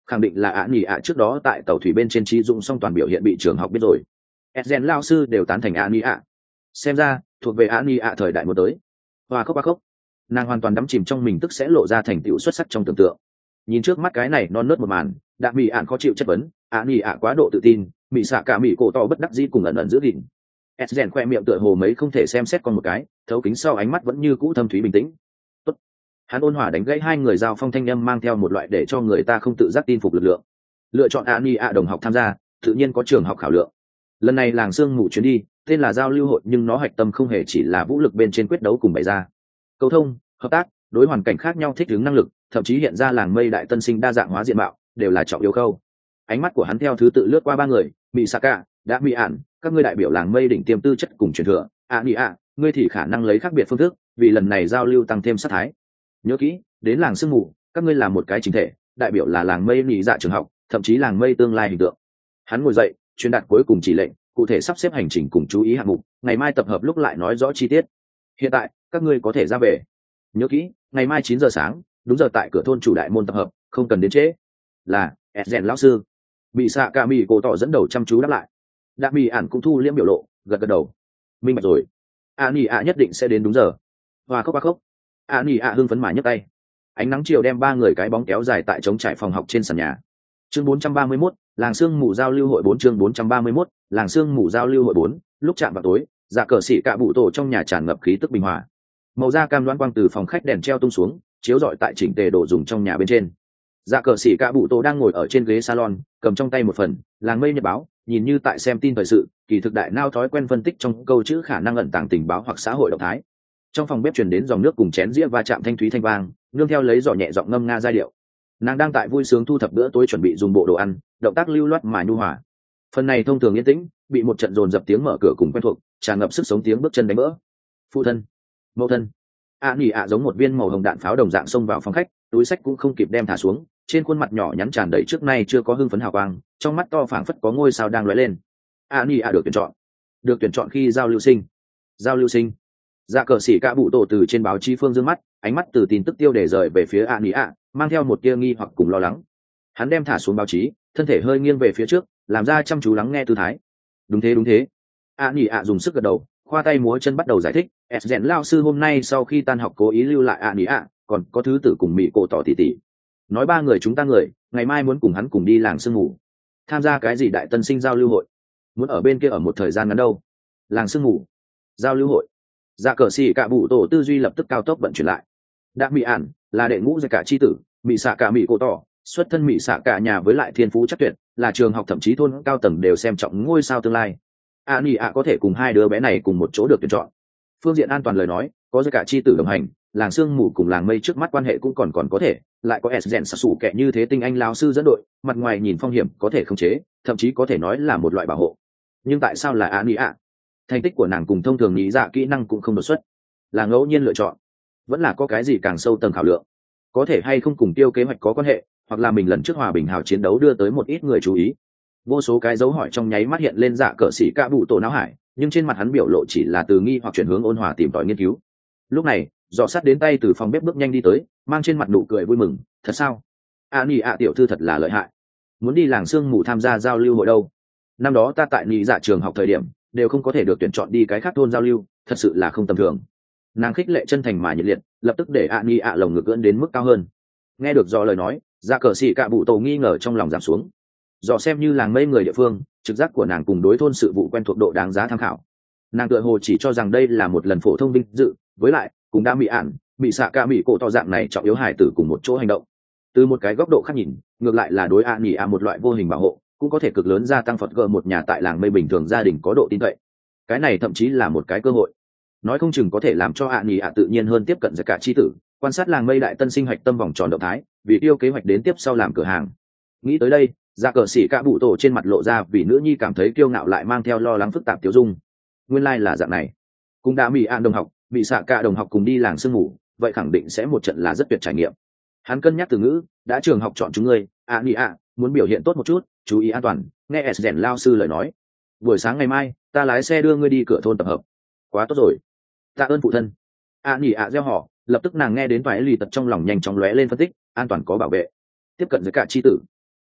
khẳng định là ạ nghỉ ạ trước đó tại tàu thủy bên trên trí dụng xong toàn biểu hiện bị trường học biết rồi. Edgen lao sư đều tán thành ạ nghỉ ạ. Xem ra thuộc về ạ nghỉ ạ thời đại một tới. Hoa khóc hoa khóc, nàng hoàn toàn đắm chìm trong mình tức sẽ lộ ra thành tựu xuất sắc trong tưởng tượng. Nhìn trước mắt cái này non nớt một màn, đạ mỹ ạn khó chịu chất vấn, ạ nghỉ ạ quá độ tự tin, mỹ xạ cả mỹ cổ to bất đắc dĩ cùng ẩn ẩn giữ gìn. Edgen khoe miệng tựa hồ mấy không thể xem xét con một cái, thấu kính sau ánh mắt vẫn như cũ thâm thúy bình tĩnh. Tốt. Hắn ôn hòa đánh gãy hai người giao phong thanh âm mang theo một loại để cho người ta không tự giác tin phục lực lượng. Lựa chọn ạ nghỉ ạ đồng học tham gia, tự nhiên có trường học khảo lượng. Lần này làng sương mù chuyến đi, tên là giao lưu hội nhưng nó hạch tâm không hề chỉ là vũ lực bên trên quyết đấu cùng bày ra. Cầu thông, hợp tác, đối hoàn cảnh khác nhau thích ứng năng lực, thậm chí hiện ra làng mây đại tân sinh đa dạng hóa diện mạo, đều là trọng yếu khâu. Ánh mắt của hắn theo thứ tự lướt qua ba người, Misaka, đã bị ản, các ngươi đại biểu làng mây đỉnh tiêm tư chất cùng truyền thừa, ạ nghỉ ạ, ngươi thì khả năng lấy khác biệt phương thức, vì lần này giao lưu tăng thêm sát thái. Nhớ kỹ, đến làng sương mù, các ngươi là một cái chính thể, đại biểu là làng mây nhị dạ trường học, thậm chí làng mây tương lai hình tượng. Hắn ngồi dậy, truyền đạt cuối cùng chỉ lệnh, cụ thể sắp xếp hành trình cùng chú ý hạng mục, ngày mai tập hợp lúc lại nói rõ chi tiết. Hiện tại các ngươi có thể ra về. Nhớ kỹ, ngày mai chín giờ sáng, đúng giờ tại cửa thôn chủ đại môn tập hợp, không cần đến trễ. Là Edgen lão sư. Bị xạ cả mỹ cổ tỏ dẫn đầu chăm chú đáp lại. Đạ mỹ ản cũng thu liễm biểu lộ, gật gật đầu. Minh bạch rồi. A Nhi ạ nhất định sẽ đến đúng giờ. Hoa khóc hoa khóc. A Nhi ạ hưng phấn mà nhấc tay. Ánh nắng chiều đem ba người cái bóng kéo dài tại trống trải phòng học trên sàn nhà. Chương bốn trăm ba mươi mốt, làng sương mù giao lưu hội bốn chương bốn trăm ba mươi mốt, làng sương mù giao lưu hội bốn. Lúc chạm vào tối, dạ cờ xỉ cả bụ tổ trong nhà tràn ngập khí tức bình hòa. Màu da cam loan quang từ phòng khách đèn treo tung xuống, chiếu rọi tại chỉnh tề đồ dùng trong nhà bên trên. Dạ cờ xỉ cả bụ tổ đang ngồi ở trên ghế salon, cầm trong tay một phần làng mây nhật báo, nhìn như tại xem tin thời sự, kỳ thực đại nao thói quen phân tích trong câu chữ khả năng ẩn tàng tình báo hoặc xã hội động thái. Trong phòng bếp truyền đến dòng nước cùng chén dĩa va chạm thanh thúy thanh vang, nương theo lấy giỏ nhẹ giọng ngâm nga giai điệu. Nàng đang tại vui sướng thu thập bữa tối chuẩn bị dùng bộ đồ ăn, động tác lưu loát mà nhu hòa. Phần này thông thường yên tĩnh, bị một trận dồn dập tiếng mở cửa cùng quen thuộc, tràn ngập sức sống tiếng bước chân đánh vỡ. Phụ thân, mẫu thân. A Nhi ạ giống một viên màu hồng đạn pháo đồng dạng xông vào phòng khách, túi sách cũng không kịp đem thả xuống, trên khuôn mặt nhỏ nhắn tràn đầy trước nay chưa có hưng phấn hào quang, trong mắt to phảng phất có ngôi sao đang lóe lên. A Nhi ạ được tuyển chọn, được tuyển chọn khi giao lưu sinh. Giao lưu sinh. Dạ cờ xỉ cả bụ tổ từ trên báo chí phương dương mắt, ánh mắt từ tin tức tiêu đề rời về phía A Nhi ạ, mang theo một tia nghi hoặc cùng lo lắng. Hắn đem thả xuống báo chí, thân thể hơi nghiêng về phía trước, làm ra chăm chú lắng nghe tư thái. Đúng thế đúng thế. A Nhi ạ dùng sức gật đầu, khoa tay múa chân bắt đầu giải thích. Edgen lao sư hôm nay sau khi tan học cố ý lưu lại A Nhi ạ, còn có thứ tử cùng mỹ cổ tỏ tỉ tỉ. Nói ba người chúng ta người, ngày mai muốn cùng hắn cùng đi làng sương mù, tham gia cái gì đại tân sinh giao lưu hội, muốn ở bên kia ở một thời gian ngắn đâu. Làng sương mù, giao lưu hội. Dạ cờ xì cả bụ tổ tư duy lập tức cao tốc vận chuyển lại. Đã mỹ ản là đệ ngũ giai cả chi tử, mỹ xạ cả mỹ cổ tỏ, xuất thân mỹ xạ cả nhà với lại thiên phú chắc tuyệt, là trường học thậm chí thôn cao tầng đều xem trọng ngôi sao tương lai. A Nhi ạ có thể cùng hai đứa bé này cùng một chỗ được tuyển chọn. Phương diện an toàn lời nói, có giai cả chi tử đồng hành, làng sương mù cùng làng mây trước mắt quan hệ cũng còn còn có thể, lại có Edgen sạc sủ kẻ như thế tinh anh lao sư dẫn đội, mặt ngoài nhìn phong hiểm có thể khống chế, thậm chí có thể nói là một loại bảo hộ. Nhưng tại sao là A Nhi ạ? Thành tích của nàng cùng thông thường nghĩ dạ kỹ năng cũng không đột xuất, là ngẫu nhiên lựa chọn, vẫn là có cái gì càng sâu tầng khảo lượng, có thể hay không cùng tiêu kế hoạch có quan hệ, hoặc là mình lần trước hòa bình hào chiến đấu đưa tới một ít người chú ý. Vô số cái dấu hỏi trong nháy mắt hiện lên dạ cờ xỉ cả bụ tổ não hải, nhưng trên mặt hắn biểu lộ chỉ là từ nghi hoặc chuyển hướng ôn hòa tìm tòi nghiên cứu. Lúc này dò sát đến tay từ phòng bếp bước nhanh đi tới, mang trên mặt nụ cười vui mừng. Thật sao? A Nhi ạ tiểu thư thật là lợi hại, muốn đi làng sương mù tham gia giao lưu hội đâu. Năm đó ta tại nhị dạ trường học thời điểm đều không có thể được tuyển chọn đi cái khác thôn giao lưu, thật sự là không tầm thường. Nàng khích lệ chân thành mà nhiệt liệt, lập tức để A Nhi ạ lồng ngực ưỡn đến mức cao hơn. Nghe được do lời nói, dạ cờ xỉ cả bụ tổ nghi ngờ trong lòng giảm xuống. Dò xem như làng mây người địa phương, trực giác của nàng cùng đối thôn sự vụ quen thuộc độ đáng giá tham khảo. Nàng tựa hồ chỉ cho rằng đây là một lần phổ thông vinh dự, với lại cùng đã bị ản bị xạ cả bị cổ to dạng này trọng yếu hải tử cùng một chỗ hành động. Từ một cái góc độ khác nhìn, ngược lại là đối A Nhi ạ một loại vô hình bảo hộ, cũng có thể cực lớn gia tăng phật gờ một nhà tại làng mây bình thường gia đình có độ tin cậy. Cái này thậm chí là một cái cơ hội, nói không chừng có thể làm cho A Nhi ạ tự nhiên hơn tiếp cận với cả chi tử, quan sát làng mây đại tân sinh hoạch tâm vòng tròn động thái, vì tiêu kế hoạch đến tiếp sau làm cửa hàng. Nghĩ tới đây, dạ cờ xỉ cả bụ tổ trên mặt lộ ra vì nữ nhi cảm thấy kiêu ngạo lại mang theo lo lắng phức tạp tiêu dung. Nguyên lai là dạng này. Cũng đã mỹ an đồng học bị xạ cả đồng học cùng đi làng sương mù, vậy khẳng định sẽ một trận là rất tuyệt trải nghiệm. Hắn cân nhắc từ ngữ, đã trường học chọn chúng ngươi, A Nhi ạ muốn biểu hiện tốt một chút, chú ý an toàn. Nghe Edgen lao sư lời nói, buổi sáng ngày mai ta lái xe đưa ngươi đi cửa thôn tập hợp. Quá tốt rồi, tạ ơn phụ thân. A Nhi ạ gieo họ, lập tức nàng nghe đến vài lì tật trong lòng nhanh chóng lóe lên phân tích, an toàn có bảo vệ, tiếp cận với cả chi tử,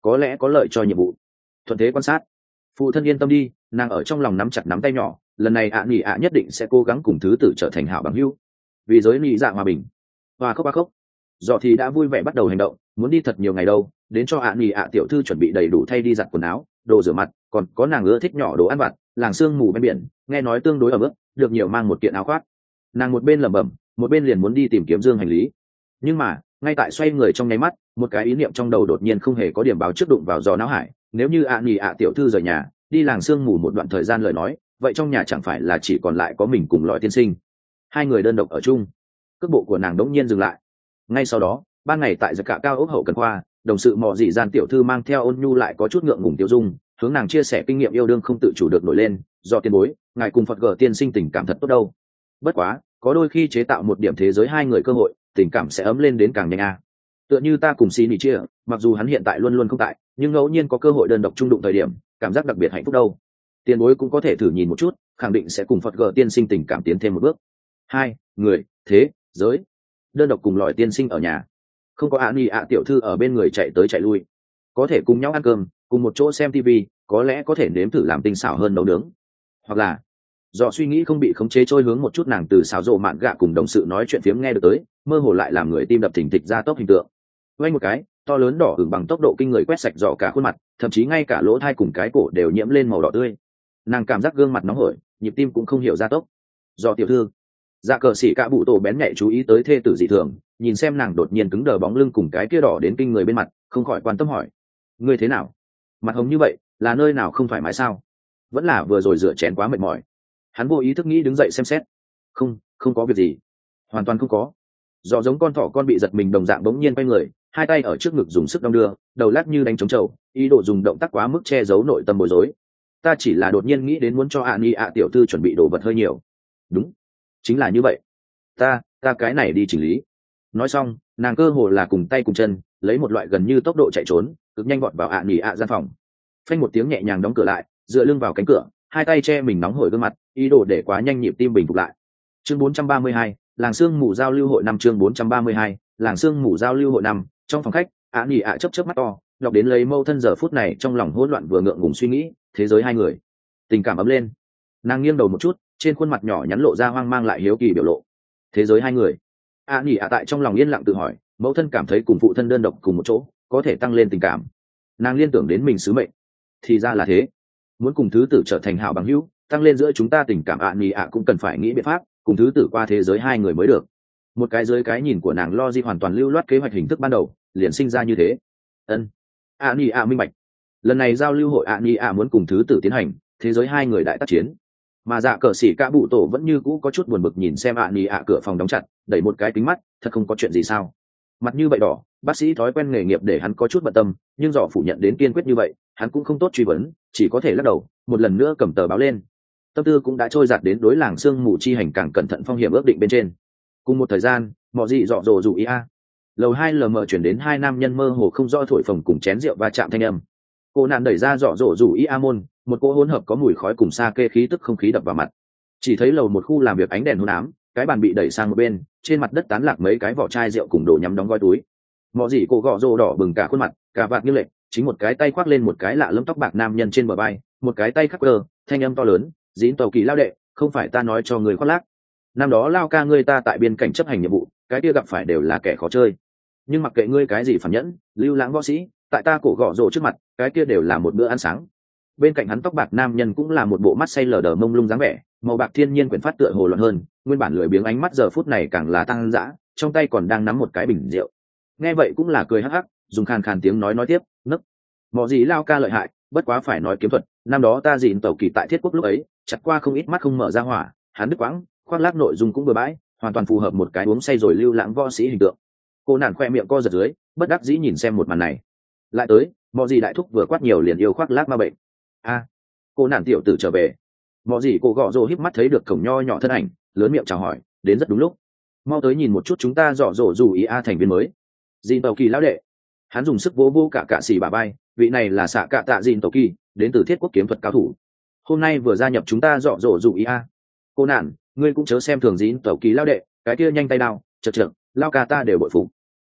có lẽ có lợi cho nhiệm vụ. Thuận thế quan sát. Phụ thân yên tâm đi, nàng ở trong lòng nắm chặt nắm tay nhỏ, lần này ạ nỉ ạ nhất định sẽ cố gắng cùng thứ tử trở thành hảo bằng hữu, vì giới nỉ dạ hòa bình. Hoa khóc ba khóc. Dọ thì đã vui vẻ bắt đầu hành động, muốn đi thật nhiều ngày đâu, đến cho ạ nỉ ạ tiểu thư chuẩn bị đầy đủ thay đi giặt quần áo, đồ rửa mặt, còn có nàng ưa thích nhỏ đồ ăn vặt, làng sương mù bên biển, nghe nói tương đối ở mức, được nhiều mang một kiện áo khoác. Nàng một bên lẩm bẩm, một bên liền muốn đi tìm kiếm dương hành lý. Nhưng mà, ngay tại xoay người trong nháy mắt, một cái ý niệm trong đầu đột nhiên không hề có điểm báo trước đụng vào Dọ não hải, nếu như ạ nỉ ạ tiểu thư rời nhà, đi làng sương mù một đoạn thời gian lời nói, vậy trong nhà chẳng phải là chỉ còn lại có mình cùng loại tiên sinh. Hai người đơn độc ở chung. Cước bộ của nàng đống nhiên dừng lại. Ngay sau đó, ban ngày tại giật cả cao ốc hậu cần khoa, đồng sự mò dị gian tiểu thư mang theo ôn nhu lại có chút ngượng ngùng tiêu dung, hướng nàng chia sẻ kinh nghiệm yêu đương không tự chủ được nổi lên. Do tiền bối, ngài cùng Phật gở tiên sinh tình cảm thật tốt đâu. Bất quá, có đôi khi chế tạo một điểm thế giới hai người cơ hội, tình cảm sẽ ấm lên đến càng nhanh a. Tựa như ta cùng xin nghỉ chia, mặc dù hắn hiện tại luôn luôn không tại, nhưng ngẫu nhiên có cơ hội đơn độc trung đụng thời điểm, cảm giác đặc biệt hạnh phúc đâu. Tiền bối cũng có thể thử nhìn một chút, khẳng định sẽ cùng Phật gở tiên sinh tình cảm tiến thêm một bước. Hai người thế giới đơn độc cùng loại tiên sinh ở nhà, không có ạ ni ạ tiểu thư ở bên người chạy tới chạy lui, có thể cùng nhau ăn cơm, cùng một chỗ xem tivi, có lẽ có thể nếm thử làm tinh xảo hơn nấu nướng, hoặc là do suy nghĩ không bị khống chế trôi hướng một chút nàng từ xáo rộ mạn gạ cùng đồng sự nói chuyện phiếm nghe được tới, mơ hồ lại làm người tim đập thình thịch ra tốc hình tượng. Quay một cái, to lớn đỏ ửng bằng tốc độ kinh người quét sạch dò cả khuôn mặt, thậm chí ngay cả lỗ thai cùng cái cổ đều nhiễm lên màu đỏ tươi. Nàng cảm giác gương mặt nóng hổi, nhịp tim cũng không hiểu ra tốc. Do tiểu thư, dạ cờ xỉ cả bụ tổ bén nhạy chú ý tới thê tử dị thường, nhìn xem nàng đột nhiên cứng đờ bóng lưng cùng cái kia đỏ đến kinh người bên mặt, không khỏi quan tâm hỏi: ngươi thế nào? Mặt hồng như vậy, là nơi nào không thoải mái sao? Vẫn là vừa rồi rửa chén quá mệt mỏi. Hắn vô ý thức nghĩ đứng dậy xem xét. Không, không có việc gì, hoàn toàn không có. Do giống con thỏ con bị giật mình đồng dạng bỗng nhiên quay người, hai tay ở trước ngực dùng sức đong đưa, đầu lắc như đánh trống trầu, ý đồ dùng động tác quá mức che giấu nội tâm bối rối. Ta chỉ là đột nhiên nghĩ đến muốn cho ạ ni ạ tiểu thư chuẩn bị đồ vật hơi nhiều. Đúng, chính là như vậy. Ta, ta cái này đi chỉnh lý. Nói xong, nàng cơ hồ là cùng tay cùng chân, lấy một loại gần như tốc độ chạy trốn, cực nhanh vọt vào ạ ni ạ gian phòng. Phanh một tiếng nhẹ nhàng đóng cửa lại, dựa lưng vào cánh cửa, hai tay che mình nóng hổi gương mặt, ý đồ để quá nhanh nhịp tim bình phục lại. Chương bốn trăm ba mươi hai, làng sương mù giao lưu hội năm. Chương bốn trăm ba mươi hai, làng sương mù giao lưu hội năm. Trong phòng khách, ạ nỉ ạ chớp chớp mắt to, đọc đến lấy mâu thân giờ phút này trong lòng hỗn loạn vừa ngượng ngùng suy nghĩ, thế giới hai người, tình cảm ấm lên. Nàng nghiêng đầu một chút, trên khuôn mặt nhỏ nhắn lộ ra hoang mang lại hiếu kỳ biểu lộ. Thế giới hai người. ạ nỉ ạ tại trong lòng yên lặng tự hỏi, mẫu thân cảm thấy cùng phụ thân đơn độc cùng một chỗ, có thể tăng lên tình cảm. Nàng liên tưởng đến mình sứ mệnh. Thì ra là thế. Muốn cùng thứ tử trở thành hảo bằng hữu, tăng lên giữa chúng ta tình cảm, ạ nỉ ạ cũng cần phải nghĩ biện pháp cùng thứ tử qua thế giới hai người mới được. Một cái dưới cái nhìn của nàng lo di hoàn toàn lưu loát kế hoạch hình thức ban đầu liền sinh ra như thế. Ân, ạ nỉ ạ minh bạch. Lần này giao lưu hội ạ nỉ ạ muốn cùng thứ tử tiến hành thế giới hai người đại tác chiến, mà dạ cờ xỉ cả bụ tổ vẫn như cũ có chút buồn bực nhìn xem ạ nỉ ạ cửa phòng đóng chặt, đẩy một cái kính mắt, thật không có chuyện gì sao? Mặt như vậy đỏ, bác sĩ thói quen nghề nghiệp để hắn có chút bận tâm, nhưng dò phủ nhận đến kiên quyết như vậy, hắn cũng không tốt truy vấn, chỉ có thể lắc đầu, một lần nữa cầm tờ báo lên. Tâm tư cũng đã trôi giạt đến đối làng sương mù chi hành càng cẩn thận phong hiểm ước định bên trên. Cùng một thời gian, mọi gì dọ dồ dù ý a. Lầu hai lờ mờ chuyển đến hai nam nhân mơ hồ không rõ thổi phồng cùng chén rượu va chạm thanh âm. Cô nạn đẩy ra dọ dồ dù ý a môn, một cỗ hỗn hợp có mùi khói cùng sa kê khí tức không khí đập vào mặt. Chỉ thấy lầu một khu làm việc ánh đèn hôn ám, cái bàn bị đẩy sang một bên, trên mặt đất tán lạc mấy cái vỏ chai rượu cùng đồ nhắm đóng gói túi. Mọi gì cô gọ rồ đỏ bừng cả khuôn mặt, cả vạt như lệ, chính một cái tay khoác lên một cái lạ lẫm tóc bạc nam nhân trên bờ vai, một cái tay khắc cơ, thanh âm to lớn, dính tàu kỳ lao đệ, không phải ta nói cho người khoác lác. Năm đó lao ca ngươi ta tại biên cảnh chấp hành nhiệm vụ, cái kia gặp phải đều là kẻ khó chơi, nhưng mặc kệ ngươi cái gì phản nhẫn, lưu lãng võ sĩ, tại ta cổ gọ rồ trước mặt, cái kia đều là một bữa ăn sáng. Bên cạnh hắn tóc bạc nam nhân cũng là một bộ mắt say lờ đờ mông lung dáng vẻ, màu bạc thiên nhiên quyển phát tựa hồ loạn hơn, nguyên bản lười biếng ánh mắt giờ phút này càng là tăng dã, trong tay còn đang nắm một cái bình rượu. Nghe vậy cũng là cười hắc hắc, dùng khàn khàn tiếng nói nói tiếp, nấc, mọ gì lao ca lợi hại, bất quá phải nói kiếm thuật, năm đó ta dịn tàu kỳ tại thiết quốc lúc ấy, chặt qua không ít mắt không mở ra hỏa, hắn đứt quãng, khoác lác nội dung cũng bừa bãi, hoàn toàn phù hợp một cái uống say rồi lưu lãng võ sĩ hình tượng. Cô nản khoe miệng co giật dưới, bất đắc dĩ nhìn xem một màn này. Lại tới, mọ gì đại thúc vừa quát nhiều liền yêu khoác lác ma bệnh. A, cô nản tiểu tử trở về. Mọ gì cô gọ rồ híp mắt thấy được cổng nho nhỏ thân ảnh, lớn miệng chào hỏi, đến rất đúng lúc. Mau tới nhìn một chút chúng ta dọ dỗ dù ý a thành viên mới. Dìn tàu kỳ lão đệ. Hắn dùng sức vỗ vỗ cả cạ xì bà bay, vị này là xạ cạ tạ dìn tàu kỳ, đến từ thiết quốc kiếm thuật cao thủ. Hôm nay vừa gia nhập chúng ta dọ dỗ dù ý a. Cô nản, ngươi cũng chớ xem thường dìn tàu kỳ lão đệ, cái kia nhanh tay đao, chật chật, lao ca ta đều bội phục.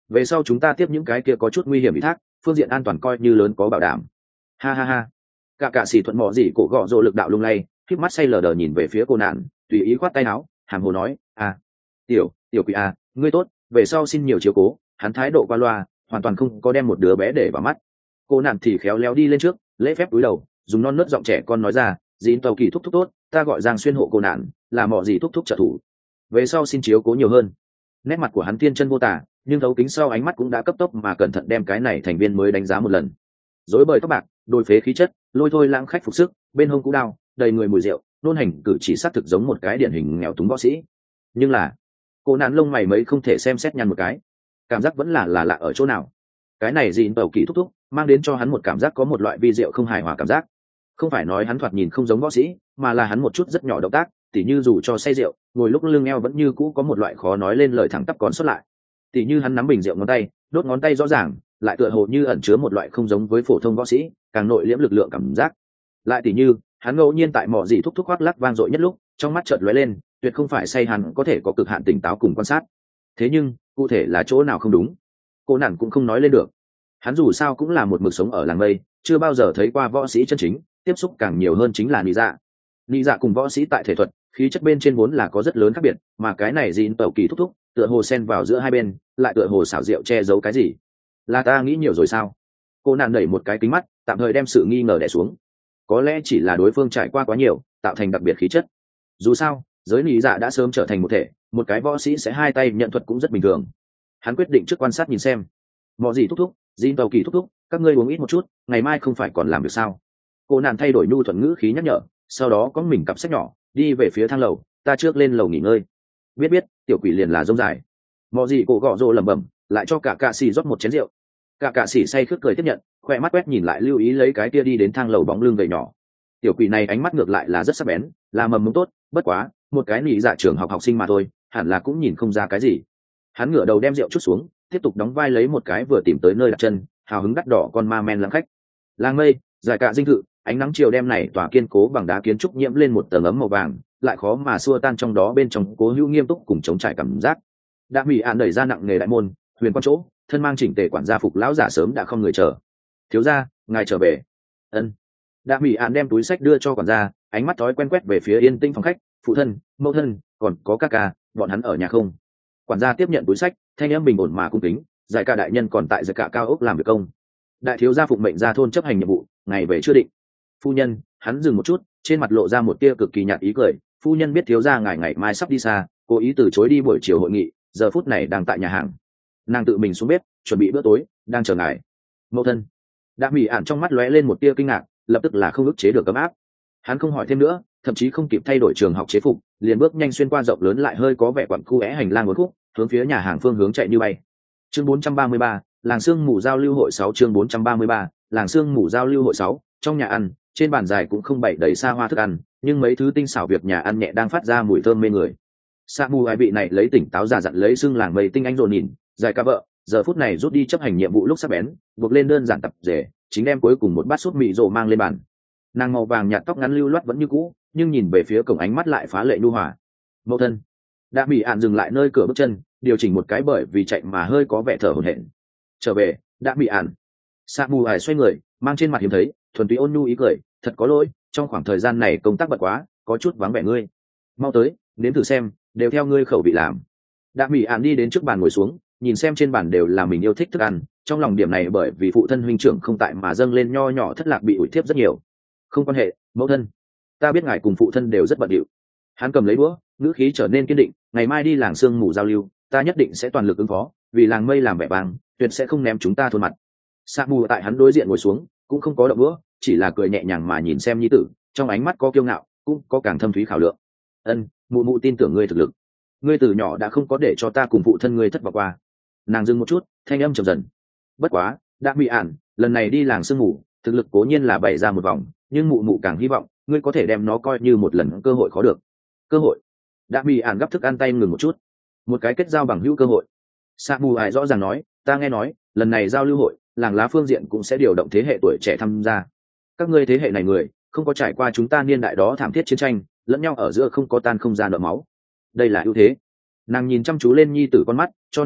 về sau chúng ta tiếp những cái kia có chút nguy hiểm ủy thác, phương diện an toàn coi như lớn có bảo đảm. Ha ha ha. Cả cả sĩ thuận mọ gì cổ gọ rồ lực đạo lung lay, khép mắt say lờ đờ nhìn về phía cô nạn, tùy ý khoát tay áo, hàm hồ nói, à, tiểu tiểu quỷ à, ngươi tốt, về sau xin nhiều chiếu cố. Hắn thái độ qua loa, hoàn toàn không có đem một đứa bé để vào mắt. Cô nạn thì khéo léo đi lên trước, lễ phép cúi đầu, dùng non nớt giọng trẻ con nói ra, dĩn tàu kỳ thúc thúc tốt, ta gọi Giang Xuyên hộ cô nạn, là mọ gì thúc thúc trợ thủ, về sau xin chiếu cố nhiều hơn. Nét mặt của hắn thiên chân vô tả, nhưng thấu kính sau ánh mắt cũng đã cấp tốc mà cẩn thận đem cái này thành viên mới đánh giá một lần. Rối bời tóc bạc, đôi phế khí chất, lôi thôi lãng khách phục sức, bên hông cũ đao, đầy người mùi rượu, nôn hành cử chỉ xác thực giống một cái điển hình nghèo túng võ sĩ. Nhưng là cô nạn lông mày mấy không thể xem xét nhăn một cái, cảm giác vẫn là là lạ ở chỗ nào. Cái này dịn tàu kỳ thúc thúc mang đến cho hắn một cảm giác có một loại vi rượu không hài hòa cảm giác. Không phải nói hắn thoạt nhìn không giống võ sĩ, mà là hắn một chút rất nhỏ động tác, tỉ như dù cho say rượu, ngồi lúc lưng eo vẫn như cũ có một loại khó nói lên lời thẳng tắp còn xuất lại. Tỉ như hắn nắm bình rượu ngón tay, đốt ngón tay rõ ràng, lại tựa hồ như ẩn chứa một loại không giống với phổ thông võ sĩ, càng nội liễm lực lượng cảm giác. Lại tỉ như hắn ngẫu nhiên tại mỏ gì thúc thúc khoác lắc vang dội nhất lúc, trong mắt chợt lóe lên, tuyệt không phải say hắn có thể có cực hạn tỉnh táo cùng quan sát. Thế nhưng cụ thể là chỗ nào không đúng, cô nản cũng không nói lên được. Hắn dù sao cũng là một mực sống ở làng mây, chưa bao giờ thấy qua võ sĩ chân chính, tiếp xúc càng nhiều hơn chính là nị dạ. Nị dạ cùng võ sĩ tại thể thuật, khí chất bên trên vốn là có rất lớn khác biệt, mà cái này dịn tẩu kỳ thúc thúc tựa hồ xen vào giữa hai bên, lại tựa hồ xảo diệu che giấu cái gì. Là ta nghĩ nhiều rồi sao? Cô nạn đẩy một cái kính mắt, tạm thời đem sự nghi ngờ đè xuống. Có lẽ chỉ là đối phương trải qua quá nhiều, tạo thành đặc biệt khí chất. Dù sao giới nị dạ đã sớm trở thành một thể, một cái võ sĩ sẽ hai tay nhận thuật cũng rất bình thường. Hắn quyết định trước quan sát nhìn xem. Mọi gì thúc thúc, dịn tàu kỳ thúc thúc, các ngươi uống ít một chút, ngày mai không phải còn làm được sao? Cô nạn thay đổi nhu thuận ngữ khí nhắc nhở, sau đó có mình cặp sách nhỏ đi về phía thang lầu, ta trước lên lầu nghỉ ngơi. Biết biết, tiểu quỷ liền là rông dài. Mọi gì cổ gọ rồ lẩm bẩm, lại cho cả cạ xì rót một chén rượu. Cả cạ xì say khước cười tiếp nhận, khoe mắt quét nhìn lại lưu ý lấy cái kia đi đến thang lầu bóng lưng gầy nhỏ. Tiểu quỷ này ánh mắt ngược lại là rất sắc bén, là mầm mống tốt, bất quá một cái nị dạ trường học học sinh mà thôi, hẳn là cũng nhìn không ra cái gì. Hắn ngửa đầu đem rượu chút xuống, tiếp tục đóng vai lấy một cái vừa tìm tới nơi đặt chân, hào hứng đắt đỏ con ma men lãng khách. Làng mây dài cả dinh thự, ánh nắng chiều đêm này tỏa kiên cố bằng đá kiến trúc nhiễm lên một tầng ấm màu vàng, lại khó mà xua tan trong đó bên trong cố hữu nghiêm túc cùng chống trải cảm giác. Đã bị ạn đẩy ra nặng nghề đại môn, huyền quan chỗ, thân mang chỉnh tề quản gia phục lão giả sớm đã không người chờ. Thiếu gia, ngài trở về. Ân. Đã bị ạn đem túi sách đưa cho quản gia, ánh mắt thói quen quét về phía yên tĩnh phòng khách, phụ thân, mẫu thân, còn có các ca, bọn hắn ở nhà không? Quản gia tiếp nhận túi sách, thanh âm bình ổn mà cung kính, giải ca đại nhân còn tại giải ca cao ốc làm việc công. Đại thiếu gia phụng mệnh ra thôn chấp hành nhiệm vụ, ngày về chưa định. Phu nhân, hắn dừng một chút, trên mặt lộ ra một tia cực kỳ nhạt ý cười. Phu nhân biết thiếu gia ngài ngày mai sắp đi xa, cố ý từ chối đi buổi chiều hội nghị, giờ phút này đang tại nhà hàng. Nàng tự mình xuống bếp chuẩn bị bữa tối, đang chờ ngài. Mẫu thân. Đã bị ản trong mắt lóe lên một tia kinh ngạc, lập tức là không ức chế được ấm áp. Hắn không hỏi thêm nữa, thậm chí không kịp thay đổi trường học chế phục, liền bước nhanh xuyên qua rộng lớn lại hơi có vẻ quặn cu é hành lang uốn khúc, hướng phía nhà hàng phương hướng chạy như bay. Chương bốn trăm ba mươi ba, làng sương mù giao lưu hội sáu. Chương bốn trăm ba mươi ba, làng sương mù giao lưu hội sáu. Trong nhà ăn, trên bàn dài cũng không bày đầy xa hoa thức ăn, nhưng mấy thứ tinh xảo việc nhà ăn nhẹ đang phát ra mùi thơm mê người. Sa mù ai bị này lấy tỉnh táo giả dặn lấy xương làng mây tinh anh rồi nhìn, dài ca vợ, giờ phút này rút đi chấp hành nhiệm vụ lúc sắp bén, buộc lên đơn giản tập rể, chính đem cuối cùng một bát sốt mì rộ mang lên bàn. Nàng màu vàng nhạt tóc ngắn lưu loát vẫn như cũ, nhưng nhìn về phía cổng ánh mắt lại phá lệ nhu hòa. Mẫu thân. Đã bị ạn dừng lại nơi cửa bước chân, điều chỉnh một cái bởi vì chạy mà hơi có vẻ thở hổn hển. Trở về. Đã bị ạn. Sa mù ải xoay người, mang trên mặt hiếm thấy thuần túy ôn nhu ý cười, thật có lỗi, trong khoảng thời gian này công tác bận quá, có chút vắng vẻ ngươi. Mau tới, nếm thử xem, đều theo ngươi khẩu vị làm. Đã bị ạn đi đến trước bàn ngồi xuống, nhìn xem trên bàn đều là mình yêu thích thức ăn, trong lòng điểm này bởi vì phụ thân huynh trưởng không tại mà dâng lên nho nhỏ thất lạc bị ủi thiếp rất nhiều. Không quan hệ, mẫu thân, ta biết ngài cùng phụ thân đều rất bận rộn. Hắn cầm lấy đũa, ngữ khí trở nên kiên định, ngày mai đi làng sương mù giao lưu, ta nhất định sẽ toàn lực ứng phó, vì làng mây làm vẻ vang, tuyệt sẽ không ném chúng ta thôn mặt. Sa mù tại hắn đối diện ngồi xuống, cũng không có động đũa, chỉ là cười nhẹ nhàng mà nhìn xem nhi tử, trong ánh mắt có kiêu ngạo, cũng có càng thâm thúy khảo lượng. Ân, mụ mụ tin tưởng ngươi thực lực, ngươi từ nhỏ đã không có để cho ta cùng phụ thân ngươi thất vọng qua. Nàng dừng một chút, thanh âm trầm dần. Bất quá, đã bị ản, lần này đi làng sương mù, thực lực cố nhiên là bày ra một vòng, nhưng mụ mụ càng hy vọng ngươi có thể đem nó coi như một lần cơ hội khó được. Cơ hội? Đã bị ản gấp thức ăn tay ngừng một chút. Một cái kết giao bằng hữu cơ hội. Sa mù ải rõ ràng nói, ta nghe nói lần này giao lưu hội, làng lá phương diện cũng sẽ điều động thế hệ tuổi trẻ tham gia. Các ngươi thế hệ này người không có trải qua chúng ta niên đại đó thảm thiết chiến tranh, lẫn nhau ở giữa không có tan không ra nợ máu, đây là ưu thế. Nàng nhìn chăm chú lên nhi tử con mắt, cho nên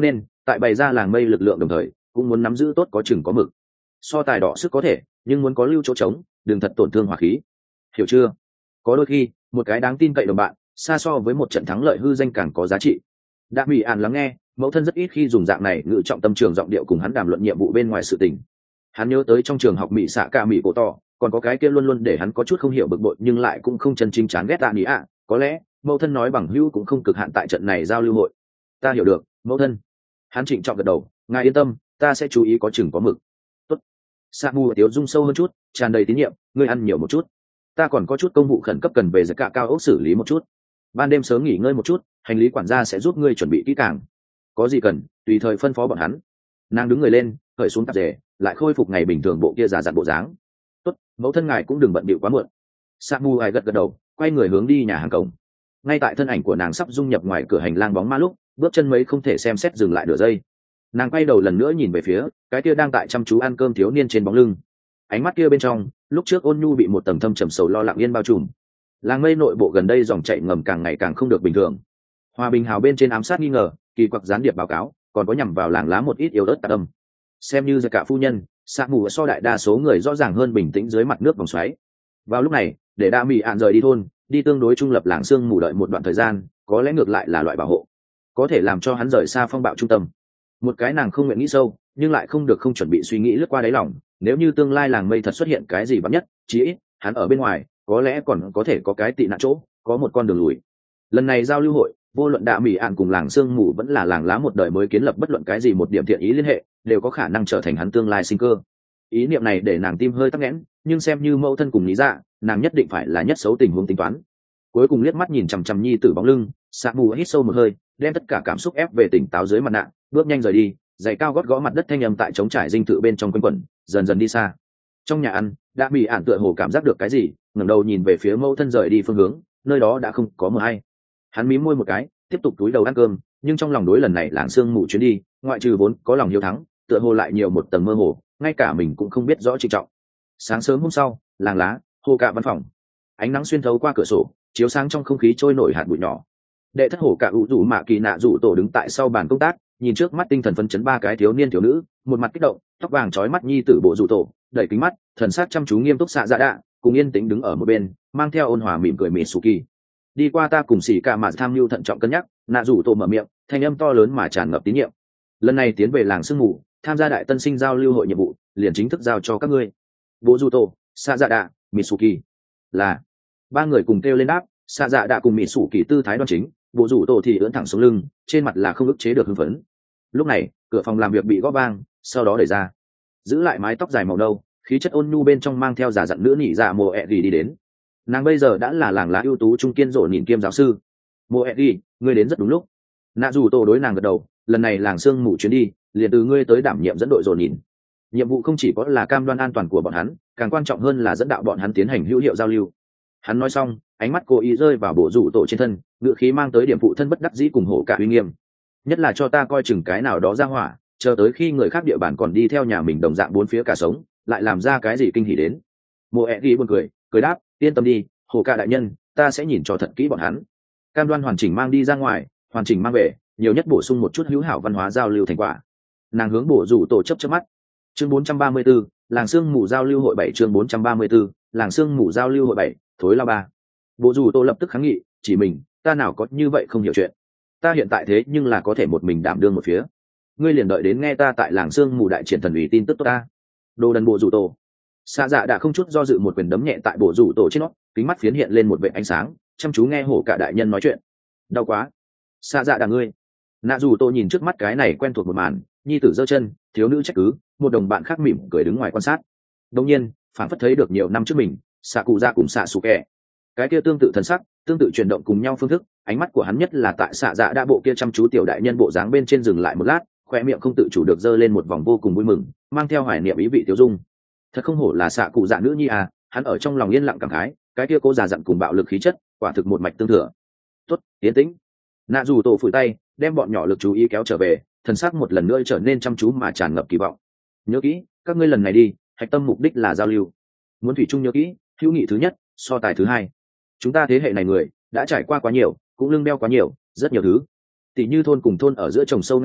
tại bày ra làng mây lực lượng đồng thời cũng muốn nắm giữ tốt có chừng có mực. So tài đỏ sức có thể, nhưng muốn có lưu chỗ trống, đừng thật tổn thương hỏa khí, hiểu chưa? Có đôi khi một cái đáng tin cậy đồng bạn xa so với một trận thắng lợi hư danh càng có giá trị. Đã bị ạn lắng nghe, mẫu thân rất ít khi dùng dạng này ngự trọng tâm trường giọng điệu cùng hắn đàm luận nhiệm vụ bên ngoài sự tình. Hắn nhớ tới trong trường học mỹ xạ ca mỹ cổ tỏ, còn có cái kia luôn luôn để hắn có chút không hiểu bực bội nhưng lại cũng không chân chính chán ghét tạ nghĩ ạ. Có lẽ mẫu thân nói bằng hữu cũng không cực hạn tại trận này giao lưu hội. Ta hiểu được, mẫu thân. Hắn trịnh trọng gật đầu, ngài yên tâm, ta sẽ chú ý có chừng có mực. Tốt. Sa Mu tiếu dung sâu hơn chút, tràn đầy tín nhiệm, ngươi ăn nhiều một chút. Ta còn có chút công vụ khẩn cấp cần về giật cả cao ốc xử lý một chút. Ban đêm sớm nghỉ ngơi một chút, hành lý quản gia sẽ giúp ngươi chuẩn bị kỹ càng. Có gì cần, tùy thời phân phó bọn hắn. Nàng đứng người lên, cởi xuống tạp dề, lại khôi phục ngày bình thường bộ kia già dặn bộ dáng. Tốt, mẫu thân ngài cũng đừng bận bịu quá muộn. Sa Mu ai gật gật đầu, quay người hướng đi nhà hàng cổng. Ngay tại thân ảnh của nàng sắp dung nhập ngoài cửa hành lang bóng ma lúc, bước chân mấy không thể xem xét dừng lại nửa giây. Nàng quay đầu lần nữa nhìn về phía cái kia đang tại chăm chú ăn cơm thiếu niên trên bóng lưng. Ánh mắt kia bên trong, lúc trước ôn nhu bị một tầng thâm trầm sầu lo lặng yên bao trùm. Làng mây nội bộ gần đây dòng chảy ngầm càng ngày càng không được bình thường. Hòa bình hào bên trên ám sát nghi ngờ, kỳ quặc gián điệp báo cáo, còn có nhằm vào làng lá một ít yếu ớt tạp âm. Xem như giật cả phu nhân, Sa Mù so đại đa số người rõ ràng hơn bình tĩnh dưới mặt nước vòng xoáy. Vào lúc này, để đa mì ạn rời đi thôn, đi tương đối trung lập làng sương mù đợi một đoạn thời gian, có lẽ ngược lại là loại bảo hộ, có thể làm cho hắn rời xa phong bạo trung tâm. Một cái nàng không nguyện nghĩ sâu, nhưng lại không được không chuẩn bị suy nghĩ lướt qua đáy lòng, nếu như tương lai làng mây thật xuất hiện cái gì bắn nhất, chí ít hắn ở bên ngoài có lẽ còn có thể có cái tị nạn chỗ, có một con đường lùi. Lần này giao lưu hội, vô luận đạ mỹ ạn cùng làng sương mù vẫn là làng lá một đời mới kiến lập bất luận cái gì một điểm thiện ý liên hệ, đều có khả năng trở thành hắn tương lai sinh cơ. Ý niệm này để nàng tim hơi tắc nghẽn, nhưng xem như mẫu thân cùng lý dạ, nàng nhất định phải là nhất xấu tình huống tính toán. Cuối cùng liếc mắt nhìn chằm chằm nhi tử bóng lưng, Sa Mù hít sâu một hơi, đem tất cả cảm xúc ép về tỉnh táo dưới mặt nạ, bước nhanh rời đi, giày cao gót gõ mặt đất thanh âm tại trống trải dinh thự bên trong quanh quẩn, dần dần đi xa. Trong nhà ăn, đã bị ản tựa hồ cảm giác được cái gì, ngẩng đầu nhìn về phía mẫu thân rời đi phương hướng, nơi đó đã không có mờ hay. Hắn mím môi một cái, tiếp tục túi đầu ăn cơm, nhưng trong lòng đối lần này làng sương mù chuyến đi, ngoại trừ vốn có lòng hiếu thắng, tựa hồ lại nhiều một tầng mơ hồ, ngay cả mình cũng không biết rõ trịnh trọng. Sáng sớm hôm sau, làng lá, hồ cạ văn phòng, ánh nắng xuyên thấu qua cửa sổ, chiếu sáng trong không khí trôi nổi hạt bụi nhỏ. Đệ thất hổ cả ủ rủ mạ kỳ nạ rủ tổ đứng tại sau bàn công tác, nhìn trước mắt tinh thần phấn chấn ba cái thiếu niên thiếu nữ, một mặt kích động, tóc vàng trói mắt nhi tử bộ rủ tổ, đẩy kính mắt, thần sắc chăm chú nghiêm túc xạ dạ đạ, cùng yên tĩnh đứng ở một bên, mang theo ôn hòa mỉm cười mị sù kỳ. Đi qua ta cùng xỉ cả mà tham mưu thận trọng cân nhắc, nạ rủ tổ mở miệng, thanh âm to lớn mà tràn ngập tín nhiệm. Lần này tiến về làng sương mù, tham gia đại tân sinh giao lưu hội nhiệm vụ, liền chính thức giao cho các ngươi. Bộ rủ tổ, xạ dạ đạ, mị sù kỳ. Là ba người cùng kêu lên đáp, xạ dạ đạ cùng mị sù kỳ tư thái đoan chính, bộ rủ tổ thì ưỡn thẳng xuống lưng, trên mặt là không ức chế được hưng phấn. Lúc này cửa phòng làm việc bị gõ vang, sau đó đẩy ra, giữ lại mái tóc dài màu nâu, khí chất ôn nhu bên trong mang theo giả dặn nữ nhị dạ mùa ẹ đi đi đến. Nàng bây giờ đã là làng lá ưu tú trung kiên rộ nhìn kiêm giáo sư. Mùa ẹ đi, ngươi đến rất đúng lúc. Nạ dù tổ đối nàng gật đầu, lần này làng sương mù chuyến đi, liền từ ngươi tới đảm nhiệm dẫn đội rộ nhìn. Nhiệm vụ không chỉ có là cam đoan an toàn của bọn hắn, càng quan trọng hơn là dẫn đạo bọn hắn tiến hành hữu hiệu giao lưu. Hắn nói xong, ánh mắt cố ý rơi vào bộ rủ tổ trên thân, ngựa khí mang tới điểm phụ thân bất đắc dĩ cùng hổ cả uy nghiêm. Nhất là cho ta coi chừng cái nào đó ra hỏa, chờ tới khi người khác địa bàn còn đi theo nhà mình đồng dạng bốn phía cả sống, lại làm ra cái gì kinh hỉ đến. Mùa ẹ ghi buồn cười, cười đáp, yên tâm đi, hổ cả đại nhân, ta sẽ nhìn cho thật kỹ bọn hắn. Cam đoan hoàn chỉnh mang đi ra ngoài, hoàn chỉnh mang về, nhiều nhất bổ sung một chút hữu hảo văn hóa giao lưu thành quả. Nàng hướng bộ rủ tổ chấp chớp mắt. Chương bốn trăm ba mươi 4, làng sương mù giao lưu hội bảy chương bốn trăm ba mươi 4, làng sương mù giao lưu hội bảy, thối lao ba. Bộ rủ tổ lập tức kháng nghị, chỉ mình, ta nào có như vậy không hiểu chuyện. Ta hiện tại thế nhưng là có thể một mình đảm đương một phía. Ngươi liền đợi đến nghe ta tại làng sương mù đại triển thần ủy tin tức tốt ta. Đồ đần bộ rủ tổ. Xạ dạ đã không chút do dự một quyền đấm nhẹ tại bộ rủ tổ trên nó, kính mắt phiến hiện lên một vệt ánh sáng, chăm chú nghe hổ cả đại nhân nói chuyện. Đau quá. Xạ dạ đã ngươi. Nạ rủ tổ nhìn trước mắt cái này quen thuộc một màn, nhi tử giơ chân, thiếu nữ trách cứ, một đồng bạn khác mỉm cười đứng ngoài quan sát. Đương nhiên, phản phất thấy được nhiều năm trước mình, xạ cụ dạ cùng xạ sủ kẹ. Cái kia tương tự thần sắc, tương tự chuyển động cùng nhau phương thức, ánh mắt của hắn nhất là tại xạ dạ đã bộ kia chăm chú tiểu đại nhân bộ dáng bên trên dừng lại một lát, khoe miệng không tự chủ được giơ lên một vòng vô cùng vui mừng, mang theo hoài niệm ý vị tiêu dung. Thật không hổ là xạ cụ dạ nữ nhi à, hắn ở trong lòng yên lặng cảm khái, cái kia cố già dặn cùng bạo lực khí chất, quả thực một mạch tương thừa. Tốt, tiến tĩnh. Nạ dù tổ phủi tay, đem bọn nhỏ lực chú ý kéo trở về, thần sắc một lần nữa trở nên chăm chú mà tràn ngập kỳ vọng. Nhớ kỹ, các ngươi lần này đi, hạch tâm mục đích là giao lưu. Muốn thủy chung nhớ kỹ, hữu nghị thứ nhất, so tài thứ hai. Chúng ta thế hệ này người đã trải qua quá nhiều, cũng lưng đeo quá nhiều, rất nhiều thứ. Tỷ như thôn cùng thôn ở giữa trồng sâu ngăn cách,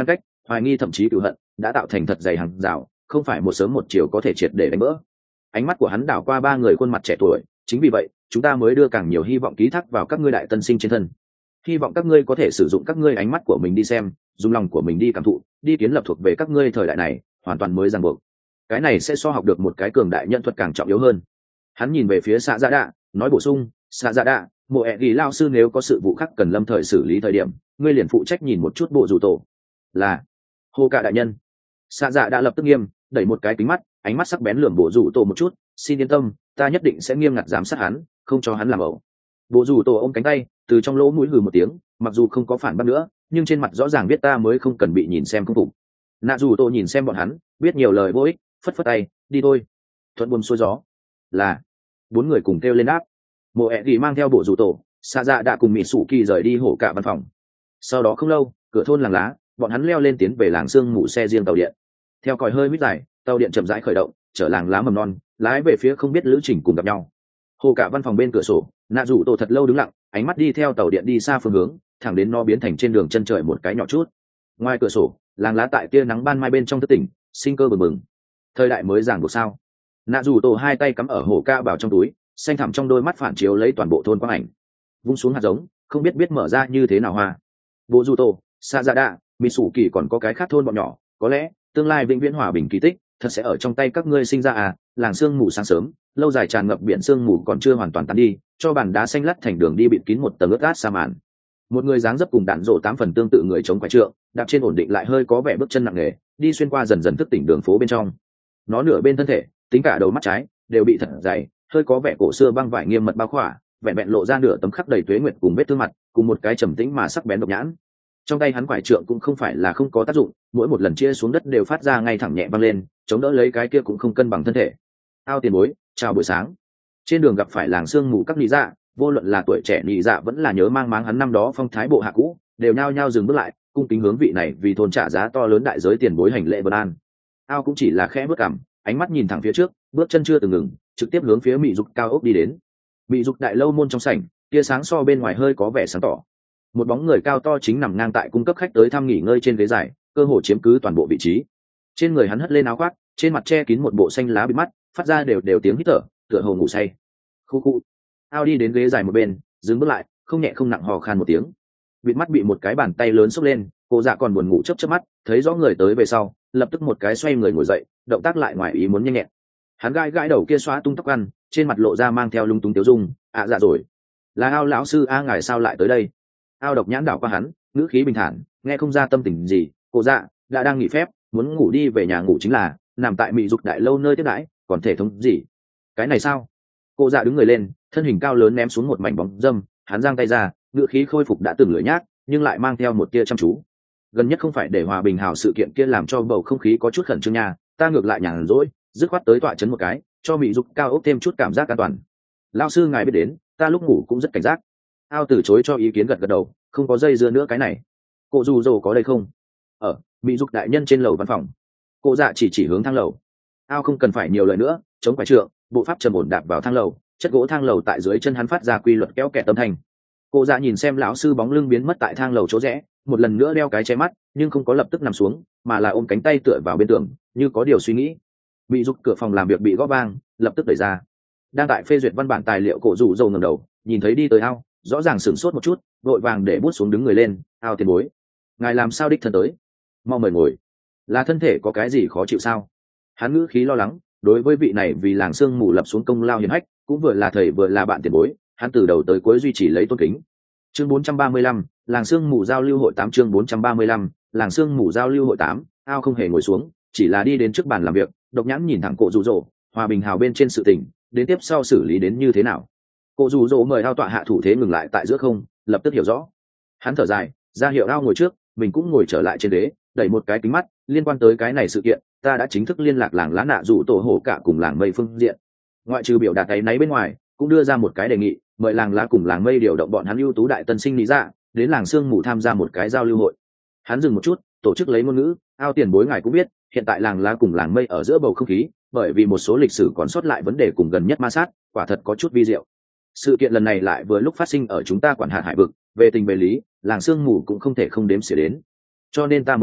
hoài nghi thậm chí cựu hận đã tạo thành thật dày hàng rào, không phải một sớm một chiều có thể triệt để đánh vỡ. Ánh mắt của hắn đảo qua ba người khuôn mặt trẻ tuổi, chính vì vậy chúng ta mới đưa càng nhiều hy vọng ký thác vào các ngươi đại tân sinh trên thân, hy vọng các ngươi có thể sử dụng các ngươi ánh mắt của mình đi xem, dùng lòng của mình đi cảm thụ, đi kiến lập thuộc về các ngươi thời đại này hoàn toàn mới ràng buộc. Cái này sẽ so học được một cái cường đại nhận thuật càng trọng yếu hơn. Hắn nhìn về phía xạ dạ đạ, nói bổ sung, xạ dạ đạ, mộ ẹ ghi lao sư nếu có sự vụ khác cần lâm thời xử lý thời điểm, ngươi liền phụ trách nhìn một chút bộ rủ tổ. Là hô cả đại nhân. Xạ dạ đã lập tức nghiêm, đẩy một cái kính mắt, ánh mắt sắc bén lườm bộ rủ tổ một chút, xin yên tâm, ta nhất định sẽ nghiêm ngặt giám sát hắn, không cho hắn làm ẩu. Bộ rủ tổ ôm cánh tay, từ trong lỗ mũi hừ một tiếng, mặc dù không có phản bác nữa, nhưng trên mặt rõ ràng biết ta mới không cần bị nhìn xem không phục. Nạ dù tổ nhìn xem bọn hắn, biết nhiều lời vô ích, phất phất tay, đi thôi. Thuận buồm xuôi gió. Là bốn người cùng kêu lên đáp. Mộ ẹ ghi mang theo bộ rủ tổ, xạ dạ đã cùng mỹ sủ kỳ rời đi hổ cả văn phòng. Sau đó không lâu, cửa thôn làng lá, bọn hắn leo lên tiến về làng sương mù xe riêng tàu điện. Theo còi hơi mít dài, tàu điện chậm rãi khởi động, chở làng lá mầm non lái về phía không biết lữ trình cùng gặp nhau. Hồ cả văn phòng bên cửa sổ, nạ rủ tổ thật lâu đứng lặng, ánh mắt đi theo tàu điện đi xa phương hướng, thẳng đến nó biến thành trên đường chân trời một cái nhỏ chút. Ngoài cửa sổ, làng lá tại tia nắng ban mai bên trong thất tỉnh, sinh cơ bừng bừng. Thời đại mới ràng buộc sao? Nạ rủ tổ hai tay cắm ở hổ ca bảo trong túi, xanh thẳm trong đôi mắt phản chiếu lấy toàn bộ thôn quang ảnh. Vung xuống hạt giống, không biết biết mở ra như thế nào hoa. Bộ rủ tổ, sa dạ đạ, mỹ sủ kỳ còn có cái khác thôn bọn nhỏ, có lẽ tương lai vĩnh viễn hòa bình kỳ tích thật sẽ ở trong tay các ngươi sinh ra à. Làng sương mù sáng sớm, lâu dài tràn ngập biển sương mù còn chưa hoàn toàn tán đi, cho bàn đá xanh lắt thành đường đi bịt kín một tầng ướt át sa màn. Một người dáng dấp cùng đạn rộ tám phần tương tự người chống quái trượng, đạp trên ổn định lại hơi có vẻ bước chân nặng nề, đi xuyên qua dần dần thức tỉnh đường phố bên trong. Nó nửa bên thân thể, tính cả đầu mắt trái, đều bị thật dày, hơi có vẻ cổ xưa băng vải nghiêm mật bao khỏa, vẹn vẹn lộ ra nửa tấm khắc đầy tuế nguyệt cùng vết thương mặt, cùng một cái trầm tĩnh mà sắc bén độc nhãn. Trong tay hắn quải trượng cũng không phải là không có tác dụng, mỗi một lần chia xuống đất đều phát ra ngay thẳng nhẹ văng lên, chống đỡ lấy cái kia cũng không cân bằng thân thể. Ao tiền bối, chào buổi sáng. Trên đường gặp phải làng sương mù các lý dạ, vô luận là tuổi trẻ lý dạ vẫn là nhớ mang máng hắn năm đó phong thái bộ hạ cũ, đều nhao nhao dừng bước lại, cung kính hướng vị này vì thôn trả giá to lớn đại giới tiền bối hành lễ vân an. Ao cũng chỉ là khẽ bước cằm, ánh mắt nhìn thẳng phía trước, bước chân chưa từng ngừng, trực tiếp hướng phía mỹ dục cao ốc đi đến. Mỹ dục đại lâu môn trong sảnh, tia sáng so bên ngoài hơi có vẻ sáng tỏ. Một bóng người cao to chính nằm ngang tại cung cấp khách tới thăm nghỉ ngơi trên ghế dài, cơ hồ chiếm cứ toàn bộ vị trí. Trên người hắn hất lên áo khoác, trên mặt che kín một bộ xanh lá bịt mắt, phát ra đều đều tiếng hít thở, tựa hồ ngủ say. Khu khu. Ao đi đến ghế dài một bên, dừng bước lại, không nhẹ không nặng hò khan một tiếng. Bịt mắt bị một cái bàn tay lớn xốc lên, cô dạ còn buồn ngủ chớp chớp mắt, thấy rõ người tới về sau, lập tức một cái xoay người ngồi dậy, động tác lại ngoài ý muốn nhanh nhẹn. Hắn gãi gãi đầu kia xóa tung tóc ăn, trên mặt lộ ra mang theo lung tung tiêu dung, ạ dạ rồi, là Ao lão sư a, ngài sao lại tới đây? Ao độc nhãn đảo qua hắn, ngữ khí bình thản, nghe không ra tâm tình gì. Cô dạ đã đang nghỉ phép, muốn ngủ đi về nhà ngủ chính là, nằm tại mỹ dục đại lâu nơi tiếp đãi, còn thể thống gì? Cái này sao? Cô dạ đứng người lên, thân hình cao lớn ném xuống một mảnh bóng dâm, hắn giang tay ra, ngữ khí khôi phục đã từng lưỡi nhác, nhưng lại mang theo một tia chăm chú. Gần nhất không phải để hòa bình hào sự kiện kia làm cho bầu không khí có chút khẩn trương nha, ta ngược lại nhàn rỗi, dứt khoát tới tọa chấn một cái, cho mỹ dục cao ốc thêm chút cảm giác an toàn. Lão sư ngài biết đến, ta lúc ngủ cũng rất cảnh giác. Ao từ chối cho ý kiến gật gật đầu, không có dây dưa nữa cái này. Cô dù dồ có đây không? Ở mỹ dục đại nhân trên lầu văn phòng. Cô dạ chỉ chỉ hướng thang lầu. Ao không cần phải nhiều lời nữa, chống quải trượng, bộ pháp trầm ổn đạp vào thang lầu, chất gỗ thang lầu tại dưới chân hắn phát ra quy luật kéo kẹt âm thanh. Cô dạ nhìn xem lão sư bóng lưng biến mất tại thang lầu chỗ rẽ, một lần nữa đeo cái che mắt, nhưng không có lập tức nằm xuống, mà là ôm cánh tay tựa vào bên tường, như có điều suy nghĩ. Mỹ dục cửa phòng làm việc bị gõ vang, lập tức đẩy ra. Đang tại phê duyệt văn bản tài liệu, cổ rủ dầu ngẩng đầu, nhìn thấy đi tới Ao, rõ ràng sửng sốt một chút, vội vàng để bút xuống đứng người lên. Ao tiền bối, ngài làm sao đích thân tới? Mau mời ngồi. Là thân thể có cái gì khó chịu sao? Hắn ngữ khí lo lắng, đối với vị này vì làng sương mù lập xuống công lao hiển hách, cũng vừa là thầy vừa là bạn tiền bối, hắn từ đầu tới cuối duy trì lấy tôn kính. Chương bốn trăm ba mươi lăm, làng sương mù giao lưu hội tám. Chương bốn trăm ba mươi lăm, làng sương mù giao lưu hội tám. Ao không hề ngồi xuống, chỉ là đi đến trước bàn làm việc, độc nhãn nhìn thẳng cổ rủ rỗ, hòa bình hào bên trên sự tình, đến tiếp sau xử lý đến như thế nào. Cổ rủ rỗ mời Ao tọa hạ thủ thế ngừng lại tại giữa không, lập tức hiểu rõ. Hắn thở dài, ra hiệu Ao ngồi trước, mình cũng ngồi trở lại trên ghế, đẩy một cái kính mắt, liên quan tới cái này sự kiện, ta đã chính thức liên lạc làng lá nạ rủ tổ hổ cả cùng làng mây phương diện. Ngoại trừ biểu đạt cái náy bên ngoài, cũng đưa ra một cái đề nghị, mời làng lá cùng làng mây điều động bọn hắn ưu tú đại tân sinh lý ra, đến làng sương mù tham gia một cái giao lưu hội. Hắn dừng một chút, tổ chức lấy ngôn ngữ, Ao tiền bối ngài cũng biết, hiện tại làng lá cùng làng mây ở giữa bầu không khí, bởi vì một số lịch sử còn sót lại vấn đề cùng gần nhất ma sát, quả thật có chút vi diệu. Sự kiện lần này lại vừa lúc phát sinh ở chúng ta quản hạt hải vực, về tình về lý, làng sương mù cũng không thể không đếm xỉa đến. Cho nên ta mới nghĩ,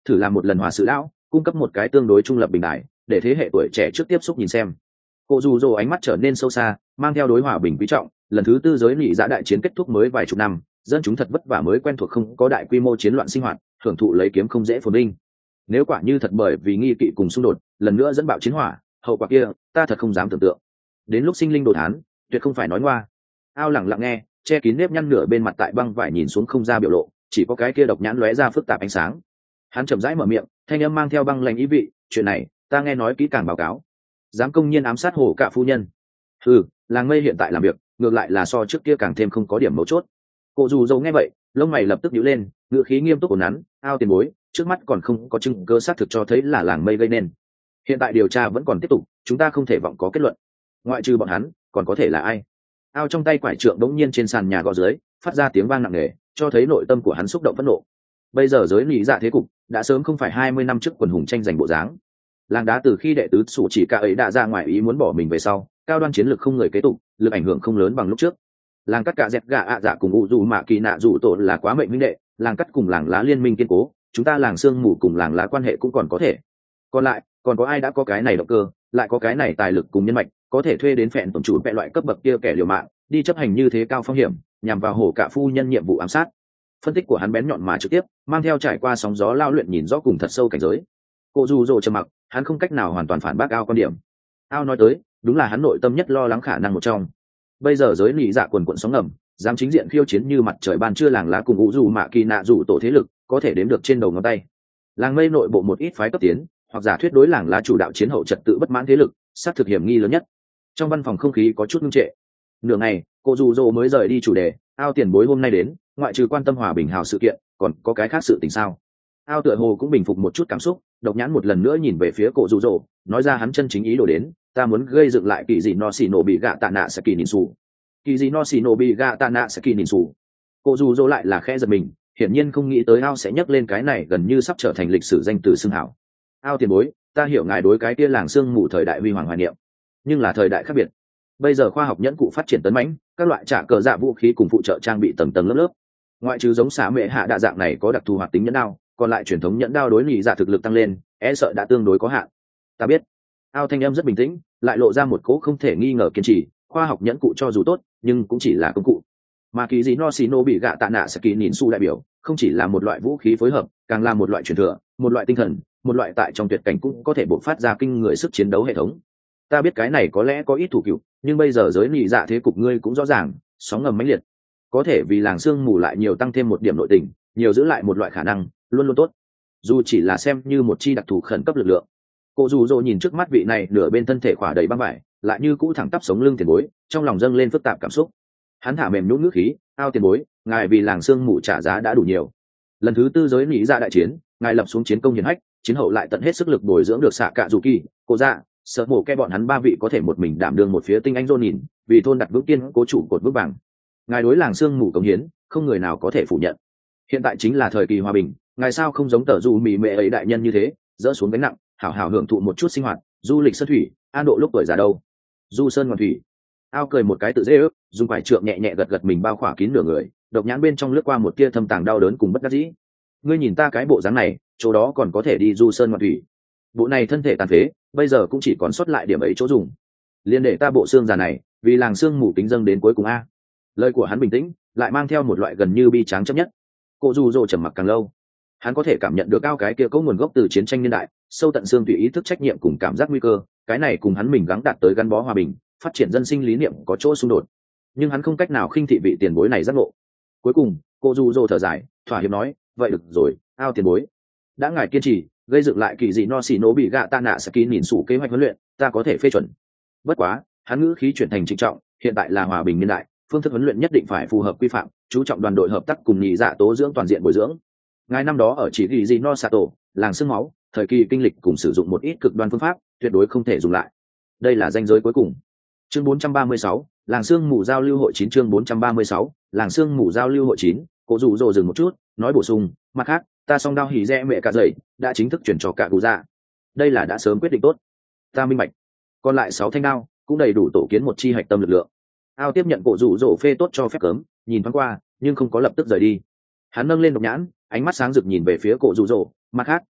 thử làm một lần hòa sự lão, cung cấp một cái tương đối trung lập bình đại để thế hệ tuổi trẻ trước tiếp xúc nhìn xem. Cô dù dồ ánh mắt trở nên sâu xa, mang theo đối hòa bình quý trọng. Lần thứ tư giới nị dạ đại chiến kết thúc mới vài chục năm, dân chúng thật vất vả mới quen thuộc không có đại quy mô chiến loạn sinh hoạt, hưởng thụ lấy kiếm không dễ phồn vinh. Nếu quả như thật bởi vì nghi kỵ cùng xung đột lần nữa dẫn bạo chiến hỏa, hậu quả kia ta thật không dám tưởng tượng. Đến lúc sinh linh đồ thán, tuyệt không phải nói ngoa. Ao lẳng lặng nghe, che kín nếp nhăn nửa bên mặt tại băng vải nhìn xuống không ra biểu lộ, chỉ có cái kia độc nhãn lóe ra phức tạp ánh sáng. Hắn chậm rãi mở miệng, thanh âm mang theo băng lãnh ý vị, chuyện này ta nghe nói kỹ càng báo cáo. Dám công nhiên ám sát Hổ Cả phu nhân. Ừ, làng mây hiện tại làm việc ngược lại là so trước kia càng thêm không có điểm mấu chốt. Cô dù dâu nghe vậy, lông mày lập tức nhíu lên, ngữ khí nghiêm túc ổn nắn. Ao tiền bối, trước mắt còn không có chứng cứ xác thực cho thấy là làng mây gây nên. Hiện tại điều tra vẫn còn tiếp tục, chúng ta không thể vọng có kết luận. Ngoại trừ bọn hắn, còn có thể là ai? Ao trong tay quải trượng đống nhiên trên sàn nhà gõ dưới, phát ra tiếng vang nặng nề, cho thấy nội tâm của hắn xúc động phẫn nộ. Bây giờ giới lý dạ thế cục đã sớm không phải hai mươi năm trước quần hùng tranh giành bộ dáng. Làng đá từ khi đệ tứ sủ chỉ ca ấy đã ra ngoài ý muốn bỏ mình về sau, cao đoan chiến lược không người kế tục, lực ảnh hưởng không lớn bằng lúc trước. Làng cắt cả dẹp gà ạ dạ cùng u dù mạ kỳ nạ dù tổ là quá mệnh huynh đệ, làng cắt cùng làng lá liên minh kiên cố, chúng ta làng sương mù cùng làng lá quan hệ cũng còn có thể. Còn lại, còn có ai đã có cái này động cơ, lại có cái này tài lực cùng nhân mạch, có thể thuê đến phèn tổng chủ vẽ loại cấp bậc kia kẻ liều mạng, đi chấp hành như thế cao phong hiểm, nhằm vào Hổ Cả phu nhân nhiệm vụ ám sát. Phân tích của hắn bén nhọn mà trực tiếp, mang theo trải qua sóng gió lao luyện nhìn rõ cùng thật sâu cảnh giới. Cô dù dỗ trầm mặc, hắn không cách nào hoàn toàn phản bác Ao quan điểm. Ao nói tới, đúng là hắn nội tâm nhất lo lắng khả năng một trong. Bây giờ giới nị dạ quần quận sóng ngầm, dám chính diện khiêu chiến như mặt trời ban trưa làng lá cùng ngũ dù mạ kỳ nạ dù tổ thế lực, có thể đếm được trên đầu ngón tay. Làng mây nội bộ một ít phái cấp tiến, hoặc giả thuyết đối làng lá chủ đạo chiến hậu trật tự bất mãn thế lực, sát thực hiểm nghi lớn nhất. Trong văn phòng không khí có chút ngưng trệ. Nửa ngày, cô dù dỗ mới rời đi chủ đề. Ao tiền bối hôm nay đến, ngoại trừ quan tâm hòa bình hào sự kiện, còn có cái khác sự tình sao? Ao tựa hồ cũng bình phục một chút cảm xúc, độc nhãn một lần nữa nhìn về phía cổ dù dỗ, nói ra hắn chân chính ý đồ đến, ta muốn gây dựng lại kỳ dị no xì nổ bị gạ tạ nạ sẽ kỳ nhìn xù. Kỳ dị no xì nổ bị gạ tạ nạ sẽ kỳ nhìn xù. Cổ dù dỗ lại là khẽ giật mình, hiển nhiên không nghĩ tới Ao sẽ nhắc lên cái này gần như sắp trở thành lịch sử danh từ xưng hảo. Ao tiền bối, ta hiểu ngài đối cái kia làng sương mù thời đại huy hoàng hoài niệm, nhưng là thời đại khác biệt. Bây giờ khoa học nhẫn cụ phát triển tấn mãnh, các loại trả cờ dạ vũ khí cùng phụ trợ trang bị tầng tầng lớp lớp. Ngoại trừ giống xả mệ hạ đa dạng này có đặc thù hoạt tính nhẫn đao, còn lại truyền thống nhẫn đao đối nhị dạ thực lực tăng lên, e sợ đã tương đối có hạn. Ta biết. Ao thanh âm rất bình tĩnh, lại lộ ra một cỗ không thể nghi ngờ kiên trì. Khoa học nhẫn cụ cho dù tốt, nhưng cũng chỉ là công cụ. Mà kỳ dị no xì nô bị gạ tạ nạ sẽ kỳ nhìn su đại biểu, không chỉ là một loại vũ khí phối hợp, càng là một loại truyền thừa, một loại tinh thần, một loại tại trong tuyệt cảnh cũng có thể bộc phát ra kinh người sức chiến đấu hệ thống. Ta biết cái này có lẽ có ít thủ cựu, nhưng bây giờ giới nhị dạ thế cục ngươi cũng rõ ràng, sóng ngầm mãnh liệt, có thể vì làng sương mù lại nhiều tăng thêm một điểm nội tình, nhiều giữ lại một loại khả năng, luôn luôn tốt. Dù chỉ là xem như một chi đặc thù khẩn cấp lực lượng. Cô dù dỗ nhìn trước mắt vị này nửa bên thân thể khỏa đầy băng vải, lại như cũ thẳng tắp sống lưng tiền bối, trong lòng dâng lên phức tạp cảm xúc. Hắn thả mềm nhũn ngữ khí, Ao tiền bối, ngài vì làng sương mù trả giá đã đủ nhiều. Lần thứ tư giới nhị dạ đại chiến, ngài lập xuống chiến công hiển hách, chiến hậu lại tận hết sức lực bồi dưỡng được xạ cạ dù kỳ, cô dạ, sợ mổ ke bọn hắn ba vị có thể một mình đảm đương một phía tinh anh dô nhìn, vì thôn đặt vững kiên cố chủ cột vững vàng. Ngài đối làng sương mù cống hiến, không người nào có thể phủ nhận. Hiện tại chính là thời kỳ hòa bình, ngài sao không giống tờ du mì mệ ấy đại nhân như thế, dỡ xuống gánh nặng, hảo hảo hưởng thụ một chút sinh hoạt, du lịch sơn thủy, an độ lúc tuổi già đâu. Du sơn ngoạn thủy. Ao cười một cái tự dễ ước, dùng quải trượng nhẹ nhẹ gật gật mình bao khỏa kín nửa người, độc nhãn bên trong lướt qua một tia thâm tàng đau đớn cùng bất đắc dĩ. Ngươi nhìn ta cái bộ dáng này, chỗ đó còn có thể đi du sơn ngoạn thủy. Bộ này thân thể tàn phế, bây giờ cũng chỉ còn sót lại điểm ấy chỗ dùng. Liên để ta bộ xương già này, vì làng xương mù kính dâng đến cuối cùng a. Lời của hắn bình tĩnh, lại mang theo một loại gần như bi tráng chấp nhất. Cô dù dỗ trầm mặc càng lâu, hắn có thể cảm nhận được cao cái kia có nguồn gốc từ chiến tranh niên đại, sâu tận xương tùy ý thức trách nhiệm cùng cảm giác nguy cơ, cái này cùng hắn mình gắng đạt tới gắn bó hòa bình, phát triển dân sinh lý niệm có chỗ xung đột. Nhưng hắn không cách nào khinh thị vị tiền bối này giác ngộ. Cuối cùng, cô dù dỗ thở dài, thỏa hiệp nói, vậy được rồi, Ao tiền bối, đã ngài kiên trì gây dựng lại kỳ dị no xì nổ bị gạ tạ nạ sẽ kín nhìn sủ kế hoạch huấn luyện, ta có thể phê chuẩn. Bất quá, hắn ngữ khí chuyển thành trịnh trọng, hiện tại là hòa bình niên đại, phương thức huấn luyện nhất định phải phù hợp quy phạm, chú trọng đoàn đội hợp tác cùng nhị dạ tố dưỡng toàn diện bồi dưỡng. Ngài năm đó ở chỉ kỳ dị no sato, làng xương máu, thời kỳ kinh lịch cùng sử dụng một ít cực đoan phương pháp, tuyệt đối không thể dùng lại. Đây là ranh giới cuối cùng. Chương bốn trăm ba mươi sáu, làng xương mù giao lưu hội chín chương bốn trăm ba mươi sáu, làng xương mù giao lưu hội chín. Cố dụ dỗ dừng một chút, nói bổ sung, mặt khác, ta song đao hỉ rẽ mẹ cả dậy đã chính thức chuyển cho cả cụ dạ. Đây là đã sớm quyết định tốt. Ta minh bạch. Còn lại sáu thanh đao cũng đầy đủ tổ kiến một chi hạch tâm lực lượng. Ao tiếp nhận cổ rủ rỗ phê tốt cho phép cấm, nhìn thoáng qua, nhưng không có lập tức rời đi. Hắn nâng lên độc nhãn, ánh mắt sáng rực nhìn về phía cổ rủ rỗ. Mặt khác,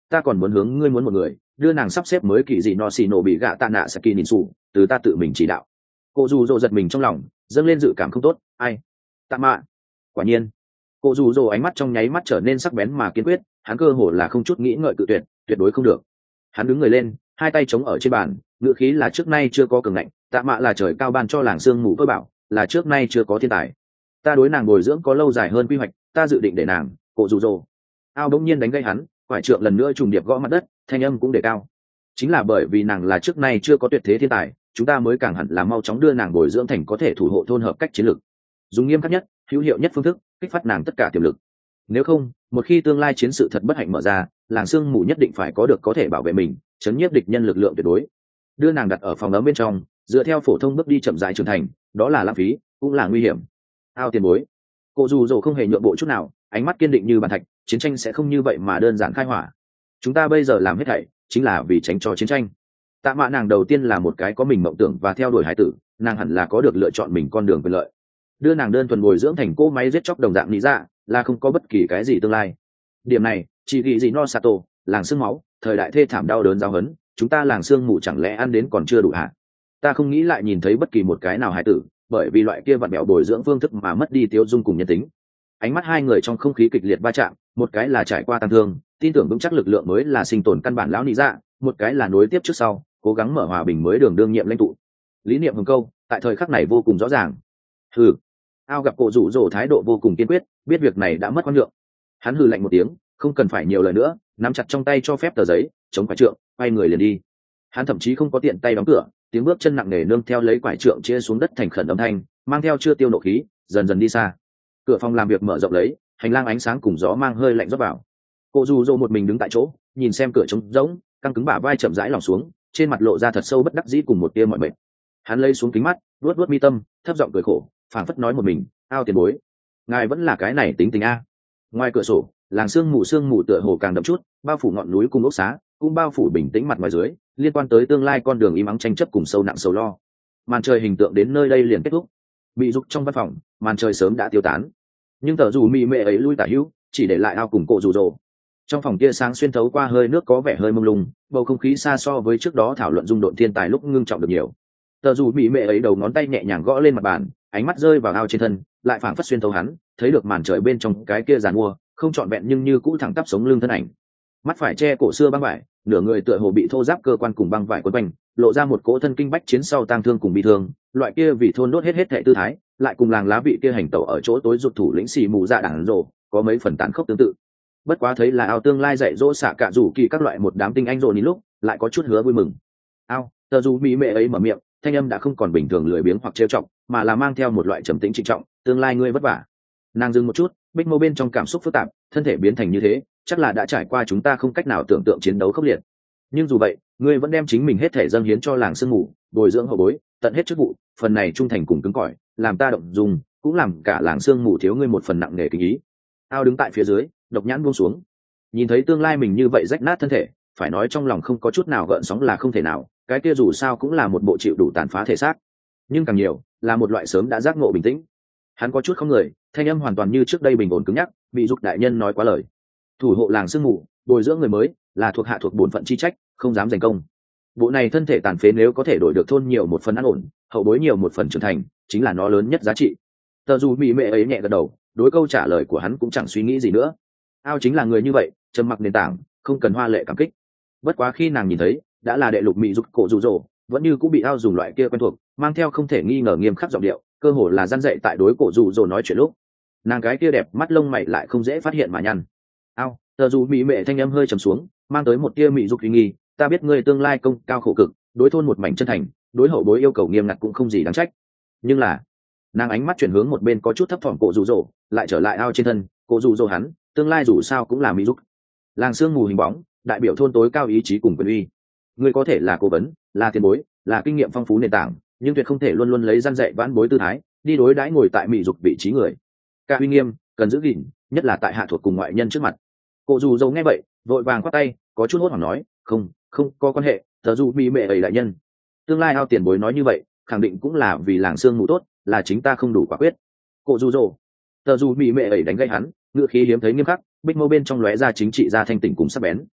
ta còn muốn hướng ngươi muốn một người, đưa nàng sắp xếp mới kỳ dị no xì nổ bị gạ tạ nạ saki nhìn sủ, từ ta tự mình chỉ đạo. Cô dù dỗ giật mình trong lòng, dâng lên dự cảm không tốt. Ai? Tạ mạ. Quả nhiên. Cô dù dỗ ánh mắt trong nháy mắt trở nên sắc bén mà kiên quyết, hắn cơ hồ là không chút nghĩ ngợi cự tuyệt, tuyệt đối không được. Hắn đứng người lên, hai tay chống ở trên bàn, ngữ khí là trước nay chưa có cường ngạnh. Tạ mạ là trời cao ban cho làng sương mù cơ bảo, là trước nay chưa có thiên tài. Ta đối nàng bồi dưỡng có lâu dài hơn quy hoạch, ta dự định để nàng. Cô dù dỗ. Ao bỗng nhiên đánh gây hắn, quải trượng lần nữa trùng điệp gõ mặt đất, thanh âm cũng đề cao. Chính là bởi vì nàng là trước nay chưa có tuyệt thế thiên tài, chúng ta mới càng hẳn là mau chóng đưa nàng bồi dưỡng thành có thể thủ hộ thôn hợp cách chiến lược, dùng nghiêm khắc nhất, hữu hiệu nhất phương thức kích phát nàng tất cả tiềm lực. Nếu không, một khi tương lai chiến sự thật bất hạnh mở ra, làng sương mù nhất định phải có được có thể bảo vệ mình, chấn nhiếp địch nhân lực lượng tuyệt đối. Đưa nàng đặt ở phòng ấm bên trong, dựa theo phổ thông bước đi chậm rãi trưởng thành, đó là lãng phí, cũng là nguy hiểm. Ao tiền bối. Cô dù dỗ không hề nhượng bộ chút nào, ánh mắt kiên định như bàn thạch, chiến tranh sẽ không như vậy mà đơn giản khai hỏa. Chúng ta bây giờ làm hết thảy chính là vì tránh cho chiến tranh. Tạ mạ nàng đầu tiên là một cái có mình mộng tưởng và theo đuổi hải tử, nàng hẳn là có được lựa chọn mình con đường quyền lợi. Đưa nàng đơn thuần bồi dưỡng thành cỗ máy giết chóc đồng dạng lý dạ là không có bất kỳ cái gì tương lai. Điểm này chỉ ghi gì no sato, làng xương máu, thời đại thê thảm đau đớn giáo hấn, chúng ta làng xương mù chẳng lẽ ăn đến còn chưa đủ hả? Ta không nghĩ lại nhìn thấy bất kỳ một cái nào hải tử bởi vì loại kia vặn bẹo bồi dưỡng phương thức mà mất đi tiêu dung cùng nhân tính. Ánh mắt hai người trong không khí kịch liệt va chạm, một cái là trải qua tăng thương, tin tưởng vững chắc lực lượng mới là sinh tồn căn bản lão lý dạ, một cái là nối tiếp trước sau, cố gắng mở hòa bình mới đường đương nhiệm lãnh tụ. Lý niệm hồng câu tại thời khắc này vô cùng rõ ràng. Hừ. Ao gặp cổ rủ rỗ thái độ vô cùng kiên quyết, biết việc này đã mất quan nhượng. Hắn hừ lạnh một tiếng, không cần phải nhiều lời nữa, nắm chặt trong tay cho phép tờ giấy, chống quải trượng, quay người liền đi. Hắn thậm chí không có tiện tay đóng cửa, tiếng bước chân nặng nề nương theo lấy quải trượng chia xuống đất thành khẩn âm thanh, mang theo chưa tiêu nộ khí, dần dần đi xa. Cửa phòng làm việc mở rộng lấy, hành lang ánh sáng cùng gió mang hơi lạnh rót vào. Cô dù dô một mình đứng tại chỗ, nhìn xem cửa trống rỗng, căng cứng bả vai chậm rãi lỏng xuống, trên mặt lộ ra thật sâu bất đắc dĩ cùng một tia mọi mệt. Hắn lấy xuống kính mắt, luốt luốt mi tâm, thấp giọng cười khổ, phảng phất nói một mình, ao tiền bối, ngài vẫn là cái này tính tình a. Ngoài cửa sổ, làng sương mù sương mù tựa hồ càng đậm chút, bao phủ ngọn núi cung ốc xá, cũng bao phủ bình tĩnh mặt ngoài dưới, liên quan tới tương lai con đường im ắng tranh chấp cùng sâu nặng sầu lo. Màn trời hình tượng đến nơi đây liền kết thúc. Bị dục trong văn phòng, màn trời sớm đã tiêu tán, nhưng tờ dù mị mệ ấy lui tả hữu, chỉ để lại ao cùng cổ rủ rồ. Trong phòng tia sáng xuyên thấu qua hơi nước có vẻ hơi mông lung, bầu không khí xa so với trước đó thảo luận dung độn thiên tài lúc ngưng trọng được nhiều. Tờ dù mị mệ ấy đầu ngón tay nhẹ nhàng gõ lên mặt bàn, ánh mắt rơi vào ao trên thân, lại phảng phất xuyên thấu hắn, thấy được màn trời bên trong cái kia giàn mua, không trọn vẹn nhưng như cũ thẳng tắp sống lưng thân ảnh. Mắt phải che cổ xưa băng vải, nửa người tựa hồ bị thô giáp cơ quan cùng băng vải quấn quanh, lộ ra một cỗ thân kinh bách chiến sau tang thương cùng bị thương, loại kia vì thôn đốt hết hết thệ tư thái, lại cùng làng lá vị kia hành tẩu ở chỗ tối rụt thủ lĩnh xì mù dạ đảng rồ, có mấy phần tán khốc tương tự. Bất quá thấy là ao tương lai dạy dỗ xạ cả rủ kỳ các loại một đám tinh anh rồ ní lúc, lại có chút hứa vui mừng. Ao, tờ dù mỹ mệ ấy mở miệng, thanh âm đã không còn bình thường lười biếng hoặc trêu chọc, mà là mang theo một loại trầm tĩnh trịnh trọng, tương lai ngươi vất vả. Nàng dừng một chút, bích mâu bên trong cảm xúc phức tạp, thân thể biến thành như thế, chắc là đã trải qua chúng ta không cách nào tưởng tượng chiến đấu khốc liệt. Nhưng dù vậy, ngươi vẫn đem chính mình hết thể dâng hiến cho làng sương mù, bồi dưỡng hậu bối, tận hết chức vụ, phần này trung thành cùng cứng cỏi, làm ta động dung, cũng làm cả làng sương mù thiếu ngươi một phần nặng nề kính ý. Ao đứng tại phía dưới, độc nhãn buông xuống, nhìn thấy tương lai mình như vậy rách nát thân thể, phải nói trong lòng không có chút nào gợn sóng là không thể nào, cái kia dù sao cũng là một bộ chịu đủ tàn phá thể xác, nhưng càng nhiều là một loại sớm đã giác ngộ bình tĩnh. Hắn có chút không người, thanh âm hoàn toàn như trước đây bình ổn cứng nhắc, bị dục đại nhân nói quá lời. Thủ hộ làng sương mù, bồi dưỡng người mới, là thuộc hạ thuộc bổn phận chi trách, không dám giành công. Bộ này thân thể tàn phế nếu có thể đổi được thôn nhiều một phần an ổn, hậu bối nhiều một phần trưởng thành, chính là nó lớn nhất giá trị. Tờ dù mỹ mệ ấy nhẹ gật đầu, đối câu trả lời của hắn cũng chẳng suy nghĩ gì nữa. Ao chính là người như vậy, trầm mặc nền tảng, không cần hoa lệ cảm kích. Bất quá khi nàng nhìn thấy, đã là đệ lục mỹ dục cổ rủ rồ, vẫn như cũng bị ao dùng loại kia quen thuộc, mang theo không thể nghi ngờ nghiêm khắc giọng điệu, cơ hồ là răn dạy tại đối cổ rủ rồ nói chuyện lúc. Nàng cái kia đẹp mắt lông mày lại không dễ phát hiện mà nhăn. Ao, tờ dù mỹ mệ thanh âm hơi trầm xuống, mang tới một tia mỹ dục uy nghi, ta biết ngươi tương lai công cao khổ cực, đối thôn một mảnh chân thành, đối hậu bối yêu cầu nghiêm ngặt cũng không gì đáng trách. Nhưng là, nàng ánh mắt chuyển hướng một bên có chút thấp thỏm cổ rủ rồ, lại trở lại ao trên thân, cổ rủ rồ hắn, tương lai dù sao cũng là mỹ dục. Làng sương mù hình bóng, đại biểu thôn tối cao ý chí cùng quyền uy. Ngươi có thể là cố vấn, là tiền bối, là kinh nghiệm phong phú nền tảng, nhưng tuyệt không thể luôn luôn lấy răn dạy vãn bối tư thái, đi đối đãi ngồi tại mỹ dục vị trí người. Cả uy nghiêm, cần giữ gìn, nhất là tại hạ thuộc cùng ngoại nhân trước mặt. Cổ dù dâu nghe vậy, vội vàng khoát tay, có chút hốt hoảng nói, không, không có quan hệ, tờ dù mỹ mệ ấy đại nhân. Tương lai ao tiền bối nói như vậy, khẳng định cũng là vì làng sương mù tốt, là chính ta không đủ quả quyết. Cổ dù dâu, tờ dù mỹ mệ ấy đánh gây hắn, ngựa khí hiếm thấy nghiêm khắc, bích mâu bên trong lóe ra chính trị ra thanh tỉnh cùng sắc bén.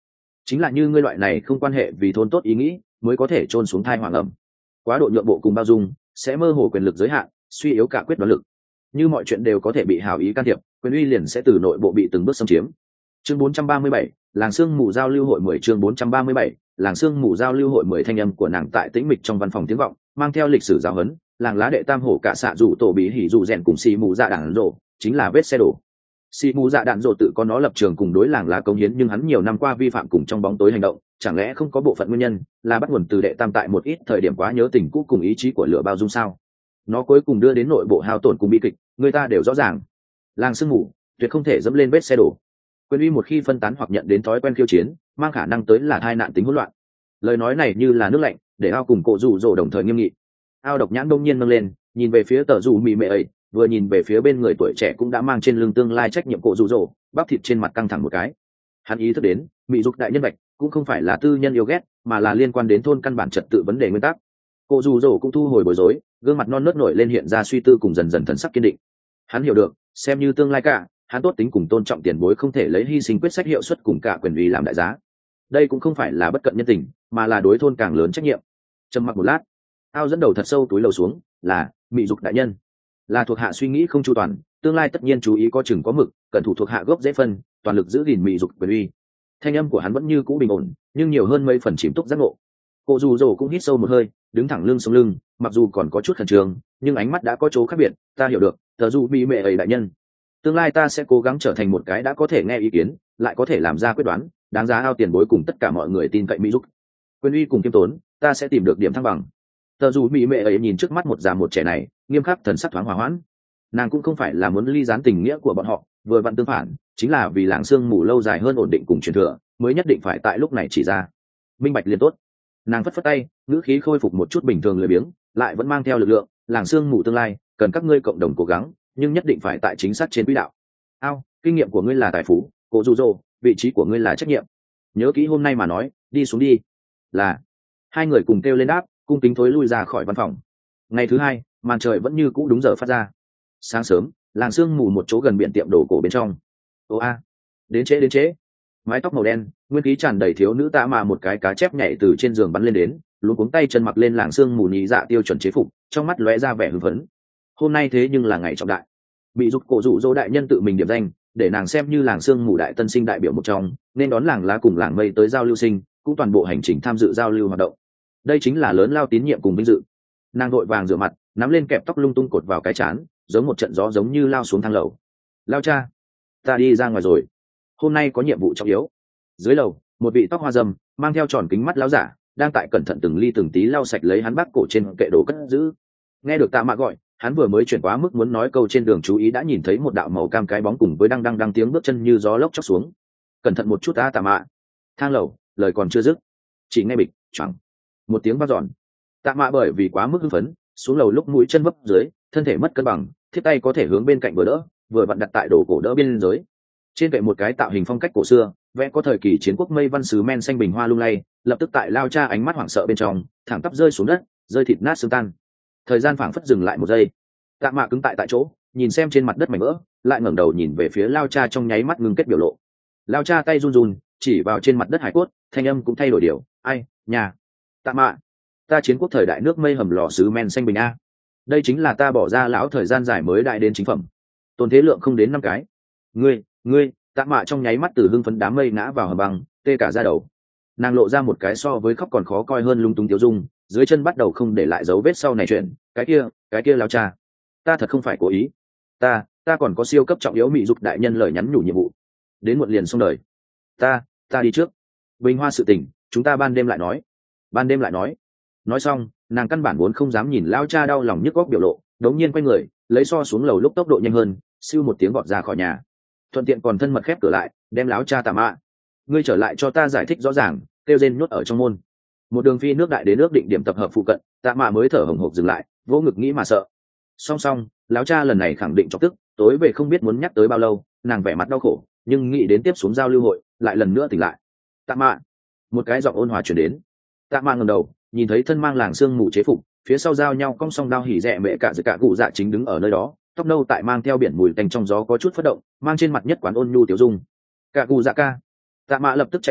chính là như ngươi loại này không quan hệ vì thôn tốt ý nghĩ mới có thể trôn xuống thai hoàng ẩm. Quá độ nhượng bộ cùng bao dung sẽ mơ hồ quyền lực giới hạn, suy yếu cả quyết đoán lực. Như mọi chuyện đều có thể bị hào ý can thiệp, quyền uy liền sẽ từ nội bộ bị từng bước xâm chiếm. Chương bốn trăm ba mươi bảy, làng sương mù giao lưu hội mười. Chương bốn trăm ba mươi bảy, làng sương mù giao lưu hội mười. Thanh âm của nàng tại tĩnh mịch trong văn phòng tiếng vọng, mang theo lịch sử giáo huấn. Làng lá đệ tam hổ cả xạ rủ tổ bí hỉ rủ rèn cùng xì mù dạ đạn rộ chính là vết xe đổ. Xì mù dạ đạn rộ tự có nó lập trường cùng đối làng lá công hiến, nhưng hắn nhiều năm qua vi phạm cùng trong bóng tối hành động, chẳng lẽ không có bộ phận nguyên nhân là bắt nguồn từ đệ tam tại một ít thời điểm quá nhớ tình cũ cùng ý chí của lửa bao dung sao? Nó cuối cùng đưa đến nội bộ hao tổn cùng bi kịch, người ta đều rõ ràng. Làng sương mù tuyệt không thể dẫm lên vết xe đổ. Quyền uy một khi phân tán hoặc nhận đến thói quen khiêu chiến, mang khả năng tới là tai nạn tính hỗn loạn. Lời nói này như là nước lạnh, để ao cùng cổ rủ rồ đồng thời nghiêm nghị. Ao độc nhãn đông nhiên nâng lên, nhìn về phía tờ rủ mị mệ ấy, vừa nhìn về phía bên người tuổi trẻ cũng đã mang trên lưng tương lai trách nhiệm cổ rủ rồ, bắp thịt trên mặt căng thẳng một cái. Hắn ý thức đến, mị dục đại nhân vật cũng không phải là tư nhân yêu ghét, mà là liên quan đến thôn căn bản trật tự vấn đề nguyên tắc. Cổ rủ rồ cũng thu hồi bối rối, gương mặt non nớt nổi lên hiện ra suy tư cùng dần dần thần sắc kiên định. Hắn hiểu được, xem như tương lai cả, hắn tốt tính cùng tôn trọng tiền bối không thể lấy hy sinh quyết sách hiệu suất cùng cả quyền uy làm đại giá. Đây cũng không phải là bất cận nhân tình, mà là đối thôn càng lớn trách nhiệm. Trầm mặc một lát, ao dẫn đầu thật sâu túi lầu xuống, là mị dục đại nhân, là thuộc hạ suy nghĩ không chu toàn, tương lai tất nhiên chú ý có chừng có mực, cần thủ thuộc hạ gốc dễ phân, toàn lực giữ gìn mị dục quyền uy. Thanh âm của hắn vẫn như cũ bình ổn, nhưng nhiều hơn mấy phần chìm túc giác ngộ. Cô dù dồ cũng hít sâu một hơi, đứng thẳng lưng sống lưng, mặc dù còn có chút khẩn trương, nhưng ánh mắt đã có chỗ khác biệt. Ta hiểu được, tờ dù bị mẹ ấy đại nhân, tương lai ta sẽ cố gắng trở thành một cái đã có thể nghe ý kiến, lại có thể làm ra quyết đoán, đáng giá ao tiền bối cùng tất cả mọi người tin cậy mỹ dục. Quyền uy cùng kiêm tốn, ta sẽ tìm được điểm thăng bằng. Tờ dù bị mẹ ấy nhìn trước mắt một già một trẻ này, nghiêm khắc thần sắc thoáng hòa hoãn. Nàng cũng không phải là muốn ly gián tình nghĩa của bọn họ, vừa vặn tương phản, chính là vì làng sương mù lâu dài hơn ổn định cùng truyền thừa, mới nhất định phải tại lúc này chỉ ra. Minh bạch liền tốt. Nàng phất phất tay, ngữ khí khôi phục một chút bình thường lười biếng, lại vẫn mang theo lực lượng. Làng sương mù tương lai cần các ngươi cộng đồng cố gắng, nhưng nhất định phải tại chính xác trên quỹ đạo. Ao, kinh nghiệm của ngươi là tài phú, cổ dù dô, vị trí của ngươi là trách nhiệm. Nhớ kỹ hôm nay mà nói, đi xuống đi. Là. Hai người cùng kêu lên đáp, cung kính thối lui ra khỏi văn phòng. Ngày thứ hai, màn trời vẫn như cũ đúng giờ phát ra. Sáng sớm, làng sương mù một chỗ gần biển tiệm đồ cổ bên trong. Ô a, đến trễ đến trễ. Mái tóc màu đen, nguyên khí tràn đầy thiếu nữ tạ mà một cái cá chép nhảy từ trên giường bắn lên đến, luôn cuống tay chân mặc lên làng sương mù nhị dạ tiêu chuẩn chế phục, trong mắt lóe ra vẻ hưng phấn. Hôm nay thế nhưng là ngày trọng đại, bị dục cổ dụ dỗ đại nhân tự mình điểm danh, để nàng xem như làng sương mù đại tân sinh đại biểu một trong, nên đón làng lá cùng làng mây tới giao lưu sinh, cũng toàn bộ hành trình tham dự giao lưu hoạt động. Đây chính là lớn lao tín nhiệm cùng vinh dự. Nàng đội vàng rửa mặt, nắm lên kẹp tóc lung tung cột vào cái chán, giống một trận gió giống như lao xuống thang lầu. Lao cha, ta đi ra ngoài rồi, hôm nay có nhiệm vụ trọng yếu. Dưới lầu, một vị tóc hoa râm, mang theo tròn kính mắt lão giả, đang tại cẩn thận từng ly từng tí lau sạch lấy hắn bác cổ trên kệ đồ cất giữ. Nghe được Tạ Mạ gọi, hắn vừa mới chuyển quá mức muốn nói câu trên đường chú ý đã nhìn thấy một đạo màu cam cái bóng cùng với đang đang đang tiếng bước chân như gió lốc chóc xuống. Cẩn thận một chút ta Tạ Mạ. Thang lầu, lời còn chưa dứt, chỉ nghe bịch, choảng, một tiếng vang dọn. Tạ Mạ bởi vì quá mức hưng phấn, xuống lầu lúc mũi chân vấp dưới, thân thể mất cân bằng, thiết tay có thể hướng bên cạnh vừa đỡ, vừa vặn đặt tại đồ cổ đỡ bên dưới. Trên kệ một cái tạo hình phong cách cổ xưa, vẽ có thời kỳ chiến quốc mây văn sứ men xanh bình hoa lung lay, lập tức tại lao cha ánh mắt hoảng sợ bên trong, thẳng tắp rơi xuống đất, rơi thịt nát xương tan. Thời gian phảng phất dừng lại một giây. Tạ Mạ cứng tại tại chỗ, nhìn xem trên mặt đất mảnh vỡ, lại ngẩng đầu nhìn về phía lao cha trong nháy mắt ngưng kết biểu lộ. Lao cha tay run run, chỉ vào trên mặt đất hải cốt, thanh âm cũng thay đổi điều, ai, nhà. Tạ Mạ, ta chiến quốc thời đại nước mây hầm lò sứ men xanh bình a. Đây chính là ta bỏ ra lão thời gian dài mới đại đến chính phẩm. Tôn thế lượng không đến năm cái. Ngươi, ngươi, Tạ Mạ trong nháy mắt từ hưng phấn đám mây ngã vào hầm băng, tê cả da đầu. Nàng lộ ra một cái so với khóc còn khó coi hơn lung tung tiêu dung, dưới chân bắt đầu không để lại dấu vết sau này chuyện, cái kia, cái kia lao cha, ta thật không phải cố ý, ta, ta còn có siêu cấp trọng yếu mị dục đại nhân lời nhắn nhủ nhiệm vụ, đến muộn liền xong đời, ta, ta đi trước, bình hoa sự tình, chúng ta ban đêm lại nói, ban đêm lại nói. Nói xong, nàng căn bản vốn không dám nhìn lao cha đau lòng nhức góc biểu lộ, đống nhiên quay người, lấy so xuống lầu lúc tốc độ nhanh hơn, siêu một tiếng vọt ra khỏi nhà, thuận tiện còn thân mật khép cửa lại, đem láo cha Tạ Mạ, ngươi trở lại cho ta giải thích rõ ràng, kêu rên nhốt ở trong môn. Một đường phi nước đại đến nước định điểm tập hợp phụ cận, Tạ Mạ mới thở hổn hộc dừng lại, vỗ ngực nghĩ mà sợ. Song song, láo cha lần này khẳng định chọc tức, tối về không biết muốn nhắc tới bao lâu, nàng vẻ mặt đau khổ, nhưng nghĩ đến tiếp xuống giao lưu hội, lại lần nữa tỉnh lại. Tạ Mạ, một cái giọng ôn hòa truyền đến. Tạ Mạ ngẩng đầu, nhìn thấy thân mang làng sương mù chế phục, phía sau giao nhau cong song đao hỉ rẻ mẹ cả dự cả cụ dạ chính đứng ở nơi đó, tóc nâu tại mang theo biển mùi tanh trong gió có chút phất động, mang trên mặt nhất quán ôn nhu tiểu dung. Cả cụ dạ ca. Tạ Mạ lập tức chạy tới,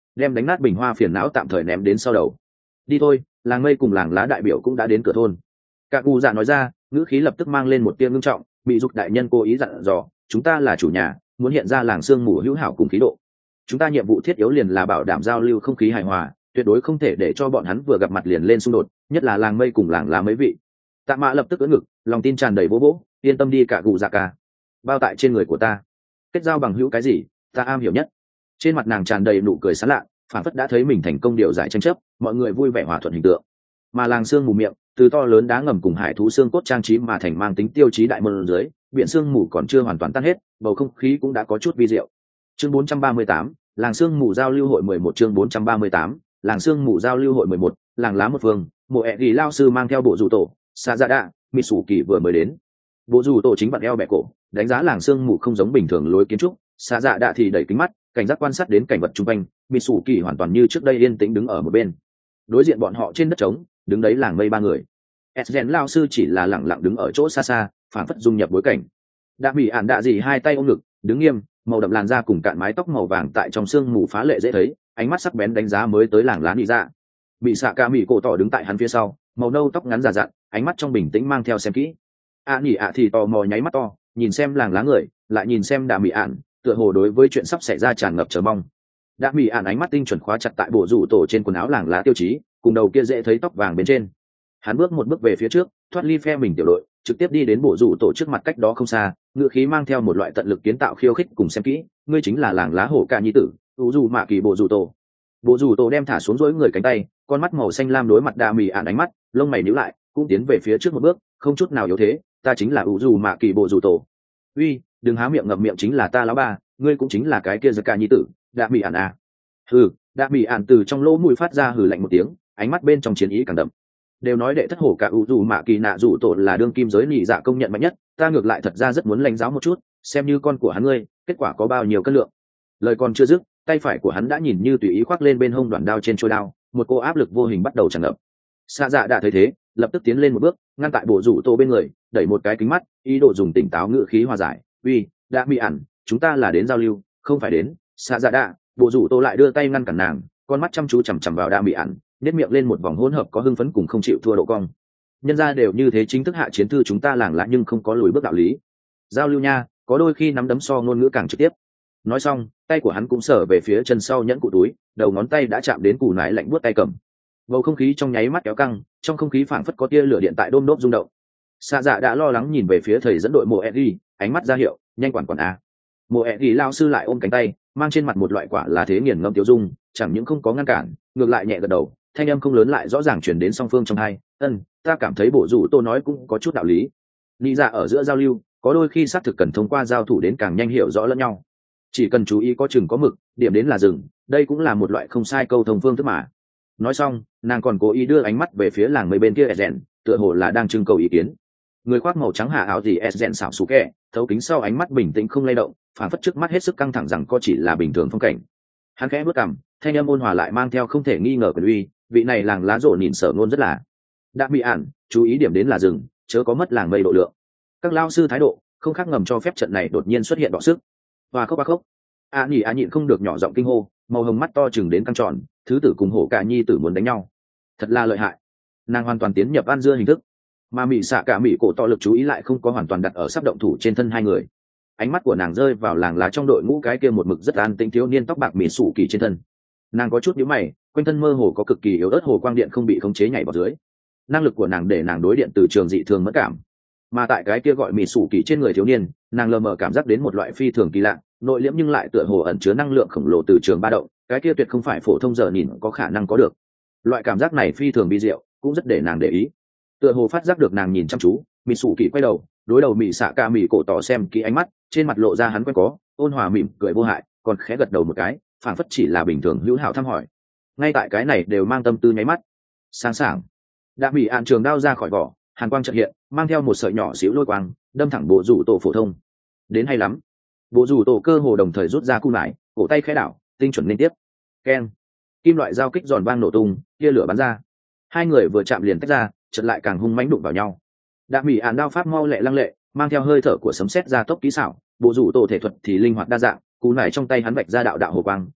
đem đánh nát bình hoa phiền não tạm thời ném đến sau đầu. Đi thôi, làng mây cùng làng lá đại biểu cũng đã đến cửa thôn. Cả cụ dạ nói ra, ngữ khí lập tức mang lên một tia ngưng trọng. Bị dục đại nhân cố ý dặn dò, chúng ta là chủ nhà, muốn hiện ra làng sương mù hữu hảo cùng khí độ. Chúng ta nhiệm vụ thiết yếu liền là bảo đảm giao lưu không khí hài hòa, tuyệt đối không thể để cho bọn hắn vừa gặp mặt liền lên xung đột, nhất là làng mây cùng làng lá mấy vị. Tạ Mạ lập tức ưỡn ngực, lòng tin tràn đầy bố bố, yên tâm đi cả cụ dạ cả. Bao tại trên người của ta, kết giao bằng hữu cái gì, ta am hiểu nhất. Trên mặt nàng tràn đầy nụ cười sán lạ, phản phất đã thấy mình thành công điều giải tranh chấp, mọi người vui vẻ hòa thuận hình tượng. Mà làng sương mù miệng, từ to lớn đá ngầm cùng hải thú xương cốt trang trí mà thành mang tính tiêu chí đại môn dưới, biển sương mù còn chưa hoàn toàn tan hết, bầu không khí cũng đã có chút vi diệu. Chương bốn trăm ba mươi tám, làng sương mù giao lưu hội mười một chương bốn trăm ba mươi tám, làng sương mù giao lưu hội mười một, làng lá một phương, Mộ ẹ ghi lao sư mang theo bộ rủ tổ, Sa Dạ Đạ, Mị Sủ Kỳ vừa mới đến. Bộ rủ tổ chính vặn eo bẹ cổ, đánh giá làng sương mù không giống bình thường lối kiến trúc, Sa Dạ Đạ thì đẩy kính mắt, cảnh giác quan sát đến cảnh vật xung quanh, Mị Sủ Kỳ hoàn toàn như trước đây yên tĩnh đứng ở một bên. Đối diện bọn họ trên đất trống, đứng đấy làng mây ba người. Esgen lao sư chỉ là lặng lặng đứng ở chỗ xa xa, phản phất dung nhập bối cảnh. Đạ Mị ản đạ gì hai tay ôm ngực, đứng nghiêm, màu đậm làn da cùng cạn mái tóc màu vàng tại trong sương mù phá lệ dễ thấy, ánh mắt sắc bén đánh giá mới tới làng lá nị dạ. Bị xạ ca mị cổ tỏ đứng tại hắn phía sau, màu nâu tóc ngắn già dặn, ánh mắt trong bình tĩnh mang theo xem kỹ. A nỉ ạ thì tò mò nháy mắt to, nhìn xem làng lá người, lại nhìn xem Đạ Mị ản, tựa hồ đối với chuyện sắp xảy ra tràn ngập chờ mong. Đạ Mị ản ánh mắt tinh chuẩn khóa chặt tại bộ rủ tổ trên quần áo làng lá tiêu chí, cùng đầu kia dễ thấy tóc vàng bên trên. Hắn bước một bước về phía trước, thoát ly phe mình tiểu đội, trực tiếp đi đến bộ rủ tổ trước mặt cách đó không xa, ngựa khí mang theo một loại tận lực kiến tạo khiêu khích cùng xem kỹ. Ngươi chính là làng lá hổ ca nhi tử, u dù mạ kỳ bộ rủ tổ. Bộ rủ tổ đem thả xuống dỗi người cánh tay, con mắt màu xanh lam đối mặt Đạ Mị ản ánh mắt, lông mày nhíu lại, cũng tiến về phía trước một bước, không chút nào yếu thế. Ta chính là u dù mạ kỳ bộ rủ tổ. Uy, đừng há miệng ngậm miệng, chính là ta lão ba, ngươi cũng chính là cái kia giật ca nhi tử, Đạ Mị ản à. Hừ. Đạ Mị ản từ trong lỗ mũi phát ra hừ lạnh một tiếng, ánh mắt bên trong chiến ý càng đậm. Đều nói đệ thất hổ cả u dù mạ kỳ nạ rủ tổ là đương kim giới nhị dạ công nhận mạnh nhất, ta ngược lại thật ra rất muốn lãnh giáo một chút, xem như con của hắn ngươi, kết quả có bao nhiêu cân lượng. Lời còn chưa dứt, tay phải của hắn đã nhìn như tùy ý khoác lên bên hông đoạn đao trên trôi đao, một cô áp lực vô hình bắt đầu tràn ngập. Sa Dạ đã thấy thế, lập tức tiến lên một bước, ngăn tại bộ rủ tổ bên người, đẩy một cái kính mắt, ý đồ dùng tỉnh táo ngữ khí hòa giải. Uy, Đạ Mị ản, chúng ta là đến giao lưu, không phải đến. Sa Dạ đã, bộ rủ tổ lại đưa tay ngăn cản nàng, con mắt chăm chú chằm chằm vào Đạ Mị ản, nét miệng lên một vòng hỗn hợp có hưng phấn cùng không chịu thua độ cong. Nhân ra đều như thế, chính thức hạ chiến thư chúng ta làng lá nhưng không có lùi bước đạo lý. Giao lưu nha, có đôi khi nắm đấm so ngôn ngữ càng trực tiếp. Nói xong, tay của hắn cũng sở về phía chân sau nhẫn cụ túi, đầu ngón tay đã chạm đến củ nải lạnh buốt tay cầm. Bầu không khí trong nháy mắt kéo căng, trong không khí phảng phất có tia lửa điện tại đôm đốp rung động. Sa Dạ đã lo lắng nhìn về phía thầy dẫn đội Mộ Eddie, ánh mắt ra hiệu, nhanh quản quản a. Mộ Eddie lao sư lại ôm cánh tay, mang trên mặt một loại quả là thế nghiền ngẫm tiêu dung, chẳng những không có ngăn cản, ngược lại nhẹ gật đầu, thanh âm không lớn lại rõ ràng truyền đến song phương trong hai. Ân, ta cảm thấy bộ rủ tô nói cũng có chút đạo lý. Lý dạ ở giữa giao lưu, có đôi khi xác thực cần thông qua giao thủ đến càng nhanh hiểu rõ lẫn nhau. Chỉ cần chú ý có chừng có mực, điểm đến là dừng, đây cũng là một loại không sai câu thông phương thức mà. Nói xong, nàng còn cố ý đưa ánh mắt về phía làng mây bên kia Esgen, tựa hồ là đang trưng cầu ý kiến. Người khoác màu trắng hạ áo gì Esgen xảo xú kẹ, thấu kính sau ánh mắt bình tĩnh không lay động, phản phất trước mắt hết sức căng thẳng rằng có chỉ là bình thường phong cảnh. Hắn khẽ bước cằm, thanh âm ôn hòa lại mang theo không thể nghi ngờ quyền uy, vị này làng lá rộ nhìn sở ngôn rất là. Đã bị ản, chú ý điểm đến là dừng, chớ có mất làng mây độ lượng. Các lao sư thái độ không khác ngầm cho phép trận này đột nhiên xuất hiện đọ sức. Và khóc ba khóc. A nhỉ a nhịn không được nhỏ giọng kinh hô, màu hồng mắt to chừng đến căng tròn, thứ tử cùng hổ cả nhi tử muốn đánh nhau. Thật là lợi hại. Nàng hoàn toàn tiến nhập ăn dưa hình thức, mà mỹ xạ cả mỹ cổ to lực chú ý lại không có hoàn toàn đặt ở sắp động thủ trên thân hai người. Ánh mắt của nàng rơi vào làng lá trong đội ngũ cái kia một mực rất an tĩnh thiếu niên tóc bạc mì sủ kỳ trên thân. Nàng có chút nhíu mày, quanh thân mơ hồ có cực kỳ yếu ớt hồ quang điện không bị khống chế nhảy vào dưới. Năng lực của nàng để nàng đối điện từ trường dị thường mất cảm, mà tại cái kia gọi mì sủ kỳ trên người thiếu niên, nàng lờ mờ cảm giác đến một loại phi thường kỳ lạ, nội liễm nhưng lại tựa hồ ẩn chứa năng lượng khổng lồ từ trường ba động, cái kia tuyệt không phải phổ thông giờ nhìn có khả năng có được. Loại cảm giác này phi thường vi diệu, cũng rất để nàng để ý. Tựa hồ phát giác được nàng nhìn chăm chú, mì sủ kỳ quay đầu, đối đầu mì xạ ca mì cổ tỏ xem kỹ ánh mắt, trên mặt lộ ra hắn quen có ôn hòa mỉm cười vô hại, còn khẽ gật đầu một cái, phảng phất chỉ là bình thường hữu hảo thăm hỏi. Ngay tại cái này đều mang tâm tư nháy mắt. Sáng sảng, đã bị ạn trường đao ra khỏi vỏ, hàn quang chợt hiện, mang theo một sợi nhỏ xíu lôi quang, đâm thẳng bộ rủ tổ phổ thông. Đến hay lắm. Bộ rủ tổ cơ hồ đồng thời rút ra cung lại, cổ tay khẽ đảo, tinh chuẩn liên tiếp. Keng, kim loại giao kích giòn vang nổ tung, tia lửa bắn ra. Hai người vừa chạm liền tách ra, chợt lại càng hung mãnh đụng vào nhau. Đạ mỹ ạn đao pháp mau lẹ lăng lệ, mang theo hơi thở của sấm sét ra tốc kỹ xảo, bộ rủ tổ thể thuật thì linh hoạt đa dạng, cú nải trong tay hắn vạch ra đạo đạo hồ quang,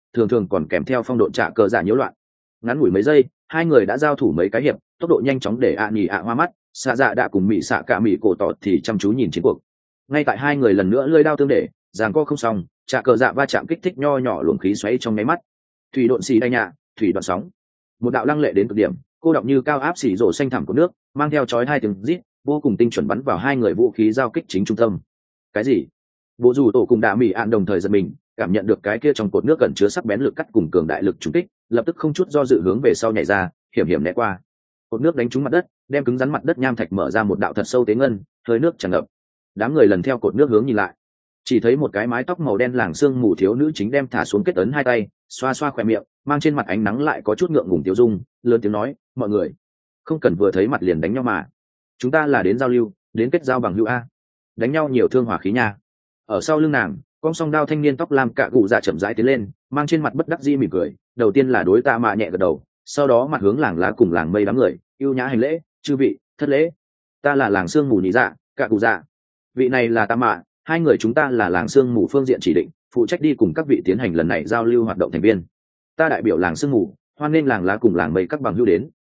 thường thường còn kèm theo phong độ trả cờ giả nhiễu loạn. Ngắn ngủi mấy giây, hai người đã giao thủ mấy cái hiệp, tốc độ nhanh chóng để ạ nhì ạ hoa mắt. Xạ dạ đã cùng mỹ xạ cả mỹ cổ tọt thì chăm chú nhìn chiến cuộc. Ngay tại hai người lần nữa lơi đao tương để, giằng co không xong, trả cờ dạ va chạm kích thích nho nhỏ luồng khí xoáy trong nháy mắt. Thủy độn xì đay nhạ, thủy đoạn sóng. Một đạo lăng lệ đến cực điểm, cô đọng như cao áp xỉ rổ xanh thẳm của nước, mang theo chói hai tiếng rít, vô cùng tinh chuẩn bắn vào hai người vũ khí giao kích chính trung tâm. Cái gì? Bộ dù tổ cùng đạ mỹ ạn đồng thời giật mình, cảm nhận được cái kia trong cột nước gần chứa sắc bén lực cắt cùng cường đại lực trúng kích, lập tức không chút do dự hướng về sau nhảy ra, hiểm hiểm né qua. Cột nước đánh trúng mặt đất, đem cứng rắn mặt đất nham thạch mở ra một đạo thật sâu tế ngân, hơi nước tràn ngập. Đám người lần theo cột nước hướng nhìn lại, chỉ thấy một cái mái tóc màu đen làng xương mù thiếu nữ chính đem thả xuống kết ấn hai tay, xoa xoa khỏe miệng, mang trên mặt ánh nắng lại có chút ngượng ngùng tiêu dung, lớn tiếng nói, mọi người không cần vừa thấy mặt liền đánh nhau mà, chúng ta là đến giao lưu, đến kết giao bằng hữu a, đánh nhau nhiều thương hòa khí nha. Ở sau lưng nàng, con song đao thanh niên tóc lam cạ cụ dạ chậm rãi tiến lên, mang trên mặt bất đắc dĩ mỉm cười, đầu tiên là đối tạ mạ nhẹ gật đầu, sau đó mặt hướng làng lá cùng làng mây đám người, yêu nhã hành lễ, chư vị thất lễ, ta là làng xương mù nhị dạ cạ cụ dạ, vị này là tạ mạ, hai người chúng ta là làng xương mù phương diện chỉ định, phụ trách đi cùng các vị tiến hành lần này giao lưu hoạt động thành viên. Ta đại biểu làng xương mù, hoan nghênh làng lá cùng làng mây các bằng hữu đến.